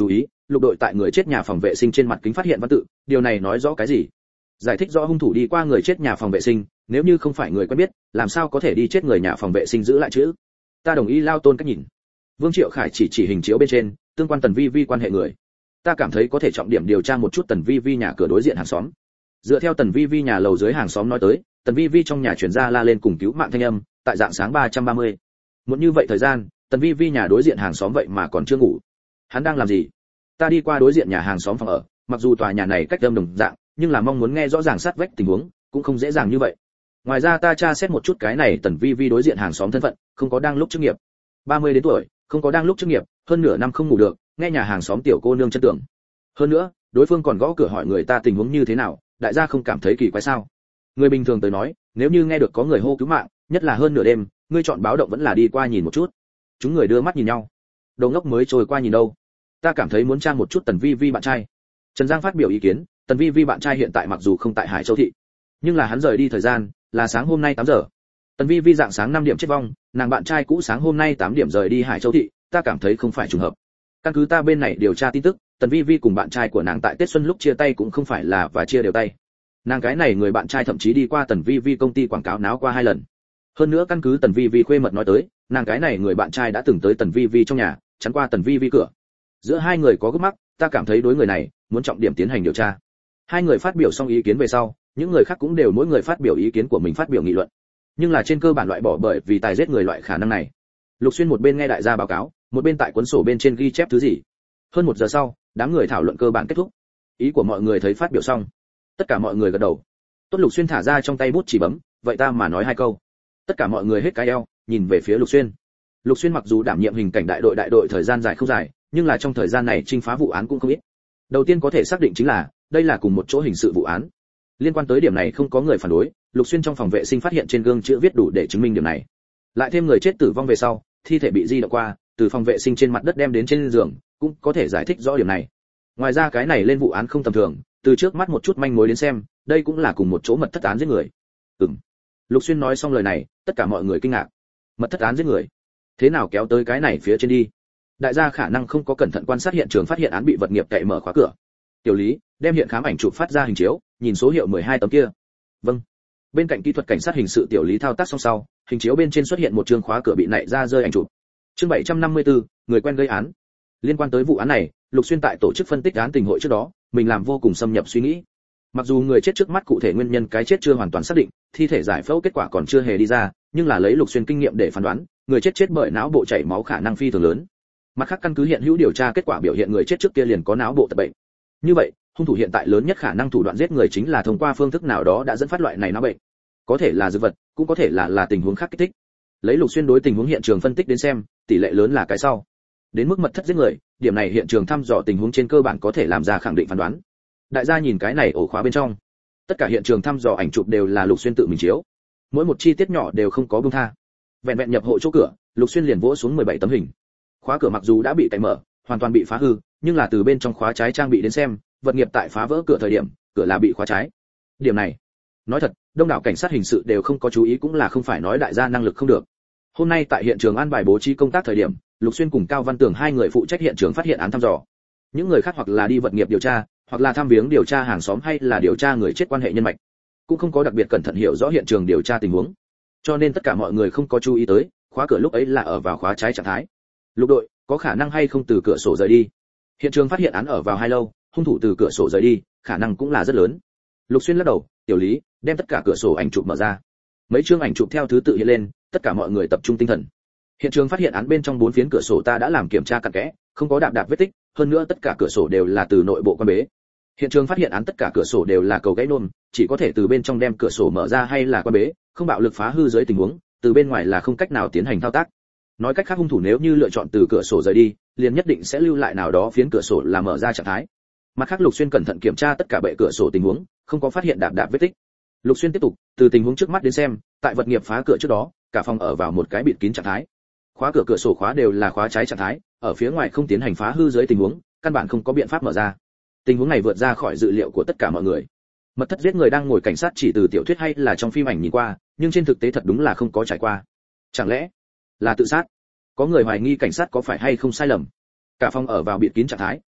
lục đội tại người chết nhà phòng vệ sinh trên mặt kính phát hiện văn tự, điều này nói rõ cái gì? Giải thích rõ hung thủ đi qua người chết nhà phòng vệ sinh, nếu như không phải người quen biết, làm sao có thể đi chết người nhà phòng vệ sinh giữ lại chữ? Ta đồng ý Lao Tôn cách nhìn. Vương Triệu Khải chỉ chỉ hình chiếu bên trên, tương quan Tần Vi Vi quan hệ người. Ta cảm thấy có thể trọng điểm điều tra một chút Tần Vi Vi nhà cửa đối diện hàng xóm. Dựa theo Tần Vi Vi nhà lầu dưới hàng xóm nói tới, Tần Vi Vi trong nhà chuyển ra la lên cùng cứu mạng thanh âm, tại dạng sáng ba trăm ba mươi. Một như vậy thời gian, Tần Vi Vi nhà đối diện hàng xóm vậy mà còn chưa ngủ. Hắn đang làm gì? Ta đi qua đối diện nhà hàng xóm phòng ở, mặc dù tòa nhà này cách âm đồng dạng, nhưng là mong muốn nghe rõ ràng sát vách tình huống, cũng không dễ dàng như vậy. Ngoài ra ta tra xét một chút cái này Tần Vi Vi đối diện hàng xóm thân phận, không có đang lúc chức nghiệp. ba mươi đến tuổi, không có đang lúc chức nghiệp, hơn nửa năm không ngủ được, nghe nhà hàng xóm tiểu cô nương chân tưởng. Hơn nữa, đối phương còn gõ cửa hỏi người ta tình huống như thế nào, đại gia không cảm thấy kỳ quái sao? Người bình thường tới nói, nếu như nghe được có người hô cứu mạng, nhất là hơn nửa đêm, ngươi chọn báo động vẫn là đi qua nhìn một chút. Chúng người đưa mắt nhìn nhau. Đầu ngốc mới trôi qua nhìn đâu. Ta cảm thấy muốn tra một chút Tần Vi Vi bạn trai. Trần Giang phát biểu ý kiến, Tần Vi Vi bạn trai hiện tại mặc dù không tại Hải Châu thị, nhưng là hắn rời đi thời gian là sáng hôm nay tám giờ. Tần Vi Vi dạng sáng năm điểm chết vong, nàng bạn trai cũ sáng hôm nay tám điểm rời đi Hải Châu thị, ta cảm thấy không phải trùng hợp. Căn cứ ta bên này điều tra tin tức, Tần Vi Vi cùng bạn trai của nàng tại Tết Xuân lúc chia tay cũng không phải là và chia đều tay. Nàng cái này người bạn trai thậm chí đi qua Tần Vi Vi công ty quảng cáo náo qua hai lần. Hơn nữa căn cứ Tần Vi Vi khuê mật nói tới, nàng cái này người bạn trai đã từng tới Tần Vi Vi trong nhà, chắn qua Tần Vi Vi cửa. Giữa hai người có gút mắc, ta cảm thấy đối người này muốn trọng điểm tiến hành điều tra. Hai người phát biểu xong ý kiến về sau, những người khác cũng đều mỗi người phát biểu ý kiến của mình phát biểu nghị luận. Nhưng là trên cơ bản loại bỏ bởi vì tài giết người loại khả năng này. Lục Xuyên một bên nghe đại gia báo cáo, một bên tại cuốn sổ bên trên ghi chép thứ gì. Hơn một giờ sau, đám người thảo luận cơ bản kết thúc. Ý của mọi người thấy phát biểu xong, tất cả mọi người gật đầu. Tốt, Lục Xuyên thả ra trong tay bút chỉ bấm, vậy ta mà nói hai câu. Tất cả mọi người hết cái eo, nhìn về phía Lục Xuyên. Lục Xuyên mặc dù đảm nhiệm hình cảnh đại đội đại đội thời gian dài không dài, nhưng là trong thời gian này trinh phá vụ án cũng không ít. Đầu tiên có thể xác định chính là, đây là cùng một chỗ hình sự vụ án. Liên quan tới điểm này không có người phản đối, Lục Xuyên trong phòng vệ sinh phát hiện trên gương chữ viết đủ để chứng minh điểm này. Lại thêm người chết tử vong về sau, thi thể bị di động qua, từ phòng vệ sinh trên mặt đất đem đến trên giường, cũng có thể giải thích rõ điểm này. Ngoài ra cái này lên vụ án không tầm thường, từ trước mắt một chút manh mối đến xem, đây cũng là cùng một chỗ mật thất án giết người. Ừm. Lục Xuyên nói xong lời này, tất cả mọi người kinh ngạc. Mật thất án giết người, thế nào kéo tới cái này phía trên đi? Đại gia khả năng không có cẩn thận quan sát hiện trường phát hiện án bị vật nghiệp cậy mở khóa cửa. Tiểu Lý, đem hiện khám ảnh chụp phát ra hình chiếu, nhìn số hiệu mười hai tấm kia. Vâng. Bên cạnh kỹ thuật cảnh sát hình sự Tiểu Lý thao tác xong sau, hình chiếu bên trên xuất hiện một chương khóa cửa bị nạy ra rơi ảnh chụp. Chương bảy trăm năm mươi tư, người quen gây án. Liên quan tới vụ án này, Lục Xuyên tại tổ chức phân tích án tình hội trước đó, mình làm vô cùng xâm nhập suy nghĩ. Mặc dù người chết trước mắt cụ thể nguyên nhân cái chết chưa hoàn toàn xác định, thi thể giải phẫu kết quả còn chưa hề đi ra, nhưng là lấy Lục Xuyên kinh nghiệm để phán đoán, người chết chết bởi não bộ chảy máu khả năng phi thường lớn. Mặt khác căn cứ hiện hữu điều tra kết quả biểu hiện người chết trước kia liền có não bộ tật bệnh. Như vậy, hung thủ hiện tại lớn nhất khả năng thủ đoạn giết người chính là thông qua phương thức nào đó đã dẫn phát loại này não bệnh. Có thể là dược vật, cũng có thể là là tình huống khác kích thích. Lấy Lục Xuyên đối tình huống hiện trường phân tích đến xem, tỷ lệ lớn là cái sau. Đến mức mật thất giết người, điểm này hiện trường thăm dò tình huống trên cơ bản có thể làm ra khẳng định phán đoán. Đại gia nhìn cái này ổ khóa bên trong, tất cả hiện trường thăm dò ảnh chụp đều là Lục Xuyên tự mình chiếu, mỗi một chi tiết nhỏ đều không có buông tha. Vẹn vẹn nhập hộ chỗ cửa, Lục Xuyên liền vỗ xuống mười bảy tấm hình. Khóa cửa mặc dù đã bị cậy mở, hoàn toàn bị phá hư, nhưng là từ bên trong khóa trái trang bị đến xem, vật nghiệp tại phá vỡ cửa thời điểm, cửa là bị khóa trái. Điểm này, nói thật, đông đảo cảnh sát hình sự đều không có chú ý cũng là không phải nói đại gia năng lực không được. Hôm nay tại hiện trường an bài bố trí công tác thời điểm, Lục Xuyên cùng Cao Văn Tường hai người phụ trách hiện trường phát hiện án thăm dò. Những người khác hoặc là đi vật nghiệp điều tra, hoặc là thăm viếng điều tra hàng xóm hay là điều tra người chết quan hệ nhân mạch, cũng không có đặc biệt cẩn thận hiểu rõ hiện trường điều tra tình huống. Cho nên tất cả mọi người không có chú ý tới, khóa cửa lúc ấy là ở vào khóa trái trạng thái. Lục đội, có khả năng hay không từ cửa sổ rời đi? Hiện trường phát hiện án ở vào hai lâu, hung thủ từ cửa sổ rời đi, khả năng cũng là rất lớn. Lục Xuyên lắc đầu, Tiểu Lý, đem tất cả cửa sổ ảnh chụp mở ra. Mấy chương ảnh chụp theo thứ tự hiện lên, tất cả mọi người tập trung tinh thần. Hiện trường phát hiện án bên trong bốn phiến cửa sổ ta đã làm kiểm tra cặn kẽ, không có đạp đạp vết tích, hơn nữa tất cả cửa sổ đều là từ nội bộ quan bế. Hiện trường phát hiện án tất cả cửa sổ đều là cầu gãy nôm, chỉ có thể từ bên trong đem cửa sổ mở ra hay là quan bế, không bạo lực phá hư dưới tình huống, từ bên ngoài là không cách nào tiến hành thao tác. Nói cách khác hung thủ nếu như lựa chọn từ cửa sổ rời đi, liền nhất định sẽ lưu lại nào đó phiến cửa sổ là mở ra trạng thái. Mặt khác Lục Xuyên cẩn thận kiểm tra tất cả bệ cửa sổ tình huống, không có phát hiện đạp đạp vết tích. Lục Xuyên tiếp tục, từ tình huống trước mắt đến xem, tại vật nghiệp phá cửa trước đó, cả phòng ở vào một cái bịt kín trạng thái. Khóa cửa cửa sổ khóa đều là khóa trái trạng thái, ở phía ngoài không tiến hành phá hư dưới tình huống, căn bản không có biện pháp mở ra. Tình huống này vượt ra khỏi dự liệu của tất cả mọi người. Mật thất giết người đang ngồi cảnh sát chỉ từ tiểu thuyết hay là trong phim ảnh nhìn qua, nhưng trên thực tế thật đúng là không có trải qua. Chẳng lẽ là tự sát? Có người hoài nghi cảnh sát có phải hay không sai lầm. Cả phòng ở vào bịt kín trạng thái,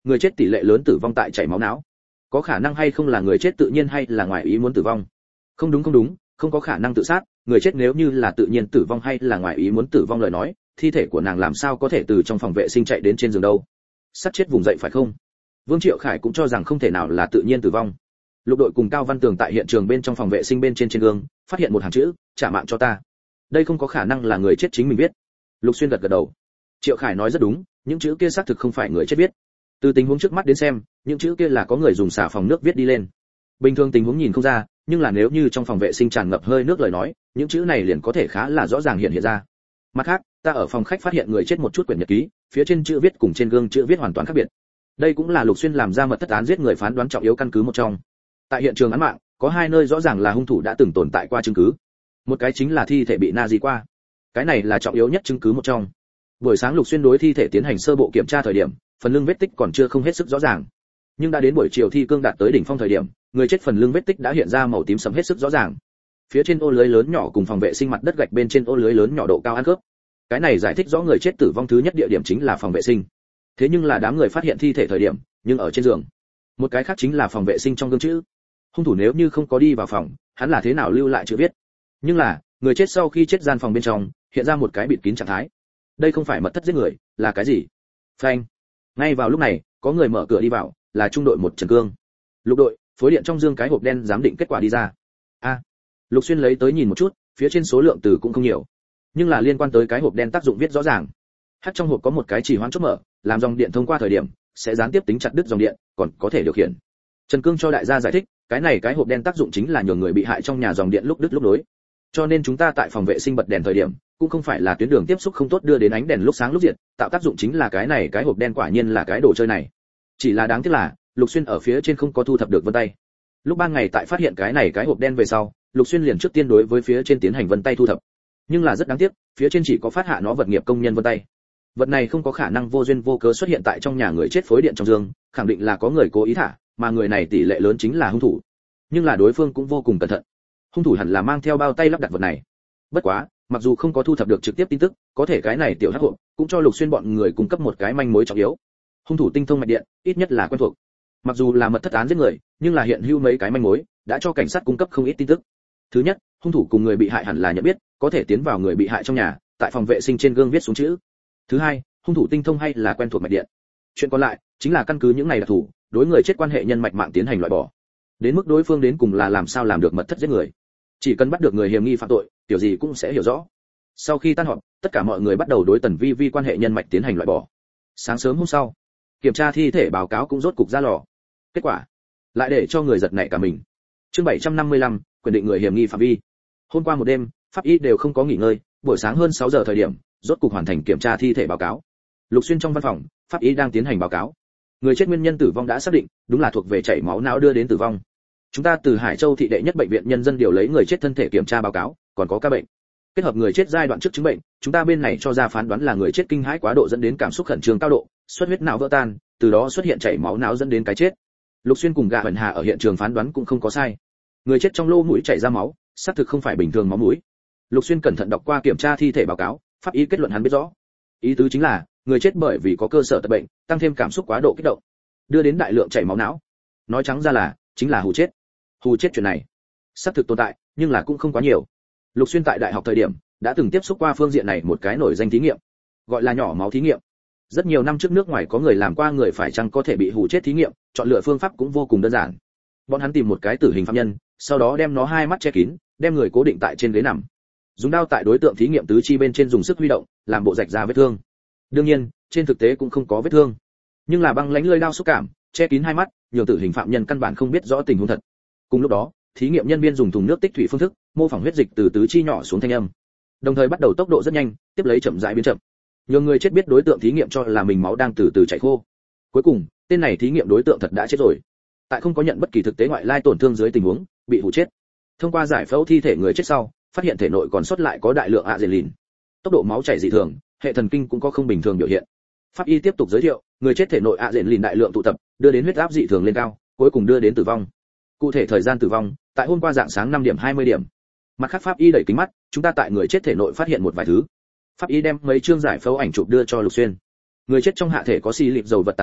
người chết tỷ lệ lớn tử vong tại chảy máu não. Có khả năng hay không là người chết tự nhiên hay là ngoài ý muốn tử vong? Không đúng không đúng, không có khả năng tự sát, người chết nếu như là tự nhiên tử vong hay là ngoài ý muốn tử vong lời nói, thi thể của nàng làm sao có thể từ trong phòng vệ sinh chạy đến trên giường đâu? Sát chết vùng dậy phải không? Vương Triệu Khải cũng cho rằng không thể nào là tự nhiên tử vong. Lục đội cùng Cao Văn Tường tại hiện trường bên trong phòng vệ sinh bên trên trên gương, phát hiện một hàng chữ, trả mạng cho ta. Đây không có khả năng là người chết chính mình viết. Lục Xuyên gật gật đầu. Triệu Khải nói rất đúng, những chữ kia xác thực không phải người chết viết. Từ tình huống trước mắt đến xem, những chữ kia là có người dùng xà phòng nước viết đi lên. Bình thường tình huống nhìn không ra, nhưng là nếu như trong phòng vệ sinh tràn ngập hơi nước lời nói, những chữ này liền có thể khá là rõ ràng hiện hiện ra. Mặt khác, ta ở phòng khách phát hiện người chết một chút quyển nhật ký, phía trên chữ viết cùng trên gương chữ viết hoàn toàn khác biệt. Đây cũng là Lục Xuyên làm ra mật thất án giết người phán đoán trọng yếu căn cứ một trong. Tại hiện trường án mạng, có hai nơi rõ ràng là hung thủ đã từng tồn tại qua chứng cứ. Một cái chính là thi thể bị na di qua. Cái này là trọng yếu nhất chứng cứ một trong. Buổi sáng Lục Xuyên đối thi thể tiến hành sơ bộ kiểm tra thời điểm, phần lưng vết tích còn chưa không hết sức rõ ràng. Nhưng đã đến buổi chiều thi cương đạt tới đỉnh phong thời điểm, người chết phần lưng vết tích đã hiện ra màu tím sẫm hết sức rõ ràng. Phía trên ô lưới lớn nhỏ cùng phòng vệ sinh mặt đất gạch bên trên ô lưới lớn nhỏ độ cao ăn khớp. Cái này giải thích rõ người chết tử vong thứ nhất địa điểm chính là phòng vệ sinh. Thế nhưng là đám người phát hiện thi thể thời điểm, nhưng ở trên giường. Một cái khác chính là phòng vệ sinh trong gương chữ. Hung thủ nếu như không có đi vào phòng, hắn là thế nào lưu lại chữ viết? Nhưng là, người chết sau khi chết gian phòng bên trong, hiện ra một cái bịt kín trạng thái. Đây không phải mật thất giết người, là cái gì? Phanh. Ngay vào lúc này, có người mở cửa đi vào, là trung đội một Trần Cương. Lục đội, phối điện trong dương cái hộp đen giám định kết quả đi ra. A. Lục Xuyên lấy tới nhìn một chút, phía trên số lượng từ cũng không nhiều, nhưng là liên quan tới cái hộp đen tác dụng viết rõ ràng. Hắt trong hộp có một cái chỉ hoãn chốt mở, làm dòng điện thông qua thời điểm sẽ gián tiếp tính chặt đứt dòng điện, còn có thể điều khiển. Trần Cương cho đại gia giải thích, cái này cái hộp đen tác dụng chính là nhường người bị hại trong nhà dòng điện lúc đứt lúc nối. Cho nên chúng ta tại phòng vệ sinh bật đèn thời điểm, cũng không phải là tuyến đường tiếp xúc không tốt đưa đến ánh đèn lúc sáng lúc diệt, tạo tác dụng chính là cái này cái hộp đen quả nhiên là cái đồ chơi này. Chỉ là đáng tiếc là, Lục Xuyên ở phía trên không có thu thập được vân tay. Lúc ban ngày tại phát hiện cái này cái hộp đen về sau, Lục Xuyên liền trước tiên đối với phía trên tiến hành vân tay thu thập. Nhưng là rất đáng tiếc, phía trên chỉ có phát hạ nó vật nghiệp công nhân vân tay. Vật này không có khả năng vô duyên vô cớ xuất hiện tại trong nhà người chết phối điện trong giường, khẳng định là có người cố ý thả, mà người này tỷ lệ lớn chính là hung thủ. Nhưng là đối phương cũng vô cùng cẩn thận. Hung thủ hẳn là mang theo bao tay lắp đặt vật này. Bất quá, mặc dù không có thu thập được trực tiếp tin tức, có thể cái này tiểu hắc hộp cũng cho Lục Xuyên bọn người cung cấp một cái manh mối trọng yếu. Hung thủ tinh thông mạch điện, ít nhất là quen thuộc. Mặc dù là mật thất án giết người, nhưng là hiện hữu mấy cái manh mối đã cho cảnh sát cung cấp không ít tin tức. Thứ nhất, hung thủ cùng người bị hại hẳn là nhận biết, có thể tiến vào người bị hại trong nhà, tại phòng vệ sinh trên gương viết xuống chữ. Thứ hai, hung thủ tinh thông hay là quen thuộc mạch điện. Chuyện còn lại chính là căn cứ những này đặc thù, đối người chết quan hệ nhân mạch mạng tiến hành loại bỏ. Đến mức đối phương đến cùng là làm sao làm được mật thất giết người, chỉ cần bắt được người hiểm nghi phạm tội, kiểu gì cũng sẽ hiểu rõ. Sau khi tan họp, tất cả mọi người bắt đầu đối Tần Vi Vi quan hệ nhân mạch tiến hành loại bỏ. Sáng sớm hôm sau, kiểm tra thi thể báo cáo cũng rốt cục ra lò. Kết quả lại để cho người giật nảy cả mình. Chương bảy trăm năm mươi lăm, quyền định người hiểm nghi phạm vi. Hôm qua một đêm, pháp y đều không có nghỉ ngơi, buổi sáng hơn sáu giờ thời điểm, rốt cục hoàn thành kiểm tra thi thể báo cáo. Lục Xuyên trong văn phòng, pháp y đang tiến hành báo cáo. Người chết nguyên nhân tử vong đã xác định, đúng là thuộc về chảy máu não đưa đến tử vong. Chúng ta từ Hải Châu thị đệ nhất bệnh viện nhân dân điều lấy người chết thân thể kiểm tra báo cáo, còn có các bệnh. Kết hợp người chết giai đoạn trước chứng bệnh, chúng ta bên này cho ra phán đoán là người chết kinh hãi quá độ dẫn đến cảm xúc khẩn trương cao độ, xuất huyết não vỡ tan, từ đó xuất hiện chảy máu não dẫn đến cái chết. Lục Xuyên cùng Gà Hận Hà ở hiện trường phán đoán cũng không có sai. Người chết trong lỗ mũi chảy ra máu, xác thực không phải bình thường máu mũi. Lục Xuyên cẩn thận đọc qua kiểm tra thi thể báo cáo, pháp y kết luận hắn biết rõ. Ý tứ chính là, người chết bởi vì có cơ sở tật bệnh, tăng thêm cảm xúc quá độ kích động, đưa đến đại lượng chảy máu não. Nói trắng ra là, chính là hù chết. Hù chết chuyện này, xác thực tồn tại, nhưng là cũng không quá nhiều. Lục Xuyên tại đại học thời điểm, đã từng tiếp xúc qua phương diện này một cái nổi danh thí nghiệm, gọi là nhỏ máu thí nghiệm. Rất nhiều năm trước nước ngoài có người làm qua người phải chăng có thể bị hù chết thí nghiệm, chọn lựa phương pháp cũng vô cùng đơn giản. Bọn hắn tìm một cái tử hình phạm nhân, sau đó đem nó hai mắt che kín, đem người cố định tại trên ghế nằm. Dùng đao tại đối tượng thí nghiệm tứ chi bên trên dùng sức huy động, làm bộ rạch ra vết thương. Đương nhiên, trên thực tế cũng không có vết thương, nhưng là băng lãnh lưỡi đao xúc cảm, che kín hai mắt, nhiều tử hình phạm nhân căn bản không biết rõ tình huống thật. Cùng lúc đó, thí nghiệm nhân viên dùng thùng nước tích thủy phương thức, mô phỏng huyết dịch từ tứ chi nhỏ xuống thanh âm. Đồng thời bắt đầu tốc độ rất nhanh, tiếp lấy chậm rãi biến chậm. Nhiều người chết biết đối tượng thí nghiệm cho là mình máu đang từ từ chảy khô. Cuối cùng, tên này thí nghiệm đối tượng thật đã chết rồi. Tại không có nhận bất kỳ thực tế ngoại lai tổn thương dưới tình huống, bị hù chết. Thông qua giải phẫu thi thể người chết sau, phát hiện thể nội còn sót lại có đại lượng adrenaline. Tốc độ máu chảy dị thường, hệ thần kinh cũng có không bình thường biểu hiện. Pháp y tiếp tục giới thiệu, người chết thể nội adrenaline đại lượng tụ tập, đưa đến huyết áp dị thường lên cao, cuối cùng đưa đến tử vong. Cụ thể thời gian tử vong, tại hôm qua dạng sáng năm điểm hai mươi điểm. Mặt khác pháp y đẩy kính mắt, chúng ta tại người chết thể nội phát hiện một vài thứ. Pháp y đem mấy chương giải phẫu ảnh chụp đưa cho Lục Xuyên. Người chết trong hạ thể có xì lịp dầu vật tàn lưu,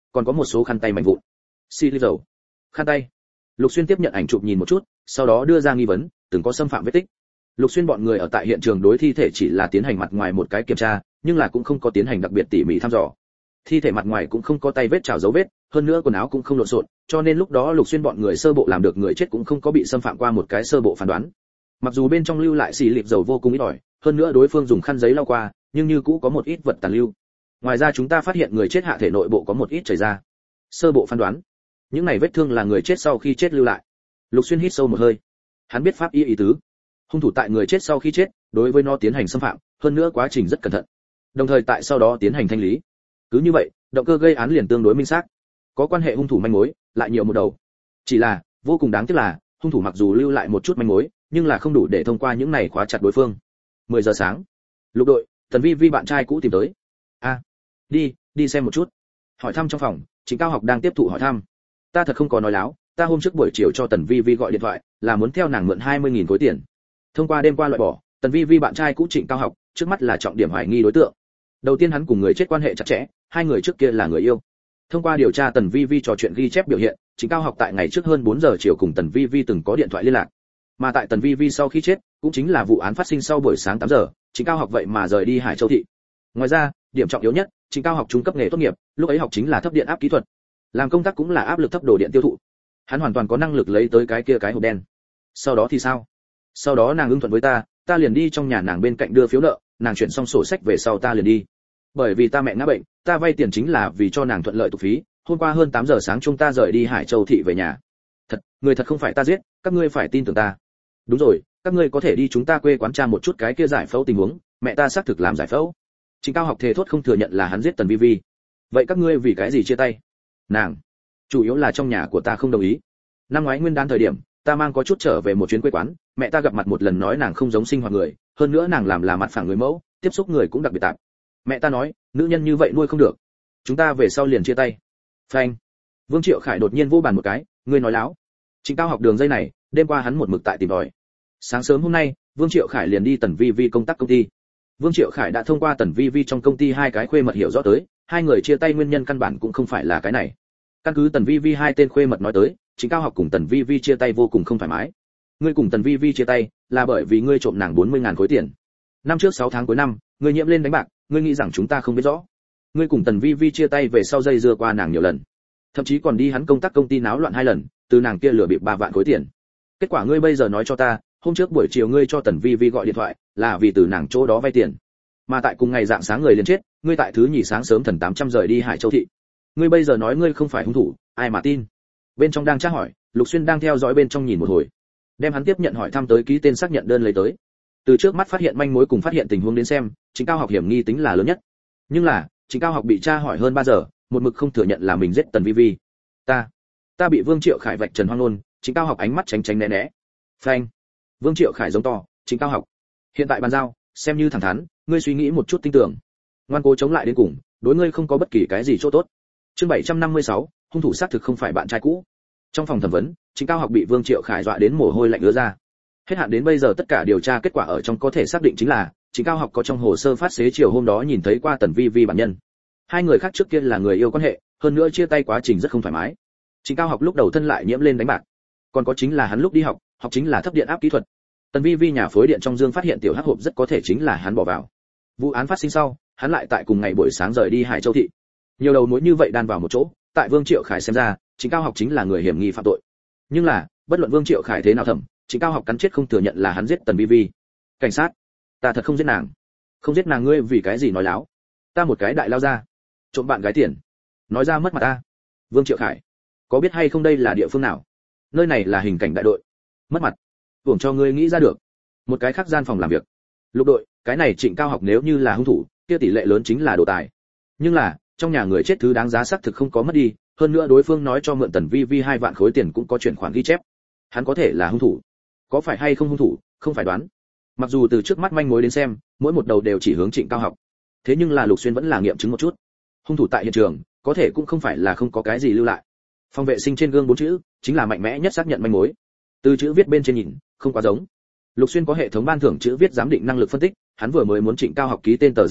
còn có một số khăn tay mảnh vụn. Xì lip dầu. Khăn tay. Lục Xuyên tiếp nhận ảnh chụp nhìn một chút, sau đó đưa ra nghi vấn, từng có xâm phạm vết tích. Lục Xuyên bọn người ở tại hiện trường đối thi thể chỉ là tiến hành mặt ngoài một cái kiểm tra, nhưng là cũng không có tiến hành đặc biệt tỉ mỉ thăm dò. Thi thể mặt ngoài cũng không có tay vết trào dấu vết, hơn nữa quần áo cũng không lộn xộn, cho nên lúc đó Lục Xuyên bọn người sơ bộ làm được người chết cũng không có bị xâm phạm qua một cái sơ bộ phán đoán. Mặc dù bên trong lưu lại xì lịp dầu vô cùng ít ỏi, hơn nữa đối phương dùng khăn giấy lau qua, nhưng như cũ có một ít vật tàn lưu. Ngoài ra chúng ta phát hiện người chết hạ thể nội bộ có một ít chảy ra. Sơ bộ phán đoán, những này vết thương là người chết sau khi chết lưu lại. Lục Xuyên hít sâu một hơi. Hắn biết pháp y ý tứ. Hung thủ tại người chết sau khi chết, đối với nó tiến hành xâm phạm, hơn nữa quá trình rất cẩn thận. Đồng thời tại sau đó tiến hành thanh lý. Cứ như vậy, động cơ gây án liền tương đối minh xác. Có quan hệ hung thủ manh mối, lại nhiều một đầu. Chỉ là, vô cùng đáng tiếc là, hung thủ mặc dù lưu lại một chút manh mối, nhưng là không đủ để thông qua những này khóa chặt đối phương. mười giờ sáng. Lục đội, Tần Vi Vi bạn trai cũ tìm tới. A, à, đi, đi xem một chút. Hỏi thăm trong phòng, Trịnh Cao Học đang tiếp thụ hỏi thăm. Ta thật không có nói láo, ta hôm trước buổi chiều cho Tần Vi Vi gọi điện thoại, là muốn theo nàng mượn hai mươi nghìn khối tiền. Thông qua đêm qua loại bỏ, Tần Vi Vi bạn trai cũ Trịnh Cao Học, trước mắt là trọng điểm hoài nghi đối tượng. Đầu tiên hắn cùng người chết quan hệ chặt chẽ, hai người trước kia là người yêu. Thông qua điều tra Tần Vi Vi trò chuyện ghi chép biểu hiện, Trịnh Cao Học tại ngày trước hơn bốn giờ chiều cùng Tần Vi Vi từng có điện thoại liên lạc. Mà tại Tần Vi Vi sau khi chết, cũng chính là vụ án phát sinh sau buổi sáng tám giờ, Trịnh Cao Học vậy mà rời đi Hải Châu thị. Ngoài ra, điểm trọng yếu nhất, Trịnh Cao Học trung cấp nghề tốt nghiệp, lúc ấy học chính là thấp điện áp kỹ thuật. Làm công tác cũng là áp lực thấp đồ điện tiêu thụ. Hắn hoàn toàn có năng lực lấy tới cái kia cái hộp đen. Sau đó thì sao? Sau đó nàng ưng thuận với ta, ta liền đi trong nhà nàng bên cạnh đưa phiếu nợ, nàng chuyển xong sổ sách về sau ta liền đi. Bởi vì ta mẹ ngã bệnh, ta vay tiền chính là vì cho nàng thuận lợi tục phí, hôm qua hơn tám giờ sáng chúng ta rời đi Hải Châu thị về nhà. Thật, người thật không phải ta giết, các ngươi phải tin tưởng ta. Đúng rồi, các ngươi có thể đi chúng ta quê quán tra một chút cái kia giải phẫu tình huống, mẹ ta xác thực làm giải phẫu. Trịnh Cao Học thề thốt không thừa nhận là hắn giết Tần Vi Vi. Vậy các ngươi vì cái gì chia tay? Nàng, chủ yếu là trong nhà của ta không đồng ý. Năm ngoái nguyên đán thời điểm, ta mang có chút trở về một chuyến quê quán, mẹ ta gặp mặt một lần nói nàng không giống sinh hoạt người, hơn nữa nàng làm là mặt phẳng người mẫu, tiếp xúc người cũng đặc biệt tạp. Mẹ ta nói, nữ nhân như vậy nuôi không được. Chúng ta về sau liền chia tay. Phanh. Vương Triệu Khải đột nhiên vô bàn một cái, ngươi nói láo. Trịnh Cao Học đường dây này, đêm qua hắn một mực tại tìm tòi. Sáng sớm hôm nay, Vương Triệu Khải liền đi Tần Vi Vi công tác công ty. Vương Triệu Khải đã thông qua Tần Vi Vi trong công ty hai cái khuê mật hiểu rõ tới, hai người chia tay nguyên nhân căn bản cũng không phải là cái này. Căn cứ Tần Vi Vi hai tên khuê mật nói tới, Trịnh Cao Học cùng Tần Vi Vi chia tay vô cùng không thoải mái. Ngươi cùng Tần Vi Vi chia tay là bởi vì ngươi trộm nàng bốn mươi ngàn khối tiền. Năm trước sáu tháng cuối năm, ngươi nhiễm lên đánh bạc, ngươi nghĩ rằng chúng ta không biết rõ. Ngươi cùng Tần Vi Vi chia tay về sau dây dưa qua nàng nhiều lần, thậm chí còn đi hắn công tác công ty náo loạn hai lần, từ nàng kia lừa bịp ba vạn khối tiền. Kết quả ngươi bây giờ nói cho ta, hôm trước buổi chiều ngươi cho Tần Vi Vi gọi điện thoại, là vì từ nàng chỗ đó vay tiền. Mà tại cùng ngày dạng sáng người liền chết, ngươi tại thứ nhì sáng sớm thần tám trăm rời đi Hải Châu thị. Ngươi bây giờ nói ngươi không phải hung thủ, ai mà tin? Bên trong đang tra hỏi, Lục Xuyên đang theo dõi bên trong nhìn một hồi, đem hắn tiếp nhận hỏi thăm tới ký tên xác nhận đơn lấy tới. Từ trước mắt phát hiện manh mối cùng phát hiện tình huống đến xem, Trịnh Cao Học hiểm nghi tính là lớn nhất. Nhưng là, Trịnh Cao Học bị tra hỏi hơn ba giờ, một mực không thừa nhận là mình giết Tần Vi Vi. Ta, ta bị Vương Triệu Khải vạch trần hoang luôn, Trịnh Cao Học ánh mắt tránh tránh né né. Phanh. Vương Triệu Khải giống to, Trịnh Cao Học, hiện tại bàn giao, xem như thẳng thắn, ngươi suy nghĩ một chút tin tưởng. Ngoan cố chống lại đến cùng, đối ngươi không có bất kỳ cái gì chỗ tốt. Chương bảy trăm năm mươi sáu, hung thủ xác thực không phải bạn trai cũ. Trong phòng thẩm vấn, Trịnh Cao Học bị Vương Triệu Khải dọa đến mồ hôi lạnh ứa ra. Hết hạn đến bây giờ tất cả điều tra kết quả ở trong có thể xác định chính là Trịnh Cao Học có trong hồ sơ phát xế chiều hôm đó nhìn thấy qua Tần Vi Vi bản nhân. Hai người khác trước kia là người yêu quan hệ, hơn nữa chia tay quá trình rất không thoải mái. Trịnh Cao Học lúc đầu thân lại nhiễm lên đánh bạc, còn có chính là hắn lúc đi học, học chính là thấp điện áp kỹ thuật. Tần Vi Vi nhà phối điện trong dương phát hiện tiểu hắc hộp rất có thể chính là hắn bỏ vào. Vụ án phát sinh sau, hắn lại tại cùng ngày buổi sáng rời đi Hải Châu thị. Nhiều đầu mối như vậy đan vào một chỗ, tại Vương Triệu Khải xem ra, Trịnh Cao Học chính là người hiểm nghi phạm tội. Nhưng là, bất luận Vương Triệu Khải thế nào thẩm, Trịnh Cao Học cắn chết không thừa nhận là hắn giết Tần Vi Vi. Cảnh sát, ta thật không giết nàng. Không giết nàng ngươi vì cái gì nói láo? Ta một cái đại lao ra, trộm bạn gái tiền, nói ra mất mặt ta. Vương Triệu Khải, có biết hay không đây là địa phương nào? Nơi này là hình cảnh đại đội. Mất mặt, tưởng cho ngươi nghĩ ra được. Một cái khác gian phòng làm việc. Lục đội, cái này Trịnh Cao Học nếu như là hung thủ, kia tỷ lệ lớn chính là đồ tài. Nhưng là, trong nhà người chết thứ đáng giá xác thực không có mất đi, hơn nữa đối phương nói cho mượn Tần Vi Vi hai vạn khối tiền cũng có chuyển khoản ghi chép. Hắn có thể là hung thủ. Có phải hay không hung thủ, không phải đoán. Mặc dù từ trước mắt manh mối đến xem, mỗi một đầu đều chỉ hướng Trịnh Cao Học. Thế nhưng là Lục Xuyên vẫn là nghiệm chứng một chút. Hung thủ tại hiện trường, có thể cũng không phải là không có cái gì lưu lại. Phòng vệ sinh trên gương bốn chữ, chính là mạnh mẽ nhất xác nhận manh mối. Từ chữ viết bên trên nhìn, không quá giống. Lục Xuyên có hệ thống ban thưởng chữ viết giám định năng lực phân tích, hắn vừa mới muốn Trịnh Cao Học ký tên tờ danh sách,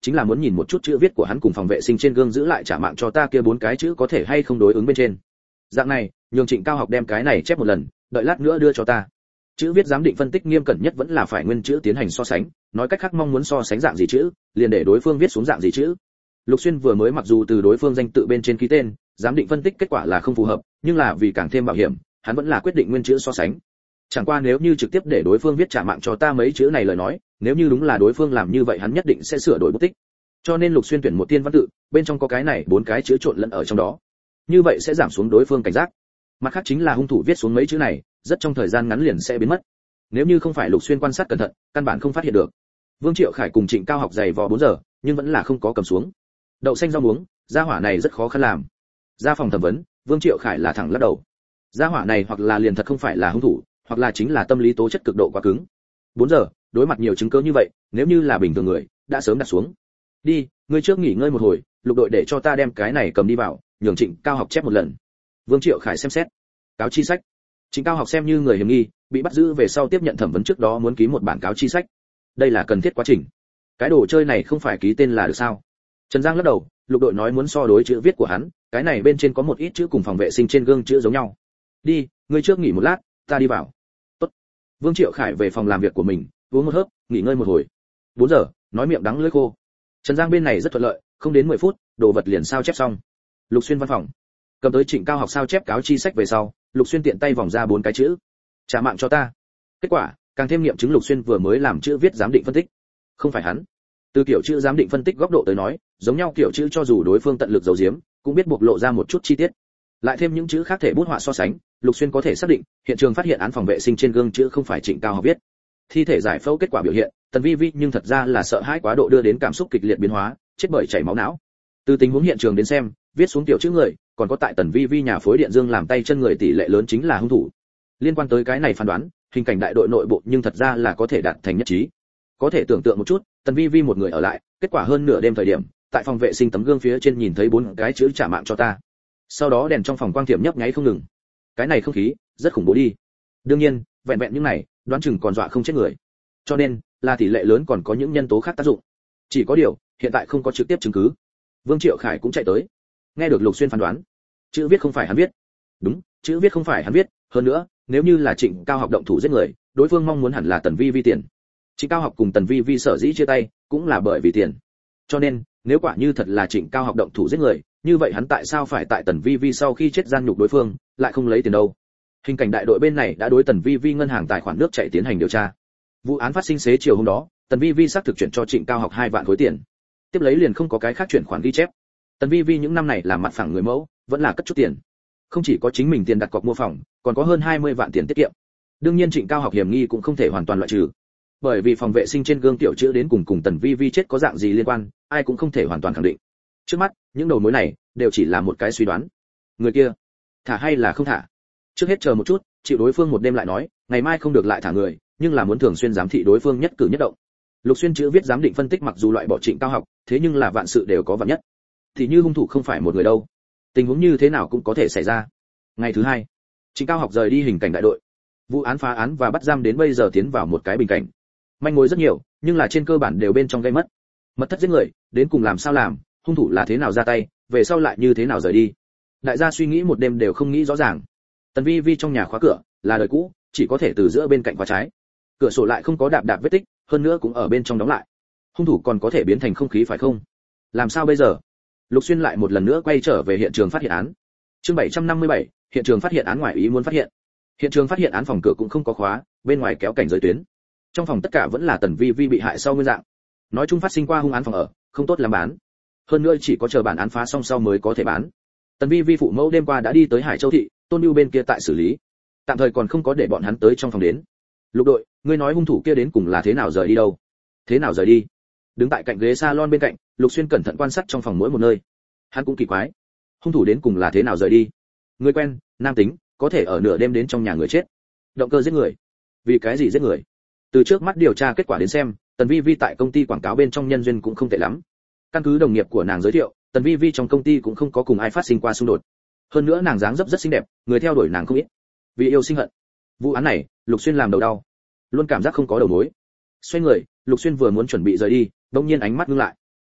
chính là muốn nhìn một chút chữ viết của hắn cùng phòng vệ sinh trên gương giữ lại trả mạng cho ta kia bốn cái chữ có thể hay không đối ứng bên trên. Dạng này, nhường Trịnh Cao Học đem cái này chép một lần, đợi lát nữa đưa cho ta. Chữ viết giám định phân tích nghiêm cẩn nhất vẫn là phải nguyên chữ tiến hành so sánh, nói cách khác mong muốn so sánh dạng gì chữ, liền để đối phương viết xuống dạng gì chữ. Lục Xuyên vừa mới mặc dù từ đối phương danh tự bên trên ký tên, giám định phân tích kết quả là không phù hợp, nhưng là vì càng thêm bảo hiểm, hắn vẫn là quyết định nguyên chữ so sánh. Chẳng qua nếu như trực tiếp để đối phương viết trả mạng cho ta mấy chữ này lời nói, nếu như đúng là đối phương làm như vậy hắn nhất định sẽ sửa đổi bút tích. Cho nên Lục Xuyên tuyển một tiên văn tự, bên trong có cái này bốn cái chữ trộn lẫn ở trong đó. Như vậy sẽ giảm xuống đối phương cảnh giác. Mặt khác chính là hung thủ viết xuống mấy chữ này, rất trong thời gian ngắn liền sẽ biến mất. Nếu như không phải Lục Xuyên quan sát cẩn thận, căn bản không phát hiện được. Vương Triệu Khải cùng Trịnh Cao Học dày vò bốn giờ, nhưng vẫn là không có cầm xuống. Đậu xanh rau muống, gia hỏa này rất khó khăn làm. Ra phòng thẩm vấn, Vương Triệu Khải là thẳng lắc đầu. Gia hỏa này hoặc là liền thật không phải là hung thủ, hoặc là chính là tâm lý tố chất cực độ quá cứng. bốn giờ, đối mặt nhiều chứng cứ như vậy, nếu như là bình thường người, đã sớm đặt xuống. Đi, ngươi trước nghỉ ngơi một hồi, Lục đội để cho ta đem cái này cầm đi vào, nhường Trịnh Cao Học chép một lần. Vương Triệu Khải xem xét. Cáo chi sách. Trịnh Cao Học xem như người hiểm nghi, bị bắt giữ về sau tiếp nhận thẩm vấn trước đó muốn ký một bản cáo chi sách. Đây là cần thiết quá trình. Cái đồ chơi này không phải ký tên là được sao? Trần Giang lắc đầu, Lục đội nói muốn so đối chữ viết của hắn, cái này bên trên có một ít chữ cùng phòng vệ sinh trên gương chữ giống nhau. Đi, ngươi trước nghỉ một lát, ta đi vào. Tốt. Vương Triệu Khải về phòng làm việc của mình, uống một hớp, nghỉ ngơi một hồi. bốn giờ, nói miệng đắng lưỡi khô. Trần Giang bên này rất thuận lợi, không đến mười phút, đồ vật liền sao chép xong. Lục Xuyên văn phòng. Cầm tới Trịnh Cao Học sao chép cáo chi sách về sau, Lục Xuyên tiện tay vòng ra bốn cái chữ. Trả mạng cho ta. Kết quả, càng thêm nghiệm chứng Lục Xuyên vừa mới làm chữ viết giám định phân tích. Không phải hắn. Từ kiểu chữ giám định phân tích góc độ tới nói, giống nhau kiểu chữ cho dù đối phương tận lực giấu giếm, cũng biết bộc lộ ra một chút chi tiết. Lại thêm những chữ khác thể bút họa so sánh, Lục Xuyên có thể xác định, hiện trường phát hiện án phòng vệ sinh trên gương chữ không phải Trịnh Cao Học viết. Thi thể giải phẫu kết quả biểu hiện, Tần Vi Vi nhưng thật ra là sợ hãi quá độ đưa đến cảm xúc kịch liệt biến hóa, chết bởi chảy máu não. Từ tình huống hiện trường đến xem, viết xuống tiểu chữ người, còn có tại Tần Vi Vi nhà phối điện dương làm tay chân người tỷ lệ lớn chính là hung thủ. Liên quan tới cái này phán đoán, hình cảnh đại đội nội bộ nhưng thật ra là có thể đạt thành nhất trí. Có thể tưởng tượng một chút, Tần Vi Vi một người ở lại, kết quả hơn nửa đêm thời điểm, tại phòng vệ sinh tấm gương phía trên nhìn thấy bốn cái chữ trả mạng cho ta. Sau đó đèn trong phòng quang tiệm nhấp nháy không ngừng. Cái này không khí, rất khủng bố đi. Đương nhiên, vẹn vẹn những này, đoán chừng còn dọa không chết người. Cho nên, là tỷ lệ lớn còn có những nhân tố khác tác dụng. Chỉ có điều, hiện tại không có trực tiếp chứng cứ. Vương Triệu Khải cũng chạy tới. Nghe được Lục Xuyên phán đoán, chữ viết không phải hắn viết. Đúng, chữ viết không phải hắn viết, hơn nữa, nếu như là Trịnh Cao Học động thủ giết người, đối phương mong muốn hẳn là Tần Vi Vi tiền. Trịnh Cao Học cùng Tần Vi Vi sở dĩ chia tay, cũng là bởi vì tiền. Cho nên, nếu quả như thật là Trịnh Cao Học động thủ giết người, như vậy hắn tại sao phải tại Tần Vi Vi sau khi chết gian nhục đối phương, lại không lấy tiền đâu? Hình cảnh đại đội bên này đã đối Tần Vi Vi ngân hàng tài khoản nước chảy tiến hành điều tra. Vụ án phát sinh xế chiều hôm đó, Tần Vi Vi xác thực chuyển cho Trịnh Cao Học hai vạn khối tiền. Tiếp lấy liền không có cái khác chuyển khoản ghi chép. Tần Vi Vi những năm này làm mặt phẳng người mẫu, vẫn là cất chút tiền. Không chỉ có chính mình tiền đặt cọc mua phòng, còn có hơn hai mươi vạn tiền tiết kiệm. Đương nhiên Trịnh Cao Học hiểm nghi cũng không thể hoàn toàn loại trừ. Bởi vì phòng vệ sinh trên gương tiểu chữ đến cùng cùng Tần Vi Vi chết có dạng gì liên quan, ai cũng không thể hoàn toàn khẳng định. Trước mắt, những đầu mối này đều chỉ là một cái suy đoán. Người kia, thả hay là không thả? Trước hết chờ một chút, chịu đối phương một đêm lại nói, ngày mai không được lại thả người, nhưng là muốn thường xuyên giám thị đối phương nhất cử nhất động. Lục Xuyên chữ viết giám định phân tích mặc dù loại bỏ Trịnh Cao Học, thế nhưng là vạn sự đều có vạn nhất. Thì như hung thủ không phải một người đâu, tình huống như thế nào cũng có thể xảy ra. Ngày thứ hai, Trịnh Cao Học rời đi hình cảnh đại đội. Vụ án phá án và bắt giam đến bây giờ tiến vào một cái bình cảnh. Manh mối rất nhiều, nhưng là trên cơ bản đều bên trong gây mất. Mật thất giết người, đến cùng làm sao làm, hung thủ là thế nào ra tay, về sau lại như thế nào rời đi. Đại gia suy nghĩ một đêm đều không nghĩ rõ ràng. Tần Vi Vi trong nhà khóa cửa, là đời cũ, chỉ có thể từ giữa bên cạnh khóa trái. Cửa sổ lại không có đạp đạp vết tích, hơn nữa cũng ở bên trong đóng lại. Hung thủ còn có thể biến thành không khí phải không? Làm sao bây giờ? Lục Xuyên lại một lần nữa quay trở về hiện trường phát hiện án. Chương bảy trăm năm mươi bảy, hiện trường phát hiện án ngoài ý muốn phát hiện. Hiện trường phát hiện án phòng cửa cũng không có khóa, bên ngoài kéo cảnh giới tuyến. Trong phòng tất cả vẫn là Tần Vi Vi bị hại sau nguyên dạng. Nói chung phát sinh qua hung án phòng ở, không tốt làm bán. Hơn nữa chỉ có chờ bản án phá xong sau mới có thể bán. Tần Vi Vi phụ mẫu đêm qua đã đi tới Hải Châu thị, Tôn Nưu bên kia tại xử lý. Tạm thời còn không có để bọn hắn tới trong phòng đến. Lục đội, ngươi nói hung thủ kia đến cùng là thế nào rời đi đâu? Thế nào rời đi? Đứng tại cạnh ghế salon bên cạnh, Lục Xuyên cẩn thận quan sát trong phòng mỗi một nơi. Hắn cũng kỳ quái, hung thủ đến cùng là thế nào rời đi? Người quen, nam tính, có thể ở nửa đêm đến trong nhà người chết. Động cơ giết người. Vì cái gì giết người? Từ trước mắt điều tra kết quả đến xem, Tần Vi Vi tại công ty quảng cáo bên trong nhân duyên cũng không tệ lắm. Căn cứ đồng nghiệp của nàng giới thiệu, Tần Vi Vi trong công ty cũng không có cùng ai phát sinh qua xung đột. Hơn nữa nàng dáng dấp rất xinh đẹp, người theo đuổi nàng không ít. Vì yêu sinh hận. Vụ án này, Lục Xuyên làm đầu đau, luôn cảm giác không có đầu mối. Xoay người, Lục Xuyên vừa muốn chuẩn bị rời đi, đột nhiên ánh mắt ngưng lại.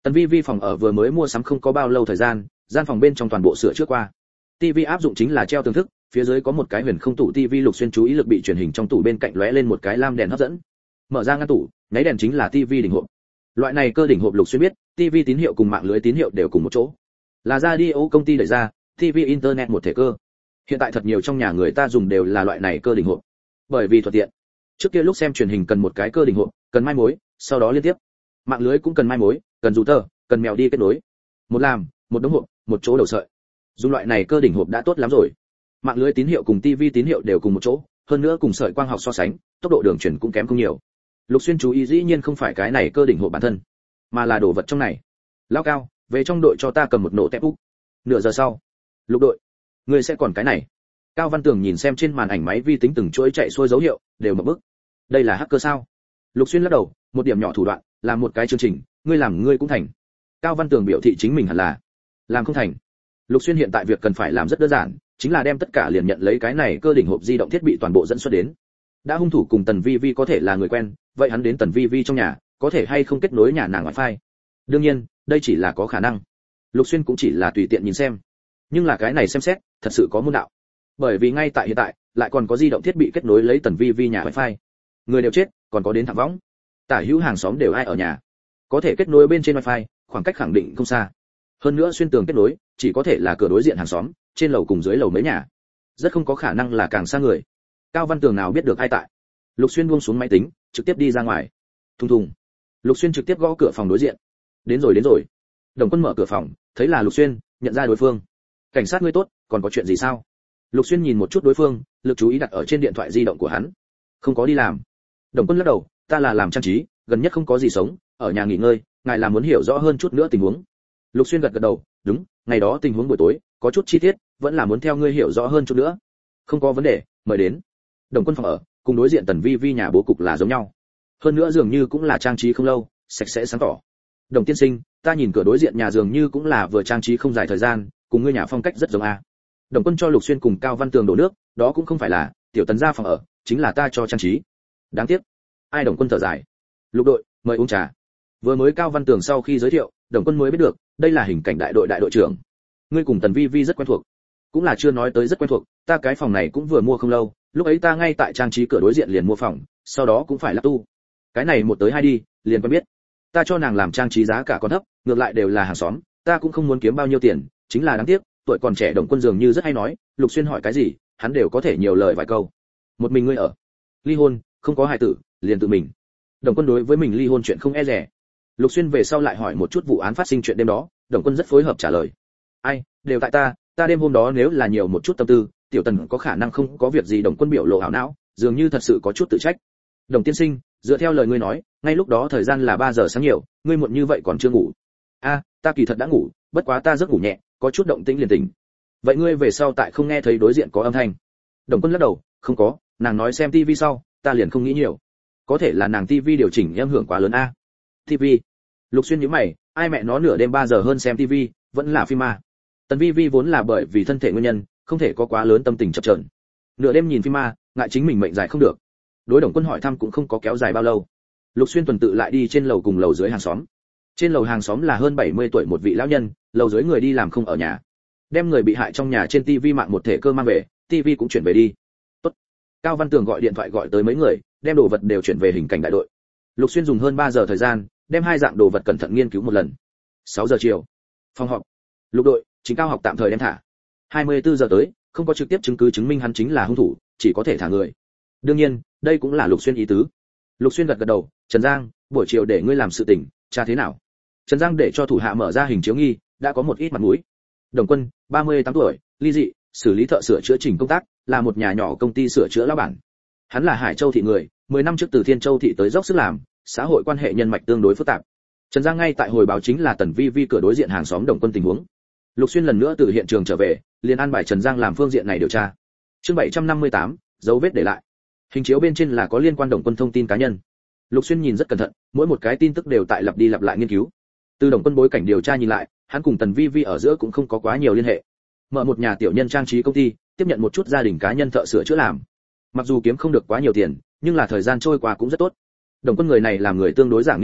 Tần Vi Vi phòng ở vừa mới mua sắm không có bao lâu thời gian, gian phòng bên trong toàn bộ sửa chữa qua. Tivi áp dụng chính là treo tường thức, phía dưới có một cái huyền không tủ tivi. Lục Xuyên chú ý lực bị truyền hình trong tủ bên cạnh lóe lên một cái lam đèn hấp dẫn. Mở ra ngăn tủ, nháy đèn chính là tivi đỉnh hộp. Loại này cơ đỉnh hộp Lục Xuyên biết, tivi tín hiệu cùng mạng lưới tín hiệu đều cùng một chỗ. Là radio công ty đẩy ra, tivi internet một thể cơ. Hiện tại thật nhiều trong nhà người ta dùng đều là loại này cơ đỉnh hộp. Bởi vì thuận tiện. Trước kia lúc xem truyền hình cần một cái cơ đỉnh hộp, cần mai mối, sau đó liên tiếp. Mạng lưới cũng cần mai mối, cần router, cần mèo đi kết nối. Một làm, một đống hộp, một chỗ đầu sợi. Dùng loại này cơ đỉnh hộp đã tốt lắm rồi. Mạng lưới tín hiệu cùng tivi tín hiệu đều cùng một chỗ, hơn nữa cùng sợi quang học so sánh, tốc độ đường truyền cũng kém không nhiều. Lục Xuyên chú ý dĩ nhiên không phải cái này cơ đỉnh hộp bản thân, mà là đồ vật trong này. Lão Cao, về trong đội cho ta cầm một nổ tép úc. Nửa giờ sau, Lục đội, ngươi sẽ còn cái này. Cao Văn Tường nhìn xem trên màn ảnh máy vi tính từng chuỗi chạy xuôi dấu hiệu, đều mở bức. Đây là hacker sao? Lục Xuyên lắc đầu, một điểm nhỏ thủ đoạn, làm một cái chương trình, ngươi làm ngươi cũng thành. Cao Văn Tường biểu thị chính mình hẳn là làm không thành. Lục Xuyên hiện tại việc cần phải làm rất đơn giản, chính là đem tất cả liền nhận lấy cái này cơ đỉnh hộp di động thiết bị toàn bộ dẫn xuất đến. Đã hung thủ cùng Tần Vi Vi có thể là người quen, vậy hắn đến Tần Vi Vi trong nhà, có thể hay không kết nối nhà nàng wifi? Đương nhiên, đây chỉ là có khả năng. Lục Xuyên cũng chỉ là tùy tiện nhìn xem. Nhưng là cái này xem xét, thật sự có môn đạo. Bởi vì ngay tại hiện tại, lại còn có di động thiết bị kết nối lấy Tần Vi Vi nhà wifi. Người đều chết, còn có đến thẳng võng. Tả hữu hàng xóm đều ai ở nhà. Có thể kết nối bên trên wifi, khoảng cách khẳng định không xa. Hơn nữa xuyên tường kết nối, chỉ có thể là cửa đối diện hàng xóm, trên lầu cùng dưới lầu mấy nhà. Rất không có khả năng là càng xa người. Cao Văn Tường nào biết được ai tại. Lục Xuyên buông xuống máy tính, trực tiếp đi ra ngoài. Thùng thùng. Lục Xuyên trực tiếp gõ cửa phòng đối diện. Đến rồi đến rồi. Đồng Quân mở cửa phòng, thấy là Lục Xuyên, nhận ra đối phương. Cảnh sát ngươi tốt, còn có chuyện gì sao? Lục Xuyên nhìn một chút đối phương, lực chú ý đặt ở trên điện thoại di động của hắn. Không có đi làm. Đồng Quân lắc đầu, ta là làm trang trí, gần nhất không có gì sống, ở nhà nghỉ ngơi, ngài là muốn hiểu rõ hơn chút nữa tình huống. Lục Xuyên gật gật đầu, đúng, ngày đó tình huống buổi tối, có chút chi tiết, vẫn là muốn theo ngươi hiểu rõ hơn chút nữa. Không có vấn đề, mời đến. Đồng Quân phòng ở, cùng đối diện Tần Vi Vi nhà bố cục là giống nhau. Hơn nữa dường như cũng là trang trí không lâu, sạch sẽ sáng tỏ. Đồng tiên sinh, ta nhìn cửa đối diện nhà dường như cũng là vừa trang trí không dài thời gian, cùng ngươi nhà phong cách rất giống a. Đồng Quân cho Lục Xuyên cùng Cao Văn Tường đổ nước, đó cũng không phải là tiểu Tần gia phòng ở, chính là ta cho trang trí. Đáng tiếc. Ai? Đồng Quân thở dài. Lục đội, mời uống trà. Vừa mới Cao Văn Tường sau khi giới thiệu, Đồng Quân mới biết được, đây là hình cảnh đại đội đại đội trưởng. Ngươi cùng Tần Vi Vi rất quen thuộc. Cũng là chưa nói tới rất quen thuộc, ta cái phòng này cũng vừa mua không lâu, lúc ấy ta ngay tại trang trí cửa đối diện liền mua phòng, sau đó cũng phải lắp tu. Cái này một tới hai đi, liền quen biết. Ta cho nàng làm trang trí giá cả còn thấp, ngược lại đều là hàng xóm, ta cũng không muốn kiếm bao nhiêu tiền, chính là đáng tiếc, tuổi còn trẻ Đồng Quân dường như rất hay nói, Lục Xuyên hỏi cái gì, hắn đều có thể nhiều lời vài câu. Một mình ngươi ở, ly hôn, không có hài tử, liền tự mình. Đồng Quân đối với mình ly hôn chuyện không e dè. Lục Xuyên về sau lại hỏi một chút vụ án phát sinh chuyện đêm đó, Đồng Quân rất phối hợp trả lời. Ai, đều tại ta, ta đêm hôm đó nếu là nhiều một chút tâm tư, tiểu Tần có khả năng không có việc gì. Đồng Quân biểu lộ ảo não, dường như thật sự có chút tự trách. Đồng tiên sinh, dựa theo lời ngươi nói, ngay lúc đó thời gian là ba giờ sáng nhiều, ngươi muộn như vậy còn chưa ngủ. A, ta kỳ thật đã ngủ, bất quá ta giấc ngủ nhẹ, có chút động tĩnh liền tỉnh. Vậy ngươi về sau tại không nghe thấy đối diện có âm thanh? Đồng Quân lắc đầu, không có, nàng nói xem tivi sau, ta liền không nghĩ nhiều. Có thể là nàng tivi điều chỉnh âm hưởng quá lớn a. tivi. Lục Xuyên nhíu mày, ai mẹ nó nửa đêm ba giờ hơn xem tivi, vẫn là phim ma. Tần Vi Vi vốn là bởi vì thân thể nguyên nhân, không thể có quá lớn tâm tình chập chờn. Nửa đêm nhìn phim ma, ngại chính mình mệnh dài không được. Đối Đồng Quân hỏi thăm cũng không có kéo dài bao lâu. Lục Xuyên tuần tự lại đi trên lầu cùng lầu dưới hàng xóm. Trên lầu hàng xóm là hơn bảy mươi tuổi một vị lão nhân, lầu dưới người đi làm không ở nhà. Đem người bị hại trong nhà trên tivi mạng một thể cơ mang về, tivi cũng chuyển về đi. Tốt. Cao Văn Tường gọi điện thoại gọi tới mấy người, đem đồ vật đều chuyển về hình cảnh đại đội. Lục Xuyên dùng hơn ba giờ thời gian, đem hai dạng đồ vật cẩn thận nghiên cứu một lần. sáu giờ chiều. Phòng họp. Lục đội, chính cao học tạm thời đem thả. hai mươi tư giờ tới, không có trực tiếp chứng cứ chứng minh hắn chính là hung thủ, chỉ có thể thả người. Đương nhiên, đây cũng là Lục Xuyên ý tứ. Lục Xuyên gật gật đầu, Trần Giang, buổi chiều để ngươi làm sự tình, tra thế nào? Trần Giang để cho thủ hạ mở ra hình chiếu nghi, đã có một ít mặt mũi. Đồng Quân, ba mươi tám tuổi, ly dị, xử lý thợ sửa chữa trình công tác, là một nhà nhỏ công ty sửa chữa lão bản. Hắn là Hải Châu thị người, mười năm trước từ Thiên Châu thị tới dốc sức làm, xã hội quan hệ nhân mạch tương đối phức tạp. Trần Giang ngay tại hồi báo chính là Tần Vi Vi cửa đối diện hàng xóm Đồng Quân tình huống. Lục Xuyên lần nữa từ hiện trường trở về, liền an bài Trần Giang làm phương diện này điều tra. Chương bảy trăm năm mươi tám, dấu vết để lại. Hình chiếu bên trên là có liên quan Đồng Quân thông tin cá nhân. Lục Xuyên nhìn rất cẩn thận, mỗi một cái tin tức đều tại lặp đi lặp lại nghiên cứu. Từ Đồng Quân bối cảnh điều tra nhìn lại, hắn cùng Tần Vi Vi ở giữa cũng không có quá nhiều liên hệ. Mở một nhà tiểu nhân trang trí công ty, tiếp nhận một chút gia đình cá nhân thợ sửa chữa làm. Mặc dù kiếm không được quá nhiều tiền, nhưng là thời gian trôi qua cũng rất tốt. Đồng Quân người này làm người tương đối giảng nghĩa khí,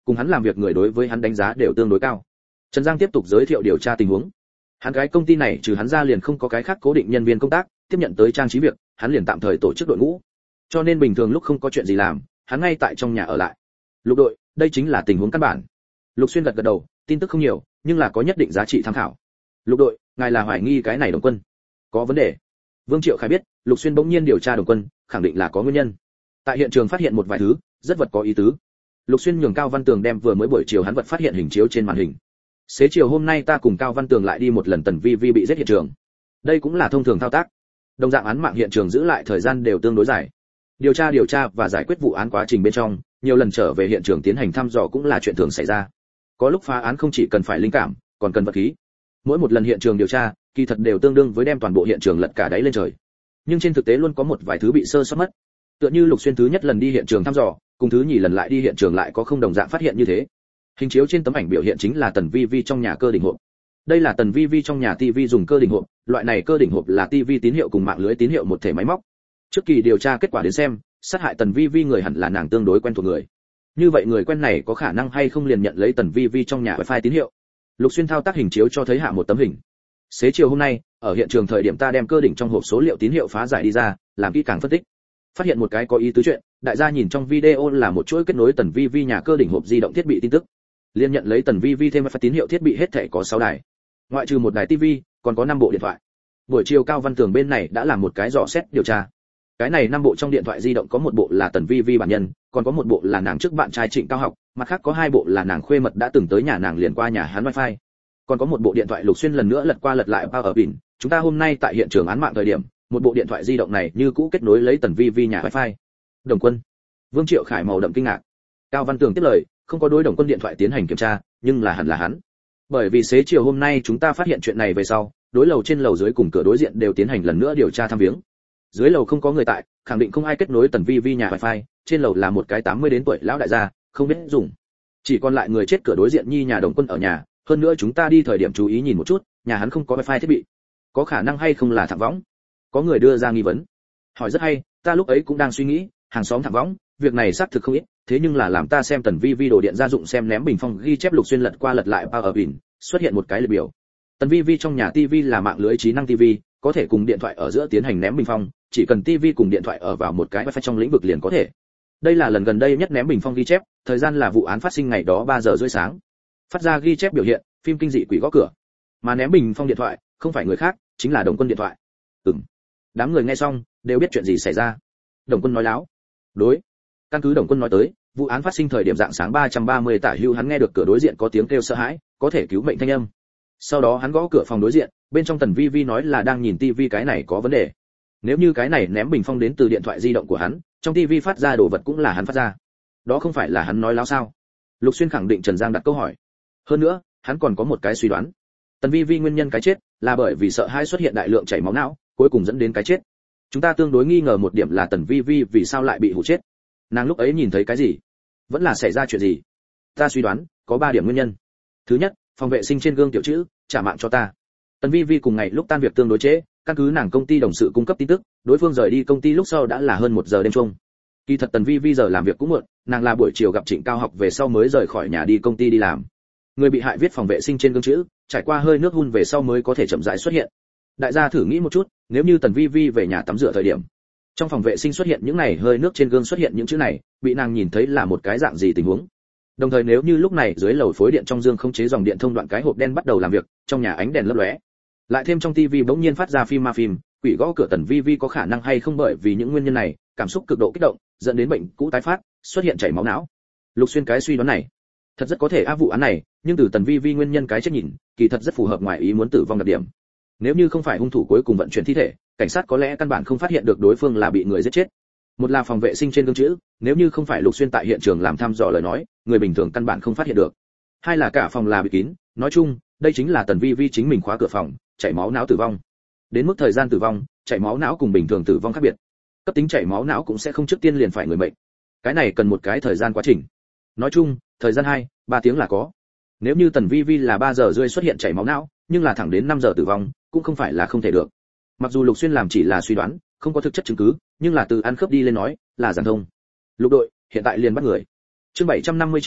cùng hắn làm việc người đối với hắn đánh giá đều tương đối cao. Trần Giang tiếp tục giới thiệu điều tra tình huống. Hắn cái công ty này trừ hắn ra liền không có cái khác cố định nhân viên công tác, tiếp nhận tới trang trí việc, hắn liền tạm thời tổ chức đội ngũ. Cho nên bình thường lúc không có chuyện gì làm, hắn ngay tại trong nhà ở lại. Lục đội, đây chính là tình huống căn bản. Lục Xuyên gật gật đầu, tin tức không nhiều, nhưng là có nhất định giá trị tham khảo. Lục đội, ngài là hoài nghi cái này Đồng Quân có vấn đề? Vương Triệu Khải biết, Lục Xuyên bỗng nhiên điều tra Đồng Quân, khẳng định là có nguyên nhân. Tại hiện trường phát hiện một vài thứ, rất vật có ý tứ. Lục Xuyên nhường Cao Văn Tường đem vừa mới buổi chiều hắn vật phát hiện hình chiếu trên màn hình. Xế chiều hôm nay ta cùng Cao Văn Tường lại đi một lần Tần Vi Vi bị giết hiện trường. Đây cũng là thông thường thao tác. Đồng dạng án mạng hiện trường giữ lại thời gian đều tương đối dài. Điều tra điều tra và giải quyết vụ án quá trình bên trong, nhiều lần trở về hiện trường tiến hành thăm dò cũng là chuyện thường xảy ra. Có lúc phá án không chỉ cần phải linh cảm, còn cần vật khí. Mỗi một lần hiện trường điều tra, kỳ thật đều tương đương với đem toàn bộ hiện trường lật cả đáy lên trời. Nhưng trên thực tế luôn có một vài thứ bị sơ sót mất. Tựa như Lục Xuyên thứ nhất lần đi hiện trường thăm dò, cùng thứ nhì lần lại đi hiện trường lại có không đồng dạng phát hiện như thế. Hình chiếu trên tấm ảnh biểu hiện chính là Tần Vi Vi trong nhà cơ đỉnh hộp. Đây là Tần Vi Vi trong nhà tivi dùng cơ đỉnh hộp, loại này cơ đỉnh hộp là tivi tín hiệu cùng mạng lưới tín hiệu một thể máy móc. Trước kỳ điều tra kết quả đến xem, sát hại Tần Vi Vi người hẳn là nàng tương đối quen thuộc người. Như vậy người quen này có khả năng hay không liền nhận lấy Tần Vi Vi trong nhà wifi tín hiệu. Lục Xuyên thao tác hình chiếu cho thấy hạ một tấm hình. Xế chiều hôm nay, ở hiện trường thời điểm ta đem cơ đỉnh trong hộp số liệu tín hiệu phá giải đi ra, làm kỹ càng phân tích. Phát hiện một cái có ý tứ chuyện, đại gia nhìn trong video là một chuỗi kết nối Tần Vi Vi nhà cơ đỉnh hộp di động thiết bị tin tức. Liên nhận lấy Tần Vi Vi thêm wifi tín hiệu thiết bị hết thảy có sáu đài. Ngoại trừ một đài tivi, còn có năm bộ điện thoại. Buổi chiều Cao Văn Tường bên này đã làm một cái dò xét điều tra. Cái này năm bộ trong điện thoại di động có một bộ là Tần Vi Vi bản nhân, còn có một bộ là nàng trước bạn trai Trịnh Cao Học, mặt khác có hai bộ là nàng khuê mật đã từng tới nhà nàng liền qua nhà hắn wifi. Còn có một bộ điện thoại Lục Xuyên lần nữa lật qua lật lại power pin, chúng ta hôm nay tại hiện trường án mạng thời điểm, một bộ điện thoại di động này như cũ kết nối lấy Tần Vi Vi nhà wifi. Đồng Quân. Vương Triệu Khải màu đậm kinh ngạc. Cao Văn Tường tiếp lời, không có đối Đồng Quân điện thoại tiến hành kiểm tra, nhưng là hẳn là hắn. Bởi vì xế chiều hôm nay chúng ta phát hiện chuyện này về sau, đối lầu trên lầu dưới cùng cửa đối diện đều tiến hành lần nữa điều tra thăm viếng. Dưới lầu không có người tại, khẳng định không ai kết nối Tần Vi Vi nhà wifi, trên lầu là một cái tám mươi đến tuổi lão đại gia, không biết dùng. Chỉ còn lại người chết cửa đối diện Nhi nhà Đồng Quân ở nhà, hơn nữa chúng ta đi thời điểm chú ý nhìn một chút, nhà hắn không có wifi thiết bị. Có khả năng hay không là thẳng võng? Có người đưa ra nghi vấn. Hỏi rất hay, ta lúc ấy cũng đang suy nghĩ, hàng xóm thẳng võng, việc này xác thực không ít, thế nhưng là làm ta xem Tần Vi Vi đồ điện gia dụng xem ném bình phong ghi chép Lục Xuyên lật qua lật lại power pin, xuất hiện một cái liệt biểu. Tần Vi Vi trong nhà tivi là mạng lưới trí năng tivi, có thể cùng điện thoại ở giữa tiến hành ném bình phong, chỉ cần tivi cùng điện thoại ở vào một cái wifi trong lĩnh vực liền có thể. Đây là lần gần đây nhất ném bình phong ghi chép, thời gian là vụ án phát sinh ngày đó ba giờ rưỡi sáng. Phát ra ghi chép biểu hiện, phim kinh dị quỷ gõ cửa. Mà ném bình phong điện thoại, không phải người khác, chính là Đồng Quân điện thoại. Ừm. Đám người nghe xong, đều biết chuyện gì xảy ra. Đồng Quân nói láo. Đối. Căn cứ Đồng Quân nói tới, vụ án phát sinh thời điểm dạng sáng ba trăm ba mươi tả hữu hắn nghe được cửa đối diện có tiếng kêu sợ hãi, có thể cứu mệnh thanh âm. Sau đó hắn gõ cửa phòng đối diện, bên trong Tần Vi Vi nói là đang nhìn tivi cái này có vấn đề. Nếu như cái này ném bình phong đến từ điện thoại di động của hắn, trong tivi phát ra đồ vật cũng là hắn phát ra. Đó không phải là hắn nói láo sao? Lục Xuyên khẳng định Trần Giang đặt câu hỏi. Hơn nữa, hắn còn có một cái suy đoán. Tần Vi Vi nguyên nhân cái chết là bởi vì sợ hãi xuất hiện đại lượng chảy máu não, cuối cùng dẫn đến cái chết. Chúng ta tương đối nghi ngờ một điểm là Tần Vi Vi vì sao lại bị hụ chết. Nàng lúc ấy nhìn thấy cái gì? Vẫn là xảy ra chuyện gì? Ta suy đoán, có ba điểm nguyên nhân. Thứ nhất, phòng vệ sinh trên gương tiểu chữ, trả mạng cho ta. Tần Vi Vi cùng ngày lúc tan việc tương đối trễ, căn cứ nàng công ty đồng sự cung cấp tin tức, đối phương rời đi công ty lúc sau đã là hơn một giờ đêm chung. Kỳ thật Tần Vi Vi giờ làm việc cũng muộn, nàng là buổi chiều gặp Trịnh Cao Học về sau mới rời khỏi nhà đi công ty đi làm. Người bị hại viết phòng vệ sinh trên gương chữ, trải qua hơi nước hun về sau mới có thể chậm rãi xuất hiện. Đại gia thử nghĩ một chút, nếu như Tần Vi Vi về nhà tắm rửa thời điểm, trong phòng vệ sinh xuất hiện những này hơi nước trên gương xuất hiện những chữ này, bị nàng nhìn thấy là một cái dạng gì tình huống. Đồng thời nếu như lúc này dưới lầu phối điện trong dương không chế dòng điện thông đoạn cái hộp đen bắt đầu làm việc, trong nhà ánh đèn lấp lóe. Lại thêm trong tivi bỗng nhiên phát ra phim ma phim, quỷ gõ cửa Tần Vi Vi có khả năng hay không bởi vì những nguyên nhân này, cảm xúc cực độ kích động, dẫn đến bệnh cũ tái phát, xuất hiện chảy máu não. Lục Xuyên cái suy đoán này, thật rất có thể áp vụ án này, nhưng từ Tần Vi Vi nguyên nhân cái chết nhìn, kỳ thật rất phù hợp ngoài ý muốn tử vong đặc điểm. Nếu như không phải hung thủ cuối cùng vận chuyển thi thể, cảnh sát có lẽ căn bản không phát hiện được đối phương là bị người giết chết. Một là phòng vệ sinh trên gương chữ, nếu như không phải Lục Xuyên tại hiện trường làm thăm dò lời nói, người bình thường căn bản không phát hiện được. Hai là cả phòng là bị kín, nói chung, đây chính là Tần Vi Vi chính mình khóa cửa phòng, chảy máu não tử vong. Đến mức thời gian tử vong, chảy máu não cùng bình thường tử vong khác biệt. Cấp tính chảy máu não cũng sẽ không trước tiên liền phải người mệnh. Cái này cần một cái thời gian quá trình. Nói chung, thời gian hai, ba tiếng là có. Nếu như Tần Vi Vi là ba giờ rưỡi xuất hiện chảy máu não, nhưng là thẳng đến năm giờ tử vong, cũng không phải là không thể được. Mặc dù Lục Xuyên làm chỉ là suy đoán, không có thực chất chứng cứ, nhưng là từ ăn khớp đi lên nói, là giản thông. Lục đội, hiện tại liền bắt người. Chương bảy trăm năm mươi chín,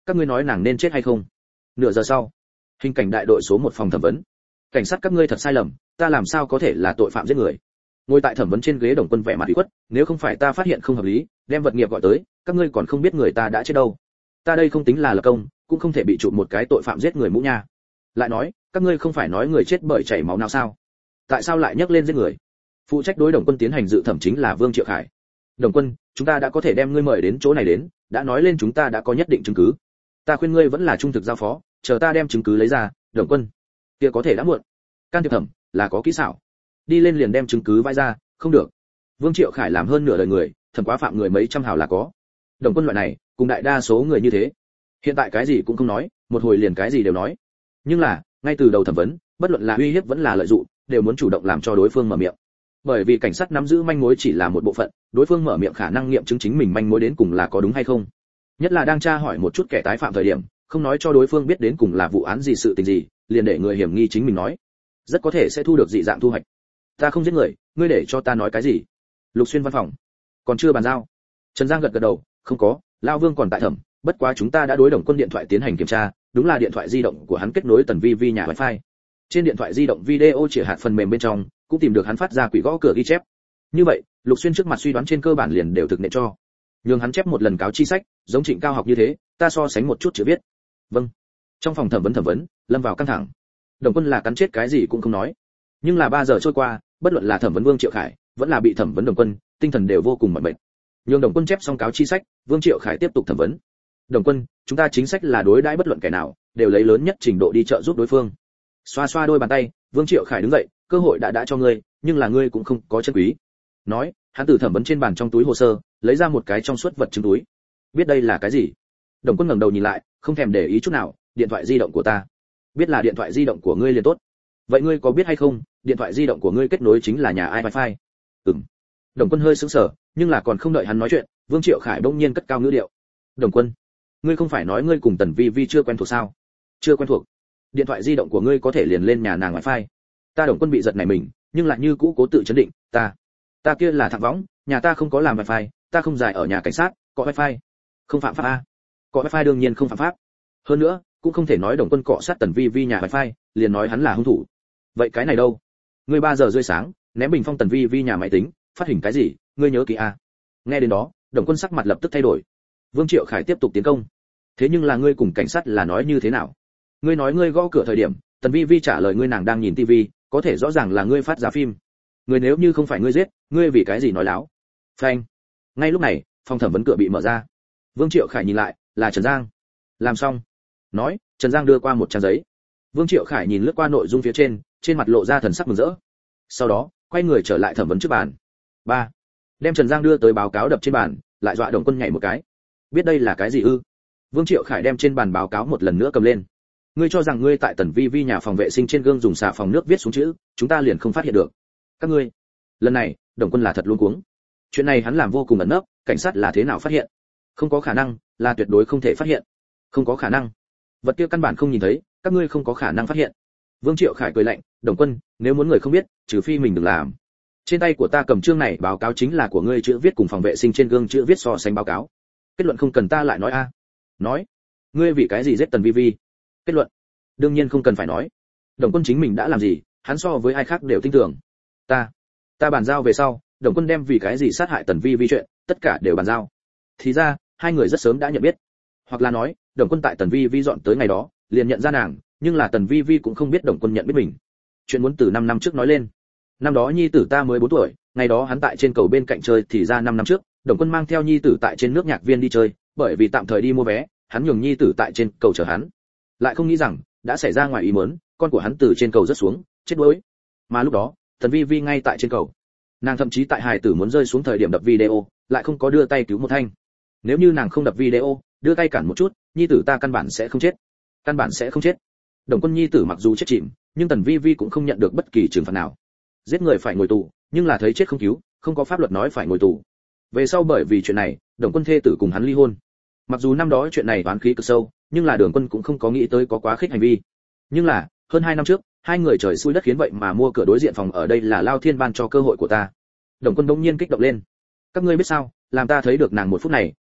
các ngươi nói nàng nên chết hay không? Nửa giờ sau, hình cảnh đại đội số một phòng thẩm vấn. Cảnh sát các ngươi thật sai lầm, ta làm sao có thể là tội phạm giết người? Ngồi tại thẩm vấn trên ghế Đồng Quân vẻ mặt ủy khuất, nếu không phải ta phát hiện không hợp lý, đem vật nghiệp gọi tới, các ngươi còn không biết người ta đã chết đâu. Ta đây không tính là lập công, cũng không thể bị chụp một cái tội phạm giết người mũ nha. Lại nói, các ngươi không phải nói người chết bởi chảy máu nào sao? Tại sao lại nhắc lên giết người? Phụ trách đối Đồng Quân tiến hành dự thẩm chính là Vương Triệu Khải. Đồng Quân, chúng ta đã có thể đem ngươi mời đến chỗ này đến, đã nói lên chúng ta đã có nhất định chứng cứ. Ta khuyên ngươi vẫn là trung thực giao phó, chờ ta đem chứng cứ lấy ra. Đồng Quân, kia có thể đã muộn. Can thiệp thẩm là có kỹ xảo, đi lên liền đem chứng cứ vãi ra, không được. Vương Triệu Khải làm hơn nửa đời người, thẩm quá phạm người mấy trăm hào là có. Đồng Quân loại này, cùng đại đa số người như thế, hiện tại cái gì cũng không nói, một hồi liền cái gì đều nói. Nhưng là, ngay từ đầu thẩm vấn, bất luận là uy hiếp vẫn là lợi dụng, đều muốn chủ động làm cho đối phương mở miệng. Bởi vì cảnh sát nắm giữ manh mối chỉ là một bộ phận, đối phương mở miệng khả năng nghiệm chứng chính mình manh mối đến cùng là có đúng hay không. Nhất là đang tra hỏi một chút kẻ tái phạm thời điểm, không nói cho đối phương biết đến cùng là vụ án gì sự tình gì, liền để người hiểm nghi chính mình nói, rất có thể sẽ thu được dị dạng thu hoạch. Ta không giết người, ngươi để cho ta nói cái gì? Lục Xuyên văn phòng, còn chưa bàn giao. Trần Giang gật gật đầu, không có, Lão Vương còn tại thẩm, bất quá chúng ta đã đối Đồng Quân điện thoại tiến hành kiểm tra, đúng là điện thoại di động của hắn kết nối tần vi vi nhà wifi. Trên điện thoại di động video chỉ hạt phần mềm bên trong, cũng tìm được hắn phát ra quỷ gõ cửa ghi chép. Như vậy, Lục Xuyên trước mặt suy đoán trên cơ bản liền đều thực nện cho. Nhưng hắn chép một lần cáo chi sách, giống Trịnh Cao học như thế, ta so sánh một chút chữ viết. Vâng. Trong phòng thẩm vấn thẩm vấn, lâm vào căng thẳng. Đồng Quân là cắn chết cái gì cũng không nói. Nhưng là ba giờ trôi qua, bất luận là thẩm vấn Vương Triệu Khải, vẫn là bị thẩm vấn Đồng Quân, tinh thần đều vô cùng mỏi mệt. Nhưng Đồng Quân chép xong cáo chi sách, Vương Triệu Khải tiếp tục thẩm vấn. Đồng Quân, chúng ta chính sách là đối đãi bất luận kẻ nào, đều lấy lớn nhất trình độ đi trợ giúp đối phương. Xoa xoa đôi bàn tay, Vương Triệu Khải đứng dậy, cơ hội đã đã cho ngươi, nhưng là ngươi cũng không có chân quý. Nói, hắn từ thẩm vấn trên bàn trong túi hồ sơ, lấy ra một cái trong suốt vật chứng túi. Biết đây là cái gì? Đồng Quân ngẩng đầu nhìn lại, không thèm để ý chút nào, điện thoại di động của ta. Biết là điện thoại di động của ngươi liền tốt. Vậy ngươi có biết hay không, điện thoại di động của ngươi kết nối chính là nhà ai wifi? Ừm. Đồng Quân hơi sững sờ, nhưng là còn không đợi hắn nói chuyện, Vương Triệu Khải bỗng nhiên cất cao ngữ điệu. Đồng Quân, ngươi không phải nói ngươi cùng Tần Vi Vi chưa quen thuộc sao? Chưa quen thuộc. Điện thoại di động của ngươi có thể liền lên nhà nàng wifi. Ta Đồng Quân bị giật này mình, nhưng lại như cũ cố tự chấn định, ta, ta kia là thằng võng, nhà ta không có làm wifi, ta không giải ở nhà cảnh sát, có wifi. Không phạm pháp a? Có wifi đương nhiên không phạm pháp. Hơn nữa, cũng không thể nói Đồng Quân cọ sát Tần Vi Vi nhà wifi, liền nói hắn là hung thủ. Vậy cái này đâu? Ngươi ba giờ rưỡi sáng, ném bình phong Tần Vi Vi nhà máy tính, phát hình cái gì, ngươi nhớ kỹ a? Nghe đến đó, Đồng Quân sắc mặt lập tức thay đổi. Vương Triệu Khải tiếp tục tiến công. Thế nhưng là ngươi cùng cảnh sát là nói như thế nào? Ngươi nói ngươi gõ cửa thời điểm, Tần Vi Vi trả lời ngươi nàng đang nhìn tivi, có thể rõ ràng là ngươi phát ra phim. Ngươi nếu như không phải ngươi giết, ngươi vì cái gì nói láo? Phanh. Ngay lúc này, phòng thẩm vấn cửa bị mở ra. Vương Triệu Khải nhìn lại, là Trần Giang. Làm xong. Nói, Trần Giang đưa qua một trang giấy. Vương Triệu Khải nhìn lướt qua nội dung phía trên, trên mặt lộ ra thần sắc mừng rỡ. Sau đó, quay người trở lại thẩm vấn trước bàn. Ba. Đem Trần Giang đưa tới báo cáo đập trên bàn, lại dọa Đồng Quân nhảy một cái. Biết đây là cái gì ư? Vương Triệu Khải đem trên bàn báo cáo một lần nữa cầm lên. Ngươi cho rằng ngươi tại Tần Vi Vi nhà phòng vệ sinh trên gương dùng xà phòng nước viết xuống chữ, chúng ta liền không phát hiện được. Các ngươi. Lần này, Đồng Quân là thật luống cuống. Chuyện này hắn làm vô cùng ẩn nấp, cảnh sát là thế nào phát hiện? Không có khả năng, là tuyệt đối không thể phát hiện. Không có khả năng. Vật kia căn bản không nhìn thấy, các ngươi không có khả năng phát hiện. Vương Triệu Khải cười lạnh, Đồng Quân, nếu muốn người không biết, trừ phi mình đừng làm. Trên tay của ta cầm chương này báo cáo chính là của ngươi chữ viết cùng phòng vệ sinh trên gương chữ viết so sánh báo cáo. Kết luận không cần ta lại nói a. Nói, ngươi vì cái gì giết Tần Vi Vi? Kết luận, đương nhiên không cần phải nói. Đồng Quân chính mình đã làm gì, hắn so với ai khác đều tin tưởng. Ta, ta bàn giao về sau, Đồng Quân đem vì cái gì sát hại Tần Vi Vi chuyện, tất cả đều bàn giao. Thì ra, hai người rất sớm đã nhận biết. Hoặc là nói, Đồng Quân tại Tần Vi Vi dọn tới ngày đó, liền nhận ra nàng, nhưng là Tần Vi Vi cũng không biết Đồng Quân nhận biết mình. Chuyện muốn từ năm năm trước nói lên. Năm đó nhi tử ta mới bốn tuổi, ngày đó hắn tại trên cầu bên cạnh chơi thì ra năm năm trước, Đồng Quân mang theo nhi tử tại trên nước nhạc viên đi chơi, bởi vì tạm thời đi mua vé, hắn nhường nhi tử tại trên cầu chờ hắn. Lại không nghĩ rằng, đã xảy ra ngoài ý muốn, con của hắn từ trên cầu rớt xuống, chết đuối. Mà lúc đó, Tần Vi Vi ngay tại trên cầu. Nàng thậm chí tại hài tử muốn rơi xuống thời điểm đập video, lại không có đưa tay cứu một thanh. Nếu như nàng không đập video, đưa tay cản một chút, nhi tử ta căn bản sẽ không chết. Căn bản sẽ không chết. Đồng Quân nhi tử mặc dù chết chìm, nhưng Tần Vi Vi cũng không nhận được bất kỳ trừng phạt nào. Giết người phải ngồi tù, nhưng là thấy chết không cứu, không có pháp luật nói phải ngồi tù. Về sau bởi vì chuyện này, Đồng Quân thê tử cùng hắn ly hôn. Mặc dù năm đó chuyện này oán khí cực sâu, nhưng là Đường Quân cũng không có nghĩ tới có quá khích hành vi. Nhưng là, hơn hai năm trước, hai người trời xui đất khiến vậy mà mua cửa đối diện phòng ở đây là Lao Thiên ban cho cơ hội của ta. Đồng Quân đống nhiên kích động lên. Các ngươi biết sao, làm ta thấy được nàng một phút này,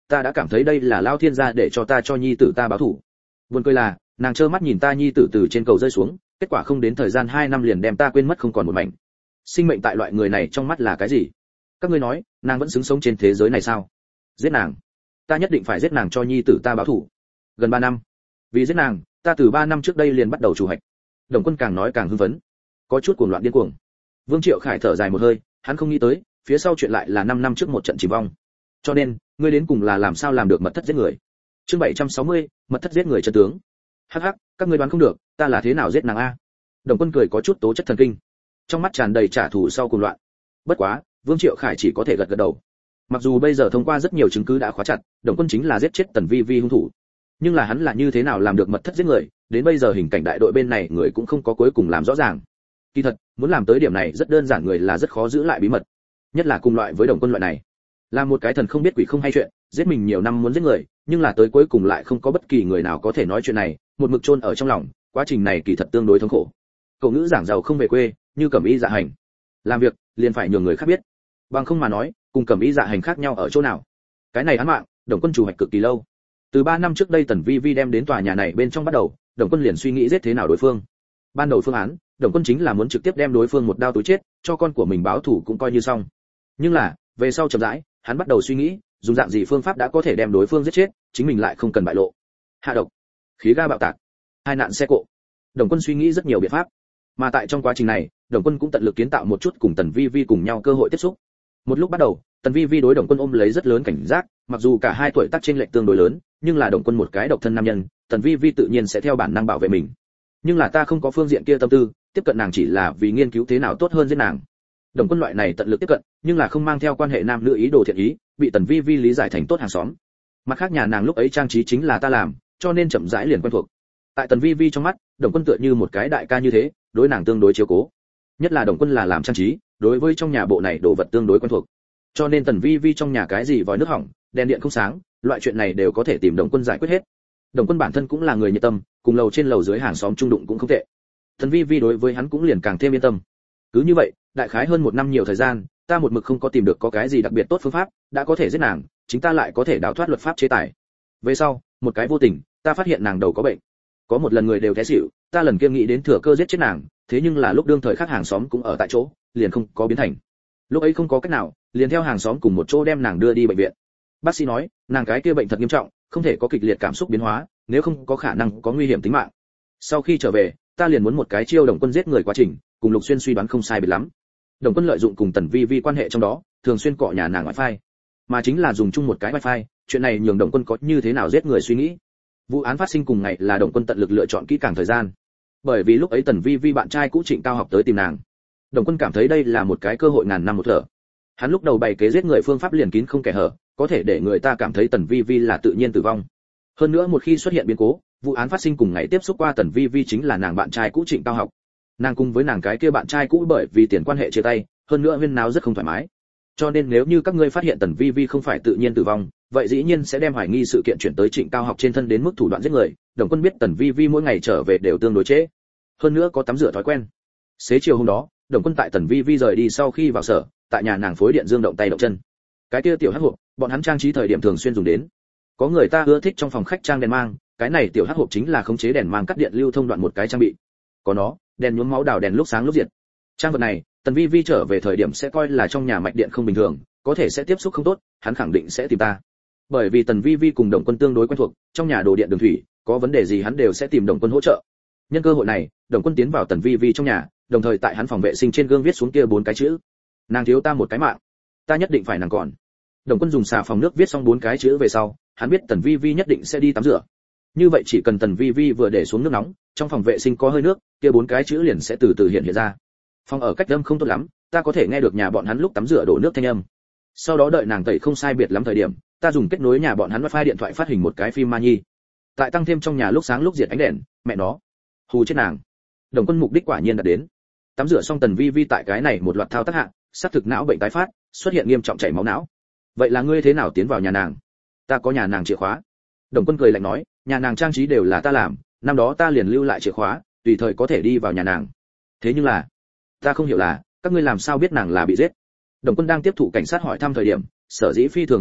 ta đã cảm thấy đây là lao thiên gia để cho ta cho nhi tử ta báo thù. Buồn cười là, nàng trơ mắt nhìn ta nhi tử từ trên cầu rơi xuống, kết quả không đến thời gian hai năm liền đem ta quên mất không còn một mảnh. Sinh mệnh tại loại người này trong mắt là cái gì? Các ngươi nói, nàng vẫn xứng sống trên thế giới này sao? Giết nàng, ta nhất định phải giết nàng cho nhi tử ta báo thù. Gần ba năm, vì giết nàng, ta từ ba năm trước đây liền bắt đầu chủ hạch. Đồng Quân càng nói càng hưng phấn, có chút cuồng loạn điên cuồng. Vương Triệu Khải thở dài một hơi, hắn không nghĩ tới, phía sau chuyện lại là năm năm trước một trận chìm vong. Cho nên, ngươi đến cùng là làm sao làm được mật thất giết người? Chương bảy trăm sáu mươi, mật thất giết người chân tướng. Hắc hắc, các ngươi đoán không được, ta là thế nào giết nàng a? Đồng Quân cười có chút tố chất thần kinh, trong mắt tràn đầy trả thù sau cuồng loạn. Bất quá, Vương Triệu Khải chỉ có thể gật gật đầu. Mặc dù bây giờ thông qua rất nhiều chứng cứ đã khóa chặt, Đồng Quân chính là giết chết Tần Vi Vi hung thủ, nhưng là hắn là như thế nào làm được mật thất giết người, đến bây giờ hình cảnh đại đội bên này người cũng không có cuối cùng làm rõ ràng. Kỳ thật, muốn làm tới điểm này rất đơn giản, người là rất khó giữ lại bí mật, nhất là cùng loại với Đồng Quân loại này, là một cái thần không biết quỷ không hay chuyện, giết mình nhiều năm muốn giết người, nhưng là tới cuối cùng lại không có bất kỳ người nào có thể nói chuyện này, một mực chôn ở trong lòng, quá trình này kỳ thật tương đối thống khổ. Cậu ngữ giảng giàu không về quê, như Cẩm Y Dạ Hành, làm việc liền phải nhường người khác biết, bằng không mà nói, cùng Cẩm Y Dạ Hành khác nhau ở chỗ nào? Cái này án mạng, Đồng Quân chủ hoạch cực kỳ lâu. Từ ba năm trước đây Tần Vi Vi đem đến tòa nhà này bên trong bắt đầu, Đồng Quân liền suy nghĩ giết thế nào đối phương. Ban đầu phương án, Đồng Quân chính là muốn trực tiếp đem đối phương một đao túi chết, cho con của mình báo thù cũng coi như xong. Nhưng là, về sau chậm rãi, hắn bắt đầu suy nghĩ, dùng dạng gì phương pháp đã có thể đem đối phương giết chết, chính mình lại không cần bại lộ. Hạ độc, khí ga bạo tạc, hai nạn xe cộ. Đồng Quân suy nghĩ rất nhiều biện pháp. Mà tại trong quá trình này, Đồng Quân cũng tận lực kiến tạo một chút cùng Tần Vi Vi cùng nhau cơ hội tiếp xúc. Một lúc bắt đầu, Tần Vi Vi đối Đồng Quân ôm lấy rất lớn cảnh giác, mặc dù cả hai tuổi tác chênh lệch tương đối lớn, nhưng là Đồng Quân một cái độc thân nam nhân, Tần Vi Vi tự nhiên sẽ theo bản năng bảo vệ mình. Nhưng là ta không có phương diện kia tâm tư, tiếp cận nàng chỉ là vì nghiên cứu thế nào tốt hơn giết nàng. Đồng Quân loại này tận lực tiếp cận, nhưng là không mang theo quan hệ nam nữ ý đồ thiện ý, bị Tần Vi Vi lý giải thành tốt hàng xóm. Mặt khác nhà nàng lúc ấy trang trí chính là ta làm, cho nên chậm rãi liền quen thuộc. Tại Tần Vi Vi trong mắt, Đồng Quân tựa như một cái đại ca như thế, đối nàng tương đối chiếu cố. Nhất là Đồng Quân là làm trang trí, đối với trong nhà bộ này đồ vật tương đối quen thuộc. Cho nên Tần Vi Vi trong nhà cái gì vòi nước hỏng, đèn điện không sáng, loại chuyện này đều có thể tìm Đồng Quân giải quyết hết. Đồng Quân bản thân cũng là người nhiệt tâm, cùng lầu trên lầu dưới hàng xóm chung đụng cũng không tệ. Tần Vi Vi đối với hắn cũng liền càng thêm yên tâm. Cứ như vậy, đại khái hơn một năm nhiều thời gian, ta một mực không có tìm được có cái gì đặc biệt tốt phương pháp, đã có thể giết nàng, chính ta lại có thể đào thoát luật pháp chế tài. Về sau, một cái vô tình, ta phát hiện nàng đầu có bệnh. Có một lần người đều té xỉu, ta lần kia nghĩ đến thừa cơ giết chết nàng, thế nhưng là lúc đương thời khác hàng xóm cũng ở tại chỗ, liền không có biến thành. Lúc ấy không có cách nào, liền theo hàng xóm cùng một chỗ đem nàng đưa đi bệnh viện. Bác sĩ nói, nàng cái kia bệnh thật nghiêm trọng, không thể có kịch liệt cảm xúc biến hóa, nếu không có khả năng có nguy hiểm tính mạng. Sau khi trở về, ta liền muốn một cái chiêu Đồng Quân giết người quá trình, cùng Lục Xuyên suy đoán không sai biệt lắm. Đồng Quân lợi dụng cùng Tần Vi Vi quan hệ trong đó, thường xuyên cọ nhà nàng wifi, mà chính là dùng chung một cái wifi, chuyện này nhường Đồng Quân có như thế nào giết người suy nghĩ. Vụ án phát sinh cùng ngày là Đồng Quân tận lực lựa chọn kỹ càng thời gian, bởi vì lúc ấy Tần Vi Vi bạn trai cũ Trịnh Cao Học tới tìm nàng. Đồng Quân cảm thấy đây là một cái cơ hội ngàn năm một thở. Hắn lúc đầu bày kế giết người phương pháp liền kín không kẽ hở, có thể để người ta cảm thấy Tần Vi Vi là tự nhiên tử vong. Hơn nữa một khi xuất hiện biến cố, vụ án phát sinh cùng ngày tiếp xúc qua Tần Vi Vi chính là nàng bạn trai cũ Trịnh Cao Học. Nàng cùng với nàng cái kia bạn trai cũ bởi vì tiền quan hệ chia tay, hơn nữa huyên náo rất không thoải mái. Cho nên nếu như các ngươi phát hiện Tần Vi Vi không phải tự nhiên tử vong, vậy dĩ nhiên sẽ đem hoài nghi sự kiện chuyển tới Trịnh Cao Học trên thân đến mức thủ đoạn giết người. Đồng Quân biết Tần Vi Vi mỗi ngày trở về đều tương đối trễ, hơn nữa có tắm rửa thói quen. Xế chiều hôm đó, Đồng Quân tại Tần Vi Vi rời đi sau khi vào sở, tại nhà nàng phối điện dương động tay động chân. Cái kia tiểu hắc hộp, bọn hắn trang trí thời điểm thường xuyên dùng đến. Có người ta ưa thích trong phòng khách trang đèn mang, cái này tiểu hắc hộp chính là khống chế đèn mang cắt điện lưu thông đoạn một cái trang bị. Có nó, đèn nhuốm máu đào đèn lúc sáng lúc diệt. Trang vật này, Tần Vi Vi trở về thời điểm sẽ coi là trong nhà mạch điện không bình thường, có thể sẽ tiếp xúc không tốt, hắn khẳng định sẽ tìm ta. Bởi vì Tần Vi Vi cùng Đồng Quân tương đối quen thuộc, trong nhà đồ điện đường thủy, có vấn đề gì hắn đều sẽ tìm Đồng Quân hỗ trợ. Nhân cơ hội này, Đồng Quân tiến vào Tần Vi Vi trong nhà, đồng thời tại hắn phòng vệ sinh trên gương viết xuống kia bốn cái chữ: nàng thiếu ta một cái mạng, ta nhất định phải nàng còn. Đồng Quân dùng xà phòng nước viết xong bốn cái chữ về sau, hắn biết Tần Vi Vi nhất định sẽ đi tắm rửa. Như vậy chỉ cần Tần Vi Vi vừa để xuống nước nóng, trong phòng vệ sinh có hơi nước, kia bốn cái chữ liền sẽ từ từ hiện hiện ra. Phòng ở cách âm không tốt lắm, ta có thể nghe được nhà bọn hắn lúc tắm rửa đổ nước thanh âm. Sau đó đợi nàng tẩy không sai biệt lắm thời điểm, ta dùng kết nối nhà bọn hắn wifi điện thoại phát hình một cái phim ma nhi. Tại tăng thêm trong nhà lúc sáng lúc diệt ánh đèn, mẹ nó, hù chết nàng. Đồng Quân mục đích quả nhiên đạt đến. Tắm rửa xong Tần Vi Vi tại cái này một loạt thao tác hạ, sát thực não bệnh tái phát, xuất hiện nghiêm trọng chảy máu não. Vậy là ngươi thế nào tiến vào nhà nàng? Ta có nhà nàng chìa khóa. Đồng Quân cười lạnh nói, nhà nàng trang trí đều là ta làm, năm đó ta liền lưu lại chìa khóa, tùy thời có thể đi vào nhà nàng. Thế nhưng là, ta không hiểu là, các ngươi làm sao biết nàng là bị giết? Đồng Quân đang tiếp thụ cảnh sát hỏi thăm thời điểm, sở dĩ phi thường bình tĩnh,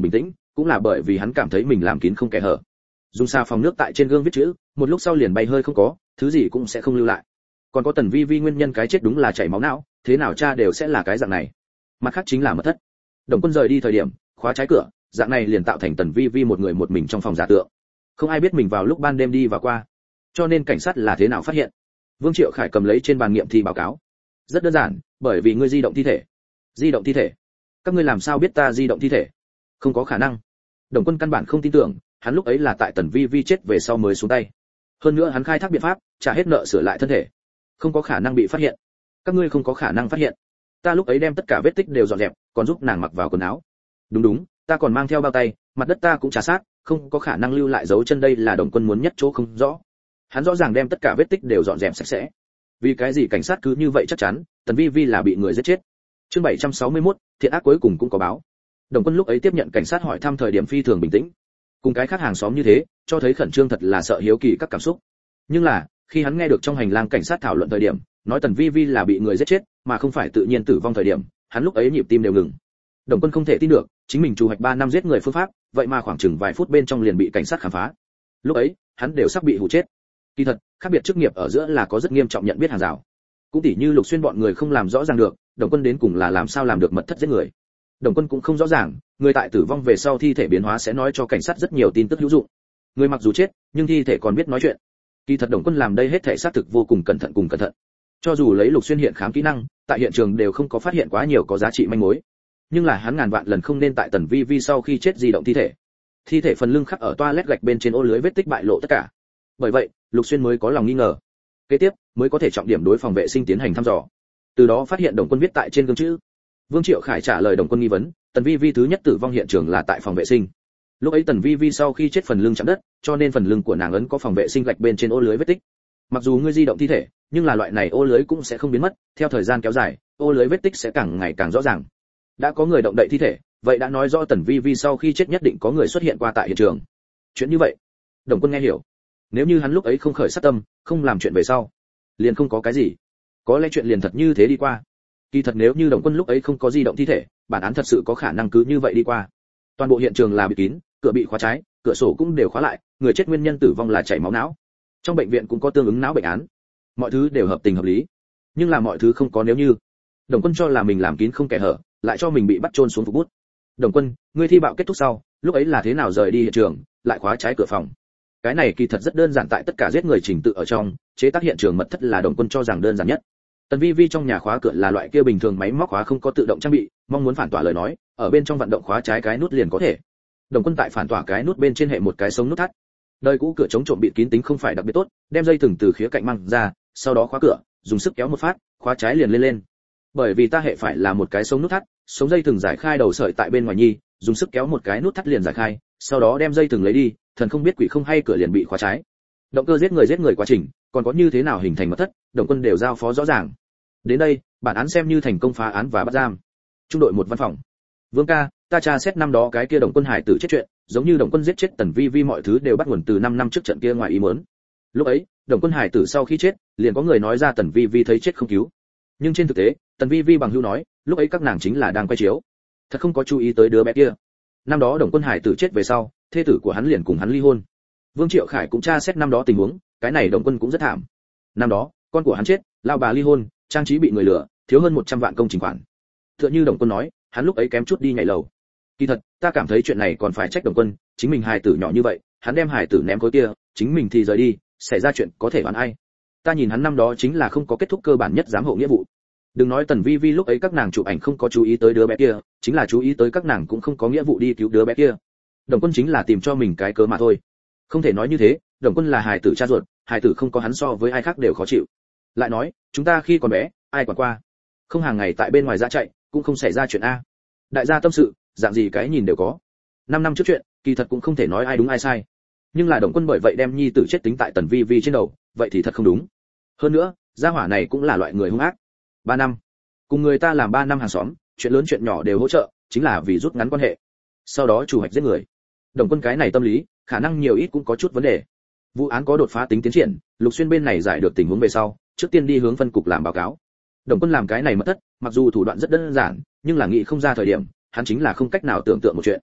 cũng là bởi vì hắn cảm thấy mình làm kín không kẽ hở. Dùng xà phòng nước tại trên gương viết chữ, một lúc sau liền bay hơi không có, thứ gì cũng sẽ không lưu lại. Còn có Tần Vi Vi nguyên nhân cái chết đúng là chảy máu não, thế nào cha đều sẽ là cái dạng này. Mặt khác chính là mật thất. Đồng Quân rời đi thời điểm, khóa trái cửa, dạng này liền tạo thành Tần Vi Vi một người một mình trong phòng giả tượng. Không ai biết mình vào lúc ban đêm đi và qua. Cho nên cảnh sát là thế nào phát hiện? Vương Triệu Khải cầm lấy trên bàn nghiệm thi báo cáo. Rất đơn giản, bởi vì ngươi di động thi thể. Di động thi thể? Các ngươi làm sao biết ta di động thi thể? Không có khả năng. Đồng Quân căn bản không tin tưởng, hắn lúc ấy là tại Tần Vi Vi chết về sau mới xuống tay. Hơn nữa hắn khai thác biện pháp, trả hết nợ sửa lại thân thể. Không có khả năng bị phát hiện. Các ngươi không có khả năng phát hiện. Ta lúc ấy đem tất cả vết tích đều dọn dẹp, còn giúp nàng mặc vào quần áo. Đúng đúng, ta còn mang theo bao tay, mặt đất ta cũng trà sát, không có khả năng lưu lại dấu chân, đây là Đồng Quân muốn nhất chỗ không rõ. Hắn rõ ràng đem tất cả vết tích đều dọn dẹp sạch sẽ. Vì cái gì cảnh sát cứ như vậy chắc chắn, Tần Vi Vi là bị người giết chết. Chương bảy trăm sáu mươi mốt, thiện ác cuối cùng cũng có báo. Đồng Quân lúc ấy tiếp nhận cảnh sát hỏi thăm thời điểm phi thường bình tĩnh. Cùng cái khác hàng xóm như thế, cho thấy khẩn trương thật là sợ hiếu kỳ các cảm xúc. Nhưng là, khi hắn nghe được trong hành lang cảnh sát thảo luận thời điểm, nói Tần Vi Vi là bị người giết chết, mà không phải tự nhiên tử vong thời điểm, hắn lúc ấy nhịp tim đều ngừng. Đồng Quân không thể tin được, chính mình trù hoạch ba năm giết người phương pháp, vậy mà khoảng chừng vài phút bên trong liền bị cảnh sát khám phá. Lúc ấy, hắn đều sắp bị hù chết. Kỳ thật, khác biệt chức nghiệp ở giữa là có rất nghiêm trọng nhận biết hàng rào. Cũng tỉ như Lục Xuyên bọn người không làm rõ ràng được, Đồng Quân đến cùng là làm sao làm được mật thất giết người. Đồng Quân cũng không rõ ràng, người tại tử vong về sau thi thể biến hóa sẽ nói cho cảnh sát rất nhiều tin tức hữu dụng. Người mặc dù chết, nhưng thi thể còn biết nói chuyện. Kỳ thật Đồng Quân làm đây hết thể xác thực vô cùng cẩn thận cùng cẩn thận. Cho dù lấy Lục Xuyên hiện khám kỹ năng, tại hiện trường đều không có phát hiện quá nhiều có giá trị manh mối. Nhưng là hắn ngàn vạn lần không nên tại Tần Vi Vi sau khi chết di động thi thể. Thi thể phần lưng khắc ở toilet gạch bên trên ô lưới vết tích bại lộ tất cả. Bởi vậy, Lục Xuyên mới có lòng nghi ngờ. Kế tiếp, mới có thể trọng điểm đối phòng vệ sinh tiến hành thăm dò. Từ đó phát hiện Đồng Quân viết tại trên gương chữ. Vương Triệu Khải trả lời Đồng Quân nghi vấn, Tần Vi Vi thứ nhất tử vong hiện trường là tại phòng vệ sinh. Lúc ấy Tần Vi Vi sau khi chết phần lưng chạm đất, cho nên phần lưng của nàng ấn có phòng vệ sinh gạch bên trên ô lưới vết tích. Mặc dù ngươi di động thi thể, nhưng là loại này ô lưới cũng sẽ không biến mất, theo thời gian kéo dài, ô lưới vết tích sẽ càng ngày càng rõ ràng. Đã có người động đậy thi thể, vậy đã nói rõ Tần Vi Vi sau khi chết nhất định có người xuất hiện qua tại hiện trường. Chuyện như vậy, Đồng Quân nghe hiểu. Nếu như hắn lúc ấy không khởi sát tâm, không làm chuyện về sau, liền không có cái gì. Có lẽ chuyện liền thật như thế đi qua. Kỳ thật nếu như Đồng Quân lúc ấy không có di động thi thể, bản án thật sự có khả năng cứ như vậy đi qua. Toàn bộ hiện trường là bịt kín, cửa bị khóa trái, cửa sổ cũng đều khóa lại, người chết nguyên nhân tử vong là chảy máu não. Trong bệnh viện cũng có tương ứng não bệnh án. Mọi thứ đều hợp tình hợp lý. Nhưng là mọi thứ không có nếu như. Đồng Quân cho là mình làm kín không kẽ hở, lại cho mình bị bắt chôn xuống phục bút. Đồng Quân, ngươi thi bạo kết thúc sau, lúc ấy là thế nào rời đi hiện trường, lại khóa trái cửa phòng? Cái này kỳ thật rất đơn giản, tại tất cả giết người trình tự ở trong, chế tác hiện trường mật thất là Đồng Quân cho rằng đơn giản nhất. Tần Vi Vi trong nhà khóa cửa là loại kia bình thường máy móc khóa không có tự động trang bị, mong muốn phản tỏa lời nói, ở bên trong vận động khóa trái cái nút liền có thể. Đồng Quân tại phản tỏa cái nút bên trên hệ một cái sống nút thắt. Đời cũ cửa chống trộm bịt kín tính không phải đặc biệt tốt, đem dây thừng từ khía cạnh mang ra, sau đó khóa cửa, dùng sức kéo một phát, khóa trái liền lên lên. Bởi vì ta hệ phải là một cái sống nút thắt, sống dây thừng giải khai đầu sợi tại bên ngoài nhi, dùng sức kéo một cái nút thắt liền giải khai, sau đó đem dây thừng lấy đi, thần không biết quỷ không hay cửa liền bị khóa trái. Động cơ giết người giết người quá trình, còn có như thế nào hình thành mật thất, Đồng Quân đều giao phó rõ ràng. Đến đây, bản án xem như thành công phá án và bắt giam. Trung đội một văn phòng. Vương ca, ta tra xét năm đó cái kia Đồng Quân hải tử chết chuyện, giống như Đồng Quân giết chết Tần Vi Vi mọi thứ đều bắt nguồn từ năm năm trước trận kia ngoài ý muốn. Lúc ấy, Đồng Quân hải tử sau khi chết, liền có người nói ra Tần Vi Vi thấy chết không cứu. Nhưng trên thực tế, Tần Vi Vi bằng hữu nói, lúc ấy các nàng chính là đang quay chiếu, thật không có chú ý tới đứa bé kia. Năm đó Đồng Quân hải tử chết về sau, thê tử của hắn liền cùng hắn ly hôn. Vương Triệu Khải cũng tra xét năm đó tình huống, cái này Đồng Quân cũng rất thảm. Năm đó, con của hắn chết, lao bà ly hôn, trang trí bị người lừa, thiếu hơn một trăm vạn công trình khoản. Tựa như Đồng Quân nói, hắn lúc ấy kém chút đi nhảy lầu. Kỳ thật, ta cảm thấy chuyện này còn phải trách Đồng Quân, chính mình hài tử nhỏ như vậy, hắn đem hài tử ném khối kia, chính mình thì rời đi, xảy ra chuyện có thể oán ai? Ta nhìn hắn năm đó chính là không có kết thúc cơ bản nhất giám hộ nghĩa vụ. Đừng nói Tần Vi Vi lúc ấy các nàng chụp ảnh không có chú ý tới đứa bé kia, chính là chú ý tới các nàng cũng không có nghĩa vụ đi cứu đứa bé kia. Đồng Quân chính là tìm cho mình cái cớ mà thôi. Không thể nói như thế, Đồng Quân là hài tử cha ruột, hài tử không có hắn so với ai khác đều khó chịu. Lại nói, chúng ta khi còn bé, ai quản qua? Không hàng ngày tại bên ngoài ra chạy, cũng không xảy ra chuyện a. Đại gia tâm sự, dạng gì cái nhìn đều có. Năm năm trước chuyện, kỳ thật cũng không thể nói ai đúng ai sai. Nhưng là Đồng Quân bởi vậy đem nhi tử chết tính tại Tần Vi Vi trên đầu, vậy thì thật không đúng. Hơn nữa, gia hỏa này cũng là loại người hung ác. Ba năm, cùng người ta làm ba năm hàng xóm, chuyện lớn chuyện nhỏ đều hỗ trợ, chính là vì rút ngắn quan hệ. Sau đó chủ hoạch giết người. Đồng Quân cái này tâm lý, khả năng nhiều ít cũng có chút vấn đề. Vụ án có đột phá tính tiến triển, Lục Xuyên bên này giải được tình huống về sau, trước tiên đi hướng phân cục làm báo cáo. Đồng Quân làm cái này mật thất, mặc dù thủ đoạn rất đơn giản, nhưng là nghĩ không ra thời điểm, hắn chính là không cách nào tưởng tượng một chuyện.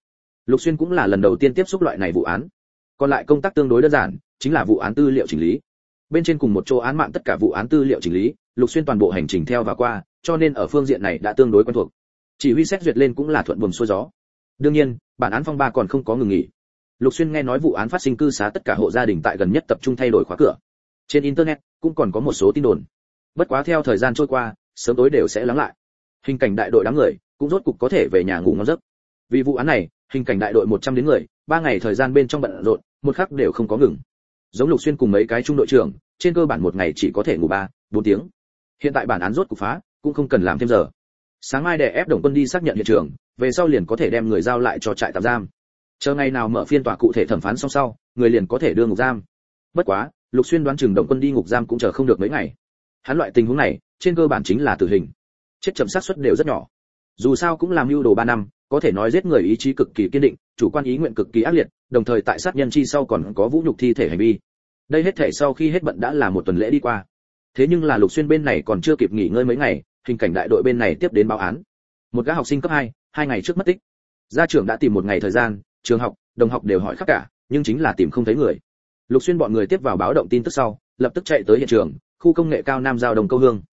Lục Xuyên cũng là lần đầu tiên tiếp xúc loại này vụ án. Còn lại công tác tương đối đơn giản, chính là vụ án tư liệu chỉnh lý. Bên trên cùng một chỗ án mạng tất cả vụ án tư liệu chỉnh lý, Lục Xuyên toàn bộ hành trình theo và qua, cho nên ở phương diện này đã tương đối quen thuộc. Chỉ huy xét duyệt lên cũng là thuận buồm xuôi gió. Đương nhiên, bản án phong ba còn không có ngừng nghỉ. Lục Xuyên nghe nói vụ án phát sinh cư xá tất cả hộ gia đình tại gần nhất tập trung thay đổi khóa cửa. Trên internet cũng còn có một số tin đồn. Bất quá theo thời gian trôi qua, sớm tối đều sẽ lắng lại. Hình cảnh đại đội đám người cũng rốt cục có thể về nhà ngủ ngon giấc. Vì vụ án này, hình cảnh đại đội một trăm đến người, ba ngày thời gian bên trong bận rộn, một khắc đều không có ngừng. Giống Lục Xuyên cùng mấy cái trung đội trưởng, trên cơ bản một ngày chỉ có thể ngủ ba, bốn tiếng. Hiện tại bản án rốt cục phá, cũng không cần làm thêm giờ. Sáng mai đè ép Đồng Quân đi xác nhận hiện trường, về sau liền có thể đem người giao lại cho trại tạm giam. Chờ ngày nào mở phiên tòa cụ thể thẩm phán xong sau, người liền có thể đưa ngục giam. Bất quá, Lục Xuyên đoán chừng Đồng Quân đi ngục giam cũng chờ không được mấy ngày. Hắn loại tình huống này, trên cơ bản chính là tử hình. Chết chậm xác suất đều rất nhỏ. Dù sao cũng làm mưu đồ ba năm, có thể nói giết người ý chí cực kỳ kiên định, chủ quan ý nguyện cực kỳ ác liệt, đồng thời tại sát nhân chi sau còn có vũ nhục thi thể hành vi. Đây hết thể sau khi hết bận đã là một tuần lễ đi qua. Thế nhưng là Lục Xuyên bên này còn chưa kịp nghỉ ngơi mấy ngày, hình cảnh đại đội bên này tiếp đến báo án. Một gã học sinh cấp hai, hai ngày trước mất tích. Gia trưởng đã tìm một ngày thời gian, trường học, đồng học đều hỏi khắp cả, nhưng chính là tìm không thấy người. Lục Xuyên bọn người tiếp vào báo động tin tức sau, lập tức chạy tới hiện trường, khu công nghệ cao Nam Giao Đồng Câu Hương.